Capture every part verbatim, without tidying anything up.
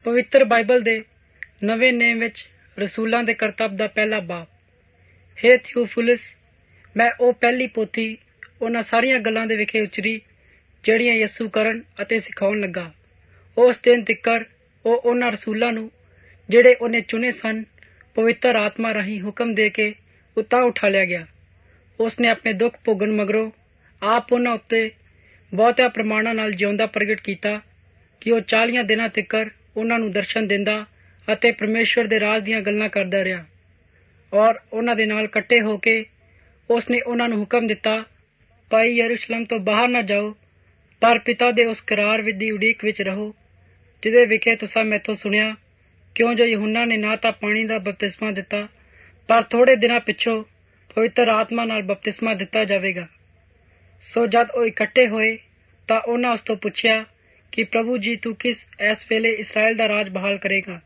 ਪਵਿੱਤਰ ਬਾਈਬਲ ਦੇ ਨਵੇਂ ਨੇਮ ਵਿੱਚ ਰਸੂਲਾਂ ਦੇ ਕਰਤੱਵ ਦਾ ਪਹਿਲਾ ਬਾਬ। ਹੇ ਥਿਊਫਿਲਸ, ਮੈਂ ਉਹ ਪਹਿਲੀ ਪੋਥੀ ਉਹਨਾਂ ਸਾਰੀਆਂ ਗੱਲਾਂ ਦੇ ਵਿਖੇ ਉਚਰੀ ਜਿਹੜੀਆਂ ਯਿਸੂ ਕਰਨ ਅਤੇ ਸਿਖਾਉਣ ਲੱਗਾ। ਉਸ ਦਿਨ ਤਿੱਕਰ ਉਹ ਉਹਨਾਂ ਰਸੂਲਾਂ ਨੂੰ ਜਿਹੜੇ ਉਹਨੇ ਚੁਣੇ ਸਨ ਪਵਿੱਤਰ ਆਤਮਾ ਰਾਹੀਂ ਹੁਕਮ ਦੇ ਕੇ ਉਤਾਂ ਉਠਾ ਲਿਆ ਗਿਆ। ਉਸਨੇ ਆਪਣੇ ਦੁੱਖ ਭੋਗਣ ਮਗਰੋਂ ਆਪ ਉਹਨਾਂ ਉੱਤੇ ਬਹੁਤਿਆਂ ਪ੍ਰਮਾਣਾਂ ਨਾਲ ਜਿਉਂਦਾ ਪ੍ਰਗਟ ਕੀਤਾ ਕਿ ਉਹ ਚਾਲੀਆਂ ਦਿਨਾਂ ਤਿੱਕਰ ਉਹਨਾਂ ਨੂੰ ਦਰਸ਼ਨ ਦਿੰਦਾ ਅਤੇ ਪਰਮੇਸ਼ਵਰ ਦੇ ਰਾਜ ਦੀਆਂ ਗੱਲਾਂ ਕਰਦਾ ਰਿਹਾ। ਔਰ ਉਹਨਾਂ ਦੇ ਨਾਲ ਇਕੱਠੇ ਹੋ ਕੇ ਉਸਨੇ ਉਹਨਾਂ ਨੂੰ ਹੁਕਮ ਦਿੱਤਾ, ਭਾਈ ਯਰੂਸ਼ਲਮ ਤੋਂ ਬਾਹਰ ਨਾ ਜਾਓ, ਪਰ ਪਿਤਾ ਦੇ ਉਸ ਕਰਾਰ ਦੀ ਉਡੀਕ ਵਿੱਚ ਰਹੋ ਜਿਹਦੇ ਵਿਖੇ ਤੁਸਾਂ ਮੈਥੋਂ ਸੁਣਿਆ, ਕਿਉਂ ਜੋ ਯਹੂਨਾ ਨੇ ਨਾ ਤਾਂ ਪਾਣੀ ਦਾ ਬਪਤਿਸਮਾ ਦਿੱਤਾ, ਪਰ ਥੋੜੇ ਦਿਨਾਂ ਪਿੱਛੋਂ ਪਵਿੱਤਰ ਆਤਮਾ ਨਾਲ ਬਪਤਿਸਮਾ ਦਿੱਤਾ ਜਾਵੇਗਾ। ਸੋ ਜਦ ਉਹ ਇਕੱਠੇ ਹੋਏ ਤਾਂ ਉਹਨਾਂ ਉਸ ਤੋਂ ਪੁੱਛਿਆ ਕਿ ਪ੍ਰਭੂ ਜੀ, ਤੂੰ ਕਿਸ ਇਸ ਵੇਲੇ ਇਸਰਾਏਲ ਦਾ ਰਾਜ ਬਹਾਲ ਕਰੇਗਾ?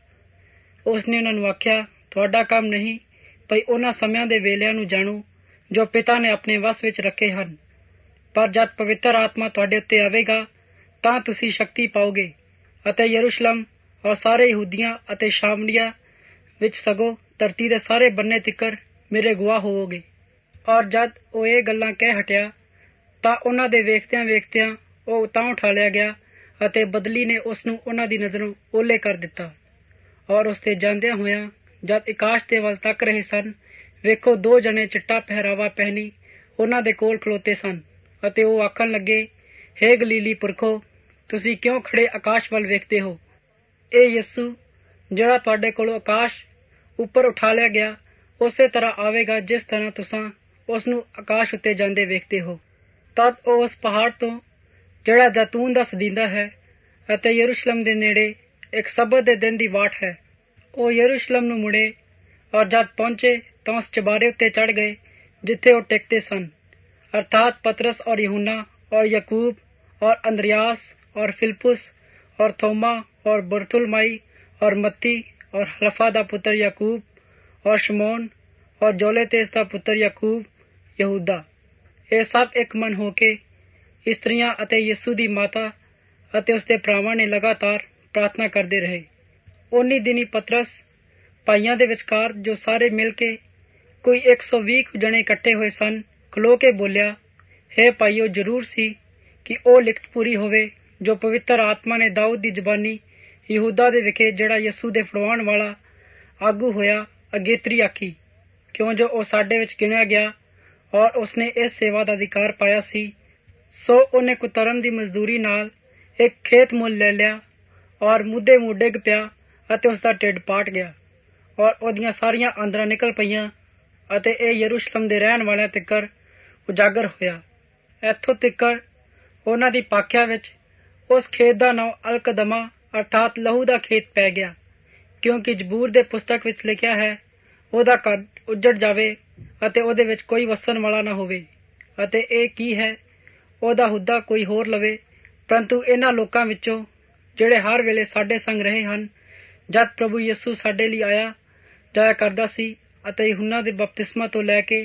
ਉਸਨੇ ਉਹਨਾਂ ਨੂੰ ਆਖਿਆ, ਤੁਹਾਡਾ ਕੰਮ ਨਹੀਂ ਭਈ ਉਹਨਾਂ ਸਮਿਆਂ ਦੇ ਵੇਲਿਆਂ ਨੂੰ ਜਾਣੋ ਜੋ ਪਿਤਾ ਨੇ ਆਪਣੇ ਵਸ ਵਿੱਚ ਰੱਖੇ ਹਨ, ਪਰ ਜਦ ਪਵਿੱਤਰ ਆਤਮਾ ਤੁਹਾਡੇ ਉੱਤੇ ਆਵੇਗਾ ਤਾਂ ਤੁਸੀਂ ਸ਼ਕਤੀ ਪਾਓਗੇ ਅਤੇ ਯਰੂਸ਼ਲਮ ਔਰ ਸਾਰੇ ਯਹੂਦੀਆਂ ਅਤੇ ਸ਼ਾਮਲੀਆ ਵਿੱਚ ਸਗੋਂ ਧਰਤੀ ਦੇ ਸਾਰੇ ਬੰਨੇ ਤਿੱਕਰ ਮੇਰੇ ਗਵਾਹ ਹੋਵੋਗੇ। ਔਰ ਜਦ ਉਹ ਇਹ ਗੱਲਾਂ ਕਹਿ ਹਟਿਆ ਤਾਂ ਉਹਨਾਂ ਦੇ ਵੇਖਦਿਆਂ ਵੇਖਦਿਆਂ ਉਹ ਉਤਾਂ ਉਠਾ ਲਿਆ ਗਿਆ ਅਤੇ ਬਦਲੀ ਨੇ ਉਸ ਨੂੰ ਉਹਨਾਂ ਦੀ ਨਜ਼ਰੋਂ ਓਹਲੇ ਕਰ ਦਿੱਤਾ। ਔਰ ਉਸ ਤੇ ਜਾਂਦਿਆਂ ਹੋਇਆਂ ਜਦ ਆਕਾਸ਼ ਦੇ ਵੱਲ ਤੱਕ ਰਹੇ ਸਨ, ਵੇਖੋ ਦੋ ਜਣੇ ਚਿੱਟਾ ਪਹਿਰਾਵਾ ਪਹਿਨੀ ਉਹਨਾਂ ਦੇ ਕੋਲ ਖਲੋਤੇ ਸਨ ਅਤੇ ਉਹ ਆਖਣ ਲੱਗੇ, ਹੇ ਗਲੀਲੀ ਪੁਰਖੋ, ਤੁਸੀਂ ਕਿਉਂ ਖੜੇ ਆਕਾਸ਼ ਵੱਲ ਵੇਖਦੇ ਹੋ? ਇਹ ਯਿਸੂ ਜਿਹੜਾ ਤੁਹਾਡੇ ਕੋਲੋਂ ਆਕਾਸ਼ ਉੱਪਰ ਉਠਾ ਲਿਆ ਗਿਆ ਉਸੇ ਤਰ੍ਹਾਂ ਆਵੇਗਾ ਜਿਸ ਤਰ੍ਹਾਂ ਤੁਸਾਂ ਉਸ ਨੂੰ ਆਕਾਸ਼ ਉੱਤੇ ਜਾਂਦੇ ਵੇਖਦੇ ਹੋ। ਤਦ ਉਹ ਉਸ ਪਹਾੜ ਤੋਂ ਜਿਹੜਾ ਜੈਤੂਨ ਦਾ ਸਦੀਂਦਾ ਹੈ ਅਤੇ ਯਰੂਸ਼ਲਮ ਦੇ ਨੇੜੇ ਇੱਕ ਸਬਤ ਦੇ ਦਿਨ ਦੀ ਵਾਟ ਹੈ, ਉਹ ਯਰੂਸ਼ਲਮ ਨੂੰ ਮੁੜੇ ਔਰ ਜਦ ਪਹੁੰਚੇ ਤਾਂ ਉਸ ਚਬਾਰੇ ਉੱਤੇ ਚੜ੍ਹ ਗਏ ਜਿੱਥੇ ਉਹ ਟਿਕਤੇ ਸਨ, अर्थात पतरस और यूहन्ना और याकूब और अंद्रयास और फिलिप्पुस और थोमा और बरतुलमाई और मत्ती और हलफा दा पुत्र याकूब और शमौन और जोलेतेस दा पुत्र याकूब यहूदा। ये सब एक मन होके इस्त्रियां अते यीशु दी माता अते उसदे भरावां ने लगातार प्रार्थना करते रहे। उन्नी दिनी पतरस भाइयों दे विचकार जो सारे मिल के कोई एक सौ बीस जने इकट्ठे हुए सन खलो के बोलिया, हे भाईओ, जरूर सी कि ओ लिखत पूरी होवे जो पवित्र आत्मा ने दाऊद दी जबानी यहूदा दे विखे जिहड़ा यीशु दे फड़वाण वाला आगू होया अगेत्री आखी, क्यों जो ओ साडे विच गिणिया गया और उसने इस सेवा दा अधिकार पाया सी। सो उन्हें कुतरम दी मजदूरी नाल एक खेत मुल ले लिया और मुद्दे मुँह डिग पिया अते उसदा ढिड पाट गया और ओदियां सारियां आंदरां निकल पईयां अते ए यरूशलम दे रहण वालियां तिकर उजागर होया। इत्थों तिकर उन्हां दी पाख्या विच उस खेत दा नाम अलकदमा अर्थात लहू दा खेत पै गया, क्योंकि जबूर दे पुस्तक विच लिखिया है, ओहदा घर उजड़ जावे अते ओहदे विच कोई वसन वाला ना होवे। अते ए की है, ओहदा हुद्दा कोई होर लवे, परंतु इन्हां लोकां विचों जिहड़े हर वेले साडे संग रहे हन जद प्रभु यीशु साडे लई आया जाया करदा सी अते यूहन्ना दे बपतिस्मा तो लैके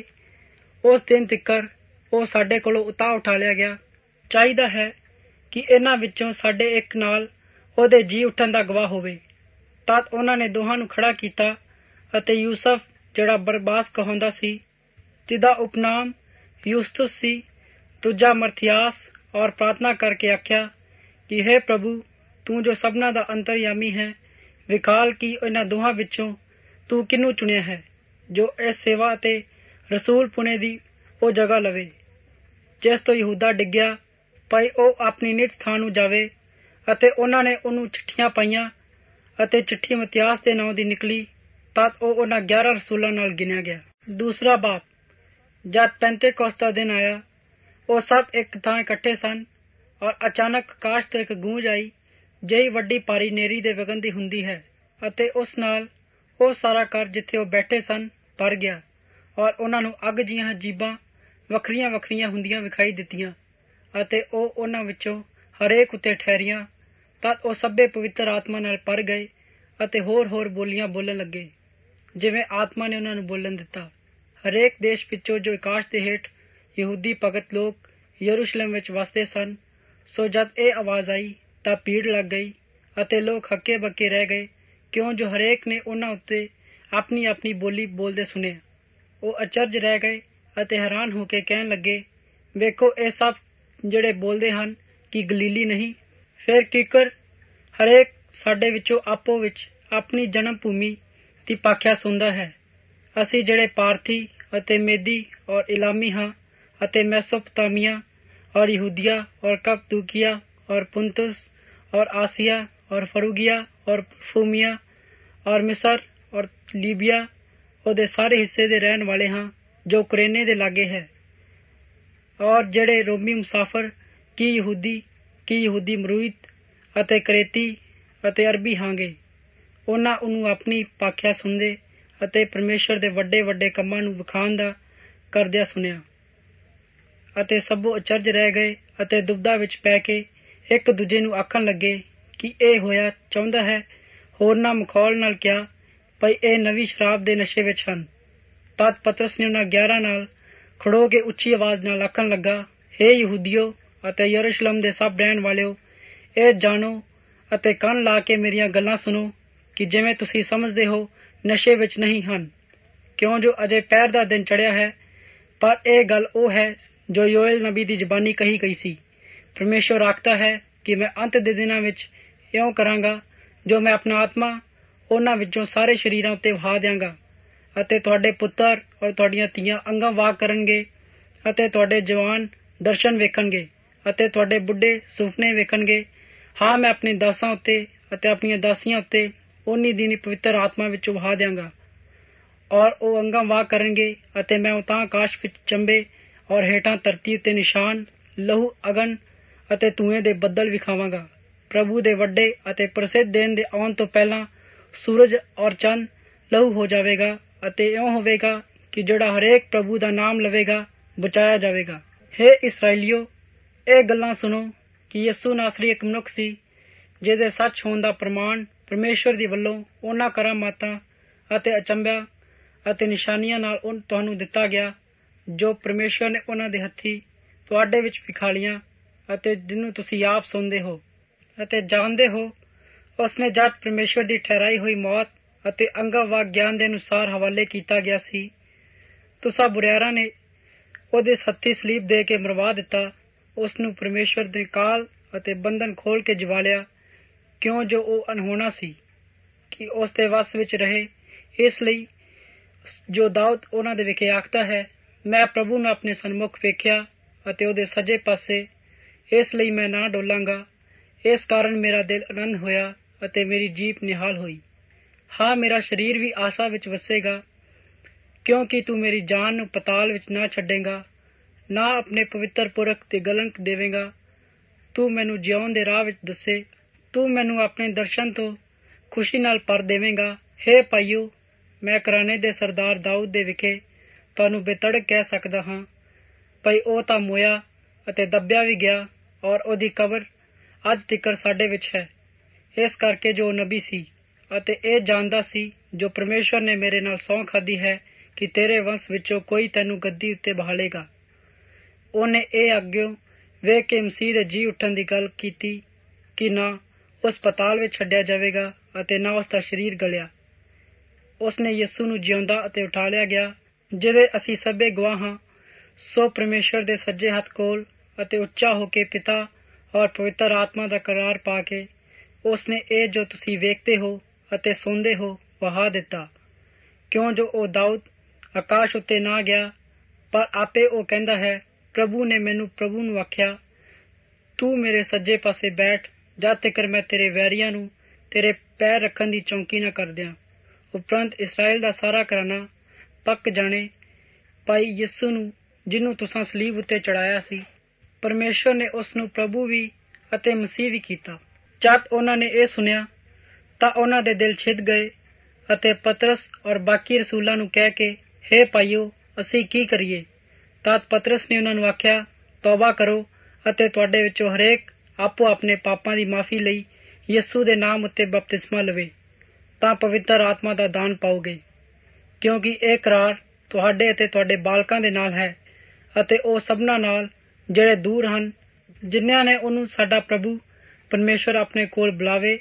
उस दिन तिकर ਉਹ ਸਾਡੇ ਕੋਲੋਂ ਉਤਾਂ ਉਠਾ ਲਿਆ ਗਿਆ। ਚਾਹੀਦਾ ਹੈ ਕਿ ਇਹਨਾਂ ਵਿੱਚੋਂ ਸਾਡੇ ਇੱਕ ਨਾਲ ਉਹਦੇ ਜੀ ਉੱਠਣ ਦਾ ਗਵਾਹ ਹੋਵੇ। ਤਦ ਉਹਨਾਂ ਨੇ ਦੋਹਾਂ ਨੂੰ ਖੜਾ ਕੀਤਾ ਅਤੇ ਯੂਸਫ ਜਿਹੜਾ ਬਰਬਾਸ ਕਹਾਉਂਦਾ ਸੀ, ਜਿਹਦਾ ਉਪਨਾਮ ਯੂਸਤੁਸ ਸੀ, ਦੂਜਾ ਮਰਥਿਆਸ, ਔਰ ਪ੍ਰਾਰਥਨਾ ਕਰਕੇ ਆਖਿਆ ਕਿ हे ਪ੍ਰਭੂ, ਤੂੰ ਜੋ ਸਭਨਾਂ ਦਾ ਅੰਤਰਯਾਮੀ ਹੈ, ਵਿਖਾਲ ਕਿ ਇਹਨਾਂ ਦੋਹਾਂ ਵਿੱਚੋਂ ਤੂੰ ਕਿਹਨੂੰ ਚੁਣਿਆ ਹੈ ਜੋ ਇਸ ਸੇਵਾ ਅਤੇ ਰਸੂਲ ਪੁਣੇ ਦੀ ਉਹ ਜਗ੍ਹਾ ਲਵੇ ਜਿਸ ਤੋਂ ਯਹੂਦਾ ਡਿੱਗਿਆ, ਭਾਈ ਉਹ ਆਪਣੀ ਨਿਜ ਥਾਂ ਨੂੰ ਜਾਵੇ। ਅਤੇ ਉਹਨਾਂ ਨੇ ਉਹਨੂੰ ਚਿੱਠੀਆਂ ਪਾਈਆਂ ਅਤੇ ਚਿੱਠੀ ਮਤਿਆਸ ਦੇ ਨਾਂ ਦੀ ਨਿਕਲੀ। ਤਦ ਉਹ ਉਹਨਾਂ ਗਿਆਰਾਂ ਰਸੂਲਾਂ ਨਾਲ ਗਿਣਿਆ ਗਿਆ। ਦੂਸਰਾ ਬਾਪ। ਜਦ ਪੈਂਤੇਕੋਸਤ ਦਾ ਦਿਨ ਆਇਆ, ਉਹ ਸਭ ਇੱਕ ਥਾਂ ਇਕੱਠੇ ਸਨ ਔਰ ਅਚਾਨਕ ਆਕਾਸ਼ ਤੋਂ ਇੱਕ ਗੂੰਜ ਆਈ, ਜਿਹੀ ਵੱਡੀ ਭਾਰੀ ਨੇਰੀ ਦੇ ਵਗਣ ਦੀ ਹੁੰਦੀ ਹੈ, ਅਤੇ ਉਸ ਨਾਲ ਉਹ ਸਾਰਾ ਘਰ ਜਿੱਥੇ ਉਹ ਬੈਠੇ ਸਨ ਭਰ ਗਿਆ ਔਰ ਉਹਨਾਂ ਨੂੰ ਅੱਗ ਜੀਆਂ ਜੀਬਾਂ ਵੱਖਰੀਆਂ ਵੱਖਰੀਆਂ ਹੁੰਦੀਆਂ ਵਿਖਾਈ ਦਿੱਤੀਆਂ ਅਤੇ ਉਹ ਉਹਨਾਂ ਵਿੱਚੋਂ ਹਰੇਕ ਉੱਤੇ ਠਹਿਰੀਆਂ। ਤਦ ਉਹ ਸਭੇ ਪਵਿੱਤਰ ਆਤਮਾ ਨਾਲ ਭਰ ਗਏ ਅਤੇ ਹੋਰ ਹੋਰ ਬੋਲੀਆਂ ਬੋਲਣ ਲੱਗੇ ਜਿਵੇਂ ਆਤਮਾ ਨੇ ਉਹਨਾਂ ਨੂੰ ਬੋਲਣ ਦਿੱਤਾ। ਹਰੇਕ ਦੇਸ਼ ਵਿੱਚੋਂ ਜੋ ਆਕਾਸ਼ ਦੇ ਹੇਠ ਯਹੂਦੀ ਭਗਤ ਲੋਕ ਯਰੂਸ਼ਲਮ ਵਿੱਚ ਵਸਦੇ ਸਨ, ਸੋ ਜਦ ਇਹ ਆਵਾਜ਼ ਆਈ ਤਾਂ ਭੀੜ ਲੱਗ ਗਈ ਅਤੇ ਲੋਕ ਹੱਕੇ ਬੱਕੇ ਰਹਿ ਗਏ, ਕਿਉਂ ਜੋ ਹਰੇਕ ਨੇ ਉਹਨਾਂ ਉੱਤੇ ਆਪਣੀ ਆਪਣੀ ਬੋਲੀ ਬੋਲਦੇ ਸੁਣਿਆ। ਉਹ ਅਚਰਜ ਰਹਿ ਗਏ ਅਤੇ ਹੈਰਾਨ ਹੋ ਕੇ ਕਹਿਣ ਲੱਗੇ, ਵੇਖੋ ਇਹ ਸਭ ਜਿਹੜੇ ਬੋਲਦੇ ਹਨ ਕਿ ਗਲੀਲੀ ਨਹੀਂ? ਫਿਰ ਕਿਕਰ ਹਰੇਕ ਸਾਡੇ ਵਿੱਚੋਂ ਆਪੋ ਵਿੱਚ ਆਪਣੀ ਜਨਮ ਭੂਮੀ ਦੀ ਭਾਖਿਆ ਸੁਣਦਾ ਹੈ। ਅਸੀਂ ਜਿਹੜੇ ਪਾਰਥੀ ਅਤੇ ਮੇਦੀ ਔਰ ਇਲਾਮੀ ਹਾਂ ਅਤੇ ਮੈਸੋਪੋਤਾਮੀਆ और यहूदिया और कप्पदूकिया और पुंतुस और आसिया और फरूगिया और परफूमिया और मिस्र और लीबिया ਉਹਦੇ ਸਾਰੇ ਹਿੱਸੇ ਦੇ ਰਹਿਣ ਵਾਲੇ ਹਾਂ ਜੋ ਕੁਰੇਨੇ ਦੇ ਲਾਗੇ ਹੈ। ਔਰ ਜਿਹੜੇ ਰੋਮੀ ਮੁਸਾਫਰ ਕੀ ਯਹੂਦੀ ਕੀ ਯਹੂਦੀ ਮਰੂਦ ਅਤੇ ਕਰੇਤੀ ਅਤੇ ਅਰਬੀ ਹਾਂਗੇ, ਉਹਨਾਂ ਉਹਨੂੰ ਆਪਣੀ ਭਾਖਿਆ ਸੁਣਦੇ ਅਤੇ ਪਰਮੇਸ਼ਰ ਦੇ ਵੱਡੇ ਵੱਡੇ ਕੰਮਾਂ ਨੂੰ ਵਿਖਾਉਣ ਦਾ ਕਰਦਿਆਂ ਸੁਣਿਆ। ਅਤੇ ਸਭੋ ਅਚਰਜ ਰਹਿ ਗਏ ਅਤੇ ਦੁਬਦਾ ਵਿੱਚ ਪੈ ਕੇ ਇੱਕ ਦੂਜੇ ਨੂੰ ਆਖਣ ਲੱਗੇ ਕਿ ਇਹ ਹੋਇਆ ਚਾਹੁੰਦਾ ਹੈ। ਹੋਰਨਾਂ ਮਖੌਲ ਨਾਲ ਕਿਹਾ ਭਈ ਇਹ ਨਵੀਂ ਸ਼ਰਾਬ ਦੇ ਨਸ਼ੇ ਵਿੱਚ ਹਨ। ਤਦ ਪਤਰਸ ਨੇ ਉਹਨਾਂ ਗਿਆਰਾਂ ਨਾਲ ਖੜੋ ਕੇ ਉੱਚੀ ਆਵਾਜ਼ ਨਾਲ ਆਖਣ ਲੱਗਾ, ਹੇ ਯਹੂਦੀਓ ਅਤੇ ਯਰੂਸ਼ਲਮ ਦੇ ਸਭ ਰਹਿਣ ਵਾਲਿਓ, ਇਹ ਜਾਣੋ ਅਤੇ ਕੰਨ ਲਾ ਕੇ ਮੇਰੀਆਂ ਗੱਲਾਂ ਸੁਣੋ ਕਿ ਜਿਵੇਂ ਤੁਸੀਂ ਸਮਝਦੇ ਹੋ ਨਸ਼ੇ ਵਿੱਚ ਨਹੀਂ ਹਨ, ਕਿਉਂ ਜੋ ਅਜੇ ਪਹਿਰ ਦਾ ਦਿਨ ਚੜ੍ਹਿਆ ਹੈ। ਪਰ ਇਹ ਗੱਲ ਉਹ ਹੈ ਜੋ ਯੋਏਲ ਨਬੀ ਦੀ ਜ਼ਬਾਨੀ ਕਹੀ ਗਈ ਸੀ। ਪਰਮੇਸ਼ਵਰ ਆਖਦਾ ਹੈ ਕਿ ਮੈਂ ਅੰਤ ਦੇ ਦਿਨਾਂ ਵਿੱਚ ਇਉਂ ਕਰਾਂਗਾ, ਜੋ ਮੈਂ ਆਪਣਾ ਆਤਮਾ ਉਹਨਾਂ ਵਿੱਚੋਂ ਸਾਰੇ ਸਰੀਰਾਂ ਉੱਤੇ ਵਹਾ ਦਿਆਂਗਾ ਅਤੇ ਤੁਹਾਡੇ ਪੁੱਤਰ ਔਰ ਤੁਹਾਡੀਆਂ ਧੀਆਂ ਅੰਗਾਂ ਵਾਕ ਕਰਨਗੇ ਅਤੇ ਤੁਹਾਡੇ ਜਵਾਨ ਦਰਸ਼ਨ ਵੇਖਣਗੇ ਅਤੇ ਤੁਹਾਡੇ ਬੁੱਢੇ ਸੁਪਨੇ ਵੇਖਣਗੇ। ਹਾਂ, ਮੈਂ ਆਪਣੇ ਦਾਸਾਂ ਉੱਤੇ ਅਤੇ ਆਪਣੀਆਂ ਦਾਸੀਆਂ ਉੱਤੇ ਉਨੀ ਦਿਨੀ ਪਵਿੱਤਰ ਆਤਮਾ ਵਿੱਚੋਂ ਵਹਾ ਦਿਆਂਗਾ ਔਰ ਉਹ ਅੰਗਾਂ ਵਾਕ ਕਰਨਗੇ ਅਤੇ ਮੈਂ ਉਤਾਂ ਆਕਾਸ਼ ਵਿੱਚ ਚੰਬੇ ਔਰ ਹੇਠਾਂ ਧਰਤੀ ਉੱਤੇ ਨਿਸ਼ਾਨ, ਲਹੂ, ਅਗਨ ਅਤੇ ਧੂਏ ਦੇ ਬੱਦਲ ਵਿਖਾਵਾਂਗਾ। ਪ੍ਰਭੂ ਦੇ ਵੱਡੇ ਅਤੇ ਪ੍ਰਸਿੱਧ ਦਿਨ ਦੇ ਆਉਣ ਤੋਂ ਪਹਿਲਾਂ ਸੂਰਜ ਔਰ ਚੰਦ ਲਹੂ ਹੋ ਜਾਵੇਗਾ ਅਤੇ ਇਉਂ ਹੋਵੇਗਾ ਕਿ ਜਿਹੜਾ ਹਰੇਕ ਪ੍ਰਭੂ ਦਾ ਨਾਮ ਲਵੇਗਾ ਬਚਾਇਆ ਜਾਵੇਗਾ। ਹੇ ਇਸਰਾਏਲੀਓ, ਇਹ ਗੱਲਾਂ ਸੁਣੋ ਕਿ ਯਿਸੂ ਨਾਸਰੀ ਇੱਕ ਮਨੁੱਖ ਸੀ, ਜਿਹਦੇ ਸੱਚ ਹੋਣ ਦਾ ਪ੍ਰਮਾਣ ਪਰਮੇਸ਼ਵਰ ਦੀ ਵੱਲੋਂ ਉਹਨਾਂ ਕਰਾਮਾਤਾਂ ਅਤੇ ਅਚੰਭਿਆਂ ਅਤੇ ਨਿਸ਼ਾਨੀਆਂ ਨਾਲ ਤੁਹਾਨੂੰ ਦਿੱਤਾ ਗਿਆ, ਜੋ ਪਰਮੇਸ਼ਵਰ ਨੇ ਉਹਨਾਂ ਦੇ ਹੱਥੀਂ ਤੁਹਾਡੇ ਵਿੱਚ ਵਿਖਾਲੀਆਂ ਅਤੇ ਜਿਹਨੂੰ ਤੁਸੀਂ ਆਪ ਸੁਣਦੇ ਹੋ ਅਤੇ ਜਾਣਦੇ ਹੋ। ਉਸਨੇ ਜਦ ਪਰਮੇਸ਼ਵਰ ਦੀ ਠਹਿਰਾਈ ਹੋਈ ਮੌਤ ਅਤੇ ਅੰਗਾਵਾਕ ਗਿਆਨ ਦੇ ਅਨੁਸਾਰ ਹਵਾਲੇ ਕੀਤਾ ਗਿਆ ਸੀ, ਤੁਸਾਂ ਬੁਰਿਆਰਾਂ ਨੇ ਉਹਦੇ ਹੱਥੀਂ ਸਲੀਬ ਦੇ ਕੇ ਮਰਵਾ ਦਿੱਤਾ। ਉਸ ਨੂੰ ਪਰਮੇਸ਼ਵਰ ਦੇ ਕਾਲ ਅਤੇ ਬੰਧਨ ਖੋਲ ਕੇ ਜਵਾ ਲਿਆ, ਕਿਉਂ ਜੋ ਉਹ ਅਨਹੋਣਾ ਸੀ ਕਿ ਉਸ ਦੇ ਵੱਸ ਵਿੱਚ ਰਹੇ। ਇਸ ਲਈ ਜੋ ਦਾਊਦ ਉਹਨਾਂ ਦੇ ਵਿਖੇ ਆਖਦਾ ਹੈ, ਮੈਂ ਪ੍ਰਭੂ ਨੂੰ ਆਪਣੇ ਸਨਮੁਖ ਵੇਖਿਆ ਅਤੇ ਉਹਦੇ ਸੱਜੇ ਪਾਸੇ, ਇਸ ਲਈ ਮੈਂ ਨਾ ਡੋਲਾਂਗਾ। ਇਸ ਕਾਰਨ ਮੇਰਾ ਦਿਲ ਆਨੰਦ ਹੋਇਆ ਅਤੇ ਮੇਰੀ ਜੀਭ ਨਿਹਾਲ ਹੋਈ। ਹਾਂ, ਮੇਰਾ ਸਰੀਰ ਵੀ ਆਸਾ ਵਿੱਚ ਵਸੇਗਾ, ਕਿਉਂਕਿ ਤੂੰ ਮੇਰੀ ਜਾਨ ਨੂੰ ਪਤਾਲ ਵਿੱਚ ਨਾ ਛੱਡੇਂਗਾ, ਨਾ ਆਪਣੇ ਪਵਿੱਤਰ ਪੁਰਖ ਤੇ ਗਲੰਕ ਦੇਵੇਂਗਾ। ਤੂੰ ਮੈਨੂੰ ਜਿਉਣ ਦੇ ਰਾਹ ਵਿੱਚ ਦੱਸੇ, ਤੂੰ ਮੈਨੂੰ ਆਪਣੇ ਦਰਸ਼ਨ ਤੋਂ ਖੁਸ਼ੀ ਨਾਲ ਭਰ ਦੇਵੇਂਗਾ। ਹੇ ਭਾਈਓ, ਮੈਂ ਘਰਾਣੇ ਦੇ ਸਰਦਾਰ ਦਾਊਦ ਦੇ ਵਿਖੇ ਤੁਹਾਨੂੰ ਬੇਤੜਕ ਕਹਿ ਸਕਦਾ ਹਾਂ, ਭਈ ਉਹ ਤਾਂ ਮੋਇਆ ਅਤੇ ਦੱਬਿਆ ਵੀ ਗਿਆ ਔਰ ਉਹਦੀ ਕਬਰ ਅੱਜ ਤੀਕਰ ਸਾਡੇ ਵਿੱਚ ਹੈ। ਇਸ ਕਰਕੇ ਜੋ ਨਬੀ ਸੀ ਅਤੇ ਇਹ ਜਾਣਦਾ ਸੀ, ਜੋ ਪਰਮੇਸ਼ਵਰ ਨੇ ਮੇਰੇ ਨਾਲ ਸਹੁੰ ਖਾਧੀ ਹੈ ਕਿ ਤੇਰੇ ਵੰਸ਼ ਵਿੱਚੋਂ ਕੋਈ ਤੈਨੂੰ ਗੱਦੀ ਉੱਤੇ ਬਹਾਲੇਗਾ, ਉਹਨੇ ਇਹ ਅੱਗਿਓਂ ਵੇਖ ਕੇ ਮਸੀਹ ਦੇ ਜੀ ਉੱਠਣ ਦੀ ਗੱਲ ਕੀਤੀ ਕਿ ਨਾ ਉਸ ਪਤਾਲ ਵਿੱਚ ਛੱਡਿਆ ਜਾਵੇਗਾ ਅਤੇ ਨਾ ਉਸ ਦਾ ਸਰੀਰ ਗਲਿਆ। ਉਸਨੇ ਯਿਸੂ ਨੂੰ ਜਿਉਂਦਾ ਅਤੇ ਉਠਾ ਲਿਆ ਗਿਆ, ਜਿਹਦੇ ਅਸੀਂ ਸਭੇ ਗਵਾਹ ਹਾਂ। ਸੋ ਪਰਮੇਸ਼ਵਰ ਦੇ ਸੱਜੇ ਹੱਥ ਕੋਲ ਅਤੇ ਉੱਚਾ ਹੋ ਕੇ ਪਿਤਾ ਔਰ ਪਵਿੱਤਰ ਆਤਮਾ ਦਾ ਕਰਾਰ ਪਾ ਕੇ ਉਸਨੇ ਇਹ ਜੋ ਤੁਸੀਂ ਵੇਖਦੇ ਹੋ ਅਤੇ ਸੁਣਦੇ ਹੋ ਵਹਾ ਦਿੱਤਾ, ਕਿਉਂ ਜੋ ਉਹ ਦਾਊਦ ਆਕਾਸ਼ ਉੱਤੇ ਨਾ ਗਿਆ, ਪਰ ਆਪੇ ਉਹ ਕਹਿੰਦਾ ਹੈ, ਪ੍ਰਭੂ ਨੇ ਮੈਨੂੰ ਪ੍ਰਭੂ ਨੂੰ ਆਖਿਆ, ਤੂੰ ਮੇਰੇ ਸੱਜੇ ਪਾਸੇ ਬੈਠ, ਜਦ ਤੱਕ ਮੈਂ ਤੇਰੇ ਵੈਰੀਆਂ ਨੂੰ ਤੇਰੇ ਪੈਰ ਰੱਖਣ ਦੀ ਚੌਂਕੀ ਨਾ ਕਰ ਦਿਆਂ। ਉਪਰੰਤ ਇਸਰਾਏਲ ਦਾ ਸਾਰਾ ਘਰਾਨਾ ਪੱਕ ਜਾਣੇ ਭਾਈ ਯਿਸੂ ਨੂੰ, ਜਿਹਨੂੰ ਤੁਸਾਂ ਸਲੀਬ ਉੱਤੇ ਚੜਾਇਆ ਸੀ, ਪਰਮੇਸ਼ਵਰ ਨੇ ਉਸ ਨੂੰ ਪ੍ਰਭੂ ਵੀ ਅਤੇ ਮਸੀਹ ਵੀ ਕੀਤਾ। ਜਦ ਉਹਨਾਂ ਨੇ ਇਹ ਸੁਣਿਆ ਤਾਂ ਉਹਨਾਂ ਦੇ ਦਿਲ ਛਿਦ ਗਏ ਅਤੇ ਪਤਰਸ ਔਰ ਬਾਕੀ ਰਸੂਲਾਂ ਨੂੰ ਕਹਿ ਕੇ, ਹੇ ਭਾਈਓ, ਅਸੀਂ ਕੀ ਕਰੀਏ? ਤਦ ਪਤਰਸ ਨੇ ਉਹਨਾਂ ਨੂੰ ਆਖਿਆ, ਤੌਬਾ ਕਰੋ ਅਤੇ ਤੁਹਾਡੇ ਵਿੱਚੋਂ ਹਰੇਕ ਆਪੋ ਆਪਣੇ ਪਾਪਾਂ ਦੀ ਮਾਫੀ ਲਈ ਯਿਸੂ ਦੇ ਨਾਮ ਉੱਤੇ ਬਪਤਿਸਮਾ ਲਵੇ, ਤਾਂ ਪਵਿੱਤਰ ਆਤਮਾ ਦਾ ਦਾਨ ਪਾਓਗੇ, ਕਿਉਂਕਿ ਇਹ ਕਰਾਰ ਤੁਹਾਡੇ ਅਤੇ ਤੁਹਾਡੇ ਬਾਲਕਾਂ ਦੇ ਨਾਲ ਹੈ ਅਤੇ ਉਹ ਸਭਨਾਂ ਨਾਲ ਜਿਹੜੇ ਦੂਰ ਹਨ, ਜਿਨ੍ਹਾਂ ਨੇ ਉਹਨੂੰ ਸਾਡਾ ਪ੍ਰਭੂ ਪਰਮੇਸ਼ਵਰ ਆਪਣੇ ਕੋਲ ਬੁਲਾਵੇ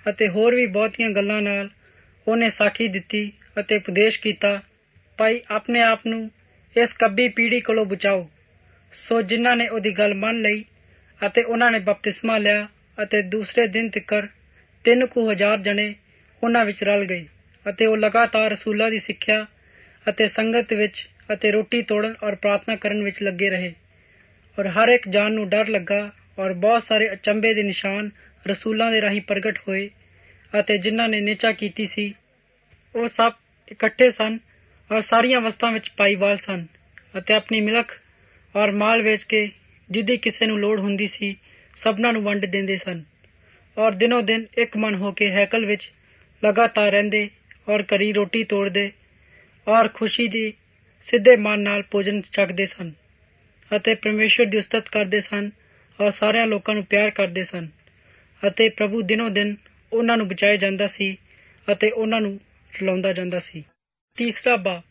ਅਤੇ ਹੋਰ ਵੀ ਬਹੁਤੀਆਂ ਗੱਲਾਂ ਨਾਲ ਉਹਨੇ ਸਾਖੀ ਦਿੱਤੀ ਅਤੇ ਉਪਦੇਸ਼ ਕੀਤਾ, ਭਾਈ ਆਪਣੇ ਆਪ ਨੂੰ ਇਸ ਕੱਬੀ ਪੀੜ੍ਹੀ ਕੋਲੋਂ ਬਚਾਓ। ਸੋ ਜਿਨ੍ਹਾਂ ਨੇ ਉਹਦੀ ਗੱਲ ਮੰਨ ਲਈ ਅਤੇ ਉਹਨਾਂ ਨੇ ਬਪਤਿਸਮਾ ਲਿਆ ਅਤੇ ਦੂਸਰੇ ਦਿਨ ਤਿੱਕਰ ਤਿੰਨ ਕੁ ਹਜ਼ਾਰ ਜਣੇ ਉਹਨਾਂ ਵਿੱਚ ਰਲ ਗਏ ਅਤੇ ਉਹ ਲਗਾਤਾਰ ਰਸੂਲਾਂ ਦੀ ਸਿੱਖਿਆ ਅਤੇ ਸੰਗਤ ਵਿੱਚ ਅਤੇ ਰੋਟੀ ਤੋੜਨ ਔਰ ਪ੍ਰਾਰਥਨਾ ਕਰਨ ਵਿੱਚ ਲੱਗੇ ਰਹੇ। ਔਰ ਹਰ ਇੱਕ ਜਾਨ ਨੂੰ ਡਰ ਲੱਗਾ ਔਰ ਬਹੁਤ ਸਾਰੇ ਅਚੰਭੇ ਦੇ ਨਿਸ਼ਾਨ ਰਸੂਲਾਂ ਦੇ ਰਾਹੀਂ ਪ੍ਰਗਟ ਹੋਏ ਅਤੇ ਜਿਨ੍ਹਾਂ ਨੇ ਨਿਚਾ ਕੀਤੀ ਸੀ ਉਹ ਸਭ ਇਕੱਠੇ ਸਨ ਔਰ ਸਾਰੀਆਂ ਵਸਤਾਂ ਵਿੱਚ ਭਾਈਵਾਲ ਸਨ ਅਤੇ ਆਪਣੀ ਮਿਲਕ ਔਰ ਮਾਲ ਵੇਚ ਕੇ ਜਿੱਦੀ ਕਿਸੇ ਨੂੰ ਲੋੜ ਹੁੰਦੀ ਸੀ ਸਭਨਾਂ ਨੂੰ ਵੰਡ ਦਿੰਦੇ ਸਨ ਔਰ ਦਿਨੋਂ ਦਿਨ ਇੱਕ ਮਨ ਹੋ ਕੇ ਹੈਕਲ ਵਿੱਚ ਲਗਾਤਾਰ ਰਹਿੰਦੇ ਔਰ ਘਰੀ ਰੋਟੀ ਤੋੜਦੇ ਔਰ ਖੁਸ਼ੀ ਦੀ ਸਿੱਧੇ ਮਨ ਨਾਲ ਭੋਜਨ ਛਕਦੇ ਸਨ ਅਤੇ ਪਰਮੇਸ਼ਵਰ ਦੀ ਉਸਤਤ ਕਰਦੇ ਸਨ ਔਰ ਸਾਰਿਆਂ ਲੋਕਾਂ ਨੂੰ ਪਿਆਰ ਕਰਦੇ ਸਨ ਅਤੇ ਪ੍ਰਭੂ ਦਿਨੋਂ ਦਿਨ ਉਹਨਾਂ ਨੂੰ ਬਚਾਇਆ ਜਾਂਦਾ ਸੀ ਅਤੇ ਉਹਨਾਂ ਨੂੰ ਰਲਾਉਂਦਾ ਜਾਂਦਾ ਸੀ। ਤੀਸਰਾ ਬਾਬ।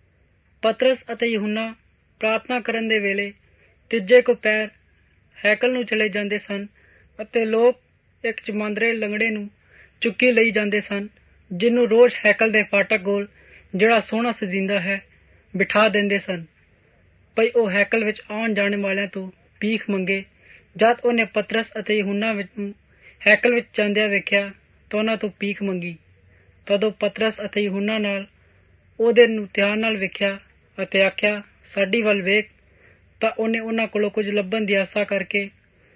ਪਤਰਸ ਅਤੇ यूहन्ना ਪ੍ਰਾਰਥਨਾ ਕਰਨ ਦੇ ਵੇਲੇ ਤੀਜੇ ਕੁ ਪੈਰ ਹੈਕਲ ਨੂੰ ਚਲੇ ਜਾਂਦੇ ਸਨ ਅਤੇ ਲੋਕ ਇੱਕ ਜਮਾਂਦਰੇ ਲੰਗੜੇ ਨੂੰ ਚੁੱਕੀ ਲਈ ਜਾਂਦੇ ਸਨ, ਜਿਹਨੂੰ ਰੋਜ਼ ਹੈਕਲ ਦੇ ਫਾਟਕ ਕੋਲ, ਜਿਹੜਾ ਸੋਹਣਾ ਸਜੀਂਦਾ ਹੈ, ਬਿਠਾ ਦਿੰਦੇ ਸਨ ਭਈ ਉਹ ਹੈਕਲ ਵਿੱਚ ਆਉਣ ਜਾਣ ਵਾਲਿਆਂ ਤੋਂ ਭੀਖ ਮੰਗੇ। ਜਦ ਉਹਨੇ ਪਤਰਸ ਅਤੇ यूहन्ना ਵਿੱਚ ਹੈਕਲ ਵਿੱਚ ਜਾਂਦਿਆਂ ਵੇਖਿਆ ਤਾਂ ਉਹਨਾਂ ਤੋਂ ਭੀਖ ਮੰਗੀ। ਤਦੋਂ ਪਤਰਸ ਅਤੇ यूहन्ना ਨਾਲ ਉਹਦੇ ਨੂੰ ਧਿਆਨ ਨਾਲ ਵੇਖਿਆ ਅਤੇ ਆਖਿਆ, ਸਾਡੀ ਵੱਲ ਵੇਖ। ਤਾਂ ਉਹਨੇ ਉਹਨਾਂ ਕੋਲੋਂ ਕੁਝ ਲੱਭਣ ਦੀ ਆਸਾ ਕਰਕੇ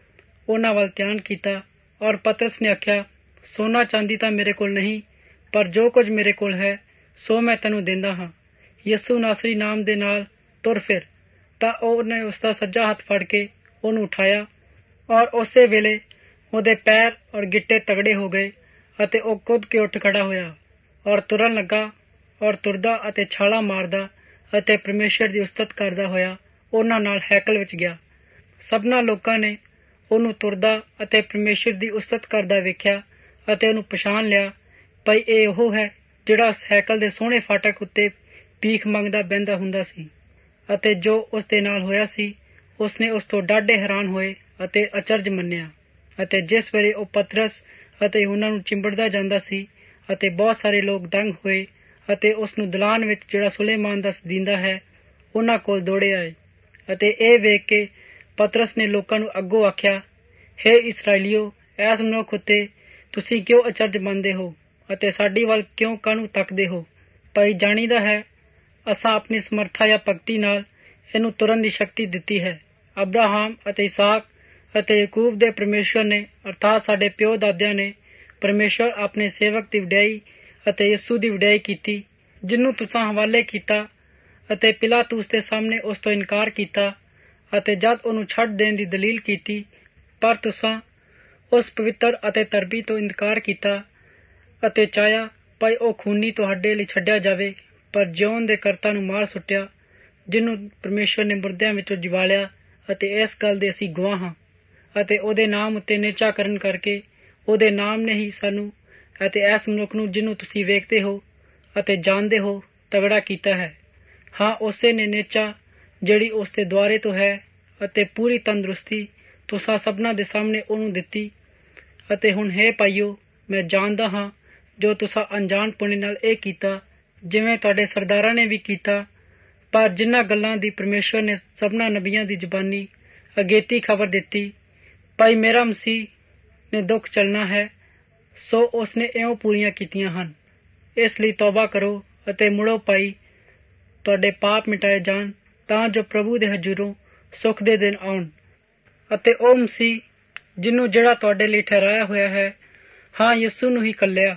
ਉਹਨਾਂ ਵੱਲ ਧਿਆਨ ਕੀਤਾ ਔਰ ਪਤਰਸ ਨੇ ਆਖਿਆ, ਸੋਨਾ ਚਾਂਦੀ ਤਾਂ ਮੇਰੇ ਕੋਲ ਨਹੀਂ, ਪਰ ਜੋ ਕੁਝ ਮੇਰੇ ਕੋਲ ਹੈ ਸੋ ਮੈਂ ਤੈਨੂੰ ਦਿੰਦਾ ਹਾਂ। ਯਿਸੂ ਨਾਸਰੀ ਨਾਮ ਦੇ ਨਾਲ ਤੁਰ ਫਿਰ। ਤਾਂ ਉਹਨੇ ਉਸਦਾ ਸੱਜਾ ਹੱਥ ਫੜ ਕੇ ਉਹਨੂੰ ਉਠਾਇਆ ਔਰ ਉਸੇ ਵੇਲੇ ਉਹਦੇ ਪੈਰ ਔਰ ਗਿੱਟੇ ਤਗੜੇ ਹੋ ਗਏ ਅਤੇ ਉਹ ਕੁੱਦ ਕੇ ਉੱਠ ਖੜਾ ਹੋਇਆ ਔਰ ਤੁਰਨ ਲੱਗਾ ਔਰ ਤੁਰਦਾ ਅਤੇ ਛਾਲਾਂ ਮਾਰਦਾ ਅਤੇ ਪਰਮੇਸ਼ਵਰ ਦੀ ਉਸਤਤ ਕਰਦਾ ਹੋਇਆ ਉਹਨਾਂ ਨਾਲ ਹੈਕਲ ਵਿੱਚ ਗਿਆ। ਸਭਨਾਂ ਲੋਕਾਂ ਨੇ ਉਹਨੂੰ ਤੁਰਦਾ ਅਤੇ ਪਰਮੇਸ਼ਵਰ ਦੀ ਉਸਤਤ ਕਰਦਾ ਵੇਖਿਆ ਅਤੇ ਉਹਨੂੰ ਪਛਾਣ ਲਿਆ ਭਈ ਇਹ ਉਹ ਹੈ ਜਿਹੜਾ ਹੈਕਲ ਦੇ ਸੋਹਣੇ ਫਾਟਕ ਉੱਤੇ ਭੀਖ ਮੰਗਦਾ ਬਹਿੰਦਾ ਹੁੰਦਾ ਸੀ। ਅਤੇ ਜੋ ਉਸ ਦੇ ਨਾਲ ਹੋਇਆ ਸੀ ਉਸਨੇ ਉਸ ਤੋਂ ਡਾਢੇ ਹੈਰਾਨ ਹੋਏ ਅਤੇ ਅਚਰਜ ਮੰਨਿਆ। ਅਤੇ ਜਿਸ ਵੇਲੇ ਉਹ ਪਤਰਸ ਅਤੇ यूहन्ना ਨੂੰ ਚਿੰਬੜਦਾ ਜਾਂਦਾ ਸੀ ਅਤੇ ਬਹੁਤ ਸਾਰੇ ਲੋਕ ਦੰਗ ਹੋਏ ਅਤੇ ਉਸ ਨੂੰ ਦਲਾਨ ਵਿੱਚ ਜਿਹੜਾ ਸੁਲੇਮਾਨ ਦਾ ਸਦੀਂਦਾ ਹੈ ਉਹਨਾਂ ਕੋਲ ਦੌੜੇ ਆਏ। ਅਤੇ ਇਹ ਵੇਖ ਕੇ ਪਤਰਸ ਨੇ ਲੋਕਾਂ ਨੂੰ ਅੱਗੋਂ ਆਖਿਆ, ਹੇ ਇਸਰਾਏਲੀਓ, ਐਸ ਮਨੁੱਖ ਉੱਤੇ ਤੁਸੀਂ ਕਿਉਂ ਅਚਰਜ ਮੰਨਦੇ ਹੋ ਅਤੇ ਸਾਡੀ ਵੱਲ ਕਿਉਂ ਕਾਹਨੂੰ ਤੱਕਦੇ ਹੋ? ਭਾਈ ਜਾਣੀਦਾ ਹੈ ਅਸਾਂ ਆਪਣੀ ਸਮਰਥਾ ਜਾਂ ਭਗਤੀ ਨਾਲ ਇਹਨੂੰ ਤੁਰਨ ਦੀ ਸ਼ਕਤੀ ਦਿੱਤੀ ਹੈ। ਅਬਰਾਹਮ ਅਤੇ ਇਸਾਕ ਅਤੇ ਯਾਕੂਬ ਦੇ ਪਰਮੇਸ਼ਵਰ ਨੇ ਅਰਥਾਤ ਸਾਡੇ ਪਿਓ ਦਾਦਿਆਂ ਨੇ ਪਰਮੇਸ਼ਵਰ ਆਪਣੇ ਸੇਵਕ ਦੀ ਵਡਿਆਈ ਅਤੇ ਯਿਸੂ ਦੀ ਵਡਿਆਈ ਕੀਤੀ, ਜਿਹਨੂੰ ਤੁਸਾਂ ਹਵਾਲੇ ਕੀਤਾ ਅਤੇ ਪਿਲਾਤੂਸ ਦੇ ਸਾਹਮਣੇ ਉਸ ਤੋਂ ਇਨਕਾਰ ਕੀਤਾ ਅਤੇ ਜਦ ਉਹਨੂੰ ਛੱਡ ਦੇਣ ਦੀ ਦਲੀਲ ਕੀਤੀ, ਪਰ ਤੁਸਾਂ ਉਸ ਪਵਿੱਤਰ ਅਤੇ ਧਰਮੀ ਤੋਂ ਇਨਕਾਰ ਕੀਤਾ ਅਤੇ ਚਾਹਿਆ ਭਾਈ ਉਹ ਖੂਨੀ ਤੁਹਾਡੇ ਲਈ ਛੱਡਿਆ ਜਾਵੇ, ਪਰ ਜਿਉਣ ਦੇ ਕਰਤਾ ਨੂੰ ਮਾਰ ਸੁੱਟਿਆ, ਜਿਹਨੂੰ ਪਰਮੇਸ਼ਵਰ ਨੇ ਮੁਰਦਿਆਂ ਵਿੱਚੋਂ ਜਿਵਾਲਿਆ। ਅਤੇ ਇਸ ਗੱਲ ਦੇ ਅਸੀਂ ਗਵਾਹ ਹਾਂ ਅਤੇ ਉਹਦੇ ਨਾਮ ਉੱਤੇ ਨਿਹਚਾ ਕਰਨ ਕਰਕੇ ਉਹਦੇ ਨਾਮ ਨੇ ਹੀ ਸਾਨੂੰ ਅਤੇ ਇਸ ਮਨੁੱਖ ਨੂੰ, ਜਿਹਨੂੰ ਤੁਸੀਂ ਵੇਖਦੇ ਹੋ ਅਤੇ ਜਾਣਦੇ ਹੋ, ਤਗੜਾ ਕੀਤਾ ਹੈ। ਹਾਂ, ਉਸੇ ਨੇ ਨਿਹਚਾ ਜਿਹੜੀ ਉਸ ਦੇ ਦੁਆਰੇ ਤੋਂ ਹੈ ਅਤੇ ਪੂਰੀ ਤੰਦਰੁਸਤੀ ਤੁਸਾਂ ਸਭਨਾਂ ਦੇ ਸਾਹਮਣੇ ਉਹਨੂੰ ਦਿੱਤੀ। ਅਤੇ ਹੁਣ ਹੇ ਭਾਈਓ, ਮੈਂ ਜਾਣਦਾ ਹਾਂ ਜੋ ਤੁਸਾਂ ਅਣਜਾਣ ਪੁਣੇ ਨਾਲ ਇਹ ਕੀਤਾ, ਜਿਵੇਂ ਤੁਹਾਡੇ ਸਰਦਾਰਾਂ ਨੇ ਵੀ ਕੀਤਾ, ਪਰ ਜਿਨ੍ਹਾਂ ਗੱਲਾਂ ਦੀ ਪਰਮੇਸ਼ਵਰ ਨੇ ਸਭਨਾਂ ਨਬੀਆਂ ਦੀ ਜ਼ਬਾਨੀ ਅਗੇਤੀ ਖਬਰ ਦਿੱਤੀ, ਭਾਈ ਮੇਰਾ ਮਸੀਹ ਨੇ ਦੁੱਖ ਚੱਲਣਾ ਹੈ, ਸੋ ਉਸਨੇ ਇਉਂ ਪੂਰੀਆਂ ਕੀਤੀਆਂ ਹਨ। ਇਸ ਲਈ ਤੌਬਾ ਕਰੋ ਅਤੇ ਮੁੜੋ ਭਾਈ, ਤੁਹਾਡੇ ਪਾਪ ਮਿਟਾਏ ਜਾਣ, ਤਾਂ ਜੋ ਪ੍ਰਭੂ ਦੇ ਹਜ਼ੂਰੋਂ ਸੁੱਖ ਦੇ ਦਿਨ ਆਉਣ। ਅਤੇ ਉਹ ਮਸੀਹ ਜਿਹਨੂੰ ਜਿਹੜਾ ਤੁਹਾਡੇ ਲਈ ਠਹਿਰਾਇਆ ਹੋਇਆ ਹੈ, ਹਾਂ ਯਿਸੂ ਨੂੰ ਹੀ ਘੱਲਿਆ,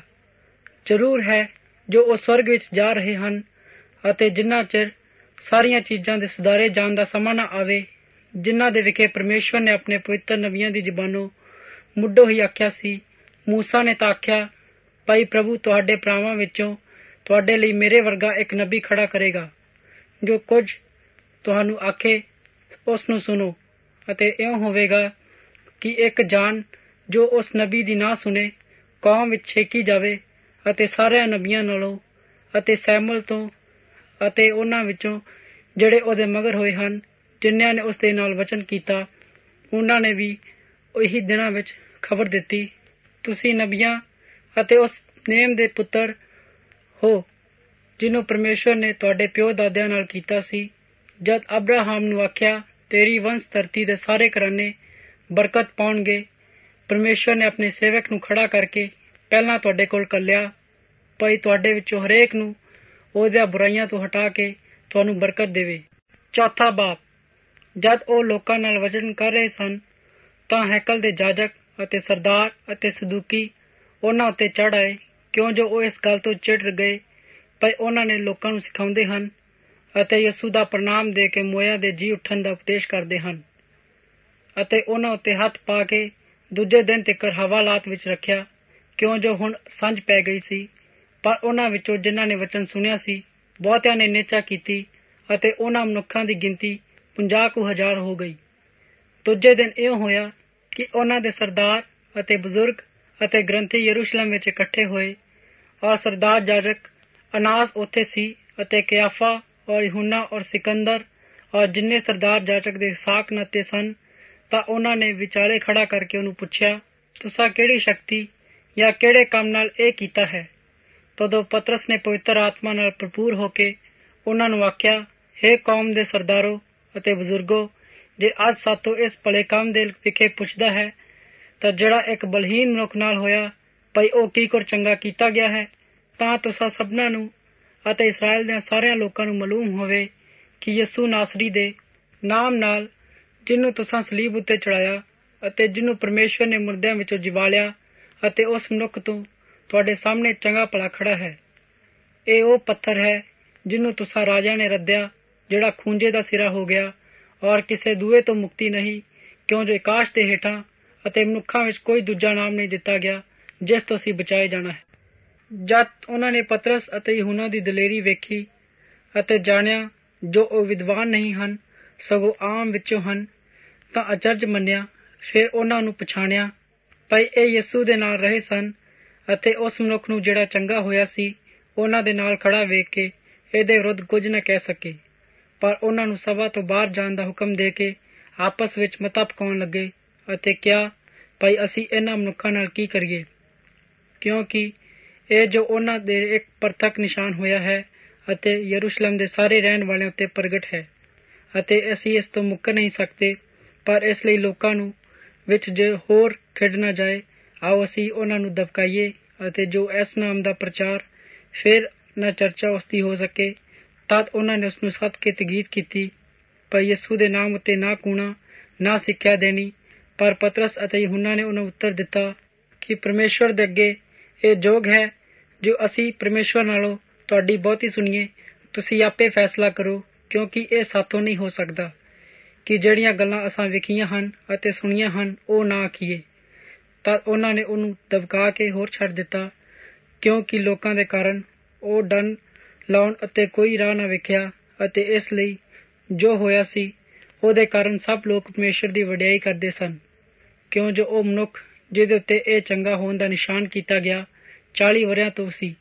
ਜ਼ਰੂਰ ਹੈ ਜੋ ਉਹ ਸਵਰਗ ਵਿੱਚ ਜਾ ਰਹੇ ਹਨ। ਅਤੇ ਜਿੰਨਾ ਚਿਰ ਸਾਰੀਆਂ ਚੀਜ਼ਾਂ ਦੇ ਸੁਧਾਰੇ ਜਾਣ ਦਾ ਸਮਾਂ ਨਾ ਆਵੇ, ਜਿਨ੍ਹਾਂ ਦੇ ਵਿਖੇ ਪਰਮੇਸ਼ਵਰ ਨੇ ਆਪਣੇ ਪਵਿੱਤਰ ਨਬੀਆਂ ਦੀ ਜ਼ਬਾਨੋਂ ਮੁੱਢੋਂ ਹੀ ਆਖਿਆ ਸੀ। ਮੂਸਾ ਨੇ ਤਾਂ ਆਖਿਆ, ਭਾਈ ਪ੍ਰਭੂ ਤੁਹਾਡੇ ਭਰਾਵਾਂ ਵਿੱਚੋਂ ਤੁਹਾਡੇ ਲਈ ਮੇਰੇ ਵਰਗਾ ਇੱਕ ਨਬੀ ਖੜਾ ਕਰੇਗਾ, ਜੋ ਕੁਝ ਤੁਹਾਨੂੰ ਆਖੇ ਉਸ ਨੂੰ ਸੁਣੋ। ਅਤੇ ਇਉਂ ਹੋਵੇਗਾ ਕਿ ਇੱਕ ਜਾਨ ਜੋ ਉਸ ਨਬੀ ਦੀ ਨਾ ਸੁਣੇ ਕੌਮ ਵਿੱਚ ਛੇਕੀ ਜਾਵੇ ਅਤੇ ਸਾਰਿਆਂ ਨਬੀਆਂ ਨਾਲੋਂ ਅਤੇ ਸੈਮੂਅਲ ਤੋਂ ਅਤੇ ਉਹਨਾਂ ਵਿੱਚੋਂ ਜਿਹੜੇ ਉਹਦੇ ਮਗਰ ਹੋਏ ਹਨ, ਜਿਨ੍ਹਾਂ ਨੇ ਉਸ ਦੇ ਨਾਲ ਵਚਨ ਕੀਤਾ, ਉਹਨਾਂ ਨੇ ਵੀ ਇਹੀ ਦਿਨਾਂ ਵਿੱਚ ਖਬਰ ਦਿੱਤੀ। ਤੁਸੀਂ ਨਬੀਆਂ ਅਤੇ ਉਸ ਨੇਮ ਦੇ ਪੁੱਤਰ ਹੋ ਜਿਹਨੂੰ ਪਰਮੇਸ਼ਵਰ ਨੇ ਤੁਹਾਡੇ ਪਿਓ ਦਾਦਿਆਂ ਨਾਲ ਕੀਤਾ ਸੀ। ਜਦ ਅਬਰਾਹਮ ਨੂੰ ਆਖਿਆ, ਤੇਰੀ ਵੰਸ਼ ਧਰਤੀ ਦੇ ਸਾਰੇ ਘਰਾਨੇ ਬਰਕਤ ਪਾਉਣਗੇ, ਪਰਮੇਸ਼ਵਰ ਨੇ ਆਪਣੇ ਸੇਵਕ ਨੂੰ ਖੜਾ ਕਰਕੇ ਪਹਿਲਾਂ ਤੁਹਾਡੇ ਕੋਲ ਘੱਲਿਆ, ਭਾਈ ਤੁਹਾਡੇ ਵਿੱਚੋਂ ਹਰੇਕ ਨੂੰ ਉਹਦੀਆਂ ਬੁਰਾਈਆਂ ਤੋਂ ਹਟਾ ਕੇ ਤੁਹਾਨੂੰ ਬਰਕਤ ਦੇਵੇ। ਚੌਥਾ ਬਾਪ। ਜਦ ਉਹ ਲੋਕਾਂ ਨਾਲ ਵਚਨ ਕਰ ਰਹੇ ਸਨ ਤਾਂ ਹੈਕਲ ਦੇ ਜਾਜਕ ਅਤੇ ਸਰਦਾਰ ਅਤੇ ਸਦੂਕੀ ਉਹਨਾਂ ਉੱਤੇ ਚੜ੍ਹ ਆਏ, ਕਿਉਂ ਜੋ ਉਹ ਇਸ ਗੱਲ ਤੋਂ ਚਿੜ ਗਏ ਭਾਈ ਉਹਨਾਂ ਨੇ ਲੋਕਾਂ ਨੂੰ ਸਿਖਾਉਂਦੇ ਹਨ ਅਤੇ ਯਿਸੂ ਦਾ ਪ੍ਰਣਾਮ ਦੇ ਕੇ ਮੋਇਆਂ ਦੇ ਜੀ ਉੱਠਣ ਦਾ ਉਪਦੇਸ਼ ਕਰਦੇ ਹਨ, ਅਤੇ ਉਹਨਾਂ ਉੱਤੇ ਹੱਥ ਪਾ ਕੇ ਦੂਜੇ ਦਿਨ ਤੀਕਰ ਹਵਾਲਾਤ ਵਿੱਚ ਰੱਖਿਆ, ਕਿਉਂ ਜੋ ਹੁਣ ਸਾਂਝ ਪੈ ਗਈ ਸੀ। ਪਰ ਉਹਨਾਂ ਵਿੱਚੋਂ ਜਿਨ੍ਹਾਂ ਨੇ ਵਚਨ ਸੁਣਿਆ ਸੀ ਬਹੁਤਿਆਂ ਨੇ ਨਿਹਚਾ ਕੀਤੀ ਅਤੇ ਉਹਨਾਂ ਮਨੁੱਖਾਂ ਦੀ ਗਿਣਤੀ ਪੰਜਾਹ ਕੁ ਹਜ਼ਾਰ ਹੋ ਗਈ। ਦੂਜੇ ਦਿਨ ਇਉਂ ਹੋਇਆ ਕਿ ਉਹਨਾਂ ਦੇ ਸਰਦਾਰ ਅਤੇ ਬਜ਼ੁਰਗ ਅਤੇ ਗ੍ਰੰਥੀ ਯਰੂਸ਼ਲਮ ਵਿੱਚ ਇਕੱਠੇ ਹੋਏ, ਔਰ ਸਰਦਾਰ ਜਾਜਕ ਅਨਾਸ ਉੱਥੇ ਸੀ ਅਤੇ ਕਿਆਫਾ ਔਰ ਯਹੂਨਾ ਔਰ ਸਿਕੰਦਰ ਔਰ ਜਿੰਨੇ ਸਰਦਾਰ ਜਾਜਕ ਦੇ ਸਾਕ ਨਾਤੇ ਸਨ। ਤਾਂ ਉਹਨਾਂ ਨੇ ਵਿਚਾਲੇ ਖੜਾ ਕਰਕੇ ਉਹਨੂੰ ਪੁੱਛਿਆ, ਤੁਸਾਂ ਕਿਹੜੀ ਸ਼ਕਤੀ ਜਾਂ ਕਿਹੜੇ ਕੰਮ ਨਾਲ ਇਹ ਕੀਤਾ ਹੈ? ਤਦੋਂ ਪਤਰਸ ਨੇ ਪਵਿੱਤਰ ਆਤਮਾ ਨਾਲ ਭਰਪੂਰ ਹੋ ਕੇ ਉਹਨਾਂ ਨੂੰ ਆਖਿਆ, ਹੇ ਕੌਮ ਦੇ ਸਰਦਾਰੋ ਅਤੇ ਬਜ਼ੁਰਗੋ, ਜੇ ਅੱਜ ਸਾਤੋਂ ਇਸ ਭਲੇ ਕੰਮ ਦੇ ਵਿਖੇ ਪੁੱਛਦਾ ਹੈ ਤਾਂ ਜਿਹੜਾ ਇੱਕ ਬਲਹੀਨ ਮਨੁੱਖ ਨਾਲ ਹੋਇਆ ਭਈ ਉਹ ਕੀ ਕੁਰ ਚੰਗਾ ਕੀਤਾ ਗਿਆ ਹੈ, ਤਾਂ ਤੁਸਾਂ ਸਭਨਾਂ ਨੂੰ ਅਤੇ ਇਸਰਾਏਲ ਦੇ ਸਾਰਿਆਂ ਲੋਕਾਂ ਨੂੰ ਮਾਲੂਮ ਹੋਵੇ ਕਿ ਯਿਸੂ ਨਾਸਰੀ ਦੇ ਨਾਮ ਨਾਲ, ਜਿਹਨੂੰ ਤੁਸਾਂ ਸਲੀਬ ਉੱਤੇ ਚੜਾਇਆ ਅਤੇ ਜਿਹਨੂੰ ਪਰਮੇਸ਼ਵਰ ਨੇ ਮੁਰਦਿਆਂ ਵਿੱਚੋਂ ਜਿਵਾਲਿਆ ਅਤੇ ਉਸ ਮਨੁੱਖ ਤੋਂ ਤੁਹਾਡੇ ਸਾਹਮਣੇ ਚੰਗਾ ਭਲਾ ਖੜਾ ਹੈ। ਇਹ ਉਹ ਪੱਥਰ ਹੈ ਜਿਹਨੂੰ ਤੁਸਾਂ ਰਾਜਿਆਂ ਨੇ ਰੱਦਿਆ, ਜਿਹੜਾ ਖੂੰਜੇ ਦਾ ਸਿਰਾ ਹੋ ਗਿਆ, ਔਰ ਕਿਸੇ ਦੂਏ ਤੋਂ ਮੁਕਤੀ ਨਹੀਂ, ਕਿਉਂ ਜੋ ਆਕਾਸ਼ ਦੇ ਹੇਠਾਂ ਅਤੇ ਮਨੁੱਖਾਂ ਵਿੱਚ ਕੋਈ ਦੂਜਾ ਨਾਮ ਨਹੀਂ ਦਿੱਤਾ ਗਿਆ ਜਿਸ ਤੋਂ ਅਸੀਂ ਬਚਾਏ ਜਾਣਾ ਹੈ। ਜਦ ਉਹਨਾਂ ਨੇ ਪਤਰਸ ਅਤੇ ਯਹੂਨਾ ਦੀ ਦਲੇਰੀ ਵੇਖੀ ਅਤੇ ਜਾਣਿਆ ਜੋ ਉਹ ਵਿਦਵਾਨ ਨਹੀਂ ਹਨ ਸਗੋਂ ਆਮ ਵਿੱਚੋਂ ਹਨ, ਤਾਂ ਅਚਰਜ ਮੰਨਿਆ। ਫਿਰ ਉਹਨਾਂ ਨੂੰ ਪਛਾਣਿਆ ਭਾਈ ਇਹ ਯਿਸੂ ਦੇ ਨਾਲ ਰਹੇ ਸਨ ਅਤੇ ਉਸ ਮਨੁੱਖ ਨੂੰ ਜਿਹੜਾ ਚੰਗਾ ਹੋਇਆ ਸੀ ਉਹਨਾਂ ਦੇ ਨਾਲ ਖੜਾ ਵੇਖ ਕੇ ਇਹਦੇ ਵਿਰੁੱਧ ਕੁਝ ਨਾ ਕਹਿ ਸਕੇ। ਪਰ ਉਹਨਾਂ ਨੂੰ ਸਭਾ ਤੋਂ ਬਾਹਰ ਜਾਣ ਦਾ ਹੁਕਮ ਦੇ ਕੇ ਆਪਸ ਵਿੱਚ ਮਤਾ ਪਕਾਉਣ ਲੱਗੇ ਅਤੇ ਕਿਹਾ, ਭਾਈ ਅਸੀਂ ਇਹਨਾਂ ਮਨੁੱਖਾਂ ਨਾਲ ਕੀ ਕਰੀਏ, ਕਿਉਂਕਿ ਇਹ ਜੋ ਉਹਨਾਂ ਦੇ ਇੱਕ ਪ੍ਰਤੱਖ ਨਿਸ਼ਾਨ ਹੋਇਆ ਹੈ ਅਤੇ ਯਰੂਸ਼ਲਮ ਦੇ ਸਾਰੇ ਰਹਿਣ ਵਾਲਿਆਂ ਉੱਤੇ ਪ੍ਰਗਟ ਹੈ, ਅਤੇ ਅਸੀਂ ਇਸ ਤੋਂ ਮੁੱਕਰ ਨਹੀਂ ਸਕਦੇ। ਪਰ ਇਸ ਲਈ ਲੋਕਾਂ ਨੂੰ ਵਿੱਚ ਜੇ ਹੋਰ ਖਿੜ ਨਾ ਜਾਏ, ਆਓ ਅਸੀਂ ਉਹਨਾਂ ਨੂੰ ਦਬਕਾਈਏ ਅਤੇ ਜੋ ਇਸ ਨਾਮ ਦਾ ਪ੍ਰਚਾਰ ਫਿਰ ਨਾ ਚਰਚਾ ਉਸਦੀ ਹੋ ਸਕੇ। ਤਦ ਉਹਨਾਂ ਨੇ ਉਸਨੂੰ ਸੱਦ ਕੇ ਤਗੀਦ ਕੀਤੀ, ਪਰ ਯਿਸੂ ਦੇ ਨਾਮ ਉੱਤੇ ਨਾ ਕੂਣਾ, ਨਾ ਸਿੱਖਿਆ ਦੇਣੀ। ਪਰ ਪਤਰਸ ਅਤੇ ਯਹੂਨਾ ਨੇ ਉਹਨਾਂ ਉੱਤਰ ਦਿੱਤਾ ਕਿ ਪਰਮੇਸ਼ਵਰ ਦੇ ਅੱਗੇ ਇਹ ਯੋਗ ਹੈ ਜੋ ਅਸੀਂ ਪਰਮੇਸ਼ਵਰ ਨਾਲੋਂ ਤੁਹਾਡੀ ਬਹੁਤੀ ਸੁਣੀਏ। ਤੁਸੀਂ ਆਪੇ ਫੈਸਲਾ ਕਰੋ, ਕਿਉਂਕਿ ਇਹ ਸਾਥੋਂ ਨਹੀਂ ਹੋ ਸਕਦਾ ਕਿ ਜਿਹੜੀਆਂ ਗੱਲਾਂ ਅਸਾਂ ਵੇਖੀਆਂ ਹਨ ਅਤੇ ਸੁਣੀਆਂ ਹਨ ਉਹ ਨਾ ਆਖੀਏ। ਤਾਂ ਉਹਨਾਂ ਨੇ ਉਹਨੂੰ ਦਬਕਾ ਕੇ ਹੋਰ ਛੱਡ ਦਿੱਤਾ, ਕਿਉਂਕਿ ਲੋਕਾਂ ਦੇ ਕਾਰਨ ਉਹ ਡੰਨ ਲਾਉਣ ਅਤੇ ਕੋਈ ਰਾਹ ਨਾ ਵੇਖਿਆ, ਅਤੇ ਇਸ ਲਈ ਜੋ ਹੋਇਆ ਸੀ ਉਹਦੇ ਕਾਰਨ ਸਭ ਲੋਕ ਪਰਮੇਸ਼ਵਰ ਦੀ ਵਡਿਆਈ ਕਰਦੇ ਸਨ, ਕਿਉਂ ਜੋ ਉਹ ਮਨੁੱਖ ਜਿਹਦੇ ਉੱਤੇ ਇਹ ਚੰਗਾ ਹੋਣ ਦਾ ਨਿਸ਼ਾਨ ਕੀਤਾ ਗਿਆ ਚਾਲੀ ਵਰ੍ਹਿਆਂ ਤੋਂ ਸੀ।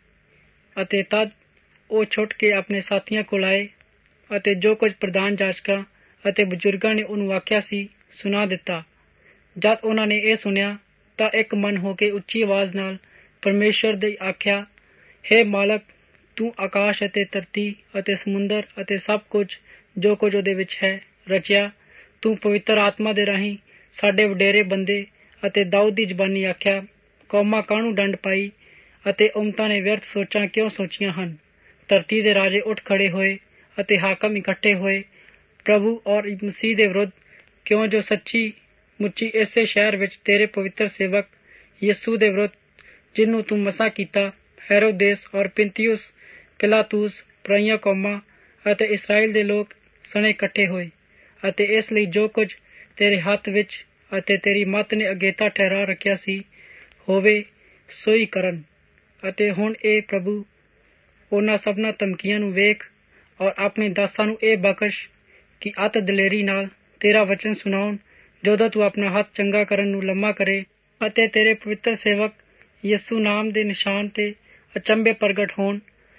ਅਤੇ ਤਦ ਉਹ ਛੁੱਟ ਕੇ ਆਪਣੇ ਸਾਥੀਆਂ ਕੋਲ ਆਏ ਅਤੇ ਜੋ ਕੁਝ ਪ੍ਰਧਾਨ ਜਾਜਕਾਂ ਅਤੇ ਬਜ਼ੁਰਗਾਂ ਨੇ ਉਹਨੂੰ ਆਖਿਆ ਸੀ ਸੁਣਾ ਦਿੱਤਾ। ਜਦ ਉਹਨਾਂ ਨੇ ਇਹ ਸੁਣਿਆ ਤਾਂ ਇੱਕ ਮਨ ਹੋ ਕੇ ਉੱਚੀ ਆਵਾਜ਼ ਨਾਲ ਪਰਮੇਸ਼ਵਰ ਦੀ ਆਖਿਆ, ਹੇ ਮਾਲਕ, ਤੂੰ ਆਕਾਸ਼ ਅਤੇ ਧਰਤੀ ਅਤੇ ਸਮੁੰਦਰ ਅਤੇ ਸਭ ਕੁਝ ਜੋ ਕੁਝ ਉਹਦੇ ਵਿੱਚ ਹੈ ਰਚਿਆ। ਤੂੰ ਪਵਿੱਤਰ ਆਤਮਾ ਦੇ ਰਾਹੀਂ ਸਾਡੇ ਵਡੇਰੇ ਬੰਦੇ ਅਤੇ ਦਾਊਦ ਦੀ ਜ਼ਬਾਨੀ ਆਖਿਆ, ਕੌਮਾਂ ਕਾਹਨੂੰ ਡੰਡ ਪਾਈ ਅਤੇ ਉਮਤਾਂ ਨੇ ਵਿਅਰਥ ਸੋਚਾਂ ਕਿਉਂ ਸੋਚੀਆਂ ਹਨ। ਧਰਤੀ ਦੇ ਰਾਜੇ ਉੱਠ ਖੜੇ ਹੋਏ ਅਤੇ ਹਾਕਮ ਇਕੱਠੇ ਹੋਏ ਪ੍ਰਭੂ ਔਰ ਮਸੀਹ ਦੇ ਵਿਰੁੱਧ, ਕਿਉਂ ਜੋ ਸੱਚੀ ਮੁੱਚੀ ਇਸੇ ਸ਼ਹਿਰ ਵਿੱਚ ਤੇਰੇ ਪਵਿੱਤਰ ਸੇਵਕ ਯਿਸੂ ਦੇ ਵਿਰੁੱਧ, ਜਿਹਨੂੰ ਤੂੰ ਮਸਾ ਕੀਤਾ, ਹੈਰੋਦੇਸ ਔਰ ਪਿੰਤੀਉਸ, ਪਿਲਾਤੂਸ, ਪਰਾਈਆਂ ਕੌਮਾਂ ਅਤੇ ਇਸਰਾਏਲ ਦੇ ਲੋਕ ਸਣੇ ਇਕੱਠੇ ਹੋਏ, ਅਤੇ ਇਸ ਲਈ ਜੋ ਕੁਝ ਤੇਰੇ ਹੱਥ ਵਿੱਚ ਅਤੇ ਤੇਰੀ ਮੱਤ ਨੇ ਅਗੇਤਾ ਠਹਿਰਾ ਰੱਖਿਆ ਸੀ ਹੋਵੇ ਸੋਈ ਕਰਨ। ਅਤੇ ਹੁਣ ਇਹ ਪ੍ਰਭੂ ਉਹਨਾਂ ਸਭਨਾਂ ਧਮਕੀਆਂ ਨੂੰ ਵੇਖ ਔਰ ਆਪਣੇ ਦਾਸਾਂ ਨੂੰ ਇਹ ਬਖਸ਼ ਕਿ ਅਤ ਦਲੇਰੀ ਨਾਲ ਤੇਰਾ ਵਚਨ ਸੁਣਾਉਣ ਜਦੋਂ ਤੂੰ ਆਪਣਾ ਹੱਥ ਚੰਗਾ ਕਰਨ ਨੂੰ ਲੰਮਾ ਕਰੇ, ਅਤੇ ਤੇਰੇ ਪਵਿੱਤਰ ਸੇਵਕ ਯਿਸੂ ਨਾਮ ਦੇ ਨਿਸ਼ਾਨ ਤੇ ਅਚੰਭੇ ਪ੍ਰਗਟ ਹੋਣ।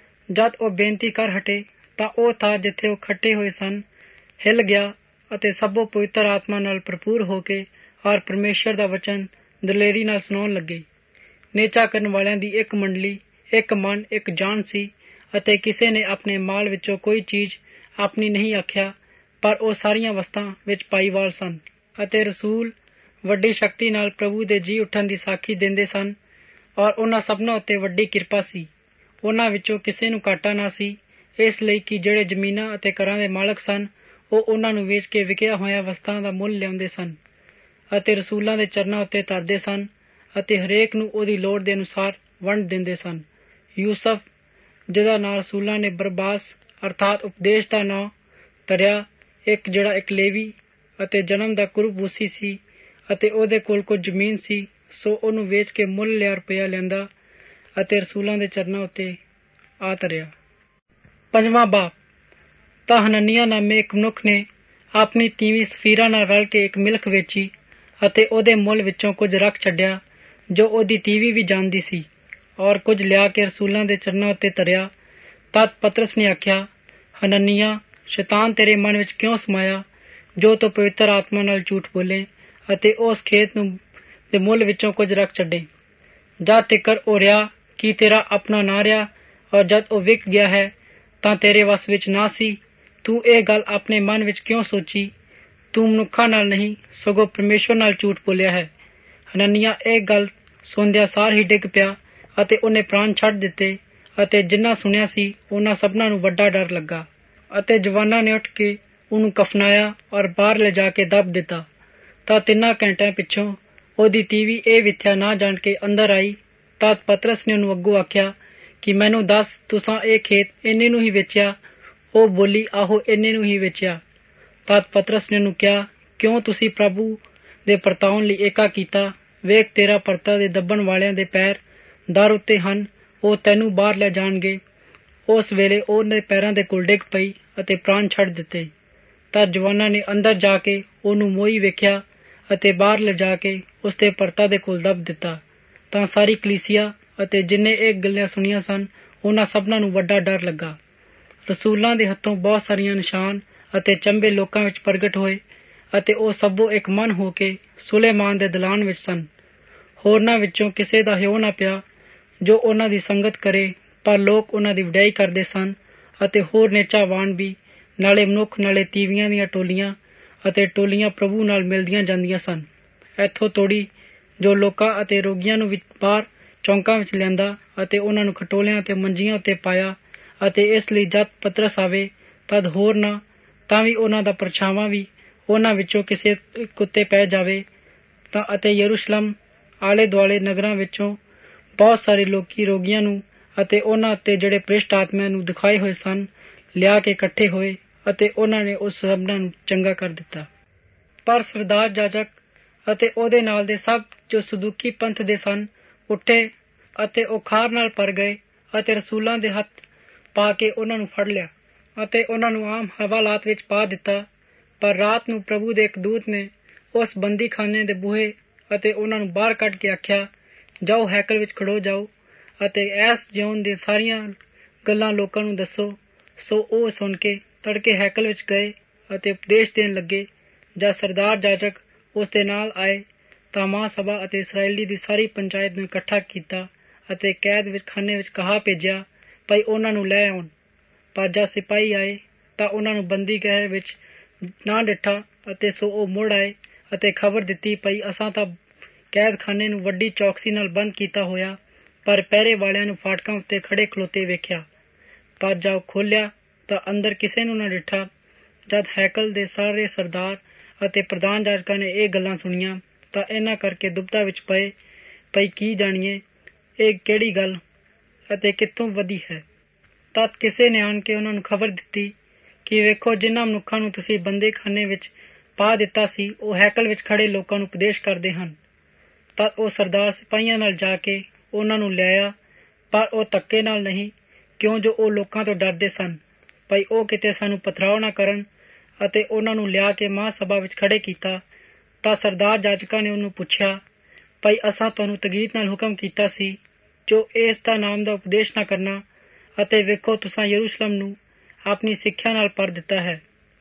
ਜਦ ਉਹ ਬੇਨਤੀ ਕਰ ਹਟੇ ਤਾਂ ਉਹ ਥਾਂ ਜਿੱਥੇ ਉਹ ਖੱਟੇ ਹੋਏ ਸਨ ਹਿੱਲ ਗਿਆ, ਅਤੇ ਸਭੋ ਪਵਿੱਤਰ ਆਤਮਾ ਨਾਲ ਭਰਪੂਰ ਹੋ ਕੇ ਔਰ ਪਰਮੇਸ਼ਵਰ ਦਾ ਵਚਨ ਦਲੇਰੀ ਨਾਲ ਸੁਣਾਉਣ ਲੱਗੇ। ਨੇਚਾ ਕਰਨ ਵਾਲਿਆਂ ਦੀ ਇੱਕ ਮੰਡਲੀ, ਇੱਕ ਮਨ, ਇੱਕ ਜਾਨ ਸੀ, ਅਤੇ ਕਿਸੇ ਨੇ ਆਪਣੇ ਮਾਲ ਵਿੱਚੋਂ ਕੋਈ ਚੀਜ਼ ਆਪਣੀ ਨਹੀਂ ਆਖਿਆ, ਪਰ ਉਹ ਸਾਰੀਆਂ ਵਸਤਾਂ ਵਿੱਚ ਭਾਈਵਾਲ ਸਨ। ਅਤੇ ਰਸੂਲ ਵੱਡੀ ਸ਼ਕਤੀ ਨਾਲ ਪ੍ਰਭੂ ਦੇ ਜੀ ਉੱਠਣ ਦੀ ਸਾਖੀ ਦਿੰਦੇ ਸਨ, ਔਰ ਉਹਨਾਂ ਸਭਨਾਂ ਉੱਤੇ ਵੱਡੀ ਕਿਰਪਾ ਸੀ। ਉਹਨਾਂ ਵਿੱਚੋਂ ਕਿਸੇ ਨੂੰ ਘਾਟਾ ਨਾ ਸੀ, ਇਸ ਲਈ ਕਿ ਜਿਹੜੇ ਜ਼ਮੀਨਾਂ ਅਤੇ ਘਰਾਂ ਦੇ ਮਾਲਕ ਸਨ, ਉਹ ਉਹਨਾਂ ਨੂੰ ਵੇਚ ਕੇ ਵਿਕਿਆ ਹੋਇਆਂ ਵਸਤਾਂ ਦਾ ਮੁੱਲ ਲਿਆਉਂਦੇ ਸਨ ਅਤੇ ਰਸੂਲਾਂ ਦੇ ਚਰਨਾਂ ਉੱਤੇ ਧਰਦੇ ਸਨ, ਅਤੇ ਹਰੇਕ ਨੂੰ ਉਹਦੀ ਲੋੜ ਦੇ ਅਨੁਸਾਰ ਵੰਡ ਦਿੰਦੇ ਸਨ। ਯੂਸਫ, ਜਿਹਦਾ ਨਾਂ ਰਸੂਲਾਂ ਨੇ ਬਰਬਾਸ ਅਰਥਾਤ ਉਪਦੇਸ਼ ਦਾ ਨਾਂ ਧਰਿਆ, ਇੱਕ ਜਿਹੜਾ ਇੱਕ ਲੇਵੀ ਅਤੇ ਜਨਮ ਦਾ ਕੁਰਬੂਸੀ ਸੀ, ਅਤੇ ਉਹਦੇ ਕੋਲ ਕੁਝ ਜ਼ਮੀਨ ਸੀ, ਸੋ ਉਹਨੂੰ ਵੇਚ ਕੇ ਮੁੱਲ ਲਿਆ ਰੁਪਇਆ ਲਿਆਂਦਾ ਅਤੇ ਰਸੂਲਾਂ ਦੇ ਚਰਨਾਂ ਉੱਤੇ ਆ ਧਰਿਆ। ਪੰਜਵਾਂ ਬਾਪ। ਤਾਂ ਹਨਨੀਆ ਨਾਮੇ ਇੱਕ ਮਨੁੱਖ ਨੇ ਆਪਣੀ ਤੀਵੀਂ ਸਫੀਰਾ ਨਾਲ ਰਲ ਕੇ ਇੱਕ ਮਿਲਖ ਵੇਚੀ ਅਤੇ ਉਹਦੇ ਮੁੱਲ ਵਿੱਚੋਂ ਕੁਝ ਰੱਖ ਛੱਡਿਆ, ਜੋ ਉਹਦੀ ਤੀਵੀਂ ਵੀ ਜਾਣਦੀ ਸੀ, ਔਰ ਕੁਝ ਲਿਆ ਕੇ ਰਸੂਲਾਂ ਦੇ ਚਰਨਾਂ ਉੱਤੇ ਧਰਿਆ। ਤਦ ਪਤਰਸ ਨੇ ਆਖਿਆ, ਹਨਨੀਆ, ਸ਼ੈਤਾਨ ਤੇਰੇ ਮਨ ਵਿੱਚ ਕਿਉਂ ਸਮਾਇਆ, ਜੋ ਤੂੰ ਪਵਿੱਤਰ ਆਤਮਾ ਨਾਲ ਝੂਠ ਬੋਲੇ ਅਤੇ ਉਸ ਖੇਤ ਨੂੰ ਦੇ ਮੁੱਲ ਵਿੱਚੋਂ ਕੁਝ ਰੱਖ ਛੱਡੇ। ਜਦ ਤਿਕਰ ਉਹ ਰਿਹਾ ਕਿ ਤੇਰਾ ਆਪਣਾ ਨਾ ਰਿਹਾ, ਔਰ ਜਦ ਉਹ ਵਿਕ ਗਿਆ ਹੈ ਤਾਂ ਤੇਰੇ ਵੱਸ ਵਿੱਚ ਨਾ ਸੀ। ਤੂੰ ਇਹ ਗੱਲ ਆਪਣੇ ਮਨ ਵਿੱਚ ਕਿਉਂ ਸੋਚੀ? ਤੂੰ ਮਨੁੱਖਾਂ ਨਾਲ ਨਹੀਂ, ਸਗੋਂ ਪਰਮੇਸ਼ਵਰ ਨਾਲ ਝੂਠ ਬੋਲਿਆ ਹੈ। ਹਨਨੀਆ ਇਹ ਗੱਲ ਸੁਣਦਿਆਂ ਸਾਰ ਹੀ ਡਿੱਗ ਪਿਆ ਅਤੇ ਉਹਨੇ ਪ੍ਰਾਣ ਛੱਡ ਦਿੱਤੇ, ਅਤੇ ਜਿੰਨਾ ਸੁਣਿਆ ਸੀ ਉਹਨਾਂ ਸਭਨਾਂ ਨੂੰ ਵੱਡਾ ਡਰ ਲੱਗਾ। ਅਤੇ ਜਵਾਨਾਂ ਨੇ ਉੱਠ ਕੇ ਉਹਨੂੰ ਕਫਨਾਇਆ ਔਰ ਬਾਹਰ ਲਿਜਾ ਕੇ ਦੱਬ ਦਿੱਤਾ। ਤਾਂ ਤਿੰਨਾਂ ਘੰਟਿਆਂ ਪਿੱਛੋਂ ਉਹਦੀ ਤੀਵੀਂ ਇਹ ਵਿਥਿਆ ਨਾ ਜਾਣ ਕੇ ਅੰਦਰ ਆਈ। ਤਦ ਪਤਰਸ ਨੇ ਉਹਨੂੰ ਅੱਗੋਂ ਆਖਿਆ ਕਿ ਮੈਨੂੰ ਦੱਸ, ਤੁਸਾਂ ਇਹ ਖੇਤ ਇੰਨੇ ਨੂੰ ਹੀ ਵੇਚਿਆ? ਉਹ ਬੋਲੀ, ਆਹੋ, ਇੰਨੇ ਨੂੰ ਹੀ ਵੇਚਿਆ। ਤਦ ਪਤਰਸ ਨੇ ਉਹਨੂੰ ਕਿਹਾ, ਕਿਉਂ ਤੁਸੀਂ ਪ੍ਰਭੂ ਦੇ ਪਰਤਾਉਣ ਲਈ ਏਕਾ ਕੀਤਾ? ਵੇਖ, ਤੇਰਾ ਪਰਤਾ ਦੇ ਦੱਬਣ ਵਾਲਿਆਂ ਦੇ ਪੈਰ ਦਰ ਉੱਤੇ ਹਨ, ਉਹ ਤੈਨੂੰ ਬਾਹਰ ਲੈ ਜਾਣਗੇ। ਉਸ ਵੇਲੇ ਉਹਦੇ ਪੈਰਾਂ ਦੇ ਕੋਲ ਡਿੱਗ ਪਈ ਅਤੇ ਪ੍ਰਾਣ ਛੱਡ ਦਿੱਤੇ। ਤਦ ਜਵਾਨਾਂ ਨੇ ਅੰਦਰ ਜਾ ਕੇ ਉਹਨੂੰ ਮੋਈ ਵੇਖਿਆ ਅਤੇ ਬਾਹਰ ਲਿਜਾ ਕੇ ਉਸਦੇ ਪਰਤਾ ਦੇ ਕੋਲ ਦੱਬ ਦਿੱਤਾ। ਤਾਂ ਸਾਰੀ ਕਲੀਸਿਆ ਅਤੇ ਜਿੰਨੇ ਇਹ ਗੱਲਾਂ ਸੁਣੀਆਂ ਸਨ, ਉਹਨਾਂ ਸਭਨਾਂ ਨੂੰ ਵੱਡਾ ਡਰ ਲੱਗਾ। ਰਸੂਲਾਂ ਦੇ ਹੱਥੋਂ ਬਹੁਤ ਸਾਰੀਆਂ ਨਿਸ਼ਾਨ ਅਤੇ ਚੰਬੇ ਲੋਕਾਂ ਵਿੱਚ ਪ੍ਰਗਟ ਹੋਏ, ਅਤੇ ਉਹ ਸਭੋ ਇੱਕ ਮਨ ਹੋ ਕੇ ਸੁਲੇਮਾਨ ਦੇ ਦਲਾਨ ਵਿੱਚ ਸਨ। ਹੋਰਨਾਂ ਵਿੱਚੋਂ ਕਿਸੇ ਦਾ ਹਿਉ ਨਾ ਪਿਆ ਜੋ ਉਹਨਾਂ ਦੀ ਸੰਗਤ ਕਰੇ, ਪਰ ਲੋਕ ਉਹਨਾਂ ਦੀ ਵਡਿਆਈ ਕਰਦੇ ਸਨ, ਅਤੇ ਹੋਰ ਨੇਚਾਵਾਨ ਵੀ, ਨਾਲੇ ਮਨੁੱਖ, ਨਾਲੇ ਤੀਵੀਆਂ ਦੀਆਂ ਟੋਲੀਆਂ ਅਤੇ ਟੋਲੀਆਂ ਪ੍ਰਭੂ ਨਾਲ ਮਿਲਦੀਆਂ ਜਾਂਦੀਆਂ ਸਨ। ਇੱਥੋਂ ਤੋੜੀ ਜੋ ਲੋਕਾਂ ਅਤੇ ਰੋਗੀਆਂ ਨੂੰ ਬਾਹਰ ਚੌਂਕਾਂ ਵਿੱਚ ਲਿਆਂਦਾ ਅਤੇ ਉਹਨਾਂ ਨੂੰ ਖਟੋਲਿਆਂ ਅਤੇ ਮੰਜੀਆਂ ਉੱਤੇ ਪਾਇਆ। ਅਤੇ ਇਸ ਲਈ ਜਦ ਪਤਰਸ ਆਵੇ ਤਦ ਹੋਰ ਨਾ ਤਾਂ ਵੀ ਉਹਨਾਂ ਦਾ ਪਰਛਾਵਾਂ ਵੀ ਉਹਨਾਂ ਵਿੱਚੋਂ ਕਿਸੇ ਇੱਕ ਉੱਤੇ ਪੈ ਜਾਵੇ। ਤਾਂ ਅਤੇ ਯਰੂਸ਼ਲਮ ਆਲੇ ਦੁਆਲੇ ਨਗਰਾਂ ਵਿੱਚੋਂ ਬਹੁਤ ਸਾਰੇ ਲੋਕੀ ਰੋਗੀਆਂ ਨੂੰ ਅਤੇ ਉਹਨਾਂ ਉੱਤੇ ਜਿਹੜੇ ਭ੍ਰਿਸ਼ਟ ਆਤਮਿਆਂ ਨੂੰ ਦਿਖਾਏ ਹੋਏ ਸਨ ਲਿਆ ਕੇ ਇਕੱਠੇ ਹੋਏ, ਅਤੇ ਉਹਨਾਂ ਨੇ ਉਸ ਸਭਨਾਂ ਨੂੰ ਚੰਗਾ ਕਰ ਦਿੱਤਾ। ਪਰ ਸਰਦਾਰ ਜਾਜਕ ਅਤੇ ਉਹਦੇ ਨਾਲ ਦੇ ਸਭ ਜੋ ਸਦੂਕੀ ਪੰਥ ਦੇ ਸਨ ਉੱਠੇ, ਅਤੇ ਉਹ ਖਾਰ ਨਾਲ ਭਰ ਗਏ ਅਤੇ ਰਸੂਲਾਂ ਦੇ ਹੱਥ ਪਾ ਕੇ ਉਹਨਾਂ ਨੂੰ ਫੜ ਲਿਆ ਅਤੇ ਉਹਨਾਂ ਨੂੰ ਆਮ ਹਵਾਲਾਤ ਵਿੱਚ ਪਾ ਦਿੱਤਾ। ਪਰ ਰਾਤ ਨੂੰ ਪ੍ਰਭੂ ਦੇ ਇੱਕ ਦੂਤ ਨੇ ਉਸ ਬੰਦੀਖਾਨੇ ਦੇ ਬੂਹੇ ਅਤੇ ਉਹਨਾਂ ਨੂੰ ਬਾਹਰ ਕੱਢ ਕੇ ਆਖਿਆ, ਜਾਓ, ਹੈਕਲ ਵਿੱਚ ਖੜੋ ਜਾਓ ਅਤੇ ਐਸ ਜਿਉਣ ਦੀਆਂ ਸਾਰੀਆਂ ਗੱਲਾਂ ਲੋਕਾਂ ਨੂੰ ਦੱਸੋ। ਸੋ ਉਹ ਸੁਣ ਕੇ ਤੜਕੇ ਹੈਕਲ ਵਿੱਚ ਗਏ ਅਤੇ ਉਪਦੇਸ਼ ਦੇਣ ਲੱਗੇ। ਜਦ ਸਰਦਾਰ ਜਾਜਕ ਉਸ ਦੇ ਨਾਲ ਆਏ ਤਾਂ ਮਹਾਂਸਭਾ ਅਤੇ ਇਸਰਾਏਲੀ ਦੀ ਸਾਰੀ ਪੰਚਾਇਤ ਨੂੰ ਇਕੱਠਾ ਕੀਤਾ ਅਤੇ ਕੈਦ ਵਿੱਚ ਖਾਨੇ ਵਿੱਚ ਕਹਾ ਭੇਜਿਆ ਭਈ ਉਹਨਾਂ ਨੂੰ ਲੈ ਆਉਣ। ਪਰ ਜਦ ਸਿਪਾਹੀ ਆਏ ਤਾਂ ਉਹਨਾਂ ਨੂੰ ਬੰਦੀ ਗ੍ਰਹਿ ਵਿੱਚ ਨਾ ਡਿੱਠਾ, ਅਤੇ ਸੋ ਉਹ ਮੁੜ ਆਏ ਅਤੇ ਖਬਰ ਦਿੱਤੀ ਭਈ ਅਸਾਂ ਤਾਂ ਕੈਦਖਾਨੇ ਨੂੰ ਵੱਡੀ ਚੌਕਸੀ ਨਾਲ ਬੰਦ ਕੀਤਾ ਹੋਇਆ, ਪਰ ਪਹਿਰੇ ਵਾਲਿਆਂ ਨੂੰ ਫਾਟਕਾਂ ਉੱਤੇ ਖੜੇ ਖਲੋਤੇ ਵੇਖਿਆ। ਪਰ ਜਦ ਖੋਲ੍ਹਿਆ ਤਾਂ ਅੰਦਰ ਕਿਸੇ ਨੂੰ ਨਾ ਡਿੱਠਾ। ਜਦ ਹੈਕਲ ਦੇ ਸਾਰੇ ਸਰਦਾਰ ਅਤੇ ਪ੍ਰਧਾਨ ਜਾਜਕਾਂ ਨੇ ਇਹ ਗੱਲਾਂ ਸੁਣੀਆਂ ਤਾਂ ਇਹਨਾਂ ਕਰਕੇ ਦੁਬਦਾ ਵਿੱਚ ਪਏ ਭਈ ਕੀ ਜਾਣੀਏ ਇਹ ਕਿਹੜੀ ਗੱਲ ਅਤੇ ਕਿੱਥੋਂ ਵਧੀ ਹੈ। ਤਦ ਕਿਸੇ ਨੇ ਆਣ ਕੇ ਉਹਨਾਂ ਨੂੰ ਖਬਰ ਦਿੱਤੀ ਕਿ ਵੇਖੋ, ਜਿਨ੍ਹਾਂ ਮਨੁੱਖਾਂ ਨੂੰ ਤੁਸੀਂ ਬੰਦੀਖਾਨੇ ਵਿੱਚ ਪਾ ਦਿੱਤਾ ਸੀ, ਉਹ ਹੈਕਲ ਵਿੱਚ ਖੜੇ ਲੋਕਾਂ ਨੂੰ ਉਪਦੇਸ਼ ਕਰਦੇ ਹਨ। ਤਦ ਉਹ ਸਰਦਾਰ ਸਿਪਾਹੀਆਂ ਨਾਲ ਜਾ ਕੇ ਉਹਨਾਂ ਨੂੰ ਲਿਆਇਆ, ਪਰ ਉਹ ਧੱਕੇ ਨਾਲ ਨਹੀਂ, ਕਿਉਂ ਜੋ ਉਹ ਲੋਕਾਂ ਤੋਂ ਡਰਦੇ ਸਨ ਭਈ ਉਹ ਕਿਤੇ ਸਾਨੂੰ ਪਥਰਾਓ ਨਾ ਕਰਨ, ਅਤੇ ਉਹਨਾਂ ਨੂੰ ਲਿਆ ਕੇ ਮਹਾਂਸਭਾ ਵਿੱਚ ਖੜੇ ਕੀਤਾ। ਤਾਂ ਸਰਦਾਰ ਜਾਜਕਾਂ ਨੇ ਉਹਨੂੰ ਪੁੱਛਿਆ ਭਈ ਅਸਾਂ ਤੁਹਾਨੂੰ ਤਗੀਦ ਨਾਲ ਹੁਕਮ ਕੀਤਾ ਸੀ ਜੋ ਇਸ ਦਾ ਨਾਮ ਦਾ ਉਪਦੇਸ਼ ਨਾ ਕਰਨਾ, ਅਤੇ ਵੇਖੋ ਤੁਸਾਂ ਯਰੂਸ਼ਲਮ ਨੂੰ ਆਪਣੀ ਸਿੱਖਿਆ ਨਾਲ ਭਰ ਦਿੱਤਾ ਹੈ,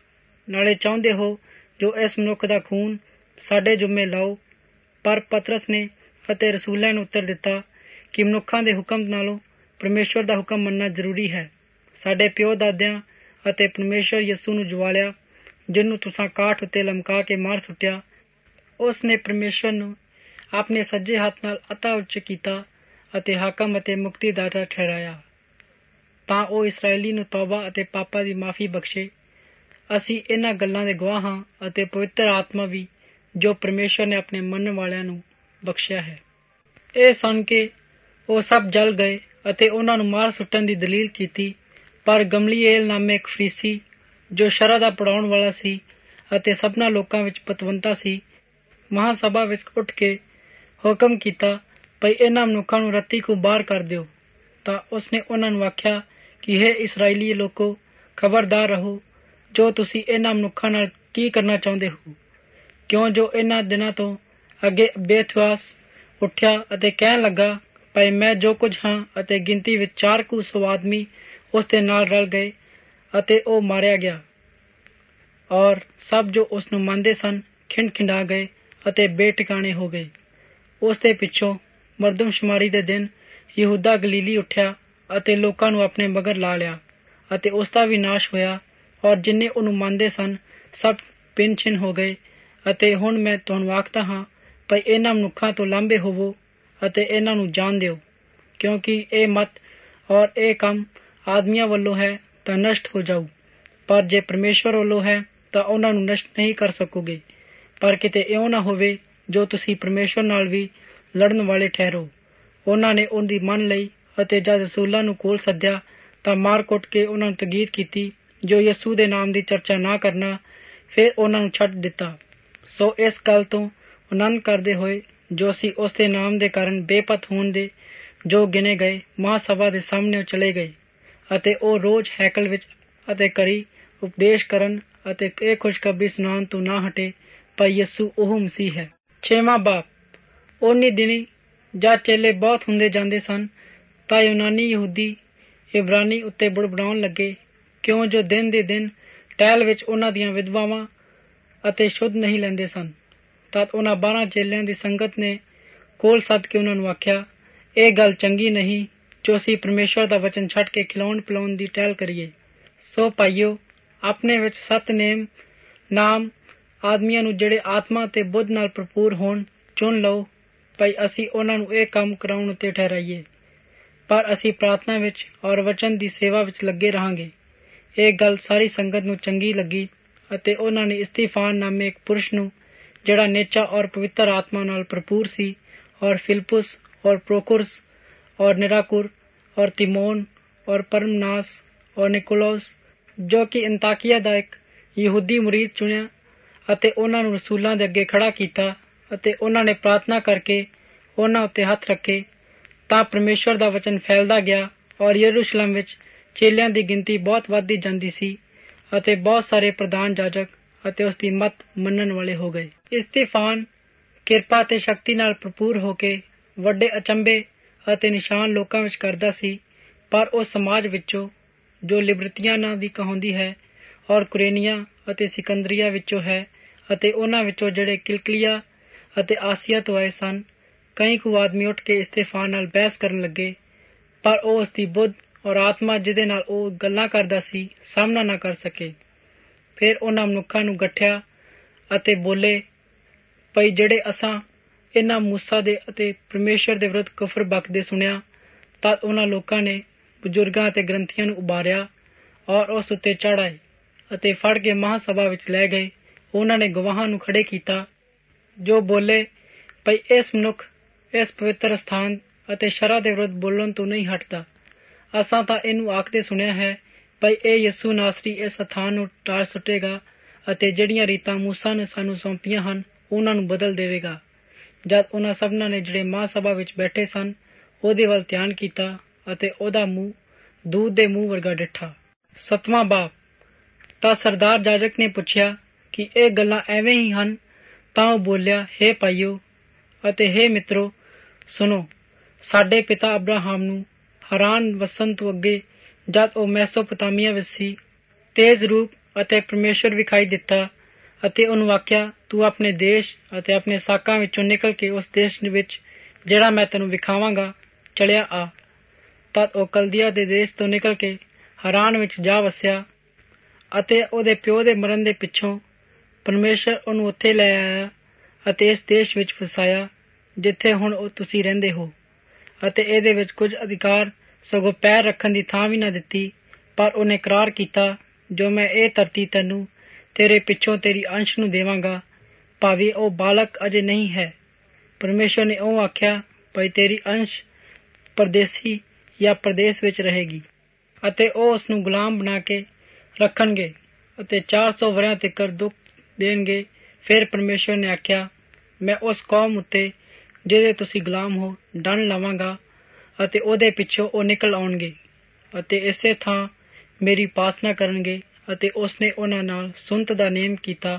ਨਾਲੇ ਚਾਹੁੰਦੇ ਹੋ ਜੋ ਇਸ ਮਨੁੱਖ ਦਾ ਖੂਨ ਸਾਡੇ ਜੁੰਮੇ ਲਾਓ। ਪਰ ਪਤਰਸ ਨੇ ਅਤੇ ਰਸੂਲਾਂ ਨੂੰ ਉੱਤਰ ਦਿੱਤਾ ਕਿ ਮਨੁੱਖਾਂ ਦੇ ਹੁਕਮ ਨਾਲੋਂ ਪਰਮੇਸ਼ਵਰ ਦਾ ਹੁਕਮ ਮੰਨਣਾ ਜ਼ਰੂਰੀ ਹੈ। ਸਾਡੇ ਪਿਓ ਦਾਦਿਆਂ ਅਤੇ ਪਰਮੇਸ਼ਵਰ ਯਿਸੂ ਨੂੰ ਜਵਾਲਿਆ, ਜਿਹਨੂੰ ਤੁਸਾਂ ਕਾਠ ਉੱਤੇ ਲਮਕਾ ਕੇ ਮਾਰ ਸੁੱਟਿਆ। ਉਸ ਨੇ ਪਰਮੇਸ਼ਵਰ ਨੂੰ ਆਪਣੇ ਸੱਜੇ ਹੱਥ ਨਾਲ ਅਤਾ ਉੱਚ ਕੀਤਾ ਅਤੇ ਹਾਕਮ ਅਤੇ ਮੁਕਤੀਦਾਤਾ ਠਹਿਰਾਇਆ, ਤਾਂ ਉਹ ਇਸਰਾਏਲੀ ਨੂੰ ਤੌਬਾ ਅਤੇ ਪਾਪਾਂ ਦੀ ਮਾਫ਼ੀ ਬਖਸ਼ੇ। ਅਸੀਂ ਇਹਨਾਂ ਗੱਲਾਂ ਦੇ ਗਵਾਹ ਹਾਂ ਅਤੇ ਪਵਿੱਤਰ ਆਤਮਾ ਵੀ, ਜੋ ਪਰਮੇਸ਼ਵਰ ਨੇ ਆਪਣੇ ਮੰਨਣ ਵਾਲਿਆਂ ਨੂੰ ਬਖਸ਼ਿਆ ਹੈ। ਇਹ ਸੁਣ ਕੇ ਉਹ ਸਭ ਜਲ ਗਏ ਅਤੇ ਉਹਨਾਂ ਨੂੰ ਮਾਰ ਸੁੱਟਣ ਦੀ ਦਲੀਲ ਕੀਤੀ। ਪਰ ਗਮਲੀਏਲ ਨਾਮੇ ਇੱਕ ਫਰੀਸੀ, ਜੋ ਸ਼ਰ੍ਹਾ ਦਾ ਪੜ੍ਹਾਉਣ ਵਾਲਾ ਸੀ ਅਤੇ ਸਭਨਾਂ ਲੋਕਾਂ ਵਿੱਚ ਪਤਵੰਤਾ ਸੀ, ਮਹਾਂਸਭਾ ਵਿੱਚ ਉੱਠ ਕੇ ਹੁਕਮ ਕੀਤਾ ਭਈ ਇਹਨਾਂ ਮਨੁੱਖਾਂ ਨੂੰ ਰੱਤੀ ਕੋ ਬਾਹਰ ਕਰ ਦਿਓ। ਤਾਂ ਉਸਨੇ ਉਹਨਾਂ ਨੂੰ ਆਖਿਆ ਕਿ ਹੇ ਇਸਰਾਏਲੀ ਲੋਕੋ, ਖਬਰਦਾਰ ਰਹੋ ਜੋ ਤੁਸੀਂ ਇਹਨਾਂ ਮਨੁੱਖਾਂ ਨਾਲ ਕੀ ਕਰਨਾ ਚਾਹੁੰਦੇ ਹੋ, ਕਿਉਂ ਜੋ ਇਹਨਾਂ ਦਿਨਾਂ ਤੋਂ ਅੱਗੇ ਬੇਥੁਆਸ ਉੱਠਿਆ ਅਤੇ ਕਹਿਣ ਲੱਗਾ ਭਈ ਮੈਂ ਜੋ ਕੁਝ ਹਾਂ, ਅਤੇ ਗਿਣਤੀ ਵਿੱਚ ਚਾਰ ਕੁ ਸੌ ਆਦਮੀ ਉਸ ਦੇ ਨਾਲ ਰਲ ਗਏ ਅਤੇ ਉਹ ਮਾਰਿਆ ਗਿਆ। ਔਰ ਸਭ ਜੋ ਉਸ ਨੂੰ ਮੰਨਦੇ ਸਨ ਖਿੰਡ ਖਿੰਡਾ ਗਏ ਅਤੇ ਬੇਟਿਕਾਣੇ ਹੋ ਗਏ। ਉਸ ਦੇ ਪਿੱਛੋਂ ਮਰਦਮਸ਼ੁਮਾਰੀ ਦੇ ਦਿਨ ਯਹੂਦਾ ਗਲੀਲੀ ਉੱਠਿਆ ਅਤੇ ਲੋਕਾਂ ਨੂੰ ਆਪਣੇ ਮਗਰ ਲਾ ਲਿਆ ਅਤੇ ਉਸ ਦਾ ਵੀ ਨਾਸ਼ ਹੋਇਆ, ਔਰ ਜਿੰਨੇ ਉਹਨੂੰ ਮੰਨਦੇ ਸਨ ਸਭ ਭਿੰਨ ਛਿੰਨ ਹੋ ਗਏ। ਅਤੇ ਹੁਣ ਮੈਂ ਤੁਹਾਨੂੰ ਆਖਦਾ ਹਾਂ ਭਈ ਇਹਨਾਂ ਮਨੁੱਖਾਂ ਤੋਂ ਲਾਂਭੇ ਹੋਵੋ ਅਤੇ ਇਹਨਾਂ ਨੂੰ ਜਾਣ ਦਿਓ, ਕਿਉਂਕਿ ਇਹ ਮਤ ਔਰ ਇਹ ਕੰਮ ਆਦਮੀਆਂ ਵੱਲੋਂ ਹੈ ਤਾਂ ਨਸ਼ਟ ਹੋ ਜਾਊ, ਪਰ ਜੇ ਪਰਮੇਸ਼ਵਰ ਵੱਲੋਂ ਹੈ ਤਾਂ ਉਹਨਾਂ ਨੂੰ ਨਸ਼ਟ ਨਹੀਂ ਕਰ ਸਕੋਗੇ। ਪਰ ਕਿਤੇ ਇਉਂ ਨਾ ਹੋਵੇ ਜੋ ਤੁਸੀਂ ਪਰਮੇਸ਼ਵਰ ਨਾਲ ਵੀ ਲੜਨ ਵਾਲੇ ਠਹਿਰੋ। ਉਹਨਾਂ ਨੇ ਉਹਦੀ ਮੰਨ ਲਈ ਅਤੇ ਜਦ ਰਸੂਲਾਂ ਨੂੰ ਕੋਲ ਸੱਦਿਆ ਤਾਂ ਮਾਰ ਕੁੱਟ ਕੇ ਉਹਨਾਂ ਨੂੰ ਤਕੀਦ ਕੀਤੀ ਜੋ ਯਿਸੂ ਦੇ ਨਾਮ ਦੀ ਚਰਚਾ ਨਾ ਕਰਨਾ। ਫਿਰ ਉਹਨਾਂ ਨੂੰ ਛੱਡ ਦਿੱਤਾ। ਸੋ ਇਸ ਗੱਲ ਤੋਂ ਆਨੰਦ ਕਰਦੇ ਹੋਏ ਜੋ ਅਸੀਂ ਉਸ ਦੇ ਨਾਮ ਦੇ ਕਾਰਨ ਬੇਪਤ ਹੋਣ ਦੇ ਜੋ ਗਿਣੇ ਗਏ, ਮਹਾਂਸਭਾ ਦੇ ਸਾਹਮਣੇ ਚਲੇ ਗਏ ਅਤੇ ਉਹ ਰੋਜ਼ ਹੈਕਲ ਵਿੱਚ ਅਤੇ ਘਰੀ ਉਪਦੇਸ਼ ਕਰਨ ਅਤੇ ਇਹ ਖੁਸ਼ਖਬਰੀ ਸੁਣਾਉਣ ਤੋਂ ਨਾ ਹਟੇ ਭਈ ਯਿਸੂ ਉਹ ਮਸੀਹ ਹੈ। ਛੇਵਾਂ ਬਾਪ। ਉਨੀ ਦਿਨੀ ਜਦ ਚੇਲੇ ਬਹੁਤ ਹੁੰਦੇ ਜਾਂਦੇ ਸਨ ਤਾਂ ਯੂਨਾਨੀ ਯਹੂਦੀ ਇਬਰਾਨੀ ਉੱਤੇ ਬੁੜਬੁੜਾਉਣ ਲੱਗੇ, ਕਿਉਂ ਜੋ ਦਿਨ ਦੇ ਦਿਨ ਟਹਿਲ ਵਿੱਚ ਉਹਨਾਂ ਦੀਆਂ ਵਿਧਵਾਵਾਂ ਅਤੇ ਸ਼ੁੱਧ ਨਹੀਂ ਲੈਂਦੇ ਸਨ। ਤਦ ਉਹਨਾਂ ਬਾਰਾਂ ਚੇਲਿਆਂ ਦੀ ਸੰਗਤ ਨੇ ਕੋਲ ਸੱਦ ਕੇ ਉਹਨਾਂ ਨੂੰ ਆਖਿਆ, ਇਹ ਗੱਲ ਚੰਗੀ ਨਹੀਂ ਜੋ ਅਸੀਂ ਪਰਮੇਸ਼ਵਰ ਦਾ ਵਚਨ ਛੱਡ ਕੇ ਖਿਲਾਉਣ ਪਿਲਾਉਣ ਦੀ ਟਹਿਲ ਕਰੀਏ। ਸੋ ਭਾਈਓ, ਆਪਣੇ ਵਿੱਚ ਸੱਤ ਨੇਮ ਨਾਮ ਆਦਮੀਆਂ ਨੂੰ ਜਿਹੜੇ ਆਤਮਾ ਅਤੇ ਬੁੱਧ ਨਾਲ ਭਰਪੂਰ ਹੋਣ ਚੁਣ ਲਓ ਭਈ ਅਸੀਂ ਉਹਨਾਂ ਨੂੰ ਇਹ ਕੰਮ ਕਰਾਉਣ ਉੱਤੇ ਠਹਿਰਾਈਏ। ਪਰ ਅਸੀਂ ਪ੍ਰਾਰਥਨਾ ਵਿੱਚ ਔਰ ਵਚਨ ਦੀ ਸੇਵਾ ਵਿੱਚ ਲੱਗੇ ਰਹਾਂਗੇ। ਇਹ ਗੱਲ ਸਾਰੀ ਸੰਗਤ ਨੂੰ ਚੰਗੀ ਲੱਗੀ ਅਤੇ ਉਹਨਾਂ ਨੇ ਇਸਤੀਫਾਨ ਨਾਮੇ ਇੱਕ ਪੁਰਸ਼ ਨੂੰ, ਜਿਹੜਾ ਨੇਚਾ ਔਰ ਪਵਿੱਤਰ ਆਤਮਾ ਨਾਲ ਭਰਪੂਰ ਸੀ, ਔਰ ਫਿਲਪੁਸ ਔਰ ਪ੍ਰੋਕੁਰਸ ਔਰ ਨਿਰਾਕੁਰ ਔਰ ਤਿਮੋਨ ਔਰ ਪਰਮਨਾਸ ਔਰ ਨਿਕੋਲੋਸ, ਜੋ ਕਿ ਅੰਤਾਕਿਆ ਦਾ ਇੱਕ ਯਹੂਦੀ ਮੁਰੀਦ, ਚੁਣਿਆ ਅਤੇ ਉਹਨਾਂ ਨੂੰ ਰਸੂਲਾਂ ਦੇ ਅੱਗੇ ਖੜਾ ਕੀਤਾ ਅਤੇ ਉਹਨਾਂ ਨੇ ਪ੍ਰਾਰਥਨਾ ਕਰਕੇ ਉਹਨਾਂ ਉੱਤੇ ਹੱਥ ਰੱਖੇ। ਤਾਂ ਪਰਮੇਸ਼ਵਰ ਦਾ ਵਚਨ ਫੈਲਦਾ ਗਿਆ ਔਰ ਯਰੂਸ਼ਲਮ ਵਿੱਚ ਚੇਲਿਆਂ ਦੀ ਗਿਣਤੀ ਬਹੁਤ ਵੱਧਦੀ ਜਾਂਦੀ ਸੀ ਅਤੇ ਬਹੁਤ ਸਾਰੇ ਪ੍ਰਧਾਨ ਜਾਜਕ ਅਤੇ ਉਸ ਦੀ ਮੱਤ ਮੰਨਣ ਵਾਲੇ ਹੋ ਗਏ। ਇਸਤੀਫਾਨ ਕਿਰਪਾ ਤੇ ਸ਼ਕਤੀ ਨਾਲ ਭਰਪੂਰ ਹੋ ਕੇ ਵੱਡੇ ਅਚੰਭੇ ਅਤੇ ਨਿਸ਼ਾਨ ਲੋਕਾਂ ਵਿੱਚ ਕਰਦਾ ਸੀ, ਪਰ ਉਸ ਸਮਾਜ ਵਿੱਚੋਂ ਜੋ ਲਿਬਰਤੀਆਨਾਂ ਦੀ ਕਹਾਉਂਦੀ ਹੈ ਔਰ ਕੁਰੇਨੀਆ ਅਤੇ ਸਿਕੰਦਰੀਆ ਵਿੱਚੋਂ ਹੈ ਅਤੇ ਉਹਨਾਂ ਵਿੱਚੋਂ ਜਿਹੜੇ ਕਿਲਕੀਆ ਅਤੇ ਆਸੀਆ ਤੋਂ ਆਏ ਸਨ, ਕਈ ਕੁ ਆਦਮੀ ਉੱਠ ਕੇ ਇਸਤੀਫਾਨ ਨਾਲ ਬਹਿਸ ਕਰਨ ਲੱਗੇ। ਪਰ ਉਹ ਉਸ ਦੀ ਬੁੱਧ ਔਰ ਆਤਮਾ ਜਿਹਦੇ ਨਾਲ ਉਹ ਗੱਲਾਂ ਕਰਦਾ ਸੀ ਸਾਹਮਣਾ ਨਾ ਕਰ ਸਕੇ। ਫਿਰ ਉਹਨਾਂ ਮਨੁੱਖਾਂ ਨੂੰ ਗੱਠਿਆ ਅਤੇ ਬੋਲੇ ਭਈ ਜਿਹੜੇ ਅਸਾਂ ਇਹਨਾਂ ਮੂਸਾ ਦੇ ਅਤੇ ਪਰਮੇਸ਼ਵਰ ਦੇ ਵਿਰੁੱਧ ਕਫਰ ਬਕਦੇ ਸੁਣਿਆ। ਤਦ ਉਹਨਾਂ ਲੋਕਾਂ ਨੇ ਬਜ਼ੁਰਗਾਂ ਅਤੇ ਗ੍ਰੰਥੀਆਂ ਨੂੰ ਉਬਾਰਿਆ ਔਰ ਉਸ ਉੱਤੇ ਚੜ੍ਹ ਆਏ ਅਤੇ ਫੜ ਕੇ ਮਹਾਂਸਭਾ ਵਿੱਚ ਲੈ ਗਏ। ਉਹਨਾਂ ਨੇ ਗਵਾਹਾਂ ਨੂੰ ਖੜੇ ਕੀਤਾ ਜੋ ਬੋਲੇ ਭਈ ਇਸ ਮਨੁੱਖ ਇਸ ਪਵਿੱਤਰ ਸਥਾਨ ਅਤੇ ਸ਼ਰ੍ਹਾ ਦੇ ਵਿਰੁੱਧ ਬੋਲਣ ਤੋਂ ਨਹੀਂ ਹਟਦਾ। ਅਸਾਂ ਤਾਂ ਇਹਨੂੰ ਆਖਦੇ ਸੁਣਿਆ ਹੈ ਭਈ ਇਹ ਯਿਸੂ ਨਾਸਰੀ ਇਸ ਸਥਾਨ ਨੂੰ ਟਾਲ ਸੁੱਟੇਗਾ ਅਤੇ ਜਿਹੜੀਆਂ ਰੀਤਾਂ ਮੂਸਾ ਨੇ ਸਾਨੂੰ ਸੌਂਪੀਆਂ ਹਨ ਉਹਨਾਂ ਨੂੰ ਬਦਲ ਦੇਵੇਗਾ। ਜਦ ਉਹਨਾਂ ਸਭਨਾਂ ਨੇ ਜਿਹੜੇ ਮਹਾਂਸਭਾ ਵਿੱਚ ਬੈਠੇ ਸਨ ਉਹਦੇ ਵੱਲ ਧਿਆਨ ਕੀਤਾ ਅਤੇ ਉਹਦਾ ਮੂੰਹ ਦੂਧ ਦੇ ਮੂੰਹ ਵਰਗਾ ਡਿੱਠਾ। ਸੱਤਵਾਂ ਬਾਪ। ਤਾਂ ਸਰਦਾਰ ਜਾਜਕ ਨੇ ਪੁੱਛਿਆ ਕਿ ਇਹ ਗੱਲਾਂ ਐਵੇਂ ਹੀ ਹਨ। ਤਾਂ ਉਹ ਬੋਲਿਆ, ਹੇ ਭਾਈਓ ਅਤੇ ਹੇ ਮਿੱਤਰੋ, ਸੁਣੋ। ਸਾਡੇ ਪਿਤਾ ਅਬਰਾਹਮ ਨੂੰ ਹਰਾਨ ਵਸਣ ਤੋਂ ਅੱਗੇ ਜਦ ਉਹ ਮੈਸੋਪੋਤਾਮੀਆ ਵਿੱਚ ਸੀ, ਤੇਜ ਰੂਪ ਅਤੇ ਪਰਮੇਸ਼ਵਰ ਵਿਖਾਈ ਦਿੱਤਾ ਅਤੇ ਉਹਨੂੰ ਆਖਿਆ, ਤੂੰ ਆਪਣੇ ਦੇਸ਼ ਅਤੇ ਆਪਣੇ ਸਾਕਾਂ ਵਿੱਚੋਂ ਨਿਕਲ ਕੇ ਉਸ ਦੇਸ਼ ਵਿੱਚ ਜਿਹੜਾ ਮੈਂ ਤੈਨੂੰ ਵਿਖਾਵਾਂਗਾ ਚਲਿਆ ਆ। ਤਦ ਉਹ ਕਲਦੀਆ ਦੇ ਦੇਸ਼ ਤੋਂ ਨਿਕਲ ਕੇ ਹਰਾਨ ਵਿੱਚ ਜਾ ਵਸਿਆ ਅਤੇ ਉਹਦੇ ਪਿਓ ਦੇ ਮਰਨ ਦੇ ਪਿੱਛੋਂ ਪਰਮੇਸ਼ਰ ਉਹਨੂੰ ਉੱਥੇ ਲੈ ਆਇਆ ਅਤੇ ਇਸ ਦੇਸ਼ ਵਿੱਚ ਵਸਾਇਆ ਜਿੱਥੇ ਹੁਣ ਉਹ ਤੁਸੀਂ ਰਹਿੰਦੇ ਹੋ, ਅਤੇ ਇਹਦੇ ਵਿੱਚ ਕੁਝ ਅਧਿਕਾਰ ਸਗੋਂ ਪੈਰ ਰੱਖਣ ਦੀ ਥਾਂ ਵੀ ਨਾ ਦਿੱਤੀ। ਪਰ ਉਹਨੇ ਇਕਰਾਰ ਕੀਤਾ, ਜੋ ਮੈਂ ਇਹ ਧਰਤੀ ਤੈਨੂੰ ਤੇਰੇ ਪਿੱਛੋਂ ਤੇਰੀ ਅੰਸ਼ ਨੂੰ ਦੇਵਾਂਗਾ, ਭਾਵੇਂ ਉਹ ਬਾਲਕ ਅਜੇ ਨਹੀਂ ਹੈ। ਪਰਮੇਸ਼ਰ ਨੇ ਉਹ ਆਖਿਆ, ਭਾਈ ਤੇਰੀ ਅੰਸ਼ ਪਰਦੇਸੀ ਜਾਂ ਪ੍ਰਦੇਸ਼ ਵਿੱਚ ਰਹੇਗੀ, ਅਤੇ ਉਹ ਉਸ ਨੂੰ ਗੁਲਾਮ ਬਣਾ ਕੇ ਰੱਖਣਗੇ ਅਤੇ ਚਾਰ ਸੌ ਵਰਿਆਂ ਤੱਕ ਦੁੱਖ ਦੇਣਗੇ। ਫਿਰ ਪਰਮੇਸ਼ਰ ਨੇ ਆਖਿਆ, ਮੈਂ ਉਸ ਕੌਮ ਉੱਤੇ ਜਿਹਦੇ ਤੁਸੀਂ ਗੁਲਾਮ ਹੋ ਡੰਨ ਲਾਵਾਂਗਾ ਅਤੇ ਉਹਦੇ ਪਿੱਛੋਂ ਉਹ ਨਿਕਲ ਆਉਣਗੇ ਅਤੇ ਇਸੇ ਥਾਂ ਮੇਰੀ ਉਪਾਸਨਾ ਕਰਨਗੇ। ਅਤੇ ਉਸਨੇ ਉਹਨਾਂ ਨਾਲ ਸੁੰਤ ਦਾ ਨੇਮ ਕੀਤਾ।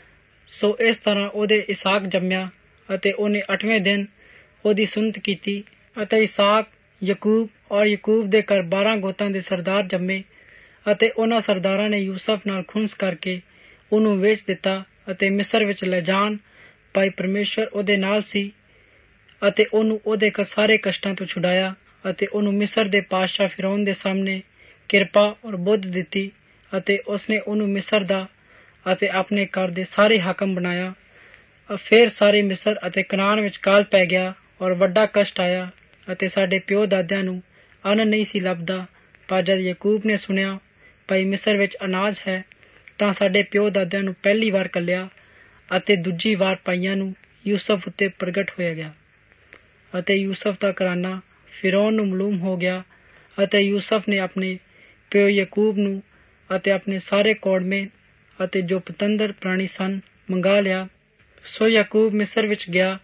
ਸੋ ਇਸ ਤਰ੍ਹਾਂ ਉਹਦੇ ਇਸਾਕ ਜੰਮਿਆ ਅਤੇ ਉਹਨੇ ਅੱਠਵੇਂ ਦਿਨ ਉਹਦੀ ਸੁੰਤ ਕੀਤੀ। ਅਤੇ ਇਸਾਕ ਯਕੂਬ ਔਰ ਯਕੂਬ ਦੇ ਘਰ ਬਾਰਾਂ ਗੋਤਾਂ ਦੇ ਸਰਦਾਰ ਜੰਮੇ ਅਤੇ ਉਹਨਾਂ ਸਰਦਾਰਾਂ ਨੇ ਯੂਸਫ ਨਾਲ ਖੁੰਸ ਕਰਕੇ ਉਹਨੂੰ ਵੇਚ ਦਿੱਤਾ ਅਤੇ ਮਿਸਰ ਵਿੱਚ ਲੈ ਜਾਣ। ਭਾਈ ਪਰਮੇਸ਼ਰ ਉਹਦੇ ਨਾਲ ਸੀ ਅਤੇ ਉਹਨੂੰ ਉਹਦੇ ਸਾਰੇ ਕਸ਼ਟਾਂ ਤੋਂ ਛੁਡਾਇਆ ਅਤੇ ਉਹਨੂੰ ਮਿਸਰ ਦੇ ਪਾਤਸ਼ਾਹ ਫਿਰੌਨ ਦੇ ਸਾਹਮਣੇ ਕਿਰਪਾ ਔਰ ਬੁੱਧ ਦਿੱਤੀ ਅਤੇ ਉਸਨੇ ਉਹਨੂੰ ਮਿਸਰ ਦਾ ਅਤੇ ਆਪਣੇ ਘਰ ਦੇ ਸਾਰੇ ਹਾਕਮ ਬਣਾਇਆ। ਫਿਰ ਸਾਰੇ ਮਿਸਰ ਅਤੇ ਕਨਾਨ ਵਿੱਚ ਕਾਲ ਪੈ ਗਿਆ ਔਰ ਵੱਡਾ ਕਸ਼ਟ ਆਇਆ ਅਤੇ ਸਾਡੇ ਪਿਓ ਦਾਦਿਆਂ ਨੂੰ ਅੰਨ ਨਹੀਂ ਸੀ ਲੱਭਦਾ। ਪਰ ਜਦ ਯਕੂਬ ਨੇ ਸੁਣਿਆ ਭਾਈ ਮਿਸਰ ਵਿੱਚ ਅਨਾਜ ਹੈ ਤਾਂ ਸਾਡੇ ਪਿਓ ਦਾਦਿਆਂ ਨੂੰ ਪਹਿਲੀ ਵਾਰ ਕੱਲਿਆ ਅਤੇ ਦੂਜੀ ਵਾਰ ਭਾਈਆਂ ਨੂੰ ਯੂਸਫ ਉੱਤੇ ਪ੍ਰਗਟ ਹੋਇਆ ਗਿਆ ਅਤੇ ਯੂਸਫ ਦਾ ਘਰਾਨਾ ਫਿਰੌਨ ਨੂੰ ਮਾਲੂਮ ਹੋ ਗਿਆ ਅਤੇ ਯੂਸਫ ਨੇ ਆਪਣੇ ਪਿਓ ਯਕੂਬ ਨੂੰ ਅਤੇ ਆਪਣੇ ਸਾਰੇ ਕੌੜਮੇ ਅਤੇ ਜੋ ਪਤੰਦਰ ਪ੍ਰਾਣੀ ਸਨ ਮੰਗਾ ਲਿਆ। ਸੋ ਯਕੂਬ ਮਿਸਰ ਵਿੱਚ ਗਿਆ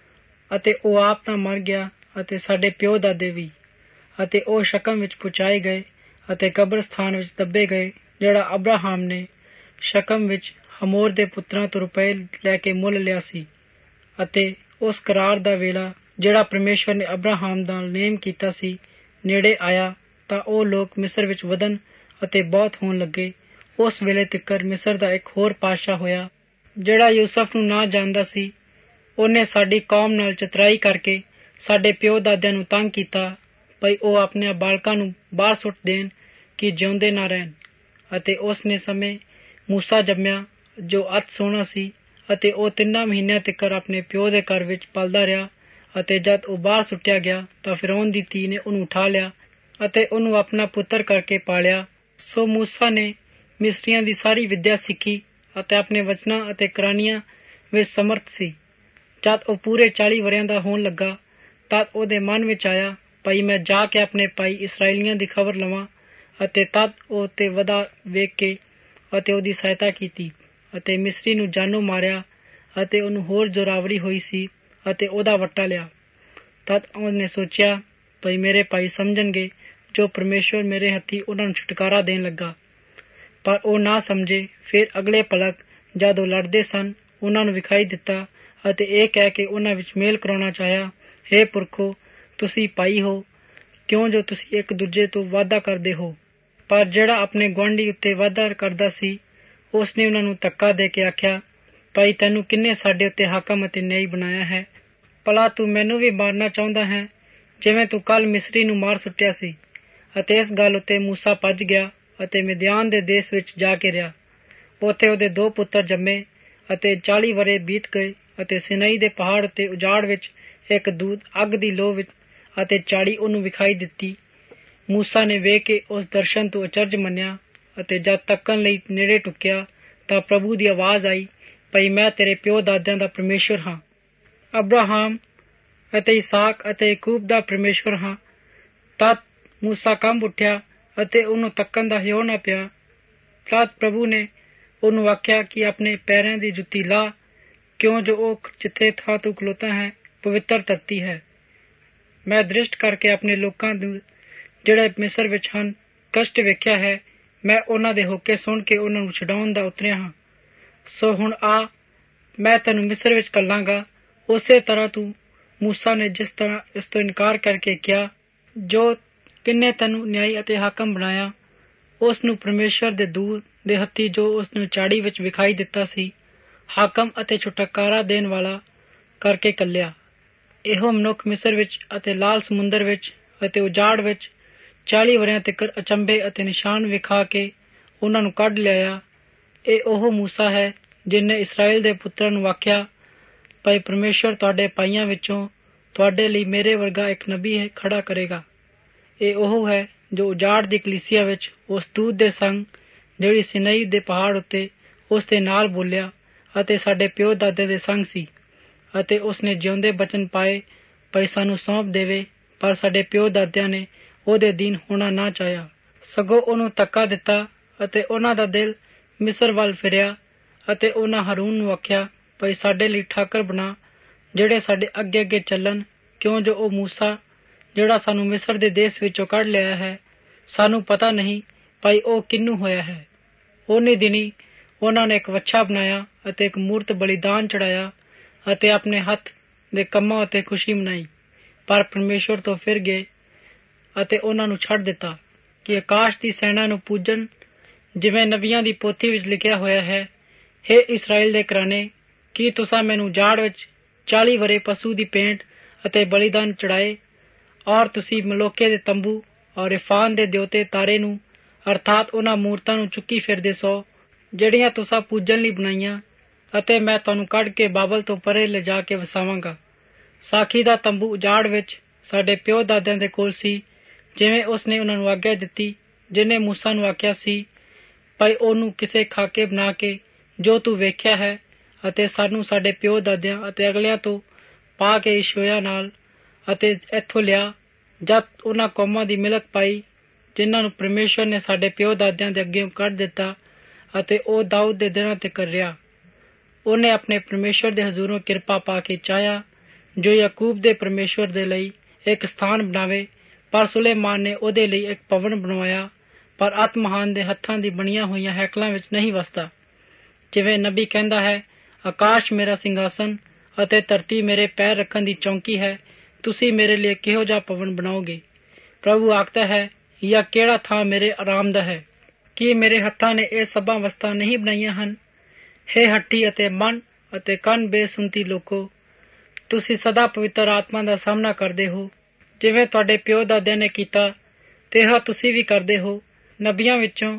ਅਤੇ ਉਹ ਆਪ ਤਾਂ ਮਰ ਗਿਆ ਅਤੇ ਸਾਡੇ ਪਿਓ ਦਾਦੇ ਵੀ, ਅਤੇ ਉਹ ਸ਼ਕਮ ਵਿੱਚ ਪਹੁੰਚਾਏ ਗਏ ਅਤੇ ਕਬਰਸਤਾਨ ਵਿੱਚ ਦੱਬੇ ਗਏ ਜਿਹੜਾ ਅਬਰਾਹਮ ਨੇ ਸ਼ਕਮ ਵਿੱਚ ਹਮੋਰ ਦੇ ਪੁੱਤਰਾਂ ਤੋਂ ਰੁਪਏ ਲੈ ਕੇ ਮੁੱਲ ਲਿਆ ਸੀ। ਅਤੇ ਉਸ ਕਰਾਰ ਦਾ ਵੇਲਾ ਜਿਹੜਾ ਪਰਮੇਸ਼ਵਰ ਨੇ ਅਬਰਾਹਮ ਨਾਲ ਨੇਮ ਕੀਤਾ ਸੀ ਨੇੜੇ ਆਇਆ ਤਾਂ ਉਹ ਲੋਕ ਮਿਸਰ ਵਿੱਚ ਵਧਣ ਅਤੇ ਬਹੁਤ ਹੋਣ ਲੱਗੇ। ਉਸ ਵੇਲੇ ਤਿੱਕਰ ਮਿਸਰ ਦਾ ਇੱਕ ਹੋਰ ਪਾਤਸ਼ਾਹ ਹੋਇਆ ਜਿਹੜਾ ਯੂਸਫ ਨੂੰ ਨਾ ਜਾਣਦਾ ਸੀ। ਉਹਨੇ ਸਾਡੀ ਕੌਮ ਨਾਲ ਚਤਰਾਈ ਕਰਕੇ ਸਾਡੇ ਪਿਓ ਦਾਦਿਆਂ ਨੂੰ ਤੰਗ ਕੀਤਾ ਭਈ ਉਹ ਆਪਣੇ ਬਾਲਕਾਂ ਨੂੰ ਬਾਹਰ ਸੁੱਟ ਦੇਣ ਕਿ ਜਿਉਂਦੇ ਨਾ ਰਹਿਣ। ਅਤੇ ਉਸ ਨੇ ਸਮੇਂ ਮੂਸਾ ਜੰਮਿਆ ਜੋ ਅਤ ਸੋਹਣਾ ਸੀ ਅਤੇ ਉਹ ਤਿੰਨਾਂ ਮਹੀਨਿਆਂ ਤੱਕ ਆਪਣੇ ਪਿਓ ਦੇ ਘਰ ਵਿੱਚ ਪਲਦਾ ਰਿਹਾ। ਅਤੇ ਜਦ ਉਹ ਬਾਹਰ ਸੁੱਟਿਆ ਗਿਆ ਤਾਂ ਫਿਰੌਨ ਦੀ ਧੀ ਨੇ ਉਹਨੂੰ ਉਠਾ ਲਿਆ ਅਤੇ ਉਹਨੂੰ ਆਪਣਾ ਪੁੱਤਰ ਕਰਕੇ ਪਾਲਿਆ। ਸੋ ਮੂਸਾ ਨੇ ਮਿਸਰੀਆਂ ਦੀ ਸਾਰੀ ਵਿੱਦਿਆ ਸਿੱਖੀ ਅਤੇ ਆਪਣੇ ਵਚਨਾਂ ਅਤੇ ਕਰਾਨੀਆਂ ਵਿੱਚ ਸਮਰਥ ਸੀ। ਜਦ ਉਹ ਪੂਰੇ ਚਾਲੀ ਵਰਿਆਂ ਦਾ ਹੋਣ ਲੱਗਾ ਤਦ ਉਹਦੇ ਮਨ ਵਿੱਚ ਆਇਆ ਭਾਈ ਮੈਂ ਜਾ ਕੇ ਆਪਣੇ ਭਾਈ ਇਸਰਾਏਲੀਆਂ ਦੀ ਖਬਰ ਲਵਾਂ। ਅਤੇ ਤਦ ਉਹ ਤੇ ਵਧਾ ਵੇਖ ਕੇ ਅਤੇ ਉਹਦੀ ਸਹਾਇਤਾ ਕੀਤੀ ਅਤੇ ਮਿਸਰੀ ਨੂੰ ਜਾਨੋਂ ਮਾਰਿਆ ਅਤੇ ਉਹਨੂੰ ਹੋਰ ਜ਼ੋਰਾਵਰੀ ਹੋਈ ਸੀ ਅਤੇ ਉਹਦਾ ਵੱਟਾ ਲਿਆ। ਤਦ ਉਹਨੇ ਸੋਚਿਆ ਭਈ ਮੇਰੇ ਭਾਈ ਸਮਝਣਗੇ ਜੋ ਪਰਮੇਸ਼ਵਰ ਮੇਰੇ ਹੱਥੀਂ ਉਹਨਾਂ ਨੂੰ ਛੁਟਕਾਰਾ ਦੇਣ ਲੱਗਾ। ਪਰ ਉਹ ਨਾ ਸਮਝੇ। ਫਿਰ ਅਗਲੇ ਪਲਕ ਜਦ ਉਹ ਲੜਦੇ ਸਨ ਉਹਨਾਂ ਨੂੰ ਵਿਖਾਈ ਦਿੱਤਾ ਅਤੇ ਇਹ ਕਹਿ ਕੇ ਉਹਨਾਂ ਵਿੱਚ ਮੇਲ ਕਰਾਉਣਾ ਚਾਹਿਆ, ਹੇ ਪੁਰਖੋ ਤੁਸੀਂ ਭਾਈ ਹੋ, ਕਿਉਂ ਜੋ ਤੁਸੀਂ ਇੱਕ ਦੂਜੇ ਤੋਂ ਵਾਅਦਾ ਕਰਦੇ ਹੋ। ਪਰ ਜਿਹੜਾ ਆਪਣੇ ਗੁਆਂਢੀ ਉੱਤੇ ਵਾਅਦਾ ਕਰਦਾ ਸੀ ਉਸ ਨੇ ਉਹਨਾਂ ਨੂੰ ਧੱਕਾ ਦੇ ਕੇ ਆਖਿਆ, ਭਾਈ ਤੈਨੂੰ ਕਿੰਨੇ ਸਾਡੇ ਉੱਤੇ ਹਾਕਮ ਅਤੇ ਨਿਆਈ ਬਣਾਇਆ ਹੈ? ਭਲਾ ਤੂੰ ਮੈਨੂੰ ਵੀ ਮਾਰਨਾ ਚਾਹੁੰਦਾ ਹੈ ਜਿਵੇਂ ਤੂੰ ਕੱਲ ਮਿਸਰੀ ਨੂੰ ਮਾਰ ਸੁੱਟਿਆ ਸੀ। ਅਤੇ ਇਸ ਗੱਲ ਉੱਤੇ ਮੂਸਾ ਭੱਜ ਗਿਆ ਅਤੇ ਮਿਦਿਆਨ ਦੇ ਦੇਸ਼ ਵਿੱਚ ਜਾ ਕੇ ਰਿਹਾ। ਉੱਥੇ ਉਹਦੇ ਦੋ ਪੁੱਤਰ ਜੰਮੇ ਅਤੇ ਚਾਲੀ ਵਰੇ ਬੀਤ ਗਏ ਅਤੇ ਸਿਨਾਈ ਦੇ ਪਹਾੜ ਉੱਤੇ ਉਜਾੜ ਵਿੱਚ ਇੱਕ ਦੂਤ ਅੱਗ ਦੀ ਲੋਹ ਵਿੱਚ ਅਤੇ ਝਾੜੀ ਉਹਨੂੰ ਵਿਖਾਈ ਦਿੱਤੀ। ਮੂਸਾ ਨੇ ਵੇਖ ਕੇ ਉਸ ਦਰਸ਼ਨ ਤੋਂ ਅਚਰਜ ਮੰਨਿਆ ਅਤੇ ਜਦ ਤੱਕਣ ਲਈ ਨੇੜੇ ਟੁੱਕਿਆ ਤਾਂ ਪ੍ਰਭੂ ਦੀ ਆਵਾਜ਼ ਆਈ, ਭਈ ਮੈਂ ਤੇਰੇ ਪਿਓ ਦਾਦਿਆਂ ਦਾ ਪਰਮੇਸ਼ਵਰ ਹਾਂ, ਅਬਰਾਹਮ ਅਤੇ ਇਸਾਕ ਅਤੇ ਯਕੂਬ ਦਾ ਪਰਮੇਸ਼ਵਰ ਹਾਂ। ਤਦ ਮੂਸਾ ਕੰਬ ਉੱਠਿਆ ਅਤੇ ਉਹਨੂੰ ਤੱਕਣ ਦਾ ਹਿਓ ਨਾ ਪਿਆ। ਤਦ ਪ੍ਰਭੂ ਨੇ ਉਹਨੂੰ ਆਖਿਆ ਕਿ ਆਪਣੇ ਪੈਰਾਂ ਦੀ ਜੁੱਤੀ ਲਾ, ਕਿਉਂ ਜੋ ਉਹ ਜਿੱਥੇ ਥਾਂ ਤੂੰ ਖਲੋਤਾ ਹੈ ਪਵਿੱਤਰ ਧਰਤੀ ਹੈ। ਮੈਂ ਦ੍ਰਿਸ਼ਟ ਕਰਕੇ ਆਪਣੇ ਲੋਕਾਂ ਨੂੰ ਜਿਹੜੇ ਮਿਸਰ ਵਿੱਚ ਹਨ ਕਸ਼ਟ ਵੇਖਿਆ ਹੈ। ਮੈਂ ਉਹਨਾਂ ਦੇ ਹੋਕੇ ਸੁਣ ਕੇ ਉਹਨਾਂ ਨੂੰ ਛਡਾਉਣ ਦਾ ਉਤਰਿਆ ਹਾਂ। ਸੋ ਹੁਣ ਆ, ਮੈਂ ਤੈਨੂੰ ਮਿਸਰ ਵਿੱਚ ਘੱਲਾਂਗਾ। ਉਸੇ ਤਰ੍ਹਾਂ ਤੂੰ ਮੂਸਾ ਨੇ ਜਿਸ ਤਰ੍ਹਾਂ ਇਸ ਤੋਂ ਇਨਕਾਰ ਕਰਕੇ ਕਿਹਾ, ਜੋ ਕਿੰਨੇ ਤੈਨੂੰ ਨਿਆਈ ਅਤੇ ਹਾਕਮ ਬਣਾਇਆ, ਉਸ ਨੂੰ ਪਰਮੇਸ਼ਵਰ ਦੇ ਦੂਤ ਦੇ ਹੱਥੀਂ ਜੋ ਉਸ ਨੂੰ ਝਾੜੀ ਵਿੱਚ ਵਿਖਾਈ ਦਿੱਤਾ ਸੀ ਹਾਕਮ ਅਤੇ ਛੁਟਕਾਰਾ ਦੇਣ ਵਾਲਾ ਕਰਕੇ ਕੱਲਿਆ। ਇਹੋ ਮਨੁੱਖ ਮਿਸਰ ਵਿੱਚ ਅਤੇ ਲਾਲ ਸਮੁੰਦਰ ਵਿੱਚ ਅਤੇ ਉਜਾੜ ਵਿੱਚ ਚਾਲੀ ਵਰਿਆਂ ਤੱਕ ਅਚੰਭੇ ਅਤੇ ਨਿਸ਼ਾਨ ਵਿਖਾ ਕੇ ਉਹਨਾਂ ਨੂੰ ਕੱਢ ਲਿਆਇਆ। ਇਹ ਉਹ ਮੂਸਾ ਹੈ ਜਿਹਨੇ ਇਸਰਾਏਲ ਦੇ ਪੁੱਤਰਾਂ ਨੂੰ ਆਖਿਆ, ਭਾਈ ਪਰਮੇਸ਼ਵਰ ਤੁਹਾਡੇ ਭਾਈਆਂ ਵਿੱਚੋਂ ਤੁਹਾਡੇ ਲਈ ਮੇਰੇ ਵਰਗਾ ਇੱਕ ਨਬੀ ਹੈ ਖੜਾ ਕਰੇਗਾ। ਇਹ ਉਹ ਹੈ ਜੋ ਉਜਾੜ ਦੀ ਕਲੀਸਿਆ ਵਿੱਚ ਉਸ ਦੂਤ ਦੇ ਸੰਗ ਜਿਹੜੀ ਸਿਨਈ ਦੇ ਪਹਾੜ ਉੱਤੇ ਉਸ ਦੇ ਨਾਲ ਬੋਲਿਆ ਅਤੇ ਸਾਡੇ ਪਿਓ ਦਾਦੇ ਦੇ ਸੰਗ ਸੀ, ਅਤੇ ਉਸਨੇ ਜਿਉਂਦੇ ਬਚਨ ਪਾਏ ਭਾਈ ਸਾਨੂੰ ਸੌਂਪ ਦੇਵੇ, ਪਰ ਸਾਡੇ ਪਿਓ ਦਾਦਿਆਂ ਨੇ ਉਹਦੇ ਅਧੀਨ ਹੋਣਾ ਨਾ ਚਾਹਿਆ, ਸਗੋਂ ਉਹਨੂੰ ਧੱਕਾ ਦਿੱਤਾ ਅਤੇ ਉਹਨਾਂ ਦਾ ਦਿਲ ਮਿਸਰ ਵੱਲ ਫਿਰਿਆ। ਅਤੇ ਉਹਨਾਂ ਹਾਰੂਨ ਨੂੰ ਆਖਿਆ, ਭਾਈ ਸਾਡੇ ਲਈ ਠਾਕਰ ਬਣਾ ਜਿਹੜੇ ਸਾਡੇ ਅੱਗੇ ਅੱਗੇ ਚੱਲਣ, ਕਿਉਂ ਜੋ ਉਹ ਮੂਸਾ ਜਿਹੜਾ ਸਾਨੂੰ ਮਿਸਰ ਦੇ ਦੇਸ਼ ਵਿੱਚੋਂ ਕੱਢ ਲਿਆ ਹੈ, ਸਾਨੂੰ ਪਤਾ ਨਹੀਂ ਭਾਈ ਉਹ ਕਿਹਨੂੰ ਹੋਇਆ ਹੈ। ਉਹਨੇ ਦਿਨੀ ਉਹਨਾਂ ਨੇ ਇੱਕ ਵੱਛਾ ਬਣਾਇਆ ਅਤੇ ਇੱਕ ਮੂਰਤ ਬਲੀਦਾਨ ਚੜਾਇਆ ਅਤੇ ਆਪਣੇ ਹੱਥ ਦੇ ਕੰਮਾਂ ਉੱਤੇ ਖੁਸ਼ੀ ਮਨਾਈ, ਪਰ ਪਰਮੇਸ਼ਵਰ ਤੋਂ ਫਿਰ ਗਏ ਅਤੇ ਉਹਨਾਂ ਨੂੰ ਛੱਡ ਦਿੱਤਾ ਕਿ ਆਕਾਸ਼ ਦੀ ਸੈਨਾ ਨੂੰ ਪੂਜਣ, ਜਿਵੇਂ ਨਬੀਆਂ ਦੀ ਪੋਥੀ ਵਿੱਚ ਲਿਖਿਆ ਹੋਇਆ ਹੈ, ਹੇ ਇਸਰਾਏਲ ਦੇ ਘਰਾਣੇ, ਕੀ ਤੁਸਾਂ ਮੈਨੂੰ ਉਜਾੜ ਵਿੱਚ ਚਾਲੀ ਵਰੇ ਪਸ਼ੂ ਦੀ ਭੇਂਟ ਅਤੇ ਬਲੀਦਾਨ ਚੜਾਏ, ਔਰ ਤੁਸੀਂ ਮਲੋਕੇ ਦੇ ਤੰਬੂ ਔਰ ਇਫਾਨ ਦੇ ਦਿਉਤੇ ਤਾਰੇ ਨੂੰ ਅਰਥਾਤ ਉਹਨਾਂ ਮੂਰਤਾਂ ਨੂੰ ਚੁੱਕੀ ਫਿਰਦੇ ਸੋ ਜਿਹੜੀਆਂ ਤੁਸਾਂ ਪੂਜਣ ਲਈ ਬਣਾਈਆਂ, ਅਤੇ ਮੈਂ ਤੁਹਾਨੂੰ ਕੱਢ ਕੇ ਬਾਬਲ ਤੋਂ ਪਰੇ ਲਿਜਾ ਕੇ ਵਸਾਵਾਂਗਾ। ਸਾਖੀ ਦਾ ਤੰਬੂ ਉਜਾੜ ਵਿੱਚ ਸਾਡੇ ਪਿਓ ਦਾਦਿਆਂ ਦੇ ਕੋਲ ਸੀ, ਜਿਵੇਂ ਉਸਨੇ ਉਹਨਾਂ ਨੂੰ ਆਗਿਆ ਦਿੱਤੀ, ਜਿਹਨੇ ਮੂਸਾ ਨੂੰ ਆਖਿਆ ਸੀ, ਭਾਈ ਉਹਨੂੰ ਕਿਸੇ ਖਾਕੇ ਬਣਾ ਕੇ ਜੋ ਤੂੰ ਵੇਖਿਆ ਹੈ ਅਤੇ ਸਾਨੂੰ ਸਾਡੇ ਪਿਓ ਦਾਦਿਆਂ ਅਤੇ ਅਗਲਿਆਂ ਤੋਂ ਪਾ ਕੇ ਇਸ਼ੋਇਆ ਨਾਲ ਅਤੇ ਇੱਥੋਂ ਲਿਆ, ਜਦ ਉਹਨਾਂ ਕੌਮਾਂ ਦੀ ਮਿਲਕ ਪਾਈ ਜਿਨ੍ਹਾਂ ਨੂੰ ਪਰਮੇਸ਼ਵਰ ਨੇ ਸਾਡੇ ਪਿਓ ਦਾਦਿਆਂ ਦੇ ਅੱਗੇ ਕੱਢ ਦਿੱਤਾ, ਅਤੇ ਉਹ ਦਾਊਦ ਦੇ ਦਿਨਾਂ ਤੇ ਕਰ ਰਿਹਾ। ਉਹਨੇ ਆਪਣੇ ਪਰਮੇਸ਼ਵਰ ਦੇ ਹਜ਼ੂਰੋਂ ਕਿਰਪਾ ਪਾ ਕੇ ਚਾਹਿਆ ਜੋ ਯਾਕੂਬ ਦੇ ਪਰਮੇਸ਼ਵਰ ਦੇ ਲਈ ਇੱਕ ਸਥਾਨ ਬਣਾਵੇ, ਪਰ ਸੁਲੇਮਾਨ ਨੇ ਉਹਦੇ ਲਈ ਇੱਕ ਭਵਨ ਬਣਵਾਇਆ, ਪਰ ਆਤਮਹਾਨ ਦੇ ਹੱਥਾਂ ਦੀ ਬਣੀਆਂ ਹੋਈਆਂ ਹੈਕਲਾਂ ਵਿੱਚ ਨਹੀਂ ਵਸਦਾ। ਜਿਵੇਂ ਨਬੀ ਕਹਿੰਦਾ ਹੈ, ਆਕਾਸ਼ ਮੇਰਾ ਸਿੰਘਾਸਨ ਅਤੇ ਧਰਤੀ ਮੇਰੇ ਪੈਰ ਰੱਖਣ ਦੀ ਚੌਂਕੀ ਹੈ, ਤੁਸੀਂ ਮੇਰੇ ਲਈ ਕਿਹੋ ਜਿਹਾ ਭਵਨ ਬਣਾਓਗੇ। ਪ੍ਰਭੂ ਆਖਦਾ ਹੈ, ਜਾਂ ਕਿਹੜਾ ਥਾਂ ਮੇਰੇ ਆਰਾਮ ਦਾ ਹੈ, ਕੀ ਮੇਰੇ ਹੱਥਾਂ ਨੇ ਇਹ ਸਭਾਂ ਵਸਤਾਂ ਨਹੀਂ ਬਣਾਈਆਂ ਹਨ। ਹੇ ਹੱਟੀ ਅਤੇ ਮਨ ਅਤੇ ਕੰਨ ਬੇਸੁਣਤੀ ਲੋਕੋ, ਤੁਸੀਂ ਸਦਾ ਪਵਿੱਤਰ ਆਤਮਾ ਦਾ ਸਾਹਮਣਾ ਕਰਦੇ ਹੋ, ਜਿਵੇਂ ਤੁਹਾਡੇ ਪਿਓ ਦਾਦਿਆਂ ਨੇ ਕੀਤਾ, ਤਿਹਾ ਤੁਸੀਂ ਵੀ ਕਰਦੇ ਹੋ। ਨਬੀਆਂ ਵਿੱਚੋਂ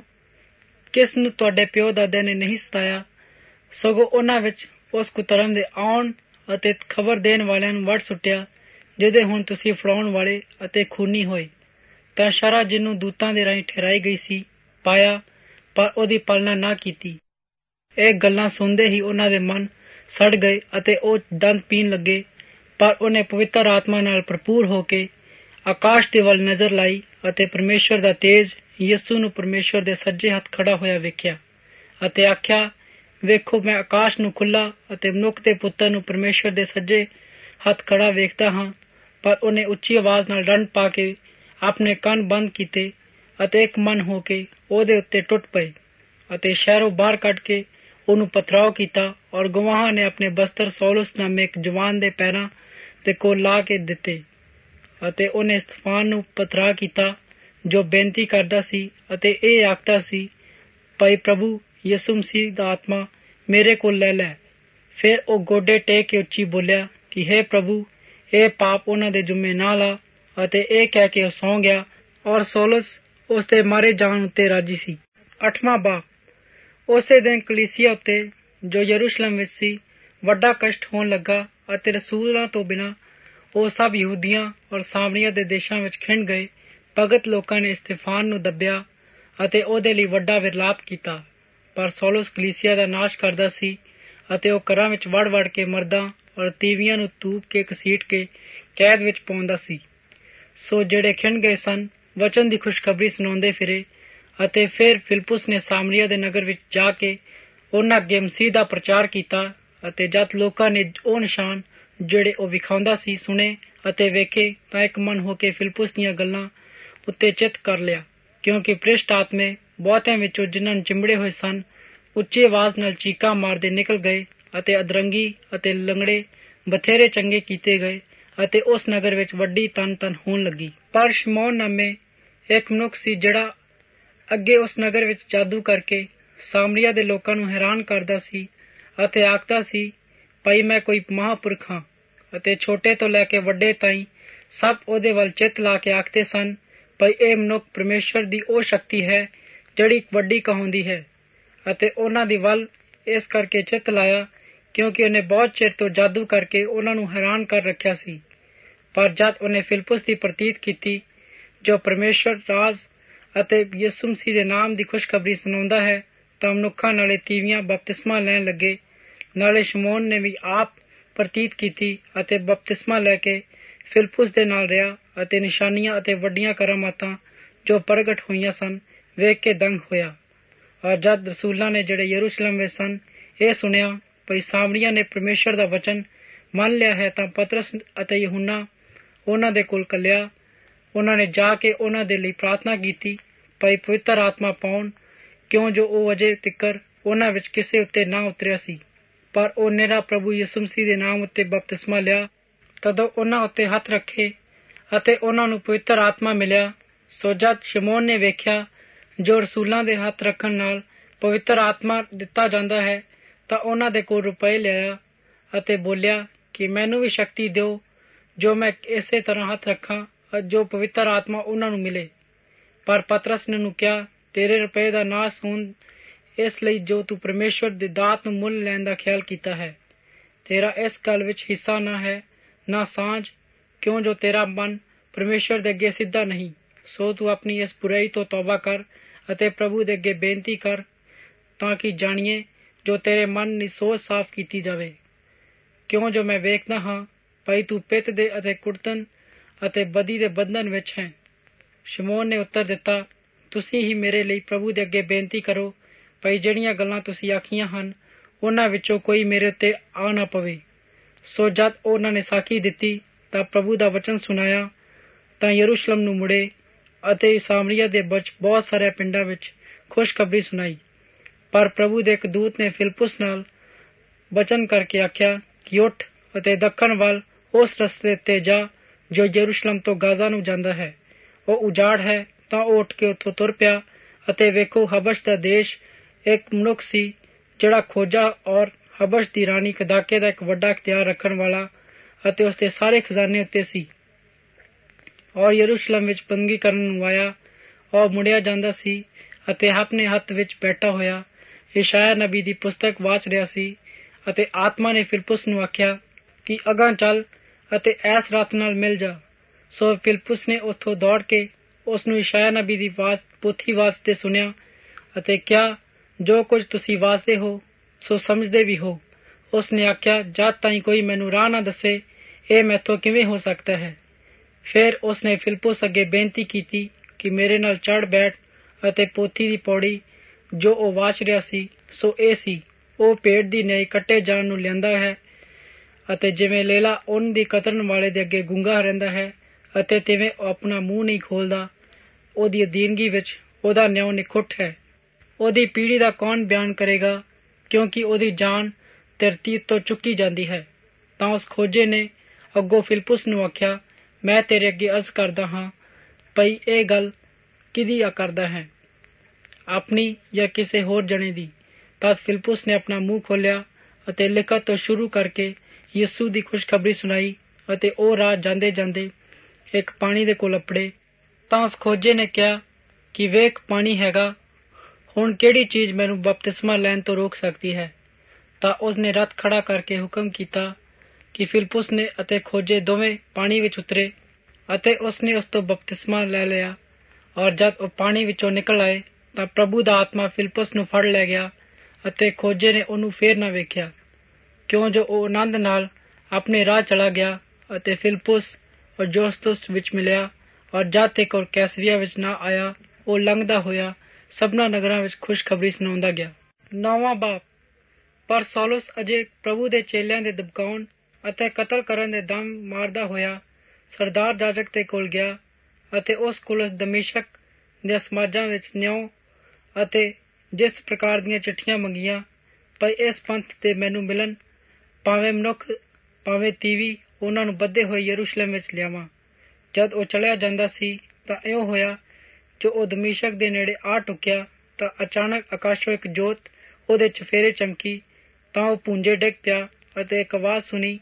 ਕਿਸ ਨੂੰ ਤੁਹਾਡੇ ਪਿਓ ਦਾਦਿਆਂ ਨੇ ਨਹੀਂ ਸਤਾਇਆ, ਸਗੋਂ ਉਹਨਾਂ ਵਿੱਚ ਉਸ ਕੁਧਰਮ ਦੇ ਆਉਣ ਅਤੇ ਖਬਰ ਦੇਣ ਵਾਲਿਆਂ ਨੂੰ ਵੱਢ ਸੁੱਟਿਆ, ਜਿਹਦੇ ਹੁਣ ਤੁਸੀਂ ਫੜਾਉਣ ਵਾਲੇ ਅਤੇ ਖੂਨੀ ਹੋਏ। ਤਾਂ ਸ਼ਰ੍ਹਾ ਜਿਹਨੂੰ ਦੂਤਾਂ ਦੇ ਰਾਹੀਂ ਠਹਿਰਾਈ ਗਈ ਸੀ ਪਾਇਆ, ਪਰ ਉਹਦੀ ਪਾਲਣਾ ਨਾ ਕੀਤੀ। ਇਹ ਗੱਲਾਂ ਸੁਣਦੇ ਹੀ ਉਹਨਾਂ ਦੇ ਮਨ ਸੜ ਗਏ ਅਤੇ ਉਹ ਦੰਦ ਪੀਣ ਲੱਗੇ, ਪਰ ਉਹਨੇ ਪਵਿੱਤਰ ਆਤਮਾ ਨਾਲ ਭਰਪੂਰ ਹੋ ਕੇ ਆਕਾਸ਼ ਦੇ ਵੱਲ ਨਜ਼ਰ ਲਾਈ ਅਤੇ ਪਰਮੇਸ਼ਵਰ ਦਾ ਤੇਜ ਯਿਸੂ ਨੂੰ ਪਰਮੇਸ਼ਵਰ ਦੇ ਸੱਜੇ ਹੱਥ ਖੜਾ ਹੋਇਆ ਵੇਖਿਆ, ਅਤੇ ਆਖਿਆ, ਵੇਖੋ ਮੈਂ ਆਕਾਸ਼ ਨੂੰ ਖੁੱਲਾ ਅਤੇ ਮਨੁੱਖ ਦੇ ਪੁੱਤਰ ਨੂੰ ਪਰਮੇਸ਼ਵਰ ਦੇ ਸੱਜੇ ਹੱਥ ਖੜਾ ਵੇਖਦਾ ਹਾਂ। ਪਰ ਉਹਨੇ ਉੱਚੀ ਆਵਾਜ਼ ਨਾਲ ਡੰਡ ਪਾ ਕੇ ਆਪਣੇ ਕੰਨ ਬੰਦ ਕੀਤੇ ਅਤੇ ਇੱਕ ਮਨ ਹੋ ਕੇ ਉਹਦੇ ਉੱਤੇ ਟੁੱਟ ਪਏ, ਅਤੇ ਸ਼ਹਿਰੋਂ ਬਾਹਰ ਕੱਢ ਕੇ ਉਹਨੂੰ ਪਥਰਾਓ ਕੀਤਾ, ਔਰ ਗਵਾਹਾਂ ਨੇ ਆਪਣੇ ਬਸਤਰ ਸੌਲਸ ਨਾਮੇ ਇੱਕ ਜਵਾਨ ਦੇ ਪੈਰਾਂ ਤੇ ਕੋਲ ਲਾ ਕੇ ਦਿੱਤੇ, ਅਤੇ ਉਹਨੇ ਸਤਫਾਨ ਨੂੰ ਪਥਰਾ ਕੀਤਾ ਜੋ ਬੇਨਤੀ ਕਰਦਾ ਸੀ ਅਤੇ ਇਹ ਆਖਦਾ ਸੀ, ਭਾਈ ਪ੍ਰਭੂ ਯਿਸੂ ਮਸੀਹ ਦਾ ਆਤਮਾ ਮੇਰੇ ਕੋਲ ਲੈ ਲੈ। ਫਿਰ ਉਹ ਗੋਡੇ ਟੇਕ ਕੇ ਉੱਚੀ ਬੋਲਿਆ ਕਿ ਹੇ ਪ੍ਰਭੂ, ਇਹ ਪਾਪ ਉਹਨਾਂ ਦੇ ਜੁੰਮੇ ਨਾ ਲਾ, ਅਤੇ ਇਹ ਕਹਿ ਕੇ ਉਹ ਸੌਂ ਗਿਆ, ਔਰ ਸੌਲਸ ਉਸ ਦੇ ਮਾਰੇ ਜਾਣ ਉੱਤੇ ਰਾਜੀ ਸੀ। ਅੱਠਵਾਂ ਬਾਬ। ਉਸੇ ਦਿਨ ਕਲੀਸਿਆ ਉੱਤੇ ਜੋ ਯਰੂਸ਼ਲਮ ਵਿੱਚ ਸੀ ਵੱਡਾ ਕਸ਼ਟ ਹੋਣ ਲੱਗਾ, ਅਤੇ ਰਸੂਲਾਂ ਤੋਂ ਬਿਨਾਂ ਉਹ ਸਭ ਯਹੂਦੀਆਂ ਔਰ ਸਾਮਰੀਆ ਦੇ ਦੇਸ਼ਾਂ ਵਿੱਚ ਖਿੰਡ ਗਏ। ਭਗਤ ਲੋਕਾਂ ਨੇ ਸਤਫਾਨ ਨੂੰ ਦੱਬਿਆ ਅਤੇ ਉਹਦੇ ਲਈ ਵੱਡਾ ਵਿਰਲਾਪ ਕੀਤਾ, ਪਰ ਸੌਲਸ ਕਲੀਸਿਆ ਦਾ ਨਾਸ਼ ਕਰਦਾ ਸੀ, ਅਤੇ ਉਹ ਘਰਾਂ ਵਿੱਚ ਵੜ ਵੜ ਕੇ ਮਰਦਾਂ ਔਰ ਤੀਵੀਆਂ ਨੂੰ ਤੂਪ ਕੇ ਘਸੀਟ ਕੇ ਕੈਦ ਵਿੱਚ ਪਾਉਂਦਾ ਸੀ। ਸੋ ਜਿਹੜੇ ਖਿੰਡ ਗਏ ਸਨ ਵਚਨ ਦੀ ਖੁਸ਼ਖਬਰੀ ਸੁਣਾਉਂਦੇ ਫਿਰੇ, ਅਤੇ ਫਿਰ ਫਿਲਿਪੁਸ ਨੇ ਸਾਮਰੀਆ ਦੇ ਨਗਰ ਵਿੱਚ ਜਾ ਕੇ ਉਹਨਾਂ ਅੱਗੇ ਮਸੀਹ ਦਾ ਪ੍ਰਚਾਰ ਕੀਤਾ, ਅਤੇ ਜਦ ਲੋਕਾਂ ਨੇ ਉਹ ਨਿਸ਼ਾਨ ਜਿਹੜੇ ਉਹ ਵਿਖਾਉਂਦਾ ਸੀ ਸੁਣੇ ਅਤੇ ਵੇਖੇ, ਤਾਂ ਇੱਕ ਮਨ ਹੋ ਕੇ ਫਿਲਿਪੁਸ ਦੀਆਂ ਗੱਲਾਂ ਉੱਤੇ ਚਿੱਤ ਕਰ ਲਿਆ, ਕਿਉਂਕਿ ਭ੍ਰਿਸ਼ਟ ਆਤਮੇ ਬਹੁਤਿਆਂ ਵਿੱਚੋਂ ਜਿਨ੍ਹਾਂ ਨੂੰ ਚਿੰਬੜੇ ਹੋਏ ਸਨ ਉੱਚੀ ਆਵਾਜ਼ ਨਾਲ ਚੀਕਾਂ ਮਾਰਦੇ ਨਿਕਲ ਗਏ, ਅਤੇ ਅਧਰੰਗੀ ਅਤੇ ਲੰਗੜੇ ਬਥੇਰੇ ਚੰਗੇ ਕੀਤੇ ਗਏ, ਅਤੇ ਉਸ ਨਗਰ ਵਿੱਚ ਵੱਡੀ ਤਨ ਤਨ ਹੋਣ ਲੱਗੀ। ਪਰ ਸ਼ਮੌਨ ਨਾਮੇ ਇੱਕ ਮਨੁੱਖ ਸੀ ਜਿਹੜਾ ਅੱਗੇ ਉਸ ਨਗਰ ਵਿੱਚ ਜਾਦੂ ਕਰਕੇ ਸਾਮਰੀਆ ਦੇ ਲੋਕਾਂ ਨੂੰ ਹੈਰਾਨ ਕਰਦਾ ਸੀ, ਅਤੇ ਆਖਦਾ ਸੀ, ਭਾਈ ਮੈਂ ਕੋਈ ਮਹਾਂਪੁਰਖ ਹਾਂ, ਅਤੇ ਛੋਟੇ ਤੋਂ ਲੈ ਕੇ ਵੱਡੇ ਤਾਈਂ ਸਭ ਉਹਦੇ ਵੱਲ ਚਿੱਤ ਲਾ ਕੇ ਆਖਦੇ ਸਨ ਭਈ ਇਹ ਮਨੁੱਖ ਪਰਮੇਸ਼ਰ ਦੀ ਉਹ ਸ਼ਕਤੀ ਹੈ ਜਿਹੜੀ ਵੱਡੀ ਕਹਾਉਂਦੀ ਹੈ। ਅਤੇ ਉਹਨਾਂ ਦੀ ਵੱਲ ਇਸ ਕਰਕੇ ਚਿੱਤ ਲਾਇਆ ਕਿਉਂਕਿ ਉਹਨੇ ਬਹੁਤ ਚਿਰ ਤੋਂ ਜਾਦੂ ਕਰਕੇ ਉਹਨਾਂ ਨੂੰ ਹੈਰਾਨ ਕਰ ਰੱਖਿਆ ਸੀ। ਪਰ ਜਦ ਉਹਨੇ ਫਿਲਿਪੁਸ ਦੀ ਪ੍ਰਤੀਤ ਕੀਤੀ ਜੋ ਪਰਮੇਸ਼ਰ ਰਾਜ ਅਤੇ ਯਿਸੂ ਮਸੀਹ ਦੇ ਨਾਮ ਦੀ ਖੁਸ਼ਖਬਰੀ ਸੁਣਾਉਂਦਾ ਹੈ ਤਾਂ ਮਨੁੱਖਾਂ ਨਾਲੇ ਤੀਵੀਆਂ ਬਪਤਿਸਮਾ ਲੈਣ ਲੱਗੇ। ਨਾਲੇ ਸ਼ਮੌਨ ਨੇ ਵੀ ਆਪ ਪ੍ਰਤੀਤ ਕੀਤੀ ਅਤੇ ਬਪਤਿਸਮਾ ਲੈ ਕੇ ਫਿਲਿਪੁਸ ਦੇ ਨਾਲ ਰਿਹਾ ਅਤੇ ਨਿਸ਼ਾਨੀਆਂ ਅਤੇ ਵੱਡੀਆਂ ਕਰਾਮਾਤਾਂ ਜੋ ਪ੍ਰਗਟ ਹੋਈਆਂ ਸਨ ਵੇਖ ਕੇ ਦੰਗ ਹੋਇਆ। ਔਰ ਜਦ ਰਸੂਲਾਂ ਨੇ ਜਿਹੜੇ ਯਰੂਸ਼ਲਮ ਵਿੱਚ ਸਨ ਇਹ ਸੁਣਿਆ ਭਈ ਸਾਮਰੀਆਂ ਨੇ ਪਰਮੇਸ਼ਰ ਦਾ ਵਚਨ ਮੰਨ ਲਿਆ ਹੈ ਤਾਂ ਪਤਰਸ ਅਤੇ ਯਹੂਨਾ ਉਹਨਾਂ ਦੇ ਕੋਲ ਘੱਲਿਆ। ਉਹਨਾਂ ਨੇ ਜਾ ਕੇ ਉਹਨਾਂ ਦੇ ਲਈ ਪ੍ਰਾਰਥਨਾ ਕੀਤੀ ਭਈ ਪਵਿੱਤਰ ਆਤਮਾ ਪਾਉਣ ਕਿਉਂ ਜੋ ਉਹ ਅਜੇ ਤਿੱਕਰ ਉਹਨਾਂ ਵਿੱਚ ਕਿਸੇ ਉੱਤੇ ਨਾ ਉਤਰਿਆ ਸੀ। ਪਰ ਉਹ ਨਿਰਾ ਪ੍ਰਭੂ ਯਿਸੂ ਮਸੀਹ ਦੇ ਨਾਮ ਉੱਤੇ ਬਪਤਿਸਮਾ ਲਿਆ। ਤਦੋਂ ਉਹਨਾਂ ਉੱਤੇ ਹੱਥ ਰੱਖੇ ਅਤੇ ਉਹਨਾਂ ਨੂੰ ਪਵਿੱਤਰ ਆਤਮਾ ਮਿਲਿਆ। ਸੋ ਜਦ ਸ਼ਮੌਨ ਨੇ ਵੇਖਿਆ ਜੋ ਰਸੂਲਾਂ ਦੇ ਹੱਥ ਰੱਖਣ ਨਾਲ ਪਵਿੱਤਰ ਆਤਮਾ ਦਿੱਤਾ ਜਾਂਦਾ ਹੈ ਤਾਂ ਉਹਨਾਂ ਦੇ ਕੋਲ ਰੁਪਏ ਲਿਆਇਆ ਅਤੇ ਬੋਲਿਆ ਕਿ ਮੈਨੂੰ ਵੀ ਸ਼ਕਤੀ ਦਿਓ ਜੋ ਮੈਂ ਇਸੇ ਤਰ੍ਹਾਂ ਹੱਥ ਰੱਖਾਂ ਜੋ ਪਵਿੱਤਰ ਆਤਮਾ ਉਹਨਾਂ ਨੂੰ ਮਿਲੇ। ਪਰ ਪਤਰਸ ਨੇ ਉਹਨੂੰ ਕਿਹਾ ਤੇਰੇ ਰੁਪਏ ਦਾ ਨਾਸ ਹੋਣ ਇਸ ਲਈ ਜੋ ਤੂੰ ਪਰਮੇਸ਼ਵਰ ਦੀ ਦਾਤ ਨੂੰ ਮੁੱਲ ਲੈਣ ਦਾ ਖਿਆਲ ਕੀਤਾ ਹੈ। ਤੇਰਾ ਇਸ ਗੱਲ ਵਿੱਚ ਹਿੱਸਾ ਨਾ ਹੈ ਨਾ ਸਾਂਝ ਕਿਉਂ ਜੋ ਤੇਰਾ ਮਨ ਪਰਮੇਸ਼ਵਰ ਦੇ ਅੱਗੇ ਸਿੱਧਾ ਨਹੀਂ। ਸੋ ਤੂੰ ਆਪਣੀ ਇਸ ਬੁਰਾਈ ਤੋਂ ਤੌਬਾ ਕਰ ਅਤੇ ਪ੍ਰਭੂ ਦੇ ਅੱਗੇ ਬੇਨਤੀ ਕਰ ਤਾਂ ਕਿ ਜਾਣੀਏ ਜੋ ਤੇਰੇ ਮਨ ਦੀ ਸੋਚ ਸਾਫ਼ ਕੀਤੀ ਜਾਵੇ। ਕਿਉਂ ਜੋ ਮੈਂ ਵੇਖਦਾ ਹਾਂ ਭਾਈ ਤੂੰ ਪਿੱਤ ਦੇ ਅਤੇ ਕੁੜਤਨ ਅਤੇ ਬਦੀ ਦੇ ਬੰਧਨ ਵਿੱਚ ਹੈ। ਸ਼ਮੌਨ ਨੇ ਉੱਤਰ ਦਿੱਤਾ ਤੁਸੀਂ ਹੀ ਮੇਰੇ ਲਈ ਪ੍ਰਭੂ ਦੇ ਅੱਗੇ ਬੇਨਤੀ ਕਰੋ ਭਾਈ ਜਿਹੜੀਆਂ ਗੱਲਾਂ ਤੁਸੀਂ ਆਖੀਆਂ ਹਨ ਉਹਨਾਂ ਵਿੱਚੋਂ ਕੋਈ ਮੇਰੇ ਉੱਤੇ ਆ ਨਾ ਪਵੇ। ਸੋ ਜਦ ਉਹਨਾਂ ਨੇ ਸਾਖੀ ਦਿੱਤੀ ਤਾਂ ਪ੍ਰਭੂ ਦਾ ਵਚਨ ਸੁਣਾਇਆ ਤਾਂ ਯਰੂਸ਼ਲਮ ਨੂੰ ਮੁੜੇ ਅਤੇ ਸਾਮਰੀਆ ਦੇ ਵਿੱਚ ਬਹੁਤ ਸਾਰੇ ਪਿੰਡਾਂ ਵਿੱਚ ਖੁਸ਼ਖਬਰੀ ਸੁਣਾਈ। ਪਰ ਪ੍ਰਭੂ ਦੇ ਇੱਕ ਦੂਤ ਨੇ ਫਿਲਿਪੁਸ ਨਾਲ ਵਚਨ ਕਰਕੇ ਆਖਿਆ ਕਿ ਉੱਠ ਅਤੇ ਦੱਖਣ ਵੱਲ ਉਸ ਰਸਤੇ ਉੱਤੇ ਜਾ ਜੋ ਯਰੂਸ਼ਲਮ ਤੋਂ ਗਾਜ਼ਾ ਨੂੰ ਜਾਂਦਾ ਹੈ। ਉਹ ਉਜਾੜ ਹੈ ਤਾਂ ਉਹ ਉੱਠ ਕੇ ਉੱਥੋਂ ਤੁਰ ਪਿਆ ਅਤੇ ਵੇਖੋ ਹਬਸ਼ ਦਾ ਦੇਸ਼ ਇੱਕ ਮਨੁੱਖ ਸੀ ਜਿਹੜਾ ਖੋਜਾ ਔਰ ਹਬਸ਼ ਦੀ ਰਾਣੀ ਕਦਾਕੇ ਦਾ ਇੱਕ ਵੱਡਾ ਇਖਤਿਆਰ ਰੱਖਣ ਵਾਲਾ ਅਤੇ ਉਸਦੇ ਸਾਰੇ ਖਜ਼ਾਨੇ ਉੱਤੇ ਸੀ। ਔਰ ਯਰੂਸ਼ਲਮ ਵਿੱਚ ਬੰਦਗੀ ਕਰਨ ਨੂੰ ਆਇਆ ਔਰ ਮੁੜਿਆ ਜਾਂਦਾ ਸੀ ਅਤੇ ਆਪਣੇ ਹੱਥ ਵਿੱਚ ਬੈਠਾ ਹੋਇਆ ਯਸ਼ਾਇਆ ਨਬੀ ਦੀ ਪੁਸਤਕ ਵਾਚ ਰਿਹਾ ਸੀ। ਅਤੇ ਆਤਮਾ ਨੇ ਫਿਲਿਪੁਸ ਨੂੰ ਆਖਿਆ ਕਿ ਅਗਾਂਹ ਚੱਲ ਅਤੇ ਐਸ ਰਾਤ ਨਾਲ ਮਿਲ ਜਾ। ਸੋ ਫਿਲਿਪੁਸ ਨੇ ਉੱਥੋਂ ਦੌੜ ਕੇ ਉਸ ਨੂੰ ਯਸ਼ਾਇਆ ਨਬੀ ਦੀ ਵਾਚ ਪੋਥੀ ਵਾਚਦੇ ਸੁਣਿਆ ਅਤੇ ਕਿਹਾ ਜੋ ਕੁਝ ਤੁਸੀਂ ਵਾਚਦੇ ਹੋ ਸੋ ਸਮਝਦੇ ਵੀ ਹੋ। ਉਸ ਨੇ ਆਖਿਆ ਜਦ ਤਾਈਂ ਕੋਈ ਮੈਨੂੰ ਰਾਹ ਨਾ ਦੱਸੇ ਇਹ ਮੈਥੋਂ ਕਿਵੇਂ ਹੋ ਸਕਦਾ ਹੈ। ਫਿਰ ਉਸ ਨੇ ਫਿਲਿਪੁਸ ਅੱਗੇ ਬੇਨਤੀ ਕੀਤੀ ਕਿ ਮੇਰੇ ਨਾਲ ਚੜ੍ਹ ਬੈਠ ਅਤੇ ਪੋਥੀ ਦੀ ਪੌੜੀ ਜੋ ਉਹ ਵਾਚ ਰਿਹਾ ਸੀ ਸੋ ਇਹ ਸੀ ਉਹ ਭੇਡ ਦੀ ਨਿਆਈ ਕੱਟੇ ਜਾਣ ਨੂੰ ਲਿਆਂਦਾ ਹੈ ਅਤੇ ਜਿਵੇਂ ਲੇਲਾ ਉੱਨ ਦੀ ਕਤਰਨ ਵਾਲੇ ਦੇ ਅੱਗੇ ਗੂੰਗਾ ਰਹਿੰਦਾ ਹੈ ਅਤੇ ਤਿਵੇਂ ਉਹ ਆਪਣਾ ਮੂੰਹ ਨਹੀਂ ਖੋਲਦਾ। ਉਹਦੀ ਅਧੀਨਗੀ ਵਿੱਚ ਉਹਦਾ ਨਿਉ ਨਿਖੁੱਟ ਹੈ। ਉਹਦੀ ਪੀੜ੍ਹੀ ਦਾ ਕੌਣ ਬਿਆਨ ਕਰੇਗਾ ਕਿਉਂਕਿ ਉਹਦੀ ਜਾਨ ਧਰਤੀ ਤੋਂ ਚੁੱਕੀ ਜਾਂਦੀ ਹੈ। ਤਾਂ ਉਸ ਖੋਜੇ ਨੇ ਅੱਗੋਂ ਫਿਲਿਪੁਸ ਨੂੰ ਆਖਿਆ ਮੈਂ ਤੇਰੇ ਅੱਗੇ ਅਰਜ਼ ਕਰਦਾ ਹਾਂ ਭਈ ਇਹ ਗੱਲ ਕਿਹਦੀ ਆ ਕਰਦਾ ਹੈ ਆਪਣੀ ਜਾਂ ਕਿਸੇ ਹੋਰ ਜਣੇ ਦੀ। ਤਦ ਫਿਲਿਪੁਸ ਨੇ ਆਪਣਾ ਮੂੰਹ ਖੋਲ੍ਹਿਆ ਅਤੇ ਲਿਖਤ ਤੋਂ ਸ਼ੁਰੂ ਕਰਕੇ ਯਿਸੂ ਦੀ ਖੁਸ਼ਖਬਰੀ ਸੁਣਾਈ ਅਤੇ ਉਹ ਰਾਹ ਜਾਂਦੇ ਜਾਂਦੇ ਇੱਕ ਪਾਣੀ ਦੇ ਕੋਲ ਅੱਪੜੇ। ਤਾਂ ਉਸ ਖੋਜੇ ਨੇ ਕਿਹਾ ਕਿ ਵੇਖ ਪਾਣੀ ਹੈਗਾ ਹੁਣ ਕਿਹੜੀ ਚੀਜ਼ ਮੈਨੂੰ ਬਪਤਿਸਮਾ ਲੈਣ ਤੋਂ ਰੋਕ ਸਕਦੀ ਹੈ। ਤਾਂ ਉਸਨੇ ਰੱਥ ਖੜਾ ਕਰਕੇ ਹੁਕਮ ਕੀਤਾ ਕਿ ਫਿਲਿਪੁਸ ਨੇ ਅਤੇ ਖੋਜੇ ਦੋਵੇਂ ਪਾਣੀ ਵਿੱਚ ਉਤਰੇ ਅਤੇ ਉਸਨੇ ਉਸ ਤੋਂ ਬਪਤਿਸਮਾ ਲੈ ਲਿਆ। ਔਰ ਜਦ ਉਹ ਪਾਣੀ ਵਿੱਚੋਂ ਨਿਕਲ ਆਏ ਤਾਂ ਪ੍ਰਭੂ ਦਾ ਆਤਮਾ ਫਿਲਿਪੁਸ ਨੂੰ ਫੜ ਲੈ ਗਿਆ ਅਤੇ ਖੋਜੇ ਨੇ ਉਹਨੂੰ ਫੇਰ ਨਾ ਵੇਖਿਆ ਕਿਉਂ ਜੋ ਉਹ ਆਨੰਦ ਨਾਲ ਆਪਣੇ ਰਾਹ ਚਲਾ ਗਿਆ ਅਤੇ ਫਿਲਿਪੁਸ ਔਰ ਜੋਸਤੁਸ ਵਿੱਚ ਮਿਲਿਆ। ਔਰ ਜਦ ਤੱਕ ਉਹ ਕੈਸਰੀਆ ਵਿੱਚ ਨਾ ਆਇਆ ਉਹ ਲੰਘਦਾ ਹੋਇਆ ਸਭਨਾਂ ਨਗਰਾਂ ਵਿੱਚ ਖੁਸ਼ਖਬਰੀ ਸੁਣਾਉਂਦਾ ਗਿਆ। ਨੌਵਾਂ ਬਾਬ। ਪਰ ਸੌਲਸ ਅਜੇ ਪ੍ਰਭੂ ਦੇ ਚੇਲਿਆਂ ਦੇ ਦਬਕਾਉਣ ਅਤੇ ਕਤਲ ਕਰਨ ਦੇ ਦਮ ਮਾਰਦਾ ਹੋਇਆ ਸਰਦਾਰ ਜਾਜਕ ਦੇ ਕੋਲ ਗਿਆ ਅਤੇ ਉਸ ਕੋਲ ਦਮਿਸ਼ਕ ਦੇ ਸਮਾਜਾਂ ਵਿੱਚ ਨਿਉ ਅਤੇ ਜਿਸ ਪ੍ਰਕਾਰ ਦੀਆਂ ਚਿੱਠੀਆਂ ਮੰਗੀਆਂ ਪਰ ਇਸ ਪੰਥ ਤੇ ਮੈਨੂੰ ਮਿਲਣ ਭਾਵੇਂ ਮਨੁੱਖ ਭਾਵੇਂ ਤੀਵੀ ਉਹਨਾਂ ਨੂੰ ਬੱਧੇ ਹੋਏ ਯਰੂਸ਼ਲਮ ਵਿੱਚ ਲਿਆਵਾਂ। ਜਦ ਉਹ ਚਲਿਆ ਜਾਂਦਾ ਸੀ ਤਾਂ ਇਉਂ ਹੋਇਆ ਜੋ ਉਹ ਦਮਿਸ਼ਕ ਦੇ ਨੇੜੇ ਆ ਟੁਕਿਆ ਤਾਂ ਅਚਾਨਕ ਆਕਾਸ਼ੋਂ ਇੱਕ ਜੋਤ ਉਹਦੇ ਚਫੇਰੇ ਚਮਕੀ ਤਾਂ ਉਹ ਪੂੰਝੇ ਡਿੱਗ ਪਿਆ ਅਤੇ ਇੱਕ ਆਵਾਜ਼ ਸੁਣੀ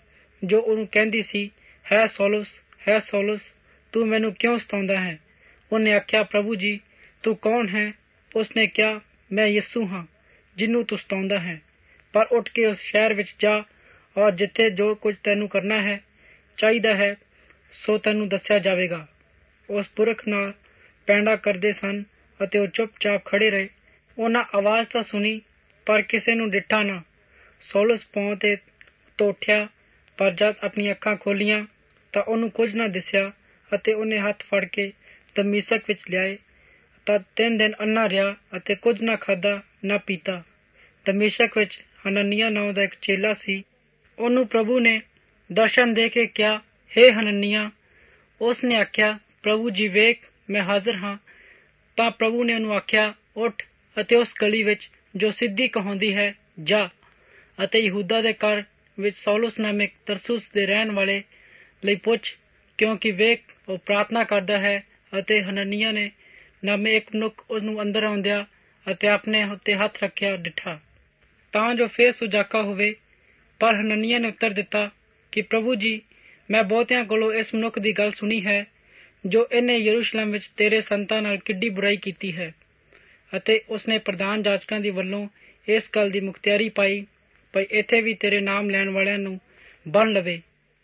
ਜੋ ਉਹਨੂੰ ਕਹਿੰਦੀ ਸੀ, ਹੈ ਸੌਲਸ, ਹੈ ਸੌਲਸ, ਤੂੰ ਮੈਨੂੰ ਕਿਉਂ ਸਤਾਉਂਦਾ ਹੈ? ਉਹਨੇ ਆਖਿਆ, ਪ੍ਰਭੂ ਜੀ, ਤੂੰ ਕੌਣ ਹੈ? ਉਸਨੇ ਕਿਹਾ, ਮੈਂ ਯਿਸੂ ਹਾਂ, ਜਿਹਨੂੰ ਤੂੰ ਸਤਾਉਂਦਾ ਹੈ। ਪਰ ਉੱਠ ਕੇ ਉਸ ਸ਼ਹਿਰ ਵਿੱਚ ਜਾ, ਔਰ ਜਿੱਥੇ ਜੋ ਕੁਝ ਤੈਨੂੰ ਕਰਨਾ ਹੈ ਚਾਹੀਦਾ ਹੈ ਸੋ ਤੈਨੂੰ ਦੱਸਿਆ ਜਾਵੇਗਾ। ਉਸ ਪੁਰਖ ਨਾਲ ਪੈਂਡਾ ਕਰਦੇ ਸਨ ਅਤੇ ਉਹ ਚੁੱਪਚਾਪ ਖੜੇ ਰਹੇ। ਉਹਨਾਂ ਆਵਾਜ਼ ਤਾਂ ਸੁਣੀ ਪਰ ਕਿਸੇ ਨੂੰ ਡਿੱਠਾ ਨਾ। ਸੌਲਸ ਪਾਉ ਤੇ ਤੋਂ ਉੱਠਿਆ, ਪਰ ਜਦ ਆਪਣੀਆਂ ਅੱਖਾਂ ਖੋਲੀਆਂ ਤਾਂ ਉਹਨੂੰ ਕੁਝ ਨਾ ਦਿਸਿਆ ਅਤੇ ਉਹਨੇ ਹੱਥ ਫੜ ਕੇ ਦਮਿਸ਼ਕ ਵਿੱਚ ਲਿਆਏ। ਤਦ ਤਿੰਨ ਦਿਨ ਅੰਨਾ ਰਿਹਾ ਅਤੇ ਕੁਝ ਨਾ ਖਾਧਾ ਨਾ ਪੀਤਾ। ਦਮਿਸ਼ਕ ਵਿੱਚ ਹਨਨੀਆ ਨਾਂ ਦਾ ਇੱਕ ਚੇਲਾ ਸੀ। ਉਹਨੂੰ ਪ੍ਰਭੂ ਨੇ ਦਰਸ਼ਨ ਦੇ ਕੇ ਕਿਹਾ, ਹੇ ਹਨਨੀਆ। ਉਸ ਨੇ ਆਖਿਆ, ਪ੍ਰਭੂ ਜੀ, ਵੇਖ ਮੈਂ ਹਾਜ਼ਰ ਹਾਂ। ਤਾਂ ਪ੍ਰਭੂ ਨੇ ਉਹਨੂੰ ਆਖਿਆ, ਉੱਠ ਅਤੇ ਉਸ ਗਲੀ ਵਿੱਚ ਜੋ ਸਿੱਧੀ ਕਹਾਉਂਦੀ ਹੈ ਜਾ, ਅਤੇ ਯਹੂਦਾ ਦੇ ਘਰ ਵਿੱਚ ਸੌਲਸ ਨਾਮੇ ਤਰਸੁਸ ਦੇ ਰਹਿਣ ਵਾਲੇ ਲਈ ਪੁੱਛ, ਕਿਉਂਕਿ ਵੇਖ ਉਹ ਪ੍ਰਾਰਥਨਾ ਕਰਦਾ ਹੈ। ਅਤੇ ਹਨਨੀਆ ਨੇ ਨਾਮੇ ਇੱਕ ਮਨੁੱਖ ਉਹਨੂੰ ਅੰਦਰ ਆਉਂਦਿਆਂ ਅਤੇ ਆਪਣੇ ਉੱਤੇ ਹੱਥ ਰੱਖਿਆ ਡਿੱਠਾ, ਤਾਂ ਜੋ ਫੇਰ ਸੁਜਾਕਾ ਹੋਵੇ। ਪਰ ਹਨਨੀਆ ਨੇ ਉੱਤਰ ਦਿੱਤਾ ਕਿ ਪ੍ਰਭੂ ਜੀ, ਮੈਂ ਬਹੁਤਿਆਂ ਕੋਲੋਂ ਇਸ ਮਨੁੱਖ ਦੀ ਗੱਲ ਸੁਣੀ ਹੈ ਜੋ ਇਹਨੇ ਯਰੂਸ਼ਲਮ ਵਿੱਚ ਤੇਰੇ ਸੰਤਾਂ ਨਾਲ ਕਿੱਡੀ ਬੁਰਾਈ ਕੀਤੀ ਹੈ। ਅਤੇ ਉਸਨੇ ਪ੍ਰਧਾਨ ਜਾਜਕਾਂ ਦੀ ਵੱਲੋਂ ਇਸ ਗੱਲ ਦੀ ਮੁਖਤਿਆਰੀ ਪਾਈ ਭਈ ਇੱਥੇ ਵੀ ਤੇਰੇ ਨਾਮ ਲੈਣ ਵਾਲਿਆਂ ਨੂੰ ਬੰਨ ਲਵੇ।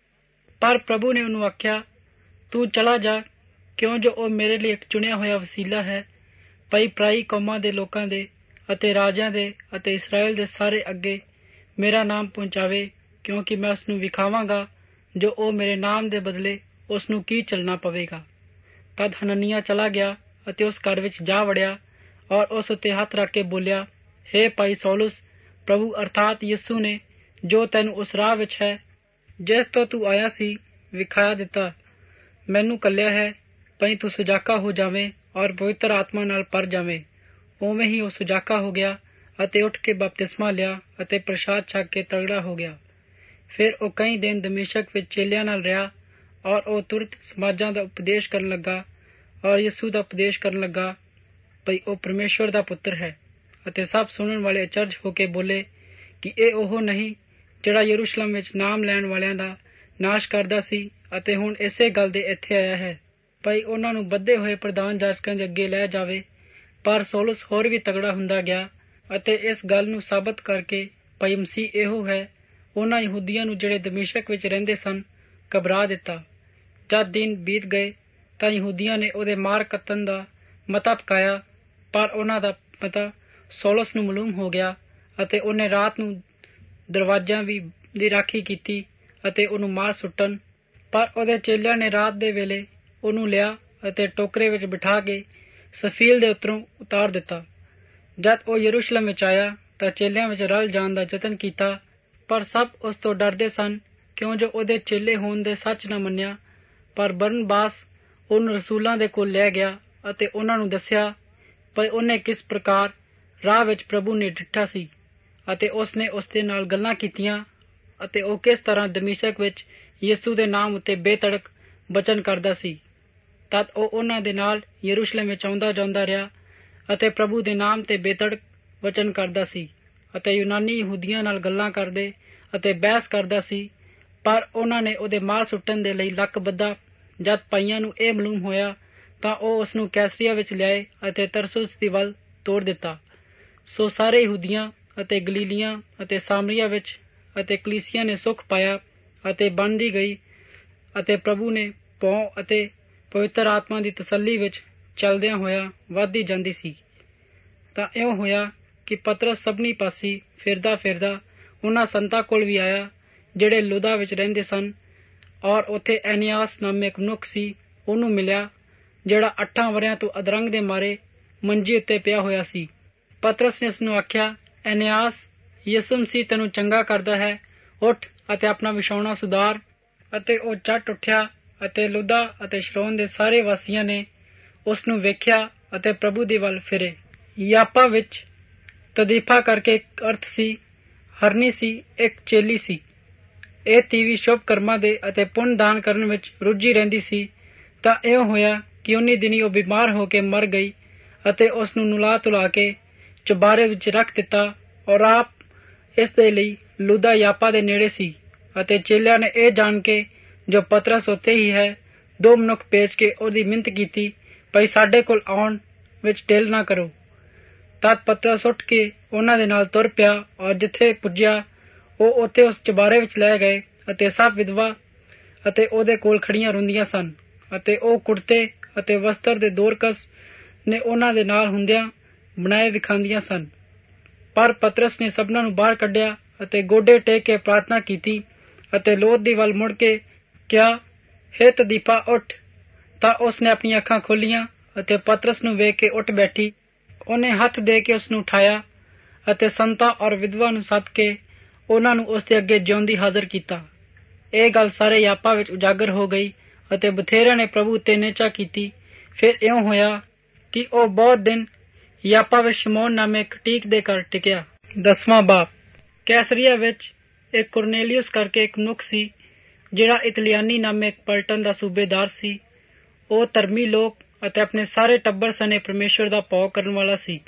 ਪਰ ਪ੍ਰਭੂ ਨੇ ਉਹਨੂੰ ਆਖਿਆ, ਤੂੰ ਚਲਾ ਜਾ, ਕਿਉਂ ਜੋ ਉਹ ਮੇਰੇ ਲਈ ਇੱਕ ਚੁਣਿਆ ਹੋਇਆ ਵਸੀਲਾ ਹੈ ਭਈ ਪਰਾਈ ਕੌਮਾਂ ਦੇ ਲੋਕਾਂ ਦੇ ਅਤੇ ਰਾਜਿਆਂ ਦੇ ਅਤੇ ਇਸਰਾਏਲ ਦੇ ਸਾਰੇ ਅੱਗੇ ਮੇਰਾ ਨਾਮ ਪਹੁੰਚਾਵੇ, ਕਿਉਂਕਿ ਮੈਂ ਉਸਨੂੰ ਵਿਖਾਵਾਂਗਾ ਜੋ ਉਹ ਮੇਰੇ ਨਾਮ ਦੇ ਬਦਲੇ ਉਸਨੂੰ ਕੀ ਚੱਲਣਾ ਪਵੇਗਾ। ਤਦ ਹਨਨੀਆ ਚਲਾ ਗਿਆ ਅਤੇ ਉਸ ਘਰ ਵਿੱਚ ਜਾ ਵੜਿਆ ਔਰ ਉਸ ਉੱਤੇ ਹੱਥ ਰੱਖ ਕੇ ਬੋਲਿਆ, ਹੇ ਭਾਈ ਸੌਲਸ, ਪ੍ਰਭੂ ਅਰਥਾਤ ਯਿਸੂ ਨੇ ਜੋ ਤੈਨੂੰ ਉਸ ਰਾਹ ਵਿੱਚ ਹੈ ਜਿਸ ਤੋਂ ਤੂੰ ਆਇਆ ਸੀ ਵਿਖਾਇਆ ਦਿੱਤਾ, ਮੈਨੂੰ ਕੱਲਿਆ ਹੈ ਭਈ ਤੂੰ ਸੁਜਾਕਾ ਹੋ ਜਾਵੇਂ ਔਰ ਪਵਿੱਤਰ ਆਤਮਾ ਨਾਲ ਭਰ ਜਾਵੇਂ। ਉਵੇਂ ਹੀ ਉਹ ਸੁਜਾਕਾ ਹੋ ਗਿਆ ਅਤੇ ਉੱਠ ਕੇ ਬਪਤਿਸਮਾ ਲਿਆ ਅਤੇ ਪ੍ਰਸ਼ਾਦ ਛਕ ਕੇ ਤਗੜਾ ਹੋ ਗਿਆ। ਫਿਰ ਉਹ ਕਈ ਦਿਨ ਦਮਿਸ਼ਕ ਵਿੱਚ ਚੇਲਿਆਂ ਨਾਲ ਰਿਹਾ ਔਰ ਉਹ ਤੁਰਤ ਸਮਾਜਾਂ ਦਾ ਉਪਦੇਸ਼ ਕਰਨ ਲੱਗਾ ਔਰ ਯਿਸੂ ਦਾ ਉਪਦੇਸ਼ ਕਰਨ ਲੱਗਾ ਭਈ ਉਹ ਪਰਮੇਸ਼ਵਰ ਦਾ ਪੁੱਤਰ ਹੈ। ਅਤੇ ਸਭ ਸੁਣਨ ਵਾਲੇ ਅਚਰਜ ਹੋ ਕੇ ਬੋਲੇ ਕਿ ਇਹ ਉਹ ਨਹੀਂ ਜਿਹੜਾ ਯਰੂਸ਼ਲਮ ਵਿੱਚ ਨਾਮ ਲੈਣ ਵਾਲਿਆਂ ਦਾ ਨਾਸ਼ ਕਰਦਾ ਸੀ ਅਤੇ ਹੁਣ ਇਸੇ ਗੱਲ ਦੇ ਇੱਥੇ ਆਇਆ ਹੈ ਭਈ ਉਹਨਾਂ ਨੂੰ ਬੱਧੇ ਹੋਏ ਪ੍ਰਧਾਨ ਜਾਜਕਾਂ ਦੇ ਅੱਗੇ ਲੈ ਜਾਵੇ। ਪਰ ਸੌਲਸ ਹੋਰ ਵੀ ਤਗੜਾ ਹੁੰਦਾ ਗਿਆ ਅਤੇ ਇਸ ਗੱਲ ਨੂੰ ਸਾਬਤ ਕਰਕੇ ਭਈ ਮਸੀਹ ਇਹੋ ਹੈ, ਉਹਨਾਂ ਯਹੂਦੀਆਂ ਨੂੰ ਜਿਹੜੇ ਦਮਿਸ਼ਕ ਵਿੱਚ ਰਹਿੰਦੇ ਸਨ ਘਬਰਾ ਦਿੱਤਾ। ਜਦ ਦਿਨ ਬੀਤ ਗਏ ਤਾਂ ਯਹੂਦੀਆਂ ਨੇ ਉਹਦੇ ਮਾਰ ਕੱਤਣ ਦਾ ਮਤਾ ਪਕਾਇਆ, ਪਰ ਉਹਨਾਂ ਦਾ ਪਤਾ ਸੌਲਸ ਨੂੰ ਮਾਲੂਮ ਹੋ ਗਿਆ ਅਤੇ ਉਹਨੇ ਰਾਤ ਨੂੰ ਦਰਵਾਜ਼ਿਆਂ ਵੀ ਦੀ ਰਾਖੀ ਕੀਤੀ ਅਤੇ ਉਹਨੂੰ ਮਾਰ ਸੁੱਟਣ। ਪਰ ਉਹਦੇ ਚੇਲਿਆਂ ਨੇ ਰਾਤ ਦੇ ਵੇਲੇ ਉਹਨੂੰ ਲਿਆ ਅਤੇ ਟੋਕਰੇ ਵਿੱਚ ਬਿਠਾ ਕੇ ਸਫੀਲ ਦੇ ਉੱਤੋਂ ਉਤਾਰ ਦਿੱਤਾ। ਜਦ ਉਹ ਯਰੂਸ਼ਲਮ ਵਿੱਚ ਆਇਆ ਤਾਂ ਚੇਲਿਆਂ ਵਿੱਚ ਰਲ ਜਾਣ ਦਾ ਯਤਨ ਕੀਤਾ, ਪਰ ਸਭ ਉਸ ਤੋਂ ਡਰਦੇ ਸਨ ਕਿਉਂ ਜੋ ਉਹਦੇ ਚੇਲੇ ਹੋਣ ਦੇ ਸੱਚ ਨਾ ਮੰਨਿਆ। ਪਰ ਬਰਨਬਾਸ ਉਹਨੂੰ ਰਸੂਲਾਂ ਦੇ ਕੋਲ ਲੈ ਗਿਆ ਅਤੇ ਉਹਨਾਂ ਨੂੰ ਦੱਸਿਆ ਭਈ ਉਹਨੇ ਕਿਸ ਪ੍ਰਕਾਰ ਰਾਹ ਵਿੱਚ ਪ੍ਰਭੂ ਨੇ ਡਿੱਠਾ ਸੀ ਅਤੇ ਉਸਨੇ ਉਸਦੇ ਨਾਲ ਗੱਲਾਂ ਕੀਤੀਆਂ ਅਤੇ ਉਹ ਕਿਸ ਤਰ੍ਹਾਂ ਦਮਿਸ਼ਕ ਵਿੱਚ ਯਿਸੂ ਦੇ ਨਾਮ ਉੱਤੇ ਬੇਤੜਕ ਬਚਨ ਕਰਦਾ ਸੀ। ਤਦ ਉਹ ਉਹਨਾਂ ਦੇ ਨਾਲ ਯਰੂਸ਼ਲਮ ਵਿੱਚ ਆਉਂਦਾ ਜਾਂਦਾ ਰਿਹਾ ਅਤੇ ਪ੍ਰਭੂ ਦੇ ਨਾਮ ਤੇ ਬੇਤੜਕ ਵਚਨ ਕਰਦਾ ਸੀ ਅਤੇ ਯੂਨਾਨੀ ਯਹੂਦੀਆਂ ਨਾਲ ਗੱਲਾਂ ਕਰਦੇ ਅਤੇ ਬਹਿਸ ਕਰਦਾ ਸੀ। ਪਰ ਉਹਨਾਂ ਨੇ ਉਹਦੇ ਮਾਰ ਸੁੱਟਣ ਦੇ ਲਈ ਲੱਕ ਬੱਧਾ। ਜਦ ਭਾਈਆਂ ਨੂੰ ਇਹ ਮਾਲੂਮ ਹੋਇਆ ਤਾਂ ਉਹ ਉਸਨੂੰ ਕੈਸਰੀਆ ਵਿੱਚ ਲਿਆਏ ਅਤੇ ਤਰਸੁਸ ਦੀ ਵੱਲ ਤੋੜ ਦਿੱਤਾ। ਸੋ ਸਾਰੇ ਯਹੂਦੀਆਂ ਅਤੇ ਗਲੀਲੀਆਂ ਅਤੇ ਸਾਮਰੀਆ ਵਿੱਚ ਅਤੇ ਕਲੀਸਿਆ ਨੇ ਸੁੱਖ ਪਾਇਆ ਅਤੇ ਬਣਦੀ ਗਈ ਅਤੇ ਪ੍ਰਭੂ ਨੇ ਭੌਂ ਅਤੇ ਪਵਿੱਤਰ ਆਤਮਾ ਦੀ ਤਸੱਲੀ ਵਿੱਚ ਚੱਲਦਿਆਂ ਹੋਇਆ ਵੱਧਦੀ ਜਾਂਦੀ ਸੀ। ਤਾਂ ਇਉਂ ਹੋਇਆ ਕਿ ਪਤਰਸ ਸਭਨੀ ਪਾਸੀ ਫਿਰਦਾ ਫਿਰਦਾ ਉਹਨਾਂ ਸੰਤਾਂ ਕੋਲ ਵੀ ਆਇਆ ਜਿਹੜੇ ਲੁਦਾ ਵਿੱਚ ਰਹਿੰਦੇ ਸਨ, ਔਰ ਉੱਥੇ ਐਨਿਆਸ ਨਾਮੇ ਇੱਕ ਮਨੁੱਖ ਸੀ, ਉਹਨੂੰ ਮਿਲਿਆ ਜਿਹੜਾ ਅੱਠਾਂ ਵਰਿਆਂ ਤੋਂ ਅਧਰੰਗ ਦੇ ਮਾਰੇ ਮੰਜੀ ਉੱਤੇ ਪਿਆ ਹੋਇਆ ਸੀ। ਪਤਰਸ ਨੇ ਉਸਨੂੰ ਆਖਿਆ, ਐਨਿਆਸ, ਯਿਸੂ ਮਸੀਹ ਤੈਨੂੰ ਚੰਗਾ ਕਰਦਾ ਹੈ, ਉੱਠ ਅਤੇ ਆਪਣਾ ਵਿਛਾਉਣਾ ਸੁਧਾਰ। ਅਤੇ ਉਹ ਝੱਟ ਉੱਠਿਆ ਅਤੇ ਲੁਦਾ ਅਤੇ ਸ਼ਰੋਨ ਦੇ ਸਾਰੇ ਵਾਸੀਆਂ ਨੇ ਉਸ ਨੂੰ ਵੇਖਿਆ ਅਤੇ ਪ੍ਰਭੂ ਦੇ ਵੱਲ ਫਿਰੇ। ਯਾਪਾ ਵਿੱਚ ਤਦੀਫਾ ਕਰਕੇ ਇੱਕ ਅਰਥ ਸੀ, ਹਰਨੀ ਸੀ, ਇੱਕ ਚੇਲੀ ਸੀ। ਇਹ ਤੀਵੀ ਸ਼ੁਭ ਕਰਮਾਂ ਦੇ ਅਤੇ ਪੁੰਨ ਦਾਨ ਕਰਨ ਵਿੱਚ ਰੁੱਝੀ ਰਹਿੰਦੀ ਸੀ। ਤਾਂ ਇਉਂ ਹੋਇਆ ਕਿ ਉਨੀ ਦਿਨੀ ਉਹ ਬਿਮਾਰ ਹੋ ਕੇ ਮਰ ਗਈ ਅਤੇ ਉਸ ਨੂੰ ਨੁਲਾ ਧੁਲਾ ਕੇ ਚੁਬਾਰੇ ਵਿੱਚ ਰੱਖ ਦਿੱਤਾ। ਔਰ ਆਪ ਇਸ ਦੇ ਲਈ ਲੁਦਾ ਯਾਪਾ ਦੇ ਨੇੜੇ ਸੀ ਅਤੇ ਚੇਲਿਆਂ ਨੇ ਇਹ ਜਾਣ ਕੇ ਜੋ ਪਤਰਸ ਉੱਥੇ ਹੀ ਹੈ ਦੋ ਮਨੁੱਖ ਭੇਜ ਕੇ ਉਹਦੀ ਮਿੰਨਤ ਕੀਤੀ, ਭਈ ਸਾਡੇ ਕੋਲ ਆਉਣ ਵਿੱਚ ਢਿੱਲ ਨਾ ਕਰੋ। ਤਦ ਪਤਰਸ ਉੱਠ ਕੇ ਉਹਨਾਂ ਦੇ ਨਾਲ ਤੁਰ ਪਿਆ, ਔਰ ਜਿੱਥੇ ਪੁੱਜਿਆ ਉਹ ਉੱਥੇ ਉਸ ਚੁਬਾਰੇ ਵਿੱਚ ਲੈ ਗਏ ਅਤੇ ਸਭ ਵਿਧਵਾ ਅਤੇ ਉਹਦੇ ਕੋਲ ਖੜੀਆਂ ਰੋਂਦੀਆਂ ਸਨ, ਅਤੇ ਉਹ ਕੁੜਤੇ ਅਤੇ ਵਸਤਰ ਦੇ ਦੋਰਕਸ ਨੇ ਉਹਨਾਂ ਦੇ ਨਾਲ ਹੁੰਦਿਆਂ ਬਣਾਏ ਵਿਖਾਉਂਦੀਆਂ ਸਨ। ਪਰ ਪਤਰਸ ਨੇ ਸਭਨਾਂ ਨੂੰ ਬਾਹਰ ਕੱਢਿਆ ਅਤੇ ਗੋਡੇ ਟੇਕ ਕੇ ਪ੍ਰਾਰਥਨਾ ਕੀਤੀ ਅਤੇ ਲੋਥ ਦੀ ਵੱਲ ਮੁੜ ਕੇ ਕਿਹਾ, ਹੇ ਤਦੀਪਾ ਉੱਠ। ਤਾਂ ਉਸ ਨੇ ਆਪਣੀਆਂ ਅੱਖਾਂ ਖੋਲੀਆਂ ਅਤੇ ਪਤਰਸ ਨੂੰ ਵੇਖ ਕੇ ਉੱਠ ਬੈਠੀ। ਉਹਨੇ ਹੱਥ ਦੇ ਕੇ ਉਸ ਨੂੰ ਉਠਾਇਆ ਅਤੇ ਸੰਤਾਂ ਔਰ ਵਿਧਵਾ ਨੂੰ ਸੱਦ ਕੇ ਉਹਨਾਂ ਨੂੰ ਉਸ ਦੇ ਅੱਗੇ ਜਿਉਂਦੀ ਹਾਜ਼ਰ ਕੀਤਾ। ਇਹ ਗੱਲ ਸਾਰੇ ਯਾਪਾ ਵਿੱਚ ਉਜਾਗਰ ਹੋ ਗਈ ਅਤੇ ਬਥੇਰਿਆਂ ਨੇ ਪ੍ਰਭੂ ਉੱਤੇ ਨਿਹਚਾ ਕੀਤੀ। ਫਿਰ ਇਉਂ ਹੋਇਆ ਕਿ ਉਹ ਬਹੁਤ ਦਿਨ ਯਾਪਾ ਵਿੱਚ ਸ਼ਮੌਨ ਨਾਮੇ ਖਟੀਕ ਦੇ ਘਰ ਟਿਕਿਆ। ਦਸਵਾਂ ਬਾਪ। ਕੈਸਰੀਆ ਵਿੱਚ ਇੱਕ ਕੁਰਨੇਲੀਅਸ ਕਰਕੇ ਇੱਕ ਮਨੁੱਖ ਸੀ, ਜਿਹੜਾ ਇਤਲਿਆਨੀ ਨਾਮੇ ਇੱਕ ਪਲਟਨ ਦਾ ਸੂਬੇਦਾਰ ਸੀ। ਉਹ ਧਰਮੀ ਲੋਕ ਅਤੇ ਆਪਣੇ ਸਾਰੇ ਟੱਬਰ ਸਣੇ ਪਰਮੇਸ਼ਵਰ ਦਾ ਭੋਗ ਕਰਨ ਵਾਲਾ ਸੀ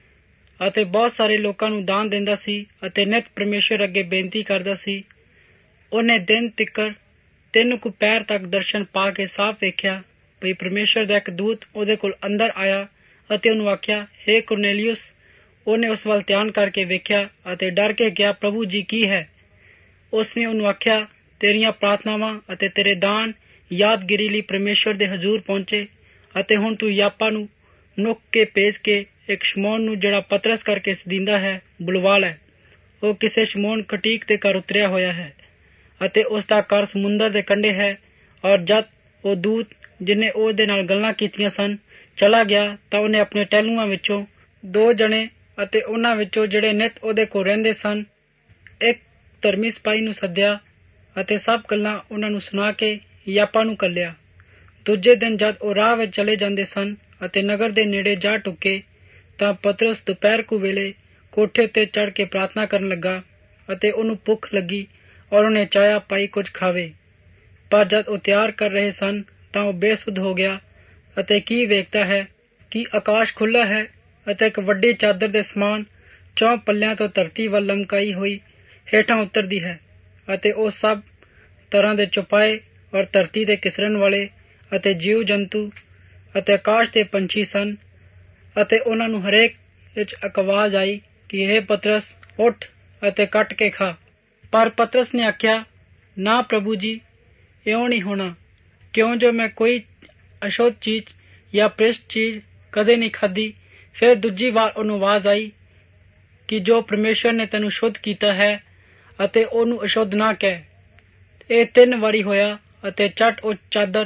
ਅਤੇ ਬਹੁਤ ਸਾਰੇ ਲੋਕਾਂ ਨੂੰ ਦਾਨ ਦਿੰਦਾ ਸੀ ਅਤੇ ਨਿਤ ਪਰਮੇਸ਼ਵਰ ਅੱਗੇ ਬੇਨਤੀ ਕਰਦਾ ਸੀ। ਉਹਨੇ ਦਿਨ ਤਿੱਕਰ ਤਿੰਨ ਕੁ ਪੈਰ ਤੱਕ ਦਰਸ਼ਨ ਪਾ ਕੇ ਸਾਫ਼ ਵੇਖਿਆ ਭਈ ਪਰਮੇਸ਼ਵਰ ਦਾ ਇੱਕ ਦੂਤ ਉਹਦੇ ਕੋਲ ਅੰਦਰ ਆਇਆ ਅਤੇ ਉਹਨੂੰ ਆਖਿਆ, ਹੇ ਕੁਰਨੇਲੀਅਸ। ਉਹਨੇ ਉਸ ਵੱਲ ਧਿਆਨ ਕਰਕੇ ਵੇਖਿਆ ਅਤੇ ਡਰ ਕੇ ਕਿਹਾ, ਪ੍ਰਭੂ ਜੀ ਕੀ ਹੈ? ਉਸਨੇ ਉਹਨੂੰ ਆਖਿਆ, ਤੇਰੀਆਂ ਪ੍ਰਾਰਥਨਾਵਾਂ ਅਤੇ ਤੇਰੇ ਦਾਨ ਯਾਦਗਿਰੀ ਲਈ ਪਰਮੇਸ਼ਵਰ ਦੇ ਹਜ਼ੂਰ ਪਹੁੰਚੇ ਅਤੇ ਹੁਣ ਤੂੰ ਯਾਪਾ ਨੂੰ ਮਨੁੱਖ ਕੇ ਭੇਜ ਕੇ ਇੱਕ ਸ਼ਮੌਨ ਨੂੰ, ਜਿਹੜਾ ਪਤਰਸ ਕਰਕੇ ਸਦੀਂਦਾ ਹੈ, ਬੁਲਵਾ ਲੈ। ਉਹ ਕਿਸੇ ਸ਼ਮੌਨ ਖਟੀਕ ਦੇ ਘਰ ਉਤਰਿਆ ਹੋਇਆ ਹੈ ਅਤੇ ਉਸ ਦਾ ਘਰ ਸਮੁੰਦਰ ਦੇ ਕੰਢੇ ਹੈ। ਔਰ ਜਦ ਉਹ ਦੂਤ ਜਿਹਨੇ ਉਹਦੇ ਨਾਲ ਗੱਲਾਂ ਕੀਤੀਆਂ ਸਨ ਚਲਾ ਗਿਆ, ਤਾਂ ਉਹਨੇ ਆਪਣੇ ਟਹਿਲੂਆਂ ਵਿੱਚੋਂ ਦੋ ਜਣੇ ਅਤੇ ਉਹਨਾਂ ਵਿੱਚੋਂ ਜਿਹੜੇ ਨਿਤ ਉਹਦੇ ਕੋਲ ਰਹਿੰਦੇ ਸਨ ਇੱਕ ਧਰਮੀ ਸਿਪਾਹੀ ਨੂੰ ਸੱਦਿਆ ਅਤੇ ਸਭ ਗੱਲਾਂ ਉਹਨਾਂ ਨੂੰ ਸੁਣਾ ਕੇ ਯਾਪਾ ਨੂੰ ਘੱਲਿਆ। ਦੂਜੇ ਦਿਨ ਜਦ ਉਹ ਰਾਹ ਵਿੱਚ ਚਲੇ ਜਾਂਦੇ ਸਨ ਅਤੇ ਨਗਰ ਦੇ ਨੇੜੇ ਜਾ ਟੁੱਕੇ, ਤਾਂ ਪਤਰਸ ਦੁਪਹਿਰ ਕੁ ਵੇਲੇ ਕੋਠੇ ਉੱਤੇ ਚੜ੍ਹ ਕੇ ਪ੍ਰਾਰਥਨਾ ਕਰਨ ਲੱਗਾ ਅਤੇ ਉਹਨੂੰ ਭੁੱਖ ਲੱਗੀ ਔਰ ਉਹਨੇ ਚਾਹਿਆ ਭਾਈ ਕੁਝ ਖਾਵੇ। ਪਰ ਜਦ ਉਹ ਤਿਆਰ ਕਰ ਰਹੇ ਸਨ ਤਾਂ ਉਹ ਬੇਸੁੱਧ ਹੋ ਗਿਆ ਅਤੇ ਕੀ ਵੇਖਦਾ ਹੈ ਕਿ ਆਕਾਸ਼ ਖੁੱਲ੍ਹਾ ਹੈ ਅਤੇ ਇੱਕ ਵੱਡੀ ਚਾਦਰ ਦੇ ਸਮਾਨ ਚੌਂ ਪੱਲਿਆਂ ਤੋਂ ਧਰਤੀ ਵੱਲ ਲਮਕਾਈ ਹੋਈ ਹੇਠਾਂ ਉਤਰਦੀ ਹੈ ਅਤੇ ਉਹ ਸਭ ਤਰ੍ਹਾਂ ਦੇ ਚੁਪਾਏ ਔਰ ਧਰਤੀ ਦੇ ਕਿਸਰਨ ਵਾਲੇ ਅਤੇ ਜੀਵ ਜੰਤੂ ਅਤੇ ਆਕਾਸ਼ ਦੇ ਪੰਛੀ ਸਨ। ਅਤੇ ਉਹਨਾਂ ਨੂੰ ਹਰੇਕ ਵਿੱਚ ਇੱਕ ਆਵਾਜ਼ ਆਈ ਕਿ ਹੇ ਪਤਰਸ ਉੱਠ ਅਤੇ ਕੱਟ ਕੇ ਖਾ। ਪਰ ਪਤਰਸ ਨੇ ਆਖਿਆ, ਨਾ ਪ੍ਰਭੂ ਜੀ, ਇਉਂ ਨਹੀਂ ਹੋਣਾ, ਕਿਉਂ ਜੋ ਮੈਂ ਕੋਈ ਅਸ਼ੁੱਧ ਚੀਜ਼ ਜਾਂ ਭ੍ਰਿਸ਼ਟ ਚੀਜ਼ ਕਦੇ ਨਹੀਂ ਖਾਧੀ। ਫਿਰ ਦੂਜੀ ਵਾਰ ਉਹਨੂੰ ਆਵਾਜ਼ ਆਈ ਕਿ ਜੋ ਪਰਮੇਸ਼ਵਰ ਨੇ ਤੈਨੂੰ ਸ਼ੁੱਧ ਕੀਤਾ ਹੈ ਅਤੇ ਉਹਨੂੰ ਅਸ਼ੁੱਧ ਨਾ ਕਹਿ। ਇਹ ਤਿੰਨ ਵਾਰੀ ਹੋਇਆ ਅਤੇ ਝੱਟ ਉਹ ਚਾਦਰ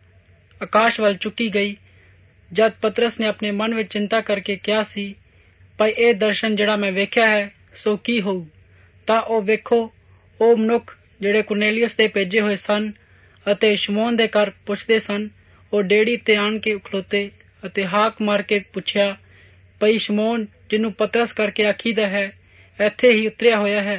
ਆਕਾਸ਼ ਵੱਲ ਚੁੱਕੀ ਗਈ। ਜਦ ਪਤਰਸ ਨੇ ਆਪਣੇ ਮਨ ਵਿੱਚ ਚਿੰਤਾ ਕਰਕੇ ਕਿਹਾ ਸੀ, ਭਾਈ ਇਹ ਦਰਸ਼ਨ ਜਿਹੜਾ ਮੈਂ ਵੇਖਿਆ ਹੈ ਸੋ ਕੀ ਹੋਊ, ਤਾਂ ਉਹ ਵੇਖੋ ਉਹ ਮਨੁੱਖ ਜਿਹੜੇ ਕੁਰਨੇਲੀਅਸ ਦੇ ਭੇਜੇ ਹੋਏ ਸਨ ਅਤੇ ਸ਼ਮੌਨ ਦੇ ਘਰ ਪੁੱਛਦੇ ਸਨ, ਉਹ ਡੇੜੀ ਤੇ ਆਣ ਕੇ ਖਲੋਤੇ ਅਤੇ ਹਾਕ ਮਾਰ ਕੇ ਪੁੱਛਿਆ, ਭਈ ਸ਼ਮੌਨ ਜਿਹਨੂੰ ਪਤਰਸ ਕਰਕੇ ਆਖੀਦਾ ਹੈ ਇੱਥੇ ਹੀ ਉਤਰਿਆ ਹੋਇਆ ਹੈ।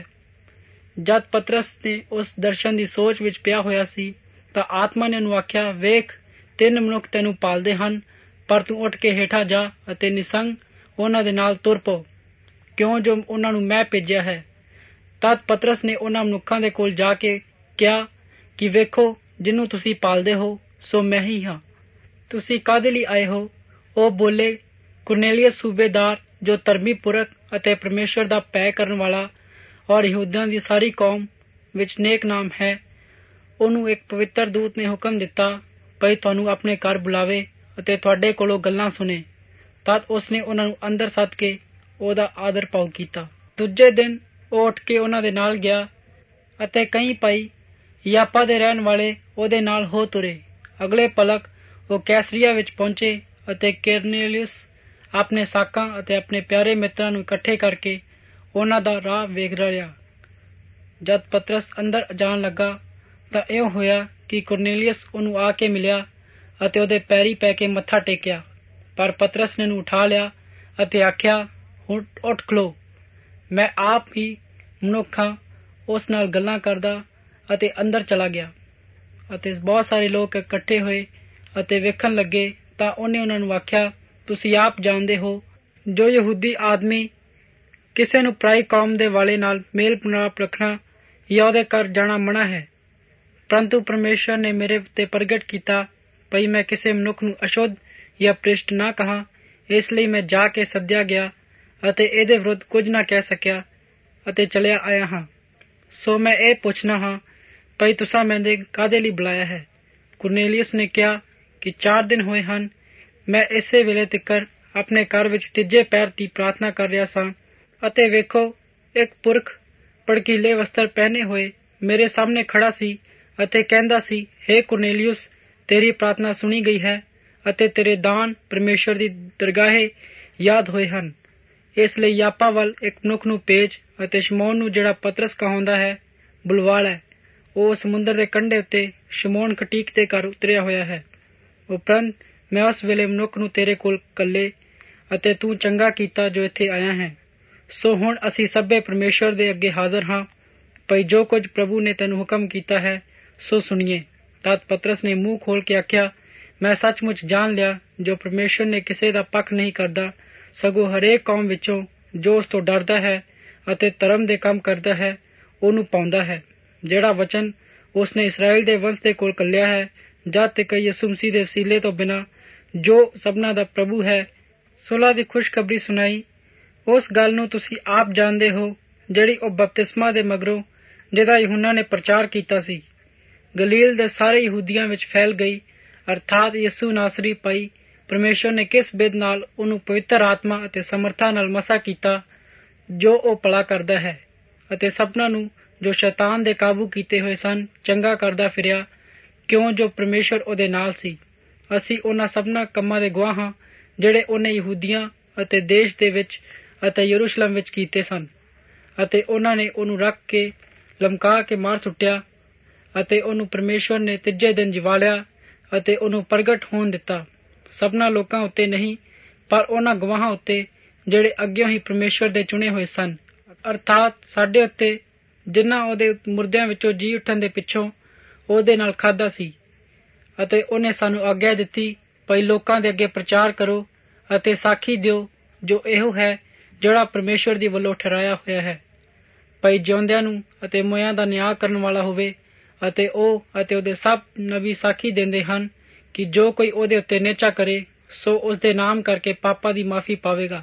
ਜਦ ਪਤਰਸ ਨੇ ਉਸ ਦਰਸ਼ਨ ਦੀ ਸੋਚ ਵਿੱਚ ਪਿਆ ਹੋਇਆ ਸੀ, ਤਾਂ ਆਤਮਾ ਨੇ ਉਹਨੂੰ ਆਖਿਆ, ਵੇਖ ਤਿੰਨ ਮਨੁੱਖ ਤੈਨੂੰ ਭਾਲਦੇ ਹਨ, ਪਰ ਤੂੰ ਉੱਠ ਕੇ ਹੇਠਾਂ ਜਾ ਅਤੇ ਨਿਸੰਗ ਉਹਨਾਂ ਦੇ ਨਾਲ ਤੁਰ ਪਓ, ਕਿਉਂ ਜੋ ਉਹਨਾਂ ਨੂੰ ਮੈਂ ਭੇਜਿਆ ਹੈ। ਤਦ ਪਤਰਸ ਨੇ ਉਹਨਾਂ ਮਨੁੱਖਾਂ ਦੇ ਕੋਲ ਜਾ ਕੇ ਕਿਹਾ ਕਿ ਵੇਖੋ ਜਿਹਨੂੰ ਤੁਸੀਂ ਭਾਲਦੇ ਹੋ ਸੋ ਮੈਂ ਹੀ ਹਾਂ। ਤੁਸੀਂ ਕਾਹਦੇ ਲਈ ਆਏ ਹੋ? ਉਹ ਬੋਲੇ, ਕੁਰਨੇਲੀਅਸ ਸੂਬੇਦਾਰ, ਜੋ ਧਰਮੀ ਪੁਰਖ ਅਤੇ ਪਰਮੇਸ਼ਵਰ ਦਾ ਭੈ ਕਰਨ ਵਾਲਾ ਔਰ ਯਹੂਦੀਆਂ ਦੀ ਸਾਰੀ ਕੌਮ ਵਿੱਚ ਨੇਕ ਨਾਮ ਹੈ, ਉਹਨੂੰ ਇੱਕ ਪਵਿੱਤਰ ਦੂਤ ਨੇ ਹੁਕਮ ਦਿੱਤਾ ਭਈ ਤੁਹਾਨੂੰ ਆਪਣੇ ਘਰ ਬੁਲਾਵੇ ਅਤੇ ਤੁਹਾਡੇ ਕੋਲੋਂ ਗੱਲਾਂ ਸੁਣੇ। ਤਦ ਉਸਨੇ ਉਹਨਾਂ ਨੂੰ ਅੰਦਰ ਸੱਦ ਕੇ ਉਹਦਾ ਆਦਰ ਭਾਉ ਕੀਤਾ। ਦੂਜੇ ਦਿਨ ਉਹ ਉੱਠ ਕੇ ਉਹਨਾਂ ਦੇ ਨਾਲ ਗਿਆ ਅਤੇ ਕਈ ਭਾਈ ਯਾਪਾ ਦੇ ਰਹਿਣ ਵਾਲੇ ਉਹਦੇ ਨਾਲ ਹੋ ਤੁਰੇ। ਅਗਲੇ ਪਲਕ ਉਹ ਕੈਸਰੀਆ ਵਿੱਚ ਪਹੁੰਚੇ ਅਤੇ ਕੁਰਨੇਲੀਅਸ ਆਪਣੇ ਸਾਕਾਂ ਅਤੇ ਆਪਣੇ ਪਿਆਰੇ ਮਿੱਤਰਾਂ ਨੂੰ ਇਕੱਠੇ ਕਰਕੇ ਉਹਨਾਂ ਦਾ ਰਾਹ ਵੇਖ ਰਿਹਾ। ਜਦ ਪਤਰਸ ਅੰਦਰ ਜਾਣ ਲੱਗਾ ਤਾਂ ਇਉਂ ਹੋਇਆ ਕਿ ਕੁਰਨੇਲੀਅਸ ਉਹਨੂੰ ਆ ਕੇ ਮਿਲਿਆ ਅਤੇ ਉਹਦੇ ਪੈਰੀ ਪੈ ਕੇ ਮੱਥਾ ਟੇਕਿਆ। ਪਰ ਪਤਰਸ ਨੇ ਉਹਨੂੰ ਉਠਾ ਲਿਆ ਅਤੇ ਆਖਿਆ, ਉੱਠ ਖਲੋ, ਮੈਂ ਆਪ ਹੀ ਮਨੁੱਖ ਹਾਂ। ਉਸ ਨਾਲ ਗੱਲਾਂ ਕਰਦਾ ਅਤੇ ਅੰਦਰ ਚਲਾ ਗਿਆ ਅਤੇ ਬਹੁਤ ਸਾਰੇ ਲੋਕ ਇਕੱਠੇ ਹੋਏ ਅਤੇ ਵੇਖਣ ਲੱਗੇ। ਤਾਂ ਉਹਨੇ ਉਹਨਾਂ ਨੂੰ ਆਖਿਆ, ਤੁਸੀਂ ਆਪ ਜਾਣਦੇ ਹੋ ਜੋ ਯਹੂਦੀ ਆਦਮੀ ਕਿਸੇ ਨੂੰ ਪਰਾਈ ਕੌਮ ਦੇ ਵਾਲੇ ਨਾਲ ਮੇਲ ਮਿਲਾਪ ਰੱਖਣਾ ਜਾਂ ਉਹਦੇ ਘਰ ਜਾਣਾ ਮਨਾ ਹੈ। ਪਰੰਤੂ ਪਰਮੇਸ਼ਰ ਨੇ ਮੇਰੇ ਉੱਤੇ ਪ੍ਰਗਟ ਕੀਤਾ ਭਈ ਮੈਂ ਕਿਸੇ ਮਨੁੱਖ ਨੂੰ ਅਸ਼ੁੱਧ ਜਾਂ ਭ੍ਰਿਸ਼ਟ ਨਾ ਕਹਾਂ। ਇਸ ਲਈ ਮੈਂ ਜਾ ਕੇ ਸੱਦਿਆ ਗਿਆ ਅਤੇ ਇਹਦੇ ਵਿਰੁੱਧ ਕੁਝ ਨਾ ਕਹਿ ਸਕਿਆ ਅਤੇ ਚਲਿਆ ਆਇਆ ਹਾਂ। ਸੋ ਮੈਂ ਇਹ ਪੁੱਛਣਾ ਹਾਂ ਭਈ ਤੁਸਾਂ ਮੈਨੇ ਕਾਹਦੇ ਲਈ ਬੁਲਾਇਆ ਹੈ? ਕੁਰਨੇਲੀਅਸ ਨੇ ਕਿਹਾ ਕਿ ਚਾਰ ਦਿਨ ਹੋਏ ਹਨ ਮੈਂ ਇਸੇ ਵੇਲੇ ਤਿੱਕਰ ਆਪਣੇ ਘਰ ਵਿੱਚ ਤੀਜੇ ਪਹਿਰ ਦੀ ਪ੍ਰਾਰਥਨਾ ਕਰ ਰਿਹਾ ਸਾਂ ਅਤੇ ਵੇਖੋ ਇੱਕ ਪੁਰਖ ਭੜਕੀਲੇ ਵਸਤਰ ਪਹਿਨੇ ਹੋਏ ਮੇਰੇ ਸਾਹਮਣੇ ਖੜਾ ਸੀ ਅਤੇ ਕਹਿੰਦਾ ਸੀ, ਹੇ ਕੁਰਨੇਲੀਅਸ, ਤੇਰੀ ਪ੍ਰਾਰਥਨਾ ਸੁਣੀ ਗਈ ਹੈ ਅਤੇ ਤੇਰੇ ਦਾਨ ਪਰਮੇਸ਼ਰ ਦੀ ਦਰਗਾਹੇ ਯਾਦ ਹੋਏ ਹਨ। ਇਸ ਲਈ ਯਾਪਾ ਵੱਲ ਇੱਕ ਮਨੁੱਖ ਨੂੰ ਭੇਜ ਅਤੇ ਸ਼ਮੌਨ ਨੂੰ, ਜਿਹੜਾ ਪਤਰਸ ਕਹਾਉਂਦਾ ਹੈ, ਬੁਲਵਾ ਲੈ। ਉਹ ਸਮੁੰਦਰ ਦੇ ਕੰਢੇ ਉੱਤੇ ਸ਼ਮੌਨ ਖਟੀਕ ਦੇ ਘਰ ਉਤਰਿਆ ਹੋਇਆ ਹੈ। ਉਪਰੰਤ ਮੈਂ ਉਸ ਵੇਲੇ ਮਨੁੱਖ ਨੂੰ ਤੇਰੇ ਕੋਲ ਕੱਲੇ ਅਤੇ ਤੂੰ ਚੰਗਾ ਕੀਤਾ ਜੋ ਇੱਥੇ ਆਇਆ ਹੈ। ਸੋ ਹੁਣ ਅਸੀਂ ਸਭੇ ਪਰਮੇਸ਼ਰ ਦੇ ਅੱਗੇ ਹਾਜ਼ਰ ਹਾਂ ਭਈ ਜੋ ਕੁਝ ਪ੍ਰਭੂ ਨੇ ਤੈਨੂੰ ਹੁਕਮ ਕੀਤਾ ਹੈ ਸੋ ਸੁਣੀਏ। ਤਦ ਪਤਰਸ ਨੇ ਮੂੰਹ ਖੋਲ ਕੇ ਆਖਿਆ, ਮੈਂ ਸੱਚਮੁੱਚ ਜਾਣ ਲਿਆ ਜੋ ਪਰਮੇਸ਼ਰ ਨੇ ਕਿਸੇ ਦਾ ਪੱਖ ਨਹੀਂ ਕਰਦਾ, ਸਗੋਂ ਹਰੇਕ ਕੌਮ ਵਿੱਚੋਂ ਜੋ ਉਸ ਤੋਂ ਡਰਦਾ ਹੈ ਅਤੇ ਧਰਮ ਦੇ ਕੰਮ ਕਰਦਾ ਹੈ ਉਹਨੂੰ ਪਾਉਂਦਾ ਹੈ। ਜਿਹੜਾ ਵਚਨ ਉਸਨੇ ਇਸਰਾਏਲ ਦੇ ਵੰਸ਼ ਦੇ ਕੋਲ ਕੱਲਿਆ ਹੈ, ਜਦ ਤੱਕ ਯਿਸੂ ਮਸੀਹ ਦੇ ਵਸੀਲੇ ਤੋਂ ਬਿਨਾਂ ਜੋ ਸਭਨਾ ਦਾ ਪ੍ਰਭੂ ਹੈ, ਸੁਲ੍ਹਾ ਦੀ ਖੁਸ਼ਖਬਰੀ ਸੁਣਾਈ। ਉਸ ਗੱਲ ਨੂੰ ਤੁਸੀਂ ਆਪ ਜਾਣਦੇ ਹੋ ਜਿਹੜੀ ਉਹ ਬਪਤਿਸਮਾ ਦੇ ਮਗਰੋਂ ਜਿਹਦਾ यूहन्ना ਨੇ ਪ੍ਰਚਾਰ ਕੀਤਾ ਸੀ, ਗਲੀਲ ਦੇ ਸਾਰੇ ਯਹੂਦੀਆਂ ਵਿੱਚ ਫੈਲ ਗਈ, ਅਰਥਾਤ ਯਿਸੂ ਨਾਸਰੀ ਪਾਈ ਪਰਮੇਸ਼ਰ ਨੇ ਕਿਸ ਬਿਧ ਨਾਲ ਉਹਨੂੰ ਪਵਿੱਤਰ ਆਤਮਾ ਅਤੇ ਸਮਰਥਾ ਨਾਲ ਮਸਾ ਕੀਤਾ ਜੋ ਉਹ ਭਲਾ ਕਰਦਾ ਹੈ ਅਤੇ ਸਭਨਾਂ ਨੂੰ ਜੋ ਸ਼ੈਤਾਨ ਦੇ ਕਾਬੂ ਕੀਤੇ ਹੋਏ ਸਨ ਚੰਗਾ ਕਰਦਾ ਫਿਰਿਆ, ਕਿਉਂ ਜੋ ਪਰਮੇਸ਼ਰ ਉਹਦੇ ਨਾਲ ਸੀ। ਅਸੀਂ ਉਹਨਾਂ ਸਭਨਾਂ ਕੰਮਾਂ ਦੇ ਗਵਾਹ ਹਾਂ ਜਿਹੜੇ ਉਹਨੇ ਯਹੂਦੀਆਂ ਅਤੇ ਦੇਸ਼ ਦੇ ਵਿੱਚ ਅਤੇ ਯਰੂਸ਼ਲਮ ਵਿੱਚ ਕੀਤੇ ਸਨ ਅਤੇ ਉਹਨਾਂ ਨੇ ਉਹਨੂੰ ਰੱਖ ਕੇ ਲਮਕਾ ਕੇ ਮਾਰ ਸੁੱਟਿਆ ਅਤੇ ਉਹਨੂੰ ਪਰਮੇਸ਼ਰ ਨੇ ਤੀਜੇ ਦਿਨ ਜਿਵਾ ਲਿਆ ਅਤੇ ਉਹਨੂੰ ਪ੍ਰਗਟ ਹੋਣ ਦਿੱਤਾ, ਸਭਨਾਂ ਲੋਕਾਂ ਉੱਤੇ ਨਹੀਂ ਪਰ ਉਹਨਾਂ ਗਵਾਹਾਂ ਉੱਤੇ ਜਿਹੜੇ ਅੱਗਿਓਂ ਹੀ ਪਰਮੇਸ਼ਰ ਦੇ ਚੁਣੇ ਹੋਏ ਸਨ, ਅਰਥਾਤ ਸਾਡੇ ਉੱਤੇ ਜਿਨ੍ਹਾਂ ਉਹਦੇ ਮੁਰਦਿਆਂ ਵਿੱਚੋਂ ਜੀ ਉੱਠਣ ਦੇ ਪਿੱਛੋਂ ਉਹਦੇ ਨਾਲ ਖਾਧਾ ਸੀ। ਅਤੇ ਉਹਨੇ ਸਾਨੂੰ ਆਗਿਆ ਦਿੱਤੀ ਭਈ ਲੋਕਾਂ ਦੇ ਅੱਗੇ ਪ੍ਰਚਾਰ ਕਰੋ ਅਤੇ ਸਾਖੀ ਦਿਓ ਜੋ ਇਹੋ ਹੈ ਜਿਹੜਾ ਪਰਮੇਸ਼ਰ ਦੀ ਵੱਲੋਂ ਠਹਿਰਾਇਆ ਹੋਇਆ ਹੈ, ਭਈ ਜਿਉਂਦਿਆਂ ਨੂੰ ਅਤੇ ਮੋਇਆਂ ਦਾ ਨਿਆਂ ਕਰਨ ਵਾਲਾ ਹੋਵੇ। ਅਤੇ ਉਹ ਅਤੇ ਉਹਦੇ ਸਭ ਨਬੀ ਸਾਖੀ ਦਿੰਦੇ ਹਨ ਕਿ ਜੋ ਕੋਈ ਉਹਦੇ ਉੱਤੇ ਨੇਚਾ ਕਰੇ ਸੋ ਉਸ ਦੇ ਨਾਮ ਕਰਕੇ ਪਾਪਾਂ ਦੀ ਮਾਫੀ ਪਾਵੇਗਾ।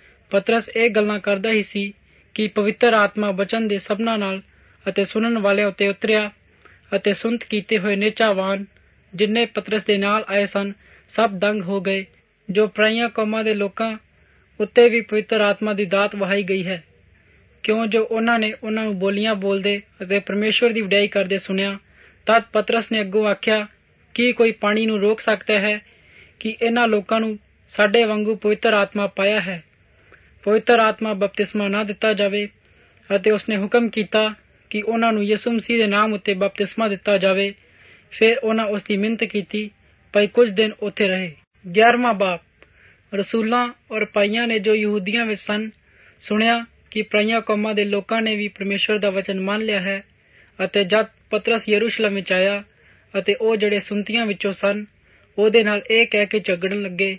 ਪਤਰਸ ਇਹ ਗੱਲਾਂ ਕਰਦਾ ਹੀ ਸੀ ਕਿ ਪਵਿੱਤਰ ਆਤਮਾ ਬਚਨ ਦੇ ਸਭਨਾਂ ਨਾਲ ਅਤੇ ਸੁਣਨ ਵਾਲਿਆਂ ਉੱਤੇ ਉਤਰਿਆ ਅਤੇ ਸੁਣਤ ਕੀਤੇ ਹੋਏ ਨੇਚਾਵਾਨ ਜਿੰਨੇ ਪਤਰਸ ਦੇ ਨਾਲ ਆਏ ਸਨ ਸਭ ਦੰਗ ਹੋ ਗਏ। ਜੋ ਪਰਾਈਆਂ ਕੌਮਾਂ ਦੇ ਲੋਕਾਂ ਉੱਤੇ ਵੀ ਪਵਿੱਤਰ ਆਤਮਾ ਦੀ ਦਾਤ ਵਹਾਈ ਗਈ ਹੈ, ਕਿਉਂ ਜੋ ਉਹਨਾਂ ਨੇ ਉਹਨਾਂ ਨੂੰ ਬੋਲੀਆਂ ਬੋਲਦੇ ਅਤੇ ਪਰਮੇਸ਼ਵਰ ਦੀ ਵਡਿਆਈ ਕਰਦੇ ਸੁਣਿਆ। ਤਦ ਪਤਰਸ ਨੇ ਅੱਗੋਂ ਆਖਿਆ, ਕੀ ਕੋਈ ਪਾਣੀ ਨੂੰ ਰੋਕ ਸਕਦਾ ਹੈ ਕਿ ਇਹਨਾਂ ਲੋਕਾਂ ਨੂੰ ਸਾਡੇ ਵਾਂਗੂ ਪਵਿੱਤਰ ਆਤਮਾ ਪਾਇਆ ਹੈ? ਪਵਿੱਤਰ ਆਤਮਾ ਬਪਤਿਸਮਾ ਨਾ ਦਿੱਤਾ ਜਾਵੇ। ਅਤੇ ਉਸਨੇ ਹੁਕਮ ਕੀਤਾ ਕਿ ਉਹਨਾਂ ਨੂੰ ਯਿਸੂ ਮਸੀਹ ਦੇ ਨਾਮ ਉੱਤੇ ਬਪਤਿਸਮਾ ਦਿੱਤਾ ਜਾਵੇ। ਫਿਰ ਉਹਨਾਂ ਉਸ ਦੀ ਮਿੰਨਤ ਕੀਤੀ ਭਈ ਕੁਝ ਦਿਨ ਉੱਥੇ ਰਹੇ। ਗਿਆਰਵਾਂ ਬਾਬ। ਰਸੂਲਾਂ ਔਰ ਭਾਈਆਂ ਨੇ ਜੋ ਯਹੂਦੀਆਂ ਵਿੱਚ ਸਨ ਸੁਣਿਆ ਕਿ ਪਰਾਈਆਂ ਕੌਮਾਂ ਦੇ ਲੋਕਾਂ ਨੇ ਵੀ ਪਰਮੇਸ਼ਵਰ ਦਾ ਵਚਨ ਮੰਨ ਲਿਆ ਹੈ। ਅਤੇ ਜਦ ਪਤਰਸ ਯਰੂਸ਼ਲਮ ਵਿੱਚ ਆਇਆ ਅਤੇ ਉਹ ਜਿਹੜੇ ਸੁੰਤੀਆਂ ਵਿੱਚੋਂ ਸਨ ਉਹਦੇ ਨਾਲ ਇਹ ਕਹਿ ਕੇ ਝਗੜਨ ਲੱਗੇ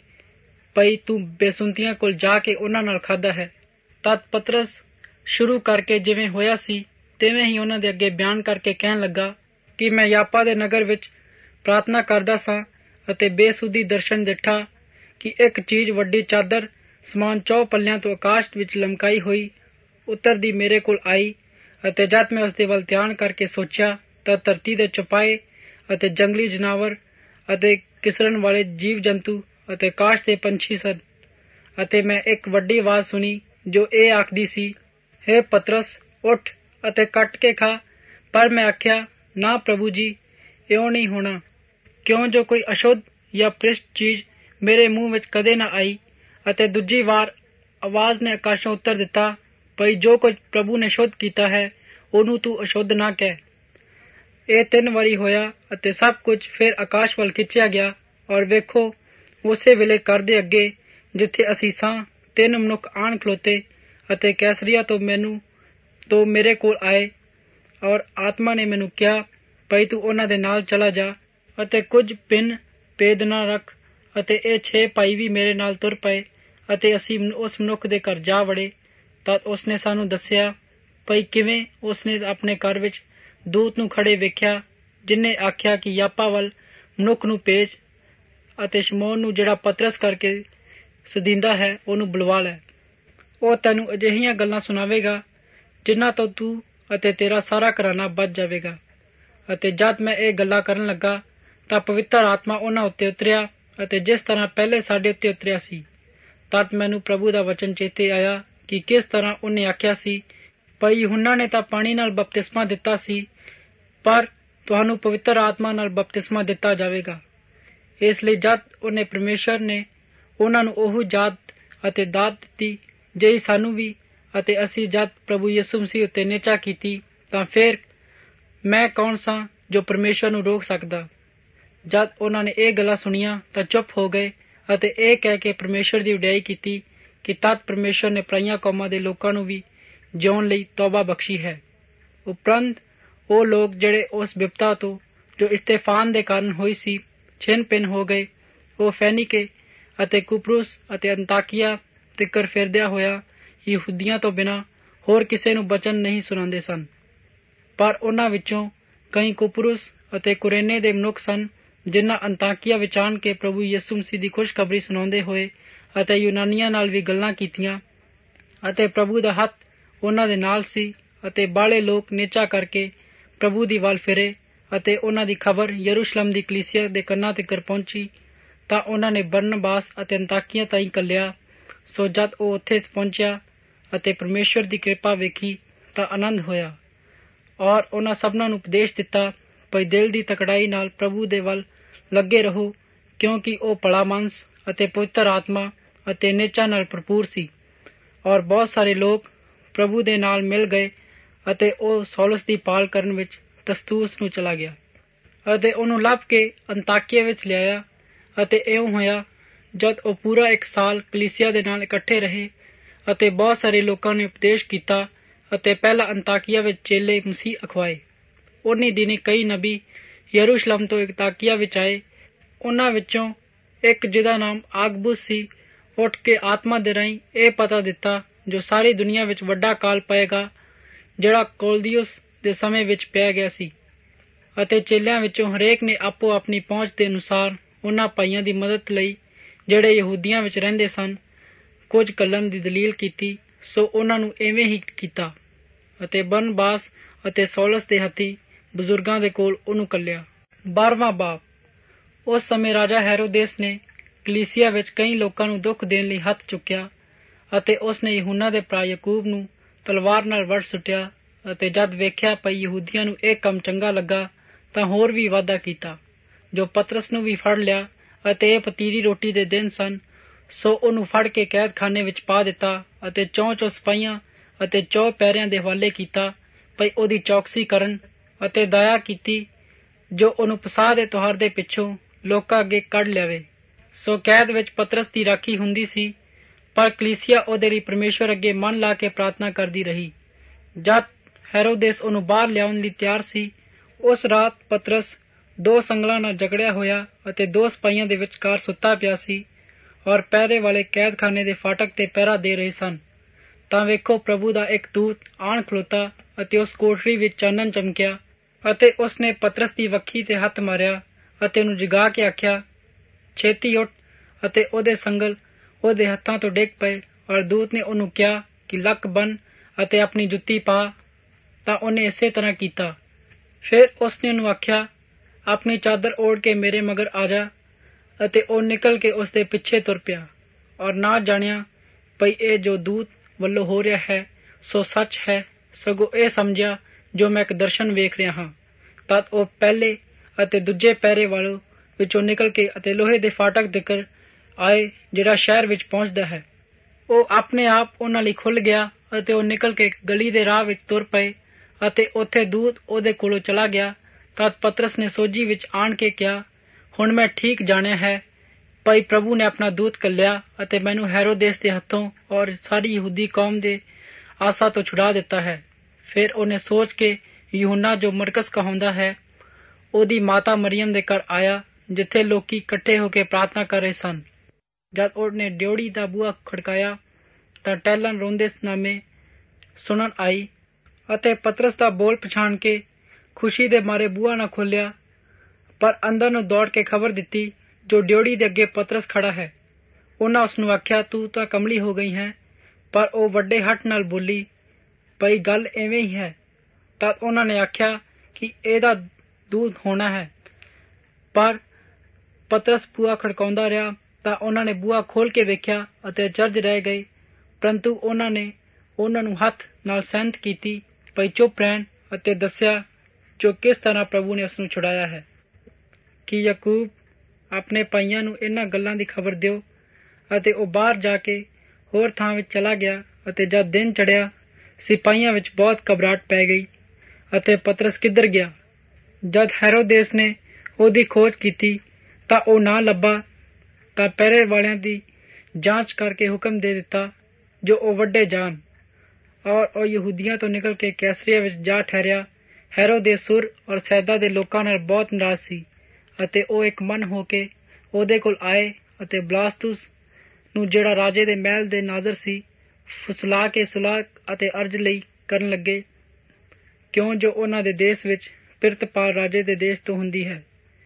ਭਈ ਤੂੰ ਬੇਸੁੰਤੀਆਂ ਕੋਲ ਜਾ ਕੇ ਉਹਨਾਂ ਨਾਲ ਖਾਧਾ ਹੈ। ਤਦ ਪਤਰਸ ਸ਼ੁਰੂ ਕਰਕੇ ਜਿਵੇਂ ਹੋਇਆ ਸੀ ਤਿਵੇਂ ਹੀ ਉਹਨਾਂ ਦੇ ਅੱਗੇ ਬਿਆਨ ਕਰਕੇ ਕਹਿਣ ਲੱਗਾ ਕਿ ਮੈਂ ਯਾਪਾ ਦੇ ਨਗਰ ਵਿੱਚ ਪ੍ਰਾਰਥਨਾ ਕਰਦਾ ਸਾਂ ਅਤੇ ਬੇਸੁੱਧੀ ਦਰਸ਼ਨ ਦੇਖਾ ਕਿ ਇੱਕ ਚੀਜ਼ ਵੱਡੀ ਚਾਦਰ ਸਮਾਨ ਚੌ ਪੱਲਿਆਂ ਤੋਂ ਆਕਾਸ਼ ਵਿੱਚ ਲਮਕਾਈ ਹੋਈ ਉਤਰਦੀ ਮੇਰੇ ਕੋਲ ਆਈ। ਅਤੇ ਜਦ ਮੈਂ ਉਸ ਦੇ ਵੱਲ ਧਿਆਨ ਕਰਕੇ ਸੋਚਿਆ ਤਾਂ ਧਰਤੀ ਦੇ ਚੁਪਾਏ ਅਤੇ ਜੰਗਲੀ ਜਨਾਵਰ ਅਤੇ ਕਿਸਰਨ ਵਾਲੇ ਜੀਵ ਜੰਤੂ ਅਤੇ ਆਕਾਸ਼ ਦੇ ਪੰਛੀ ਸਨ। ਅਤੇ ਮੈਂ ਇੱਕ ਵੱਡੀ ਆਵਾਜ਼ ਸੁਣੀ ਜੋ ਇਹ ਆਖਦੀ ਸੀ, ਹੇ ਪਤਰਸ, ਉੱਠ ਅਤੇ ਕੱਟ ਕੇ ਖਾ। ਪਰ ਮੈਂ ਆਖਿਆ, ਨਾ ਪ੍ਰਭੂ ਜੀ, ਇਉਂ ਨਹੀਂ ਹੋਣਾ, ਕਿਉਂ ਜੋ ਕੋਈ ਅਸ਼ੁੱਧ ਜਾਂ ਭ੍ਰਿਸ਼ਟ ਚੀਜ਼ ਮੇਰੇ ਮੂੰਹ ਵਿੱਚ ਕਦੇ ਨਾ ਆਈ। ਅਤੇ ਦੂਜੀ ਵਾਰ ਆਵਾਜ਼ ਨੇ ਆਕਾਸ਼ੋਂ ਉੱਤਰ ਦਿੱਤਾ ਭਈ ਜੋ ਕੁਝ ਪ੍ਰਭੂ ਨੇ ਸ਼ੁੱਧ ਕੀਤਾ ਹੈ ਉਹਨੂੰ ਤੂੰ ਅਸ਼ੁੱਧ ਨਾ ਕਹਿ। ਇਹ ਤਿੰਨ ਵਾਰੀ ਹੋਇਆ ਅਤੇ ਸਭ ਕੁਝ ਫਿਰ ਆਕਾਸ਼ ਵੱਲ ਖਿੱਚਿਆ ਗਿਆ। ਔਰ ਵੇਖੋ, ਉਸੇ ਵੇਲੇ ਘਰ ਦੇ ਅੱਗੇ ਜਿੱਥੇ ਅਸੀਂ ਸਾਂ ਤਿੰਨ ਮਨੁੱਖ ਆਣ ਖਲੋਤੇ ਅਤੇ ਕੈਸਰੀਆ ਤੋਂ ਮੈਨੂੰ ਤੋਂ ਮੇਰੇ ਕੋਲ ਆਏ। ਔਰ ਆਤਮਾ ਨੇ ਮੈਨੂੰ ਕਿਹਾ ਭਈ ਤੂੰ ਉਹਨਾਂ ਦੇ ਨਾਲ ਚਲਾ ਜਾ ਅਤੇ ਕੁਝ ਪਿੰਨ ਭੇਦ ਨਾ ਰੱਖ। ਅਤੇ ਇਹ ਛੇ ਭਾਈ ਵੀ ਮੇਰੇ ਨਾਲ ਤੁਰ ਪਏ ਅਤੇ ਅਸੀਂ ਉਸ ਮਨੁੱਖ ਦੇ ਘਰ ਜਾ ਵੜੇ। ਤਦ ਉਸਨੇ ਸਾਨੂੰ ਦੱਸਿਆ ਭਈ ਕਿਵੇਂ ਉਸਨੇ ਆਪਣੇ ਘਰ ਵਿੱਚ ਦੂਤ ਨੂੰ ਖੜੇ ਵੇਖਿਆ, ਜਿਨ੍ਹੇ ਆਖਿਆ ਕਿ ਯਾਪਾ ਵੱਲ ਮਨੁੱਖ ਨੂੰ ਭੇਜ ਅਤੇ ਸ਼ਮੌਨ ਨੂੰ, ਜਿਹੜਾ ਪਤਰਸ ਕਰਕੇ ਸਦੀਂਦਾ ਹੈ, ਉਹਨੂੰ ਬੁਲਵਾ ਲੈ। ਉਹ ਤੈਨੂੰ ਅਜਿਹੀਆਂ ਗੱਲਾਂ ਸੁਣਾਵੇਗਾ ਜਿਨ੍ਹਾਂ ਤੋਂ ਤੂੰ ਅਤੇ ਤੇਰਾ ਸਾਰਾ ਘਰਾਨਾ ਬਚ ਜਾਵੇਗਾ। ਅਤੇ ਜਦ ਮੈਂ ਇਹ ਗੱਲਾਂ ਕਰਨ ਲੱਗਾ ਤਾਂ ਪਵਿੱਤਰ ਆਤਮਾ ਉਹਨਾਂ ਉੱਤੇ ਉਤਰਿਆ, ਅਤੇ ਜਿਸ ਤਰ੍ਹਾਂ ਪਹਿਲੇ ਸਾਡੇ ਉੱਤੇ ਉਤਰਿਆ ਸੀ। ਤਦ ਮੈਨੂੰ ਪ੍ਰਭੂ ਦਾ ਵਚਨ ਚੇਤੇ ਆਇਆ ਕਿ ਕਿਸ ਤਰ੍ਹਾਂ ਉਹਨੇ ਆਖਿਆ ਸੀ, ਭਈ यूहन्ना ਨੇ ਤਾਂ ਪਾਣੀ ਨਾਲ ਬਪਤਿਸਮਾ ਦਿੱਤਾ ਸੀ, ਪਰ ਤੁਹਾਨੂੰ ਪਵਿੱਤਰ ਆਤਮਾ ਨਾਲ ਬਪਤਿਸਮਾ ਦਿੱਤਾ ਜਾਵੇਗਾ। ਇਸ ਲਈ ਜਦ ਉਹਨੇ ਪਰਮੇਸ਼ਰ ਨੇ ਉਹਨਾਂ ਨੂੰ ਉਹ ਜਾਤ ਅਤੇ ਦਾਤ ਦਿੱਤੀ ਜਿਹੀ ਸਾਨੂੰ ਵੀ, ਅਤੇ ਅਸੀਂ ਜਦ ਪ੍ਰਭੂ ਯਿਸੂ ਮਸੀਹ ਉੱਤੇ ਨਿਹਚਾ ਕੀਤੀ, ਤਾਂ ਫਿਰ ਮੈਂ ਕੌਣ ਸਾਂ ਜੋ ਪਰਮੇਸ਼ਰ ਨੂੰ ਰੋਕ ਸਕਦਾ। ਜਦ ਉਹਨਾਂ ਨੇ ਇਹ ਗੱਲਾਂ ਸੁਣੀਆਂ ਤਾਂ ਚੁੱਪ ਹੋ ਗਏ ਅਤੇ ਇਹ ਕਹਿ ਕੇ ਪਰਮੇਸ਼ਰ ਦੀ ਉਡਿਆਈ ਕੀਤੀ ਕਿ ਤਦ ਪਰਮੇਸ਼ਰ ਨੇ ਪਰਾਈਆਂ ਕੌਮਾਂ ਦੇ ਲੋਕਾਂ ਨੂੰ ਵੀ ਜਿਉਣ ਲਈ ਤੌਬਾ ਬਖਸ਼ੀ ਹੈ। ਉਪਰੰਤ ਉਹ ਲੋਕ ਜਿਹੜੇ ਉਸ ਬਿਪਤਾ ਤੋਂ ਜੋ ਇਸਤੇਫਾਨ ਦੇ ਕਾਰਨ ਹੋਈ ਸੀ ਛਿਨ ਭਿੰਨ ਹੋ ਗਏ, ਉਹ ਫੈਨੀਕੇ ਅਤੇ ਕੁਪਰੁਸ ਅਤੇ ਅੰਤਾਕਿਆ ਤਿੱਕਰ ਫਿਰਦਿਆਂ ਹੋਇਆ ਯਹੂਦੀਆਂ ਤੋਂ ਬਿਨਾਂ ਹੋਰ ਕਿਸੇ ਨੂੰ ਬਚਨ ਨਹੀਂ ਸੁਣਾਉਂਦੇ ਸਨ। ਪਰ ਉਹਨਾਂ ਵਿੱਚੋਂ ਕਈ ਕੁਪਰੁਸ ਅਤੇ ਕੁਰੇਨੇ ਦੇ ਮਨੁੱਖ ਸਨ, ਜਿਨ੍ਹਾਂ ਅੰਤਾਕਿਆ ਵਿੱਚ ਆਣ ਕੇ ਪ੍ਰਭੂ ਯਿਸੂ ਮਸੀਹ ਦੀ ਖੁਸ਼ਖਬਰੀ ਸੁਣਾਉਂਦੇ ਹੋਏ ਅਤੇ ਯੂਨਾਨੀਆਂ ਨਾਲ ਵੀ ਗੱਲਾਂ ਕੀਤੀਆਂ, ਅਤੇ ਪ੍ਰਭੂ ਦਾ ਹੱਥ ਉਹਨਾਂ ਦੇ ਨਾਲ ਸੀ। ਅਤੇ ਬਾਹਲੇ ਲੋਕ ਨਿਹਚਾ ਕਰਕੇ ਪ੍ਰਭੂ ਦੀ ਵੱਲ ਫਿਰੇ, ਅਤੇ ਉਹਨਾਂ ਦੀ ਖਬਰ ਯਰੂਸ਼ਲਮ ਦੀ ਕਲੀਸਿਆ ਦੇ ਕੰਨਾਂ ਤੀਕਰ ਪਹੁੰਚੀ। ਤਾਂ ਉਹਨਾਂ ਨੇ ਬਰਨਬਾਸ ਅਤੇ ਅੰਤਾਕਿਆ ਤਾਈਂ ਘੱਲਿਆ। ਸੋ ਜਦ ਉਹ ਉੱਥੇ ਪਹੁੰਚਿਆ ਅਤੇ ਪਰਮੇਸ਼ਰ ਦੀ ਕਿਰਪਾ ਵੇਖੀ ਤਾਂ ਆਨੰਦ ਹੋਇਆ, ਔਰ ਉਹਨਾਂ ਸਭਨਾਂ ਨੂੰ ਉਪਦੇਸ਼ ਦਿੱਤਾ, ਭਈ ਦਿਲ ਦੀ ਤਕੜਾਈ ਨਾਲ ਪ੍ਰਭੂ ਦੇ ਵੱਲ ਲੱਗੇ ਰਹੋ, ਕਿਉਂਕਿ ਉਹ ਭਲਾ ਮਾਨਸ ਅਤੇ ਪਵਿੱਤਰ ਆਤਮਾ ਅਤੇ ਨਿਹਚਾ ਨਾਲ ਭਰਪੂਰ ਸੀ। ਔਰ ਬਹੁਤ ਸਾਰੇ ਲੋਕ ਪ੍ਰਭੂ ਦੇ ਨਾਲ ਮਿਲ ਗਏ, ਅਤੇ ਉਹ ਸੌਲਸ ਦੀ ਭਾਲ ਕਰਨ ਵਿੱਚ ਤਸਤੂਸ ਨੂੰ ਚਲਾ ਗਿਆ ਅਤੇ ਉਹਨੂੰ ਲੱਭ ਕੇ ਅੰਤਾਕਿਆ ਵਿੱਚ ਲਿਆਇਆ। ਅਤੇ ਇਉਂ ਹੋਇਆ, ਜਦ ਉਹ ਪੂਰਾ ਇੱਕ ਸਾਲ ਕਲੀਸਿਆ ਦੇ ਨਾਲ ਇਕੱਠੇ ਰਹੇ ਅਤੇ ਬਹੁਤ ਸਾਰੇ ਲੋਕਾਂ ਨੇ ਉਪਦੇਸ਼ ਕੀਤਾ, ਅਤੇ ਪਹਿਲਾਂ ਅੰਤਾਕਿਆ ਵਿੱਚ ਚੇਲੇ ਮਸੀਹ ਅਖਵਾਏ। ਉਨੀ ਦਿਨੀ ਕਈ ਨਬੀ ਯਰੂਸ਼ਲਮ ਤੋਂ ਅੰਤਾਕਿਆ ਵਿੱਚ ਆਏ। ਉਹਨਾਂ ਵਿੱਚੋਂ ਇੱਕ, ਜਿਹਦਾ ਨਾਮ ਆਗਬੁਸ ਸੀ, ਉੱਠ ਕੇ ਆਤਮਾ ਦੇ ਰਾਹੀਂ ਇਹ ਪਤਾ ਦਿੱਤਾ ਜੋ ਸਾਰੀ ਦੁਨੀਆ ਵਿੱਚ ਵੱਡਾ ਕਾਲ ਪਏਗਾ, ਜਿਹੜਾ ਕੌਲਦੀਉਸ ਦੇ ਸਮੇਂ ਵਿੱਚ ਪੈ ਗਿਆ ਸੀ। ਅਤੇ ਚੇਲਿਆਂ ਵਿੱਚੋਂ ਹਰੇਕ ਨੇ ਆਪੋ ਆਪਣੀ ਪਹੁੰਚ ਦੇ ਅਨੁਸਾਰ ਉਹਨਾਂ ਭਾਈਆਂ ਦੀ ਮਦਦ ਲਈ ਜਿਹੜੇ ਯਹੂਦੀਆਂ ਵਿੱਚ ਰਹਿੰਦੇ ਸਨ ਕੁਝ ਘੱਲਣ ਦੀ ਦਲੀਲ ਕੀਤੀ। ਸੋ ਉਹਨਾਂ ਨੂੰ ਇਵੇਂ ਹੀ ਕੀਤਾ, ਅਤੇ ਬਰਨਬਾਸ ਅਤੇ ਸੌਲਸ ਦੇ ਹੱਥੀਂ ਬਜ਼ੁਰਗਾਂ ਦੇ ਕੋਲ ਉਹਨੂੰ ਘੱਲਿਆ। ਬਾਰਵਾਂ ਬਾਬ। ਉਸ ਸਮੇਂ ਰਾਜਾ ਹੈਰੋਦੇਸ ਨੇ ਕਲੀਸਿਆ ਵਿੱਚ ਕਈ ਲੋਕਾਂ ਨੂੰ ਦੁੱਖ ਦੇਣ ਲਈ ਹੱਥ ਚੁੱਕਿਆ, ਅਤੇ ਉਸਨੇ यूहन्ना ਦੇ ਭਰਾ ਯਾਕੂਬ ਨੂੰ ਤਲਵਾਰ ਨਾਲ ਵੱਢ ਸੁੱਟਿਆ। ਅਤੇ ਜਦ ਵੇਖਿਆ ਭਈ ਯਹੂਦੀਆਂ ਨੂੰ ਇਹ ਕੰਮ ਚੰਗਾ ਲੱਗਾ, ਤਾਂ ਹੋਰ ਵੀ ਵਾਧਾ ਕੀਤਾ, ਜੋ ਪਤਰਸ ਨੂੰ ਵੀ ਫੜ ਲਿਆ। ਅਤੇ ਇਹ ਪਤੀਰੀ ਰੋਟੀ ਦੇ ਦਿਨ ਸਨ। ਸੋ ਉਹਨੂੰ ਫੜ ਕੇ ਕੈਦਖਾਨੇ ਵਿੱਚ ਪਾ ਦਿੱਤਾ, ਅਤੇ ਚੌਂ ਚੌਂ ਸਿਪਾਹੀਆਂ ਅਤੇ ਚੌ ਪੈਰਿਆਂ ਦੇ ਹਵਾਲੇ ਕੀਤਾ, ਭਈ ਉਹਦੀ ਚੌਕਸੀ ਕਰਨ ਅਤੇ ਦਇਆ ਕੀਤੀ, ਜੋ ਉਹਨੂੰ ਪਸਾਹ ਦੇ ਤਿਉਹਾਰ ਦੇ ਪਿੱਛੋਂ ਲੋਕਾਂ ਅੱਗੇ ਕੱਢ ਲਿਆਵੇ। ਸੋ ਕੈਦ ਵਿੱਚ ਪਤਰਸ ਦੀ ਰਾਖੀ ਹੁੰਦੀ ਸੀ, ਪਰ ਕਲੀਸਿਆ ਉਹਦੇ ਲਈ ਪਰਮੇਸ਼ਵਰ ਅੱਗੇ ਮਨ ਲਾ ਕੇ ਪ੍ਰਾਰਥਨਾ ਕਰਦੀ ਰਹੀ। ਜਦ ਹੈਰੋਦੇਸ ਉਹਨੂੰ ਬਾਹਰ ਲਿਆਉਣ ਲਈ ਤਿਆਰ ਸੀ, ਉਸ ਰਾਤ ਪਤਰਸ ਦੋ ਸੰਗਲਾਂ ਨਾਲ ਜਕੜਿਆ ਹੋਇਆ ਅਤੇ ਦੋ ਸਿਪਾਹੀਆਂ ਦੇ ਵਿਚਕਾਰ ਸੁੱਤਾ ਪਿਆ ਸੀ, ਔਰ ਪਹਿਰੇ ਵਾਲੇ ਕੈਦਖਾਨੇ ਦੇ ਫਾਟਕ ਤੇ ਪਹਿਰਾ ਦੇ ਰਹੇ ਸਨ। ਤਾਂ ਵੇਖੋ, ਪ੍ਰਭੂ ਦਾ ਇੱਕ ਦੂਤ ਆਣ ਖਲੋਤਾ, ਅਤੇ ਉਸ ਕੋਠੜੀ ਵਿੱਚ ਚਾਨਣ ਚਮਕਿਆ, ਅਤੇ ਉਸਨੇ ਪਤਰਸ ਦੀ ਵੱਖੀ ਤੇ ਹੱਥ ਮਾਰਿਆ ਅਤੇ ਉਹਨੂੰ ਜਗਾ ਕੇ ਆਖਿਆ, ਛੇਤੀ ਉੱਠ। ਅਤੇ ਉਹਦੇ ਸੰਗਲ ਉਹਦੇ ਹੱਥਾਂ ਤੋਂ ਡਿੱਗ ਪਏ, ਔਰ ਦੂਤ ਨੇ ਉਹਨੂੰ ਕਿਹਾ ਕਿ ਲੱਕ ਬੰਨ ਅਤੇ ਆਪਣੀ ਜੁੱਤੀ ਪਾ। ਤਾਂ ਉਹਨੇ ਇਸੇ ਤਰ੍ਹਾਂ ਕੀਤਾ। ਫਿਰ ਉਸਨੇ ਉਹਨੂੰ ਆਖਿਆ, ਆਪਣੀ ਚਾਦਰ ਓੜ ਕੇ ਮੇਰੇ ਮਗਰ ਆ ਜਾ। ਅਤੇ ਉਹ ਨਿਕਲ ਕੇ ਉਸਦੇ ਪਿੱਛੇ ਤੁਰ ਪਿਆ, ਔਰ ਨਾ ਜਾਣਿਆ ਭਈ ਇਹ ਜੋ ਦੂਤ ਵੱਲੋਂ ਹੋ ਰਿਹਾ ਹੈ ਸੋ ਸੱਚ ਹੈ, ਸਗੋਂ ਇਹ ਸਮਝਿਆ ਜੋ ਮੈਂ ਇੱਕ ਦਰਸ਼ਨ ਵੇਖ ਰਿਹਾ ਹਾਂ। ਤਦ ਉਹ ਪਹਿਲੇ ਅਤੇ ਦੂਜੇ ਪਹਿਰੇ ਵਾਲੋਂ ਵਿੱਚੋਂ ਨਿਕਲ ਕੇ ਅਤੇ ਲੋਹੇ ਦੇ ਫਾਟਕ ਤੀਕਰ ਆਏ, ਜਿਹੜਾ ਸ਼ਹਿਰ ਵਿੱਚ ਪਹੁੰਚਦਾ ਹੈ। ਉਹ ਆਪਣੇ ਆਪ ਉਹਨਾਂ ਲਈ ਖੁੱਲ੍ਹ ਗਿਆ, ਅਤੇ ਉਹ ਨਿਕਲ ਕੇ ਗਲੀ ਦੇ ਰਾਹ ਵਿੱਚ ਤੁਰ ਪਏ, ਅਤੇ ਉੱਥੇ ਦੂਤ ਉਹਦੇ ਕੋਲੋਂ ਚਲਾ ਗਿਆ। ਤਦ ਪਤਰਸ ਨੇ ਸੋਝੀ ਵਿੱਚ ਆਣ ਕੇ ਕਿਹਾ, ਹੁਣ ਮੈਂ ਠੀਕ ਜਾਣਿਆ ਹੈ ਭਈ ਪ੍ਰਭੂ ਨੇ ਆਪਣਾ ਦੂਤ ਘੱਲਿਆ ਅਤੇ ਮੈਨੂੰ ਹੈਰੋਦੇਸ ਦੇ ਹੱਥੋਂ ਔਰ ਸਾਰੀ ਯਹੂਦੀ ਕੌਮ ਦੇ ਆਸਾ ਤੋਂ ਛੁਡਾ ਦਿੱਤਾ ਹੈ। ਫਿਰ ਉਹਨੇ ਸੋਚ ਕੇ यूहन्ना ਜੋ ਮਰਕਸ ਕਹਾਉਂਦਾ ਹੈ, ਉਹਦੀ ਮਾਤਾ ਮਰੀਅਮ ਦੇ ਘਰ ਆਇਆ, ਜਿੱਥੇ ਲੋਕੀ ਇਕੱਠੇ ਹੋ ਕੇ ਪ੍ਰਾਰਥਨਾ ਕਰ ਰਹੇ ਸਨ। ਜਦ ਉਹਨੇ ਡਿਓੜੀ ਦਾ ਬੂਹਾ ਖੜਕਾਇਆ ਤਾਂ ਟਹਿਲਣ ਰੋਂਦੇ ਨਾਮੇ ਸੁਣਨ ਆਈ, ਅਤੇ ਪਤਰਸ ਦਾ ਬੋਲ ਪਛਾਣ ਕੇ ਖੁਸ਼ੀ ਦੇ ਮਾਰੇ ਬੂਹਾ ਨਾ ਖੋਲ੍ਹਿਆ, ਪਰ ਅੰਦਰ ਨੂੰ ਦੌੜ ਕੇ ਖਬਰ ਦਿੱਤੀ ਜੋ ਡਿਓੜੀ ਦੇ ਅੱਗੇ ਪਤਰਸ ਖੜਾ ਹੈ। ਉਹਨਾਂ ਉਸ ਨੂੰ ਆਖਿਆ, ਤੂੰ ਤਾਂ ਕਮਲੀ ਹੋ ਗਈ ਹੈ। ਪਰ ਉਹ ਵੱਡੇ ਹੱਠ ਨਾਲ ਬੋਲੀ, ਭਈ ਗੱਲ ਐਵੇਂ ਹੀ ਹੈ। ਤਦ ਉਹਨਾਂ ਨੇ ਆਖਿਆ ਕਿ ਇਹਦਾ ਦੂਤ ਹੋਣਾ ਹੈ। ਪਰ ਪਤਰਸ ਬੂਹਾ ਖੜਕਾਉਂਦਾ ਰਿਹਾ ਤਾਂ ਉਹਨਾਂ ਨੇ ਬੂਹਾ ਖੋਲ੍ਹ ਕੇ ਵੇਖਿਆ ਅਤੇ ਅਚਰਜ ਰਹਿ ਗਏ। ਪਰੰਤੂ ਉਹਨਾਂ ਨੇ ਉਹਨਾਂ ਨੂੰ ਹੱਥ ਨਾਲ ਸੈਨਤ ਕੀਤੀ ਭਈ ਚੁੱਪ ਰਹਿਣ ਅਤੇ ਦੱਸਿਆ ਜੋ ਕਿਸ ਤਰ੍ਹਾਂ ਪ੍ਰਭੂ ਨੇ ਉਸ ਨੂੰ ਛੁਡਾਇਆ ਹੈ। ਕਿ ਯਾਕੂਬ ਆਪਣੇ ਭਾਈਆਂ ਨੂੰ ਇਹਨਾਂ ਗੱਲਾਂ ਦੀ ਖਬਰ ਦਿਓ। ਅਤੇ ਉਹ ਬਾਹਰ ਜਾ ਕੇ ਹੋਰ ਥਾਂ ਵਿੱਚ ਚਲਾ ਗਿਆ। ਅਤੇ ਜਦ ਦਿਨ ਚੜ੍ਹਿਆ, ਸਿਪਾਹੀਆਂ ਵਿੱਚ ਬਹੁਤ ਘਬਰਾਹਟ ਪੈ ਗਈ ਅਤੇ ਪਤਰਸ ਕਿੱਧਰ ਗਿਆ। ਜਦ ਹੈਰੋਦੇਸ ਨੇ ਉਹਦੀ ਖੋਜ ਕੀਤੀ ਤਾਂ ਉਹ ਨਾ ਲੱਭਾ, ਤਾਂ ਪਹਿਰੇ ਵਾਲਿਆਂ ਦੀ ਜਾਂਚ ਕਰਕੇ ਹੁਕਮ ਦੇ ਦਿੱਤਾ ਜੋ ਉਹ ਵੱਢੇ ਜਾਣ। ਔਰ ਉਹ ਯਹੂਦੀਆਂ ਤੋਂ ਨਿਕਲ ਕੇ ਕੈਸਰੀਆ ਵਿੱਚ ਜਾ ਠਹਿਰਿਆ। ਹੈਰੋਦੇਸ ਸੁਰ ਔਰ ਸੈਦਾ ਦੇ ਲੋਕਾਂ ਨਾਲ ਬਹੁਤ ਨਾਰਾਜ਼ ਸੀ ਅਤੇ ਉਹ ਇੱਕ ਮਨ ਹੋ ਕੇ ਉਹਦੇ ਕੋਲ ਆਏ ਅਤੇ ਬਲਾਸਤੁਸ ਨੂੰ, ਜਿਹੜਾ ਰਾਜੇ ਦੇ ਮਹਿਲ ਦੇ ਨਾਜ਼ਰ ਸੀ, ਫੁਸਲਾ ਕੇ ਸੁਲਾਹ ਅਤੇ ਅਰਜ਼ ਲਈ ਕਰਨ ਲੱਗੇ, ਕਿਉਂ ਜੋ ਉਹਨਾਂ ਦੇ ਦੇਸ਼ ਵਿੱਚ ਪਿਰਤਪਾਲ ਰਾਜੇ ਦੇ ਦੇਸ਼ ਤੋਂ ਹੁੰਦੀ ਹੈ।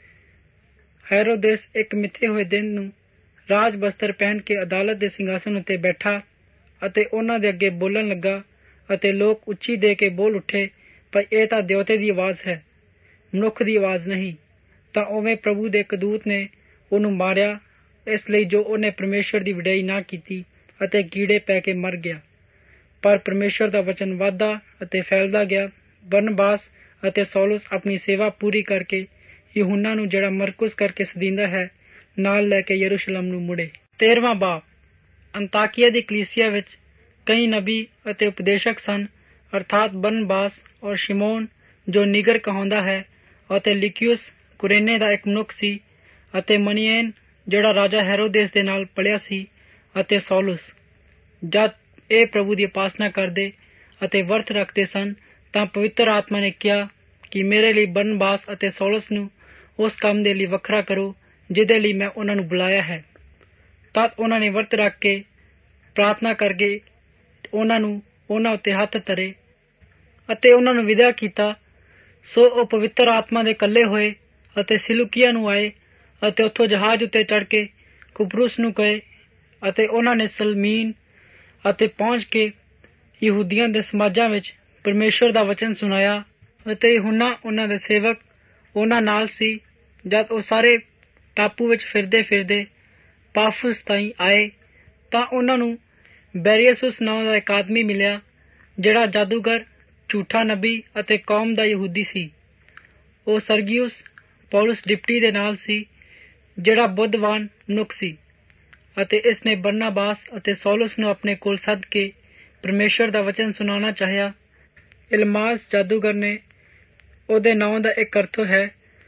ਹੈਰੋਦੇਸ ਇੱਕ ਮਿੱਥੇ ਹੋਏ ਦਿਨ ਨੂੰ ਰਾਜ ਬਸਤਰ ਪਹਿਨ ਕੇ ਅਦਾਲਤ ਦੇ ਸਿੰਘਾਸਨ ਉੱਤੇ ਬੈਠਾ ਅਤੇ ਉਹਨਾਂ ਦੇ ਅੱਗੇ ਬੋਲਣ ਲੱਗਾ ਅਤੇ ਲੋਕ ਉੱਚੀ ਦੇ ਕੇ ਬੋਲ ਉੱਠੇ, ਪਰ ਇਹ ਤਾਂ ਦਿਉਤੇ ਦੀ ਆਵਾਜ਼ ਹੈ, ਮਨੁੱਖ ਦੀ ਆਵਾਜ਼ ਨਹੀਂ। ਤਾਂ ਉਵੇਂ ਪ੍ਰਭੂ ਦੇ ਇੱਕ ਦੂਤ ਨੇ ਉਹਨੂੰ ਮਾਰਿਆ, ਇਸ ਲਈ ਜੋ ਉਹਨੇ ਪਰਮੇਸ਼ਵਰ ਦੀ ਵਡਿਆਈ ਨਾ ਕੀਤੀ ਅਤੇ ਕੀੜੇ ਪੈ ਕੇ ਮਰ ਗਿਆ। ਪਰ ਪਰਮੇਸ਼ਵਰ ਦਾ ਵਚਨ ਵੱਧਦਾ ਅਤੇ ਫੈਲਦਾ ਗਿਆ। ਬਰਨਬਾਸ ਅਤੇ ਸੌਲਸ ਆਪਣੀ ਸੇਵਾ ਪੂਰੀ ਕਰਕੇ ਯਹੂਨਾ ਨੂੰ, ਜਿਹੜਾ ਮਰਕੁਸ ਕਰਕੇ ਸਦੀਂਦਾ ਹੈ, ਨਾਲ ਲੈ ਕੇ ਯਰੂਸ਼ਲਮ ਨੂੰ ਮੁੜੇ। ਤੇਰਵਾਂ ਬਾਬ। ਅੰਤਾਕਿਆ ਦੀ ਕਲੀਸਿਆ ਵਿੱਚ ਕਈ ਨਬੀ ਅਤੇ ਉਪਦੇਸ਼ਕ ਸਨ, ਅਰਥਾਤ ਬਰਨਬਾਸ ਔਰ ਸ਼ਿਮੋਨ ਜੋ ਨੀਗਰ ਕਹਾਉਂਦਾ ਹੈ, ਅਤੇ ਲਿਕਿਉਸ ਕੁਰੇਨੇ ਦਾ ਇੱਕ ਮਨੁੱਖ ਸੀ, ਅਤੇ ਮਨੀਏਨ ਜਿਹੜਾ ਰਾਜਾ ਹੈਰੋਦੇਸ ਦੇ ਨਾਲ ਪਲਿਆ ਸੀ, ਅਤੇ ਸੌਲਸ। ਜਦ ਇਹ ਪ੍ਰਭੂ ਦੀ ਉਪਾਸਨਾ ਕਰਦੇ ਅਤੇ ਵਰਤ ਰੱਖਦੇ ਸਨ ਤਾਂ ਪਵਿੱਤਰ ਆਤਮਾ ਨੇ ਕਿਹਾ ਕਿ ਮੇਰੇ ਲਈ ਬਰਨਬਾਸ ਅਤੇ ਸੌਲਸ ਨੂੰ ਉਸ ਕੰਮ ਦੇ ਲਈ ਵੱਖਰਾ ਕਰੋ ਜਿਹਦੇ ਲਈ ਮੈਂ ਉਹਨਾਂ ਨੂੰ ਬੁਲਾਇਆ ਹੈ। ਤਦ ਉਹਨਾਂ ਨੇ ਵਰਤ ਰੱਖ ਕੇ ਪ੍ਰਾਰਥਨਾ ਕਰਕੇ ਉਹਨਾਂ ਨੂੰ ਉਹਨਾਂ ਉੱਤੇ ਹੱਥ ਧਰੇ ਅਤੇ ਉਹਨਾਂ ਨੂੰ ਵਿਦਾ ਕੀਤਾ। ਸੋ ਉਹ ਪਵਿੱਤਰ ਆਤਮਾ ਦੇ ਇਕੱਲੇ ਹੋਏ ਅਤੇ ਸਿਲੂਕੀਆ ਨੂੰ ਆਏ ਅਤੇ ਉੱਥੋਂ ਜਹਾਜ਼ ਉੱਤੇ ਚੜ੍ਹ ਕੇ ਕੁਪਰੁਸ ਨੂੰ ਗਏ ਅਤੇ ਉਹਨਾਂ ਨੇ ਸਲਮੀਨ ਅਤੇ ਪਹੁੰਚ ਕੇ ਯਹੂਦੀਆਂ ਦੇ ਸਮਾਜਾਂ ਵਿੱਚ ਪਰਮੇਸ਼ਵਰ ਦਾ ਵਚਨ ਸੁਣਾਇਆ। ਅਤੇ ਯਹੂਨਾ ਉਹਨਾਂ ਦੇ ਸੇਵਕ ਉਹਨਾਂ ਨਾਲ ਸੀ। ਜਦ ਉਹ ਸਾਰੇ ਟਾਪੂ ਵਿੱਚ ਫਿਰਦੇ ਫਿਰਦੇ ਪਾਫੁਸ ਤਾਈਂ ਆਏ ਤਾਂ ਉਹਨਾਂ ਨੂੰ ਬੈਰੀਅਸੁਸ ਨਾਂ ਦਾ ਇੱਕ ਆਦਮੀ ਮਿਲਿਆ, ਜਿਹੜਾ ਜਾਦੂਗਰ, ਝੂਠਾ ਨਬੀ ਅਤੇ ਕੌਮ ਦਾ ਯਹੂਦੀ ਸੀ। ਉਹ ਸਰਗਿਉਸ ਪੌਲੁਸ ਡਿਪਟੀ ਦੇ ਨਾਲ ਸੀ, ਜਿਹੜਾ ਬੁੱਧਵਾਨ ਮਨੁੱਖ ਸੀ। ਅਤੇ ਇਸ ਨੇ ਬਰਨਾਬਾਸ ਅਤੇ ਸੌਲਸ ਨੂੰ ਆਪਣੇ ਕੋਲ ਸੱਦ ਕੇ ਪਰਮੇਸ਼ਵਰ ਦਾ ਵਚਨ ਸੁਣਾਉਣਾ ਚਾਹਿਆ। ਇਲਮਾਸ ਜਾਦੂਗਰ ਨੇ, ਉਹਦੇ ਨਾਂ ਦਾ ਇੱਕ ਅਰਥ ਹੈ,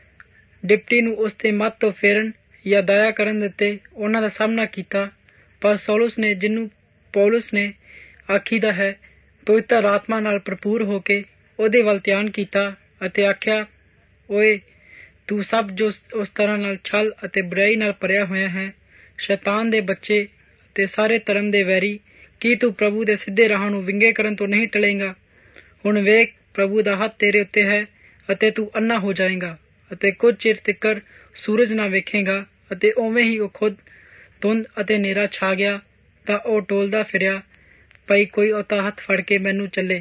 ਡਿਪਟੀ ਨੂੰ ਉਸ ਦੇ ਮੱਤ ਤੋਂ ਫੇਰਨ ਜਾਂ ਦਇਆ ਕਰਨ ਦਿੱਤੇ ਉਹਨਾਂ ਦਾ ਸਾਹਮਣਾ ਕੀਤਾ। ਪਰ ਸੌਲਸ ਨੇ, ਜਿਹਨੂੰ ਪੌਲੁਸ ਨੇ ਆਖੀਦਾ ਹੈ, ਪਵਿੱਤਰ ਆਤਮਾ ਨਾਲ ਭਰਪੂਰ ਹੋ ਕੇ ਉਹਦੇ ਵੱਲ ਧਿਆਨ ਕੀਤਾ ਅਤੇ ਆਖਿਆ, ਓਏ ਤੂੰ ਸਭ ਜੋ ਉਸ ਤਰ੍ਹਾਂ ਨਾਲ ਛਲ ਅਤੇ ਬੁਰਾਈ ਨਾਲ ਭਰਿਆ ਹੋਇਆ ਹੈ, ਸ਼ੈਤਾਨ ਦੇ ਬੱਚੇ ਅਤੇ ਸਾਰੇ ਧਰਮ ਦੇ ਵੈਰੀ, ਕੀ ਤੂੰ ਪ੍ਰਭੂ ਦੇ ਸਿੱਧੇ ਰਾਹਾਂ ਨੂੰ ਵਿੰਗੇ ਕਰਨ ਤੋਂ ਨਹੀਂ ਟਲੇਂਗਾ? ਹੁਣ ਵੇਖ, ਪ੍ਰਭੂ ਦਾ ਹੱਥ ਤੇਰੇ ਉੱਤੇ ਹੈ ਅਤੇ ਤੂੰ ਅੰਨਾ ਹੋ ਜਾਏਗਾ ਅਤੇ ਕੁਝ ਚਿਰ ਤਿੱਕਰ ਸੂਰਜ ਨਾ ਵੇਖੇਗਾ। ਅਤੇ ਉਵੇਂ ਹੀ ਉਹ ਖੁਦ ਧੁੰਦ ਅਤੇ ਹਨੇਰਾ ਛਾ ਗਿਆ ਤਾਂ ਉਹ ਟੋਲਦਾ ਫਿਰਿਆ, ਭਈ ਕੋਈ ਉਹਦਾ ਹੱਥ ਫੜ ਕੇ ਮੈਨੂੰ ਚੱਲੇ।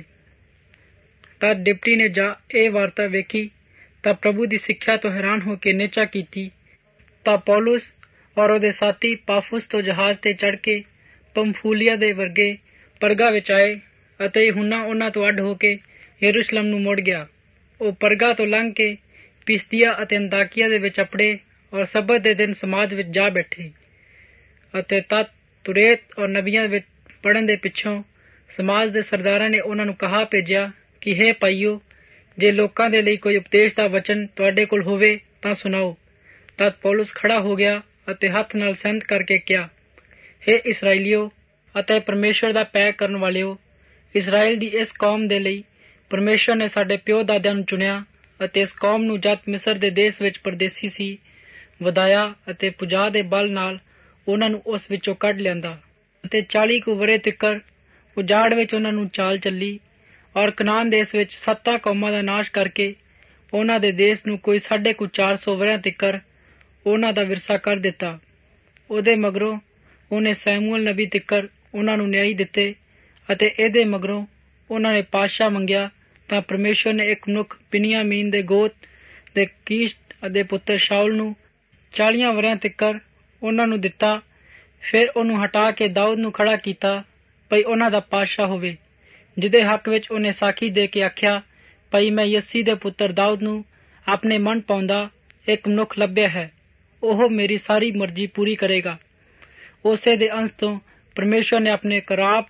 ਤਦ ਡਿਪਟੀ ਨੇ ਜਾ ਇਹ ਵਾਰਤਾ ਵੇਖੀ ਤਾਂ ਪ੍ਰਭੂ ਦੀ ਸਿੱਖਿਆ ਤੋਂ ਹੈਰਾਨ ਹੋ ਕੇ ਨਿਚਾ ਕੀਤੀ। ਤਾਂ ਪੌਲੁਸ ਔਰ ਉਹਦੇ ਸਾਥੀ ਪਾਫੁਸ ਤੋਂ ਜਹਾਜ਼ ਤੇ ਚੜ੍ਹ ਕੇ ਪੰਫੂਲੀਆ ਦੇ ਵਰਗੇ ਪਰਗਾ ਵਿੱਚ ਆਏ ਅਤੇ ਯਹੂਨਾ ਉਹਨਾਂ ਤੋਂ ਅੱਡ ਹੋ ਕੇ ਯਰੂਸ਼ਲਮ ਨੂੰ ਮੁੜ ਗਿਆ। ਉਹ ਪਰਗਾ ਤੋਂ ਲੰਘ ਕੇ ਪਿਸਦੀਆ ਅਤੇ ਅੰਤਾਕਿਆ ਦੇ ਵਿੱਚ ਅਪੜੇ ਔਰ ਸਬਤ ਦੇ ਦਿਨ ਸਮਾਜ ਵਿੱਚ ਜਾ ਬੈਠੇ। ਅਤੇ ਤਦ ਤੁਰੇਤ ਔਰ ਨਬੀਆਂ ਵਿੱਚ ਪੜ੍ਹਨ ਦੇ ਪਿੱਛੋਂ ਸਮਾਜ ਦੇ ਸਰਦਾਰਾਂ ਨੇ ਉਹਨਾਂ ਨੂੰ ਕਹਾ ਭੇਜਿਆ ਕਿ ਹੇ ਭਾਈਓ, ਜੇ ਲੋਕਾਂ ਦੇ ਲਈ ਕੋਈ ਉਪਦੇਸ਼ ਦਾ ਵਚਨ ਤੁਹਾਡੇ ਕੋਲ ਹੋਵੇ ਤਾਂ ਸੁਣਾਓ। ਤਦ ਪੌਲੁਸ ਖੜਾ ਹੋ ਗਿਆ ਅਤੇ ਹੱਥ ਨਾਲ ਸੈਨਤ ਕਰਕੇ ਕਿਹਾ, ਹੇ ਇਸਰਾਏਲੀਓ ਅਤੇ ਪਰਮੇਸ਼ਵਰ ਦਾ ਭੈ ਕਰਨ ਵਾਲਿਓ, ਇਸਰਾਏਲ ਦੀ ਇਸ ਕੌਮ ਦੇ ਲਈ ਪਰਮੇਸ਼ਵਰ ਨੇ ਸਾਡੇ ਪਿਓ ਦਾਦਿਆਂ ਨੂੰ ਚੁਣਿਆ ਅਤੇ ਇਸ ਕੌਮ ਨੂੰ ਜਦ ਮਿਸਰ ਦੇ ਦੇਸ਼ ਵਿੱਚ ਪਰਦੇਸੀ ਸੀ ਵਧਾਇਆ ਅਤੇ ਪੁਜਾ ਦੇ ਬਲ ਨਾਲ ਉਹਨਾਂ ਨੂੰ ਉਸ ਵਿੱਚੋਂ ਕੱਢ ਲਿਆਂਦਾ। ਅਤੇ ਚਾਲੀ ਕੁ ਵਰ੍ਹੇ ਤਿੱਕਰ ਉਜਾੜ ਵਿੱਚ ਉਹਨਾਂ ਨੂੰ ਚਾਲ ਚੱਲੀ ਔਰ ਕਨਾਨ ਦੇਸ ਵਿੱਚ ਸੱਤਾਂ ਕੌਮਾਂ ਦਾ ਨਾਸ਼ ਕਰਕੇ ਉਹਨਾਂ ਦੇ ਦੇਸ ਨੂੰ ਕੋਈ ਸਾਢੇ ਕੁ ਚਾਰ ਸੌ ਵਰਿਆਂ ਤਿੱਕਰ ਉਹਨਾਂ ਦਾ ਵਿਰਸਾ ਕਰ ਦਿੱਤਾ। ਉਹਦੇ ਮਗਰੋਂ ਉਹਨੇ ਸੈਮੂਅਲ ਨਬੀ ਤਿੱਕਰ ਉਹਨਾਂ ਨੂੰ ਨਿਆਈ ਦਿੱਤੇ ਅਤੇ ਇਹਦੇ ਮਗਰੋਂ ਉਹਨਾਂ ਨੇ ਪਾਤਸ਼ਾਹ ਮੰਗਿਆ ਤਾਂ ਪਰਮੇਸ਼ਵਰ ਨੇ ਇੱਕ ਮਨੁੱਖ ਬਿਨਯਾਮੀਨ ਦੇ ਗੋਤ ਦੇ ਕੀਸ਼ ਦੇ ਪੁੱਤਰ ਸ਼ਾਉਲ ਨੂੰ ਚਾਲੀਆਂ ਵਰਿਆਂ ਤਿੱਕਰ ਉਹਨਾਂ ਨੂੰ ਦਿੱਤਾ। ਫਿਰ ਉਹਨੂੰ ਹਟਾ ਕੇ ਦਾਊਦ ਨੂੰ ਖੜਾ ਕੀਤਾ ਭਈ ਉਹਨਾਂ ਦਾ ਪਾਤਸ਼ਾਹ ਹੋਵੇ, ਜਿਹਦੇ ਹੱਕ ਵਿੱਚ ਉਹਨੇ ਸਾਖੀ ਦੇ ਕੇ ਆਖਿਆ ਭਈ ਮੈਂ ਯੱਸੀ ਦੇ ਪੁੱਤਰ ਦਾਊਦ ਨੂੰ ਆਪਣੇ ਮਨ ਪਾਉਂਦਾ ਇੱਕ ਮਨੁੱਖ ਲੱਭਿਆ ਹੈ, ਉਹ ਮੇਰੀ ਸਾਰੀ ਮਰਜ਼ੀ ਪੂਰੀ ਕਰੇਗਾ। ਉਸੇ ਦੇ ਅੰਸ਼ ਤੋਂ ਪਰਮੇਸ਼ਵਰ ਨੇ ਆਪਣੇ ਕਰਾਬ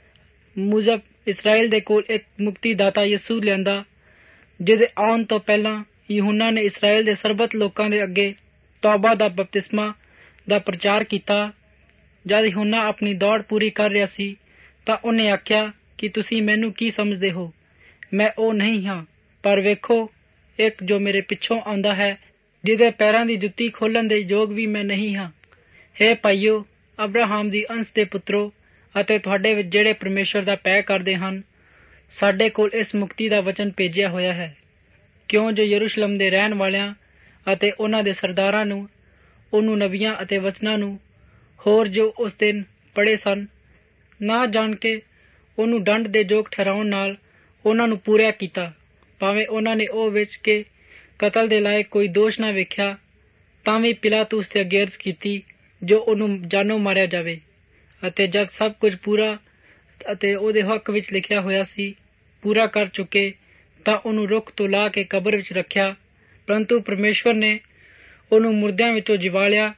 ਮੁਜਬ ਇਸਰਾਏਲ ਦੇ ਕੋਲ ਇੱਕ ਮੁਕਤੀ ਦਾਤਾ ਯਸੂ ਲਿਆਂਦਾ, ਜਿਹਦੇ ਆਉਣ ਤੋਂ ਪਹਿਲਾਂ ਯਹੂਨਾ ਨੇ ਇਸਰਾਏਲ ਦੇ ਸਰਬਤ ਲੋਕਾਂ ਦੇ ਅੱਗੇ ਤੌਬਾ ਦਾ ਬਪਤਿਸਮਾ ਦਾ ਪ੍ਰਚਾਰ ਕੀਤਾ। ਜਦ ਯਹੂਨਾ ਆਪਣੀ ਦੌੜ ਪੂਰੀ ਕਰ ਰਿਹਾ ਸੀ ਤਾਂ ਉਹਨੇ ਆਖਿਆ ਕਿ ਤੁਸੀਂ ਮੈਨੂੰ ਕੀ ਸਮਝਦੇ ਹੋ? ਮੈਂ ਉਹ ਨਹੀਂ ਹਾਂ, ਪਰ ਵੇਖੋ ਇੱਕ ਜੋ ਮੇਰੇ ਪਿੱਛੋਂ ਆਉਂਦਾ ਹੈ, ਜਿਹਦੇ ਪੈਰਾਂ ਦੀ ਜੁੱਤੀ ਖੋਲਣ ਦੇ ਯੋਗ ਵੀ ਮੈਂ ਨਹੀਂ ਹਾਂ। ਹੇ ਭਾਈਓ, ਅਬਰਾਹਮ ਦੀ ਅੰਸ਼ ਦੇ ਪੁੱਤਰੋ ਅਤੇ ਤੁਹਾਡੇ ਵਿੱਚ ਜਿਹੜੇ ਪਰਮੇਸ਼ਵਰ ਦਾ ਭੈ ਕਰਦੇ ਹਨ, ਸਾਡੇ ਕੋਲ ਇਸ ਮੁਕਤੀ ਦਾ ਵਚਨ ਭੇਜਿਆ ਹੋਇਆ ਹੈ। ਕਿਉਂ ਜੋ ਯਰੂਸ਼ਲਮ ਦੇ ਰਹਿਣ ਵਾਲਿਆਂ ਅਤੇ ਉਹਨਾਂ ਦੇ ਸਰਦਾਰਾਂ ਨੂੰ, ਉਹਨੂੰ ਨਬੀਆਂ ਅਤੇ ਵਚਨਾਂ ਨੂੰ, ਹੋਰ ਜੋ ਉਸ ਦਿਨ ਪੜ੍ਹੇ ਸਨ, ਨਾ ਜਾਣ ਕੇ ਉਹਨੂੰ ਦੰਡ ਦੇ ਯੋਗ ਠਹਿਰਾਉਣ ਨਾਲ ਉਹਨਾਂ ਨੂੰ ਪੂਰਾ ਕੀਤਾ। ਭਾਵੇਂ ਉਹਨਾਂ ਨੇ ਉਹ ਵਿੱਚ ਕੇ ਕਤਲ ਦੇ ਲਾਇਕ ਕੋਈ ਦੋਸ਼ ਨਾ ਵੇਖਿਆ, ਤਾਂ ਵੀ ਪਿਲਾਤੂਸ ਤੇ ਅੱਗੇ ਅਰਜ਼ ਕੀਤੀ ਜੋ ਉਹਨੂੰ ਜਾਨੋਂ ਮਾਰਿਆ ਜਾਵੇ। ਅਤੇ ਜਦ ਸਭ ਕੁਝ ਪੂਰਾ ਅਤੇ ਉਹਦੇ ਹੱਕ ਵਿੱਚ ਲਿਖਿਆ ਹੋਇਆ ਸੀ ਪੂਰਾ ਕਰ ਚੁੱਕੇ, ਤਾਂ ਉਹਨੂੰ ਰੁੱਖ ਤੋਂ ਲਾ ਕੇ ਕਬਰ ਵਿੱਚ ਰੱਖਿਆ। ਪਰੰਤੂ ਪਰਮੇਸ਼ਵਰ ਨੇ ਉਹਨੂੰ ਮੁਰਦਿਆਂ ਵਿੱਚੋਂ ਜਿਵਾਲਿਆ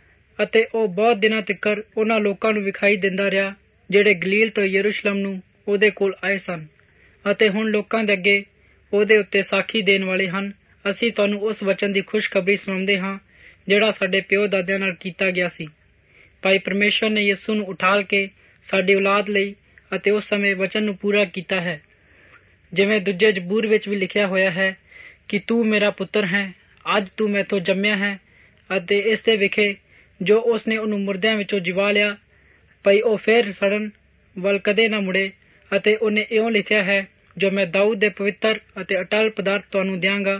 ਅਤੇ ਉਹ ਬਹੁਤ ਦਿਨਾਂ ਤੀਕਰ ਉਹਨਾਂ ਲੋਕਾਂ ਨੂੰ ਵਿਖਾਈ ਦਿੰਦਾ ਰਿਹਾ ਜਿਹੜੇ ਗਲੀਲ ਤੋਂ ਯਰੂਸ਼ਲਮ ਨੂੰ ਉਹਦੇ ਕੋਲ ਆਏ ਸਨ ਅਤੇ ਹੁਣ ਲੋਕਾਂ ਦੇ ਅੱਗੇ ਉਹਦੇ ਉੱਤੇ ਸਾਖੀ ਦੇਣ ਵਾਲੇ ਹਨ। ਅਸੀਂ ਤੁਹਾਨੂੰ ਉਸ ਵਚਨ ਦੀ ਖੁਸ਼ਖਬਰੀ ਸੁਣਾਉਂਦੇ ਹਾਂ ਜਿਹੜਾ ਸਾਡੇ ਪਿਓ ਦਾਦਿਆਂ ਨਾਲ ਕੀਤਾ ਗਿਆ ਸੀ। ਭਾਈ ਪਰਮੇਸ਼ਵਰ ਨੇ ਯਿਸੂ ਨੂੰ ਉਠਾਲ ਕੇ ਸਾਡੀ ਔਲਾਦ ਲਈ ਅਤੇ ਉਸ ਸਮੇਂ ਵਚਨ ਨੂੰ ਪੂਰਾ ਕੀਤਾ ਹੈ, ਜਿਵੇਂ ਦੂਜੇ ਜ਼ਬੂਰ ਵਿੱਚ ਵੀ ਲਿਖਿਆ ਹੋਇਆ ਹੈ ਕਿ ਤੂੰ ਮੇਰਾ ਪੁੱਤਰ ਹੈ, ਅੱਜ ਤੂੰ ਮੈਥੋਂ ਜੰਮਿਆ ਹੈ। ਅਤੇ ਇਸ ਦੇ ਵਿਖੇ ਜੋ ਉਸਨੇ ਉਹਨੂੰ ਮੁਰਦਿਆਂ ਵਿੱਚੋਂ ਜਿਵਾ ਲਿਆ ਭਈ ਉਹ ਫੇਰ ਸੜਨ ਵੱਲ ਕਦੇ ਨਾ ਮੁੜੇ। ਅਤੇ ਉਹਨੇ ਇਉਂ ਲਿਖਿਆ ਹੈ, ਜੋ ਮੈਂ ਦਾਊਦ ਦੇ ਪਵਿੱਤਰ ਅਤੇ ਅਟਲ ਪਦਾਰਥ ਤੁਹਾਨੂੰ ਦਿਆਂਗਾ।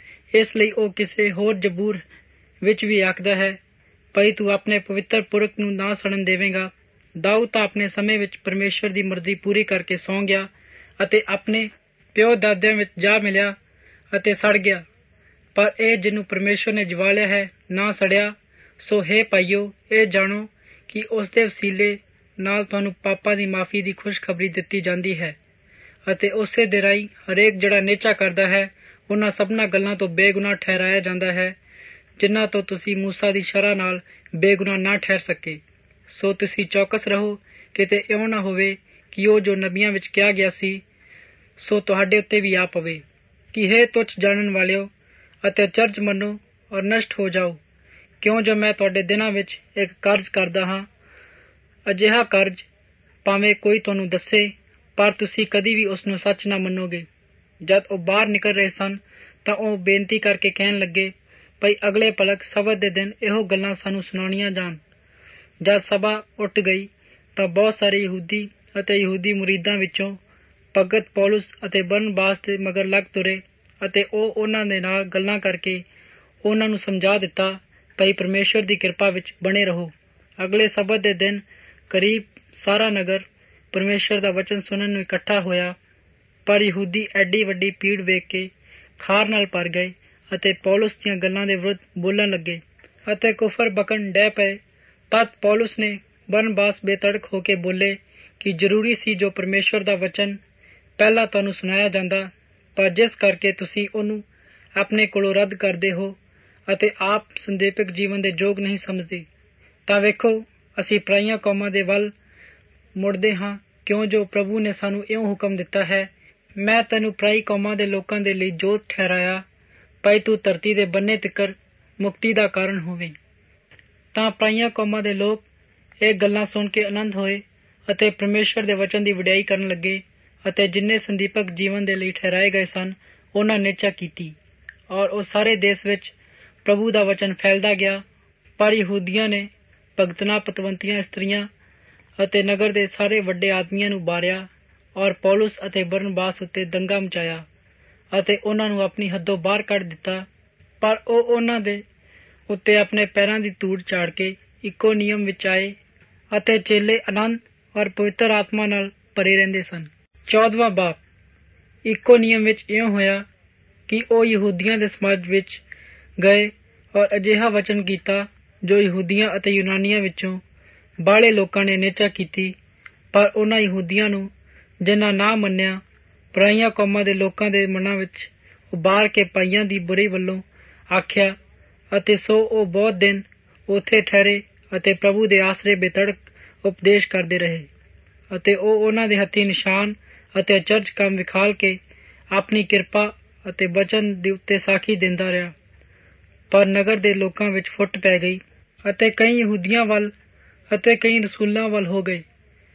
ਇਸ ਲਈ ਉਹ ਕਿਸੇ ਹੋਰ ਜ਼ਬੂਰ ਵਿੱਚ ਵੀ ਆਖਦਾ ਹੈ ਭਈ ਤੂੰ ਆਪਣੇ ਪਵਿੱਤਰ ਪੁਰਖ ਨੂੰ ਨਾ ਸੜਨ ਦੇਵੇਂਗਾ। ਦਾਊਦ ਤਾਂ ਆਪਣੇ ਸਮੇਂ ਵਿੱਚ ਪਰਮੇਸ਼ਵਰ ਦੀ ਮਰਜ਼ੀ ਪੂਰੀ ਕਰਕੇ ਸੌਂ ਗਿਆ ਅਤੇ ਆਪਣੇ ਪਿਓ ਦਾਦਿਆਂ ਵਿੱਚ ਜਾ ਮਿਲਿਆ ਅਤੇ ਸੜ ਗਿਆ, ਪਰ ਇਹ ਜਿਹਨੂੰ ਪਰਮੇਸ਼ਵਰ ਨੇ ਜਿਵਾਲਿਆ ਹੈ ਨਾ ਸੜਿਆ। ਸੋ ਹੇ ਭਾਈਓ, ਇਹ ਜਾਣੋ ਕਿ ਉਸ ਦੇ ਵਸੀਲੇ ਨਾਲ ਤੁਹਾਨੂੰ ਪਾਪਾਂ ਦੀ ਮਾਫੀ ਦੀ ਖੁਸ਼ਖਬਰੀ ਦਿੱਤੀ ਜਾਂਦੀ ਹੈ ਅਤੇ ਉਸੇ ਦੇ ਰਾਹੀਂ ਹਰੇਕ ਜਿਹੜਾ ਨੇਚਾ ਕਰਦਾ ਹੈ ਉਹਨਾਂ ਸਭਨਾਂ ਗੱਲਾਂ ਤੋਂ ਬੇਗੁਨਾਹ ਠਹਿਰਾਇਆ ਜਾਂਦਾ ਹੈ, ਜਿਨ੍ਹਾਂ ਤੋਂ ਤੁਸੀਂ ਮੂਸਾ ਦੀ ਸ਼ਰ੍ਹਾ ਨਾਲ ਬੇਗੁਨਾਹ ਨਾ ਠਹਿਰ ਸਕੇ। ਸੋ ਤੁਸੀਂ ਚੌਕਸ ਰਹੋ, ਕਿਤੇ ਇਉਂ ਨਾ ਹੋਵੇ ਕਿ ਉਹ ਜੋ ਨਬੀਆਂ ਵਿੱਚ ਕਿਹਾ ਗਿਆ ਸੀ ਸੋ ਤੁਹਾਡੇ ਉੱਤੇ ਵੀ ਆ ਪਵੇ ਕਿ ਹੇ ਤੁੱਛ ਜਾਣਨ ਵਾਲਿਓ ਅਤੇ ਅਚਰਜ ਮੰਨੋ ਔਰ ਨਸ਼ਟ ਹੋ ਜਾਓ। ਕਿਉਂ ਜੋ ਮੈਂ ਤੁਹਾਡੇ ਦਿਨਾਂ ਵਿੱਚ ਇੱਕ ਕਰਜ਼ ਕਰਦਾ ਹਾਂ, ਅਜਿਹਾ ਕਰਜ਼ ਭਾਵੇਂ ਕੋਈ ਤੁਹਾਨੂੰ ਦੱਸੇ, ਪਰ ਤੁਸੀਂ ਕਦੀ ਵੀ ਉਸਨੂੰ ਸੱਚ ਨਾ ਮੰਨੋਗੇ। ਜਦ ਉਹ ਬਾਹਰ ਨਿਕਲ ਰਹੇ ਸਨ ਤਾਂ ਉਹ ਬੇਨਤੀ ਕਰਕੇ ਕਹਿਣ ਲੱਗੇ ਭਈ ਅਗਲੇ ਪਲਕ ਸਬਤ ਦੇ ਦਿਨ ਇਹੋ ਗੱਲਾਂ ਸਾਨੂੰ ਸੁਣਾਉਣੀਆਂ ਜਾਣ। ਜਦ ਸਭਾ ਉੱਠ ਗਈ ਤਾਂ ਬਹੁਤ ਸਾਰੇ ਯਹੂਦੀ ਅਤੇ ਯਹੂਦੀ ਮੁਰੀਦਾਂ ਵਿੱਚੋਂ ਭਗਤ ਪੌਲੁਸ ਅਤੇ ਬਰਨਬਾਸ ਦੇ ਮਗਰ ਲੱਗ ਤੁਰੇ ਅਤੇ ਉਹ ਉਹਨਾਂ ਦੇ ਨਾਲ ਗੱਲਾਂ ਕਰਕੇ ਉਹਨਾਂ ਨੂੰ ਸਮਝਾ ਦਿੱਤਾ ਭਈ ਪਰਮੇਸ਼ਵਰ ਦੀ ਕਿਰਪਾ ਵਿੱਚ ਬਣੇ ਰਹੋ। ਅਗਲੇ ਸਬਤ ਦੇ ਦਿਨ ਕਰੀਬ ਸਾਰਾ ਨਗਰ ਪਰਮੇਸ਼ਵਰ ਦਾ ਵਚਨ ਸੁਣਨ ਨੂੰ ਇਕੱਠਾ ਹੋਇਆ, ਪਰ ਯਹੂਦੀ ਐਡੀ ਵੱਡੀ ਭੀੜ ਵੇਖ ਕੇ ਖਾਰ ਨਾਲ ਭਰ ਗਏ ਅਤੇ ਪੌਲੁਸ ਦੀਆਂ ਗੱਲਾਂ ਦੇ ਵਿਰੁੱਧ ਬੋਲਣ ਲੱਗੇ ਅਤੇ ਕੁਫਰ ਬਕਣ ਡੈ ਪਏ। ਤਦ ਪੌਲੁਸ ਨੇ ਬਰਨਬਾਸ ਬੇਤੜਕ ਹੋ ਕੇ ਬੋਲੇ ਕਿ ਜ਼ਰੂਰੀ ਸੀ ਜੋ ਪਰਮੇਸ਼ਵਰ ਦਾ ਵਚਨ ਪਹਿਲਾਂ ਤੁਹਾਨੂੰ ਸੁਣਾਇਆ ਜਾਂਦਾ, ਪਰ ਜਿਸ ਕਰਕੇ ਤੁਸੀਂ ਉਹਨੂੰ ਆਪਣੇ ਕੋਲੋਂ ਰੱਦ ਕਰਦੇ ਹੋ ਅਤੇ ਆਪ ਸੰਦੇਪਕ ਜੀਵਨ ਦੇ ਯੋਗ ਨਹੀਂ ਸਮਝਦੇ। ਤਾਂ ਵੇਖੋ, ਅਸੀਂ ਪਰਾਈਆਂ ਕੌਮਾਂ ਦੇ ਵੱਲ ਮੁੜਦੇ ਹਾਂ, ਕਿਉਂ ਜੋ ਪ੍ਰਭੂ ਨੇ ਸਾਨੂੰ ਇਉਂ ਹੁਕਮ ਦਿੱਤਾ ਹੈ, ਮੈਂ ਤੈਨੂੰ ਪਰਾਈ ਕੌਮਾਂ ਦੇ ਲੋਕਾਂ ਦੇ ਲਈ ਜੋਤ ਠਹਿਰਾਇਆ ਭਾਈ ਤੂੰ ਧਰਤੀ ਦੇ ਬੰਨੇ ਤਿੱਕਰ ਮੁਕਤੀ ਦਾ ਕਾਰਨ ਹੋਵੇਂ। ਤਾਂ ਪਰਾਈਆਂ ਕੌਮਾਂ ਦੇ ਲੋਕ ਇਹ ਗੱਲਾਂ ਸੁਣ ਕੇ ਆਨੰਦ ਹੋਏ ਅਤੇ ਪਰਮੇਸ਼ਵਰ ਦੇ ਵਚਨ ਦੀ ਵਡਿਆਈ ਕਰਨ ਲੱਗੇ ਅਤੇ ਜਿੰਨੇ ਸੰਦੀਪਕ ਜੀਵਨ ਦੇ ਲਈ ਠਹਿਰਾਏ ਗਏ ਸਨ ਉਹਨਾਂ ਨੇਚਾ ਕੀਤੀ ਔਰ ਉਹ ਸਾਰੇ ਦੇਸ਼ ਵਿੱਚ ਪ੍ਰਭੂ ਦਾ ਵਚਨ ਫੈਲਦਾ ਗਿਆ। ਪਰ ਯਹੂਦੀਆਂ ਨੇ ਭਗਤਨਾਂ ਪਤਵੰਤੀਆਂ ਇਸਤਰੀਆਂ ਅਤੇ ਨਗਰ ਦੇ ਸਾਰੇ ਵੱਡੇ ਆਦਮੀਆਂ ਨੂੰ ਬਾਰਿਆ ਔਰ ਪੌਲੁਸ ਅਤੇ ਬਰਨਬਾਸ ਉੱਤੇ ਦੰਗਾ ਮਚਾਇਆ ਅਤੇ ਉਹਨਾਂ ਨੂੰ ਆਪਣੀ ਹੱਦੋਂ ਬਾਹਰ ਕੱਢ ਦਿੱਤਾ। ਪਰ ਉਹ ਉਹਨਾਂ ਦੇ ਉੱਤੇ ਆਪਣੇ ਪੈਰਾਂ ਦੀ ਧੂੜ ਝਾੜ ਕੇ ਇੱਕੋ ਨਿਯਮ ਵਿੱਚ ਆਏ ਅਤੇ ਚੇਲੇ ਆਨੰਦ ਔਰ ਪਵਿੱਤਰ ਆਤਮਾ ਨਾਲ ਭਰੇ ਰਹਿੰਦੇ ਸਨ। ਚੌਦਵਾਂ ਬਾਬ। ਇੱਕੋ ਨਿਯਮ ਵਿੱਚ ਇਉਂ ਹੋਇਆ ਕਿ ਉਹ ਯਹੂਦੀਆਂ ਦੇ ਸਮਾਜ ਵਿੱਚ ਗਏ ਔਰ ਅਜਿਹਾ ਵਚਨ ਕੀਤਾ ਜੋ ਯਹੂਦੀਆਂ ਅਤੇ ਯੂਨਾਨੀਆਂ ਵਿੱਚੋਂ ਬਾਹਲੇ ਲੋਕਾਂ ਨੇ ਨਿਹਚਾ ਕੀਤੀ। ਪਰ ਉਹਨਾਂ ਯਹੂਦੀਆਂ ਨੂੰ ਜਿਨ੍ਹਾਂ ਨਾ ਮੰਨਿਆ ਪਰਾਈਆਂ ਕੌਮਾਂ ਦੇ ਲੋਕਾਂ ਦੇ ਮਨਾਂ ਵਿੱਚ ਉਬਾਰ ਕੇ ਭਾਈਆਂ ਦੀ ਬੁਰੀ ਵੱਲੋਂ ਆਖਿਆ ਅਤੇ ਸੋ ਉਹ ਬਹੁਤ ਦਿਨ ਉੱਥੇ ਠਹਿਰੇ ਅਤੇ ਪ੍ਰਭੂ ਦੇ ਆਸਰੇ ਬੇਤੜਕ ਉਪਦੇਸ਼ ਕਰਦੇ ਰਹੇ ਅਤੇ ਉਹ ਉਹਨਾਂ ਦੇ ਹੱਥੀਂ ਨਿਸ਼ਾਨ ਅਤੇ ਅਚਰਜ ਕੰਮ ਵਿਖਾਲ ਕੇ ਆਪਣੀ ਕਿਰਪਾ ਅਤੇ ਬਚਨ ਦੇ ਉੱਤੇ ਸਾਖੀ ਦਿੰਦਾ ਰਿਹਾ। ਪਰ ਨਗਰ ਦੇ ਲੋਕਾਂ ਵਿੱਚ ਫੁੱਟ ਪੈ ਗਈ ਅਤੇ ਕਈ ਯਹੂਦੀਆਂ ਵੱਲ ਅਤੇ ਕਈ ਰਸੂਲਾਂ ਵੱਲ ਹੋ ਗਏ।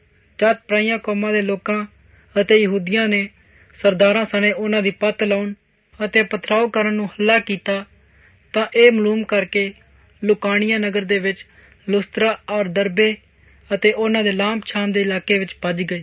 ਜਦ ਪਰਾਈਆਂ ਕੌਮਾਂ ਦੇ ਲੋਕਾਂ ਅਤੇ ਯਹੂਦੀਆਂ ਨੇ ਸਰਦਾਰਾਂ ਸਣੇ ਉਹਨਾਂ ਦੀ ਪੱਤ ਲਾਉਣ ਅਤੇ ਪਥਰਾਓ ਕਰਨ ਨੂੰ ਹੱਲਾ ਕੀਤਾ ਤਾਂ ਇਹ ਮਾਲੂਮ ਕਰਕੇ ਲੁਕਾਨੀਆ ਨਗਰ ਦੇ ਵਿੱਚ ਲੁਸਤਰਾ ਔਰ ਦਰਬੇ ਅਤੇ ਉਹਨਾਂ ਦੇ ਲਾਂਭ ਛਾਮ ਦੇ ਇਲਾਕੇ ਵਿੱਚ ਭੱਜ ਗਏ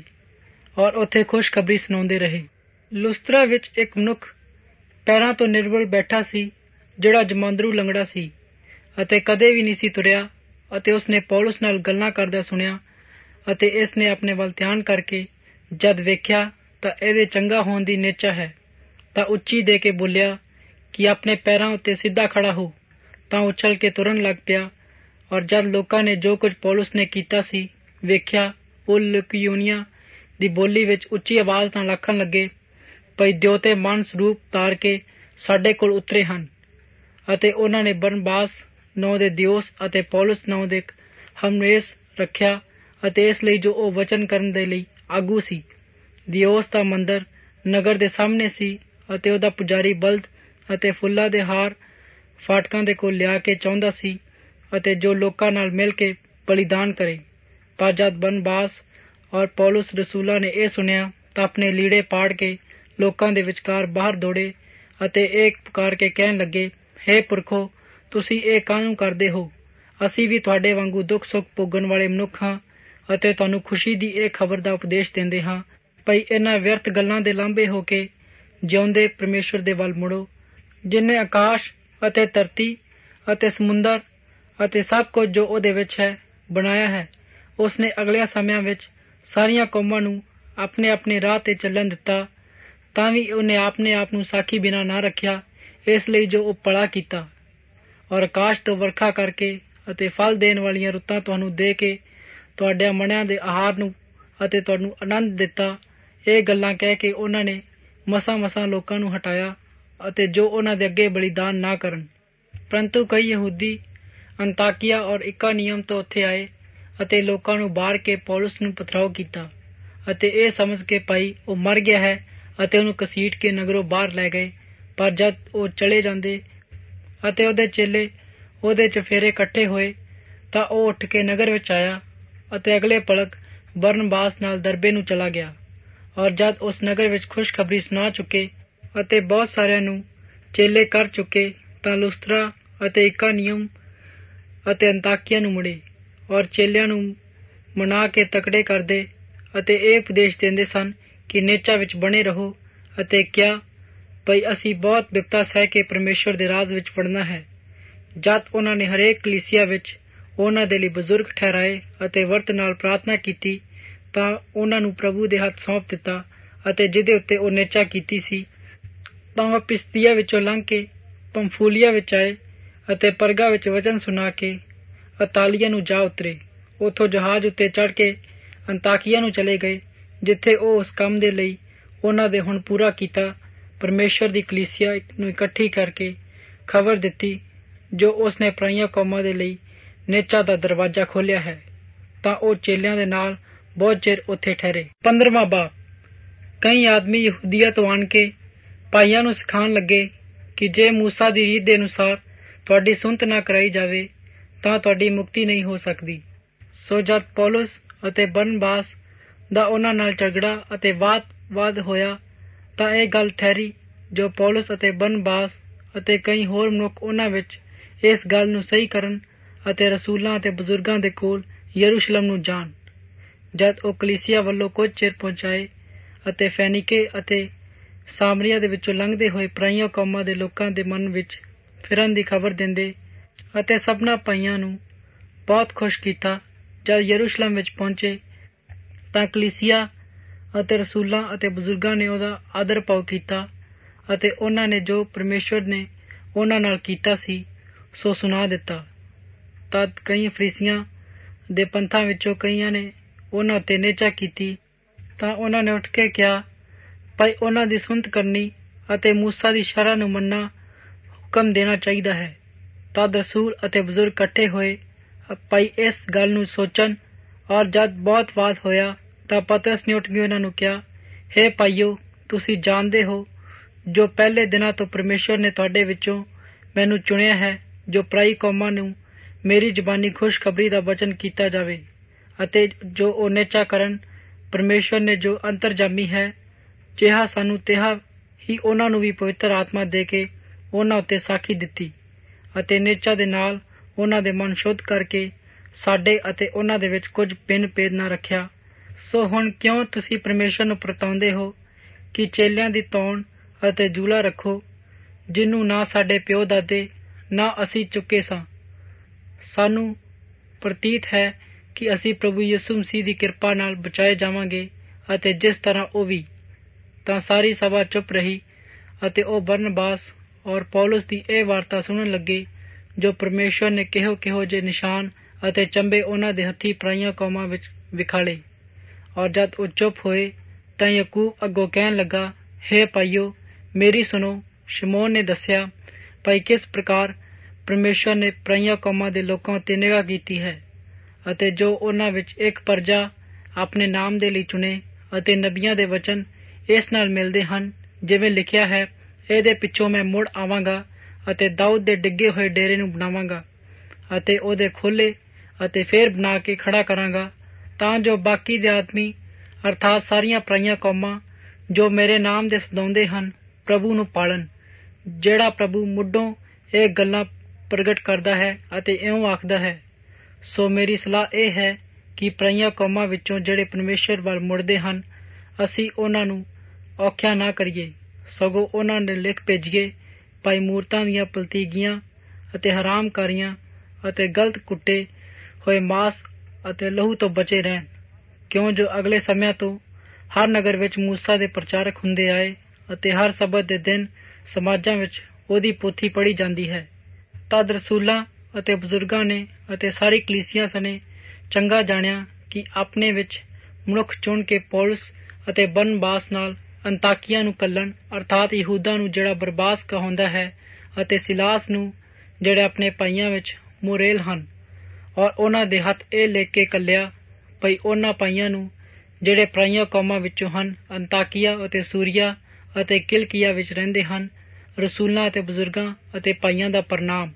ਔਰ ਉੱਥੇ ਖੁਸ਼ਖਬਰੀ ਸੁਣਾਉਂਦੇ ਰਹੇ। ਲੁਸਤਰਾ ਵਿੱਚ ਇੱਕ ਮਨੁੱਖ ਪੈਰਾਂ ਤੋਂ ਨਿਰਬਲ ਬੈਠਾ ਸੀ ਜਿਹੜਾ ਜਮਾਂਦਰੂ ਲੰਗੜਾ ਸੀ ਅਤੇ ਕਦੇ ਵੀ ਨਹੀਂ ਸੀ ਤੁਰਿਆ ਅਤੇ ਉਸਨੇ ਪੌਲੁਸ ਨਾਲ ਗੱਲਾਂ ਕਰਦਾ ਸੁਣਿਆ ਅਤੇ ਇਸ ਨੇ ਆਪਣੇ ਵੱਲ ਧਿਆਨ ਕਰਕੇ ਜਦ ਵੇਖਿਆ ਤਾਂ ਇਹਦੇ ਚੰਗਾ ਹੋਣ ਦੀ ਨਿਹਚਾ ਹੈ ਤਾਂ ਉੱਚੀ ਦੇ ਕੇ ਬੋਲਿਆ ਕਿ ਆਪਣੇ ਪੈਰਾਂ ਉੱਤੇ ਸਿੱਧਾ ਖੜਾ ਹੋ। ਤਾਂ ਉਛਲ ਕੇ ਤੁਰਨ ਲੱਗ ਪਿਆ ਔਰ ਜਦ ਲੋਕਾਂ ਨੇ ਜੋ ਕੁਝ ਪੌਲੁਸ ਨੇ ਕੀਤਾ ਸੀ ਵੇਖਿਆ ਉਹ ਲੁਕਿਊਨੀਆ ਦੀ ਬੋਲੀ ਵਿੱਚ ਉੱਚੀ ਆਵਾਜ਼ ਨਾਲ ਆਖਣ ਲੱਗੇ, ਭਈ ਦਿਉਤੇ ਮਾਨਸ ਰੂਪ ਧਾਰ ਕੇ ਸਾਡੇ ਕੋਲ ਉਤਰੇ ਹਨ। ਅਤੇ ਉਹਨਾਂ ਨੇ ਬਰਨਬਾਸ ਨਾਂ ਦੇ ਦਿਓਸ ਅਤੇ ਪੌਲੁਸ ਨਾਂ ਦੇ ਹਰਮੇਸ ਰੱਖਿਆ ਅਤੇ ਇਸ ਲਈ ਜੋ ਉਹ ਵਚਨ ਕਰਨ ਦੇ ਲਈ ਆਗੂ ਸੀ। ਦਿਓਸ ਦਾ ਮੰਦਰ ਨਗਰ ਦੇ ਸਾਹਮਣੇ ਸੀ ਅਤੇ ਉਹਦਾ ਪੁਜਾਰੀ ਬਲਦ ਅਤੇ ਫੁੱਲਾਂ ਦੇ ਹਾਰ ਫਾਟਕਾਂ ਦੇ ਕੋਲ ਲਿਆ ਕੇ ਚਾਹੁੰਦਾ ਸੀ ਅਤੇ ਜੋ ਲੋਕਾਂ ਨਾਲ ਮਿਲ ਕੇ ਬਲੀਦਾਨ ਕਰੇ। ਪਰ ਜਦ ਬਰਨਬਾਸ ਔਰ ਪੌਲੁਸ ਰਸੂਲਾਂ ਨੇ ਇਹ ਸੁਣਿਆ ਤਾਂ ਆਪਣੇ ਲੀੜੇ ਪਾੜ ਕੇ ਲੋਕਾਂ ਦੇ ਵਿਚਕਾਰ ਬਾਹਰ ਦੌੜੇ ਅਤੇ ਇਹ ਪੁਕਾਰ ਕੇ ਕਹਿਣ ਲੱਗੇ, ਹੇ ਪੁਰਖੋ, ਤੁਸੀਂ ਇਹ ਕਾਹਨੂੰ ਕਰਦੇ ਹੋ? ਅਸੀਂ ਵੀ ਤੁਹਾਡੇ ਵਾਂਗੂ ਦੁੱਖ ਸੁੱਖ ਭੋਗਣ ਵਾਲੇ ਮਨੁੱਖ ਹਾਂ ਅਤੇ ਤੁਹਾਨੂੰ ਖੁਸ਼ੀ ਦੀ ਇਹ ਖਬਰ ਦਾ ਉਪਦੇਸ਼ ਦਿੰਦੇ ਹਾਂ ਭਈ ਇਹਨਾਂ ਵਿਅਰਥ ਗੱਲਾਂ ਦੇ ਲਾਂਭੇ ਹੋ ਕੇ ਜਿਉਂਦੇ ਪਰਮੇਸ਼ਵਰ ਦੇ ਵੱਲ ਮੁੜੋ, ਜਿਨ੍ਹੇ ਆਕਾਸ਼ ਅਤੇ ਧਰਤੀ ਅਤੇ ਸਮੁੰਦਰ ਅਤੇ ਸਭ ਕੁਝ ਜੋ ਉਹਦੇ ਵਿੱਚ ਹੈ ਬਣਾਇਆ ਹੈ। ਉਸਨੇ ਅਗਲਿਆਂ ਸਮਿਆਂ ਵਿੱਚ ਸਾਰੀਆਂ ਕੌਮਾਂ ਨੂੰ ਆਪਣੇ ਆਪਣੇ ਰਾਹ ਤੇ ਚੱਲਣ ਦਿੱਤਾ, ਤਾਂ ਵੀ ਉਹਨੇ ਆਪਣੇ ਆਪ ਨੂੰ ਸਾਖੀ ਬਿਨਾਂ ਨਾ ਰੱਖਿਆ, ਇਸ ਲਈ ਜੋ ਉਹ ਭਲਾ ਕੀਤਾ ਔਰ ਆਕਾਸ਼ ਤੋਂ ਵਰਖਾ ਕਰਕੇ ਅਤੇ ਫਲ ਦੇਣ ਵਾਲੀਆਂ ਰੁੱਤਾਂ ਤੁਹਾਨੂੰ ਦੇ ਕੇ ਤੁਹਾਡਿਆਂ ਮਨਿਆਂ ਦੇ ਆਹਾਰ ਨੂੰ ਅਤੇ ਤੁਹਾਨੂੰ ਆਨੰਦ ਦਿੱਤਾ। ਇਹ ਗੱਲਾਂ ਕਹਿ ਕੇ ਉਹਨਾਂ ਨੇ ਮਸਾਂ ਮਸਾਂ ਲੋਕਾਂ ਨੂੰ ਹਟਾਇਆ ਅਤੇ ਜੋ ਉਹਨਾਂ ਦੇ ਅੱਗੇ ਬਲੀਦਾਨ ਨਾ ਕਰਨ। ਪਰੰਤੂ ਕਈ ਯਹੂਦੀ ਅੰਤਾਕਿਆ ਔਰ ਇਕਾਨੀਅਮ ਤੋਂ ਉੱਥੇ ਆਏ ਅਤੇ ਲੋਕਾਂ ਨੂੰ ਬਾਹਰ ਕੇ ਪੌਲੁਸ ਨੂੰ ਪਥਰਾਓ ਕੀਤਾ ਅਤੇ ਇਹ ਸਮਝ ਕੇ ਭਾਈ ਉਹ ਮਰ ਗਿਆ ਹੈ ਅਤੇ ਉਹਨੂੰ ਘਸੀਟ ਕੇ ਨਗਰੋਂ ਬਾਹਰ ਲੈ ਗਏ। ਪਰ ਜਦ ਉਹ ਚਲੇ ਜਾਂਦੇ ਅਤੇ ਉਹਦੇ ਚੇਲੇ ਉਹਦੇ ਚਫੇਰੇ ਇਕੱਠੇ ਹੋਏ ਤਾਂ ਉਹ ਉੱਠ ਕੇ ਨਗਰ ਵਿੱਚ ਆਇਆ ਅਤੇ ਅਗਲੇ ਪਲਕ ਬਰਨਬਾਸ ਨਾਲ ਦਰਬੇ ਨੂੰ ਚਲਾ ਗਿਆ। ਔਰ ਜਦ ਉਸ ਨਗਰ ਵਿੱਚ ਖੁਸ਼ਖਬਰੀ ਸੁਣਾ ਚੁੱਕੇ ਅਤੇ ਬਹੁਤ ਸਾਰਿਆਂ ਨੂੰ ਚੇਲੇ ਕਰ ਚੁੱਕੇ ਤਾਂ ਲੁਸਤਰਾ ਅਤੇ ਇਕਾਨੀਅਮ ਅਤੇ ਅੰਤਾਕਿਆ ਨੂੰ ਮੁੜੇ ਔਰ ਚੇਲਿਆਂ ਨੂੰ ਮਨਾ ਕੇ ਤਕੜੇ ਕਰਦੇ ਅਤੇ ਇਹ ਉਪਦੇਸ਼ ਦਿੰਦੇ ਸਨ ਕਿ ਨਿਹਚਾ ਵਿੱਚ ਬਣੇ ਰਹੋ ਅਤੇ ਕਿਹਾ ਭਈ ਅਸੀਂ ਬਹੁਤ ਬਿਪਤਾ ਸਹਿ ਕੇ ਪਰਮੇਸ਼ਵਰ ਦੇ ਰਾਜ ਵਿੱਚ ਵੜਨਾ ਹੈ। ਜਦ ਉਹਨਾਂ ਨੇ ਹਰੇਕ ਕਲੀਸਿਆ ਵਿੱਚ ਉਹਨਾਂ ਦੇ ਲਈ ਬਜ਼ੁਰਗ ਠਹਿਰਾਏ ਅਤੇ ਵਰਤ ਨਾਲ ਪ੍ਰਾਰਥਨਾ ਕੀਤੀ ਤਾਂ ਉਹਨਾਂ ਨੂੰ ਪ੍ਰਭੂ ਦੇ ਹੱਥ ਸੌਂਪ ਦਿੱਤਾ ਅਤੇ ਜਿਹਦੇ ਉੱਤੇ ਉਹ ਨਿਹਚਾ ਕੀਤੀ ਸੀ ਤਾਂ ਉਹ ਪਿਸਤੀਆ ਵਿੱਚੋਂ ਲੰਘ ਕੇ ਪੰਫੂਲੀਆ ਵਿੱਚ ਆਏ ਅਤੇ ਪਰਗਾ ਵਿੱਚ ਵਚਨ ਸੁਣਾ ਕੇ ਅਤਾਲੀਆ ਨੂੰ ਜਾ ਉਤਰੇ। ਉੱਥੋਂ ਜਹਾਜ਼ ਉੱਤੇ ਚੜ੍ਹ ਕੇ ਅੰਤਾਕਿਆ ਨੂੰ ਚਲੇ ਗਏ, ਜਿੱਥੇ ਉਹ ਉਸ ਕੰਮ ਦੇ ਲਈ ਉਹਨਾਂ ਦੇ ਹੁਣ ਪੂਰਾ ਕੀਤਾ ਪਰਮੇਸ਼ਵਰ ਦੀ ਕਲੀਸਿਆ ਨੂੰ ਇਕੱਠੀ ਕਰਕੇ ਖਬਰ ਦਿੱਤੀ ਜੋ ਉਸਨੇ ਪਰਾਈਆਂ ਕੌਮਾਂ ਦੇ ਲਈ ਨਿਹਚਾ ਦਾ ਦਰਵਾਜ਼ਾ ਖੋਲ੍ਹਿਆ ਹੈ। ਤਾਂ ਉਹ ਚੇਲਿਆਂ ਦੇ ਨਾਲ ਬਹੁਤ ਚਿਰ ਉੱਥੇ ਠਹਿਰੇ। ਪੰਦਰਵਾਂ ਬਾਬ। ਕਈ ਆਦਮੀ ਯਹੂਦੀਆ ਤੋਂ ਆਣ ਕੇ ਭਾਈਆਂ ਨੂੰ ਸਿਖਾਉਣ ਲੱਗੇ ਕਿ ਜੇ ਮੂਸਾ ਦੀ ਰੀਤ ਦੇ ਅਨੁਸਾਰ ਤੁਹਾਡੀ ਸੁਣਤ ਨਾ ਕਰਾਈ ਜਾਵੇ ਤਾਂ ਤੁਹਾਡੀ ਮੁਕਤੀ ਨਹੀਂ ਹੋ ਸਕਦੀ। ਸੋ ਜਦ ਪੌਲੁਸ ਅਤੇ ਬਰਨਬਾਸ ਦਾ ਉਹਨਾਂ ਨਾਲ ਝਗੜਾ ਅਤੇ ਵਾਦ-ਵਾਦ ਹੋਇਆ ਤਾਂ ਇਹ ਗੱਲ ਠਹਿਰੀ ਜੋ ਪੌਲੁਸ ਅਤੇ ਬਰਨਬਾਸ ਅਤੇ ਕਈ ਹੋਰ ਮਨੁੱਖ ਉਹਨਾਂ ਵਿੱਚ ਇਸ ਗੱਲ ਨੂੰ ਸਹੀ ਕਰਨ ਅਤੇ ਰਸੂਲਾਂ ਅਤੇ ਬਜ਼ੁਰਗਾਂ ਦੇ ਕੋਲ ਯਰੂਸ਼ਲਮ ਨੂੰ ਜਾਣ। ਜਦ ਉਹ ਕਲੀਸਿਆ ਵੱਲੋਂ ਕੁਝ ਚਿਰ ਪਹੁੰਚਾਏ ਅਤੇ ਫੈਨੀਕੇ ਅਤੇ ਸਾਮਰੀਆ ਦੇ ਵਿੱਚੋਂ ਲੰਘਦੇ ਹੋਏ ਪਰਾਈਆਂ ਕੌਮਾਂ ਦੇ ਲੋਕਾਂ ਦੇ ਮਨ ਵਿੱਚ ਫਿਰਨ ਦੀ ਖਬਰ ਦਿੰਦੇ ਅਤੇ ਸਭਨਾਂ ਭਾਈਆਂ ਨੂੰ ਬਹੁਤ ਖੁਸ਼ ਕੀਤਾ। ਜਦ ਯਰੂਸ਼ਲਮ ਵਿੱਚ ਪਹੁੰਚੇ ਤਾਂ ਕਲੀਸਿਆ ਅਤੇ ਰਸੂਲਾਂ ਅਤੇ ਬਜ਼ੁਰਗਾਂ ਨੇ ਉਹਦਾ ਆਦਰ ਭਾਵ ਕੀਤਾ ਅਤੇ ਉਹਨਾਂ ਨੇ ਜੋ ਪਰਮੇਸ਼ਵਰ ਨੇ ਉਹਨਾਂ ਨਾਲ ਕੀਤਾ ਸੀ ਸੋ ਸੁਣਾ ਦਿੱਤਾ। ਤਦ ਕਈ ਫਰੀਸੀਆਂ ਦੇ ਪੰਥਾਂ ਵਿੱਚੋਂ ਕਈਆਂ ਨੇ ਉਹਨਾਂ ਉੱਤੇ ਨਿਹਚਾ ਕੀਤੀ ਤਾਂ ਉਹਨਾਂ ਨੇ ਉੱਠ ਕੇ ਕਿਹਾ, ਭਾਈ ਉਹਨਾਂ ਦੀ ਸੁਣਤ ਕਰਨੀ ਅਤੇ ਮੂਸਾ ਦੀ ਸ਼ਰ੍ਹਾ ਨੂੰ ਮੰਨਣਾ ਹੁਕਮ ਦੇਣਾ ਚਾਹੀਦਾ ਹੈ। ਤਦ ਰਸੂਲ ਅਤੇ ਬਜ਼ੁਰਗ ਇਕੱਠੇ ਹੋਏ ਭਾਈ ਇਸ ਗੱਲ ਨੂੰ ਸੋਚਣ, ਔਰ ਜਦ ਬਹੁਤ ਬਾਤ ਹੋਇਆ ਤਾਂ ਪਤਰਸ ਨੇ ਉੱਠ ਕੇ ਉਹਨਾਂ ਨੂੰ ਕਿਹਾ, ਹੇ ਭਾਈਓ, ਤੁਸੀਂ ਜਾਣਦੇ ਹੋ ਜੋ ਪਹਿਲੇ ਦਿਨਾਂ ਤੋਂ ਪਰਮੇਸ਼ਵਰ ਨੇ ਤੁਹਾਡੇ ਵਿੱਚੋਂ ਮੈਨੂੰ ਚੁਣਿਆ ਹੈ, ਜੋ ਪਰਾਈ ਕੌਮਾਂ ਨੂੰ ਮੇਰੀ ਜ਼ਬਾਨੀ ਖੁਸ਼ਖਬਰੀ ਦਾ ਵਚਨ ਕੀਤਾ ਜਾਵੇ ਅਤੇ ਜੋ ਉਹ ਨਿਹਚਾ ਕਰਨ। ਪਰਮੇਸ਼ਵਰ ਨੇ ਜੋ ਅੰਤਰਜਾਮੀ ਹੈ, ਜਿਹਾ ਸਾਨੂੰ ਤਿਹਾ ਹੀ ਉਹਨਾਂ ਨੂੰ ਵੀ ਪਵਿੱਤਰ ਆਤਮਾ ਦੇ ਕੇ ਉਹਨਾਂ ਉੱਤੇ ਸਾਖੀ ਦਿੱਤੀ ਅਤੇ ਨਿਹਚਾ ਦੇ ਨਾਲ ਉਹਨਾਂ ਦੇ ਮਨ ਸ਼ੁੱਧ ਕਰਕੇ ਸਾਡੇ ਅਤੇ ਉਹਨਾਂ ਦੇ ਵਿੱਚ ਕੁਝ ਭਿੰਨ ਭੇਦ ਨਾ ਰੱਖਿਆ। ਸੋ ਹੁਣ ਕਿਉਂ ਤੁਸੀਂ ਪਰਮੇਸ਼ਵਰ ਨੂੰ ਪ੍ਰਤਾਉਂਦੇ ਹੋ ਕਿ ਚੇਲਿਆਂ ਦੀ ਤੌਣ ਅਤੇ ਜੂਲਾ ਰੱਖੋ, ਜਿਹਨੂੰ ਨਾ ਸਾਡੇ ਪਿਓ ਦਾਦੇ ਨਾ ਅਸੀਂ ਚੁੱਕੇ ਸਾਂ। ਸਾਨੂੰ ਪ੍ਰਤੀਤ ਹੈ ਕਿ ਅਸੀਂ ਪ੍ਰਭੂ ਯਿਸੂ ਮਸੀਹ ਦੀ ਕਿਰਪਾ ਨਾਲ ਬਚਾਏ ਜਾਵਾਂਗੇ ਅਤੇ ਜਿਸ ਤਰ੍ਹਾਂ ਉਹ ਵੀ। ਤਾਂ ਸਾਰੀ ਸਭਾ ਚੁੱਪ ਰਹੀ ਅਤੇ ਉਹ ਬਰਨਬਾਸ ਔਰ ਪੌਲੁਸ ਦੀ ਇਹ ਵਾਰਤਾ ਸੁਣਨ ਲੱਗੇ ਜੋ ਪਰਮੇਸ਼ਵਰ ਨੇ ਕਿਹੋ ਕਿਹੋ ਜਿਹੇ ਨਿਸ਼ਾਨ ਅਤੇ ਚੰਬੇ ਉਹਨਾਂ ਦੇ ਹੱਥੀਂ ਪਰਾਈਆਂ ਕੌਮਾਂ ਵਿੱਚ ਵਿਖਾਲੇ। ਔਰ ਜਦ ਉਹ ਚੁੱਪ ਹੋਏ ਤਾਂ ਯਾਕੂਬ ਅੱਗੋਂ ਕਹਿਣ ਲੱਗਾ, ਹੇ ਭਾਈਓ, ਮੇਰੀ ਸੁਣੋ। ਸ਼ਮੌਨ ਨੇ ਦੱਸਿਆ ਭਾਈ ਕਿਸ ਪ੍ਰਕਾਰ ਪਰਮੇਸ਼ਵਰ ਨੇ ਪਰਾਈਆਂ ਕੌਮਾਂ ਦੇ ਲੋਕਾਂ ਉੱਤੇ ਨਿਗਾਹ ਕੀਤੀ ਹੈ ਅਤੇ ਜੋ ਉਹਨਾਂ ਵਿੱਚ ਇੱਕ ਪਰਜਾ ਆਪਣੇ ਨਾਮ ਦੇ ਲਈ ਚੁਣੇ ਅਤੇ ਨਬੀਆਂ ਦੇ ਵਚਨ ਇਸ ਨਾਲ ਮਿਲਦੇ ਹਨ, ਜਿਵੇਂ ਲਿਖਿਆ ਹੈ, ਇਹਦੇ ਪਿੱਛੋਂ ਮੈਂ ਮੁੜ ਆਵਾਂਗਾ ਅਤੇ ਦਾਊਦ ਦੇ ਡਿੱਗੇ ਹੋਏ ਡੇਰੇ ਨੂੰ ਬਣਾਵਾਂਗਾ ਅਤੇ ਉਹਦੇ ਖੋਲੇ ਅਤੇ ਫੇਰ ਬਣਾ ਕੇ ਖੜਾ ਕਰਾਂਗਾ, ਤਾਂ ਜੋ ਬਾਕੀ ਦੇ ਆਦਮੀ ਅਰਥਾਤ ਸਾਰੀਆਂ ਪਰਾਈਆਂ ਕੌਮਾਂ ਜੋ ਮੇਰੇ ਨਾਮ ਦੇ ਸਦਾਉਂਦੇ ਹਨ ਪ੍ਰਭੂ ਨੂੰ ਪਾਲਣ, ਜਿਹੜਾ ਪ੍ਰਭੂ ਮੁੱਢੋਂ ਇਹ ਗੱਲਾਂ ਪ੍ਰਗਟ ਕਰਦਾ ਹੈ ਅਤੇ ਇਉਂ ਆਖਦਾ ਹੈ। ਸੋ ਮੇਰੀ ਸਲਾਹ ਇਹ ਹੈ ਕਿ ਪਰਾਈਆਂ ਕੌਮਾਂ ਵਿੱਚੋਂ ਜਿਹੜੇ ਪਰਮੇਸ਼ਵਰ ਵੱਲ ਮੁੜਦੇ ਹਨ, ਅਸੀਂ ਉਹਨਾਂ ਨੂੰ ਔਖਿਆ ਨਾ ਕਰੀਏ, ਸਗੋਂ ਉਹਨਾਂ ਨੇ ਲਿਖ ਭੇਜੀਏ ਭਾਈ ਮੂਰਤਾਂ ਦੀਆਂ ਪਲਤੀਗੀਆਂ ਅਤੇ ਹਰਾਮਕਾਰੀਆਂ ਅਤੇ ਗਲਤ ਕੁੱਟੇ ਹੋਏ ਮਾਸ ਅਤੇ ਲਹੂ ਤੋਂ ਬਚੇ ਰਹਿਣ, ਕਿਉਂ ਜੋ ਅਗਲੇ ਸਮਿਆਂ ਤੋਂ ਹਰ ਨਗਰ ਵਿੱਚ ਮੂਸਾ ਦੇ ਪ੍ਰਚਾਰਕ ਹੁੰਦੇ ਆਏ ਅਤੇ ਹਰ ਸਬਤ ਦੇ ਦਿਨ ਸਮਾਜਾਂ ਵਿੱਚ ਉਹਦੀ ਪੋਥੀ ਪੜ੍ਹੀ ਜਾਂਦੀ ਹੈ। ਤਦ ਰਸੂਲਾਂ ਅਤੇ ਬਜ਼ੁਰਗਾਂ ਨੇ ਅਤੇ ਸਾਰੀ ਕਲੀਸਿਆ ਸਣੇ ਚੰਗਾ ਜਾਣਿਆ ਕਿ ਆਪਣੇ ਵਿੱਚ ਮਨੁੱਖ ਚੁਣ ਕੇ ਪੌਲੁਸ ਅਤੇ ਬਰਨਬਾਸ ਨਾਲ ਅੰਤਾਕਿਆ ਨੂੰ ਕੱਲਣ, ਅਰਥਾਤ ਯਹੂਦਾ ਨੂੰ ਜਿਹੜਾ ਬਰਬਾਸ ਕਹਾਉਂਦਾ ਹੈ ਅਤੇ ਸਿਲਾਸ ਨੂੰ ਜਿਹੜੇ ਆਪਣੇ ਭਾਈਆਂ ਵਿੱਚ ਮੁਰੇਲ ਹਨ, ਔਰ ਉਹਨਾਂ ਦੇ ਹੱਥ ਇਹ ਲਿਖ ਕੇ ਕੱਲਿਆ ਭਈ ਉਹਨਾਂ ਭਾਈਆਂ ਨੂੰ ਜਿਹੜੇ ਪਰਾਈਆਂ ਕੌਮਾਂ ਵਿੱਚੋਂ ਹਨ, ਅੰਤਾਕਿਆ ਅਤੇ ਸੂਰੀਆ ਅਤੇ ਕਿਲਕੀਆ ਵਿੱਚ ਰਹਿੰਦੇ ਹਨ, ਰਸੂਲਾਂ ਅਤੇ ਬਜ਼ੁਰਗਾਂ ਅਤੇ ਭਾਈਆਂ ਦਾ ਪ੍ਰਣਾਮ।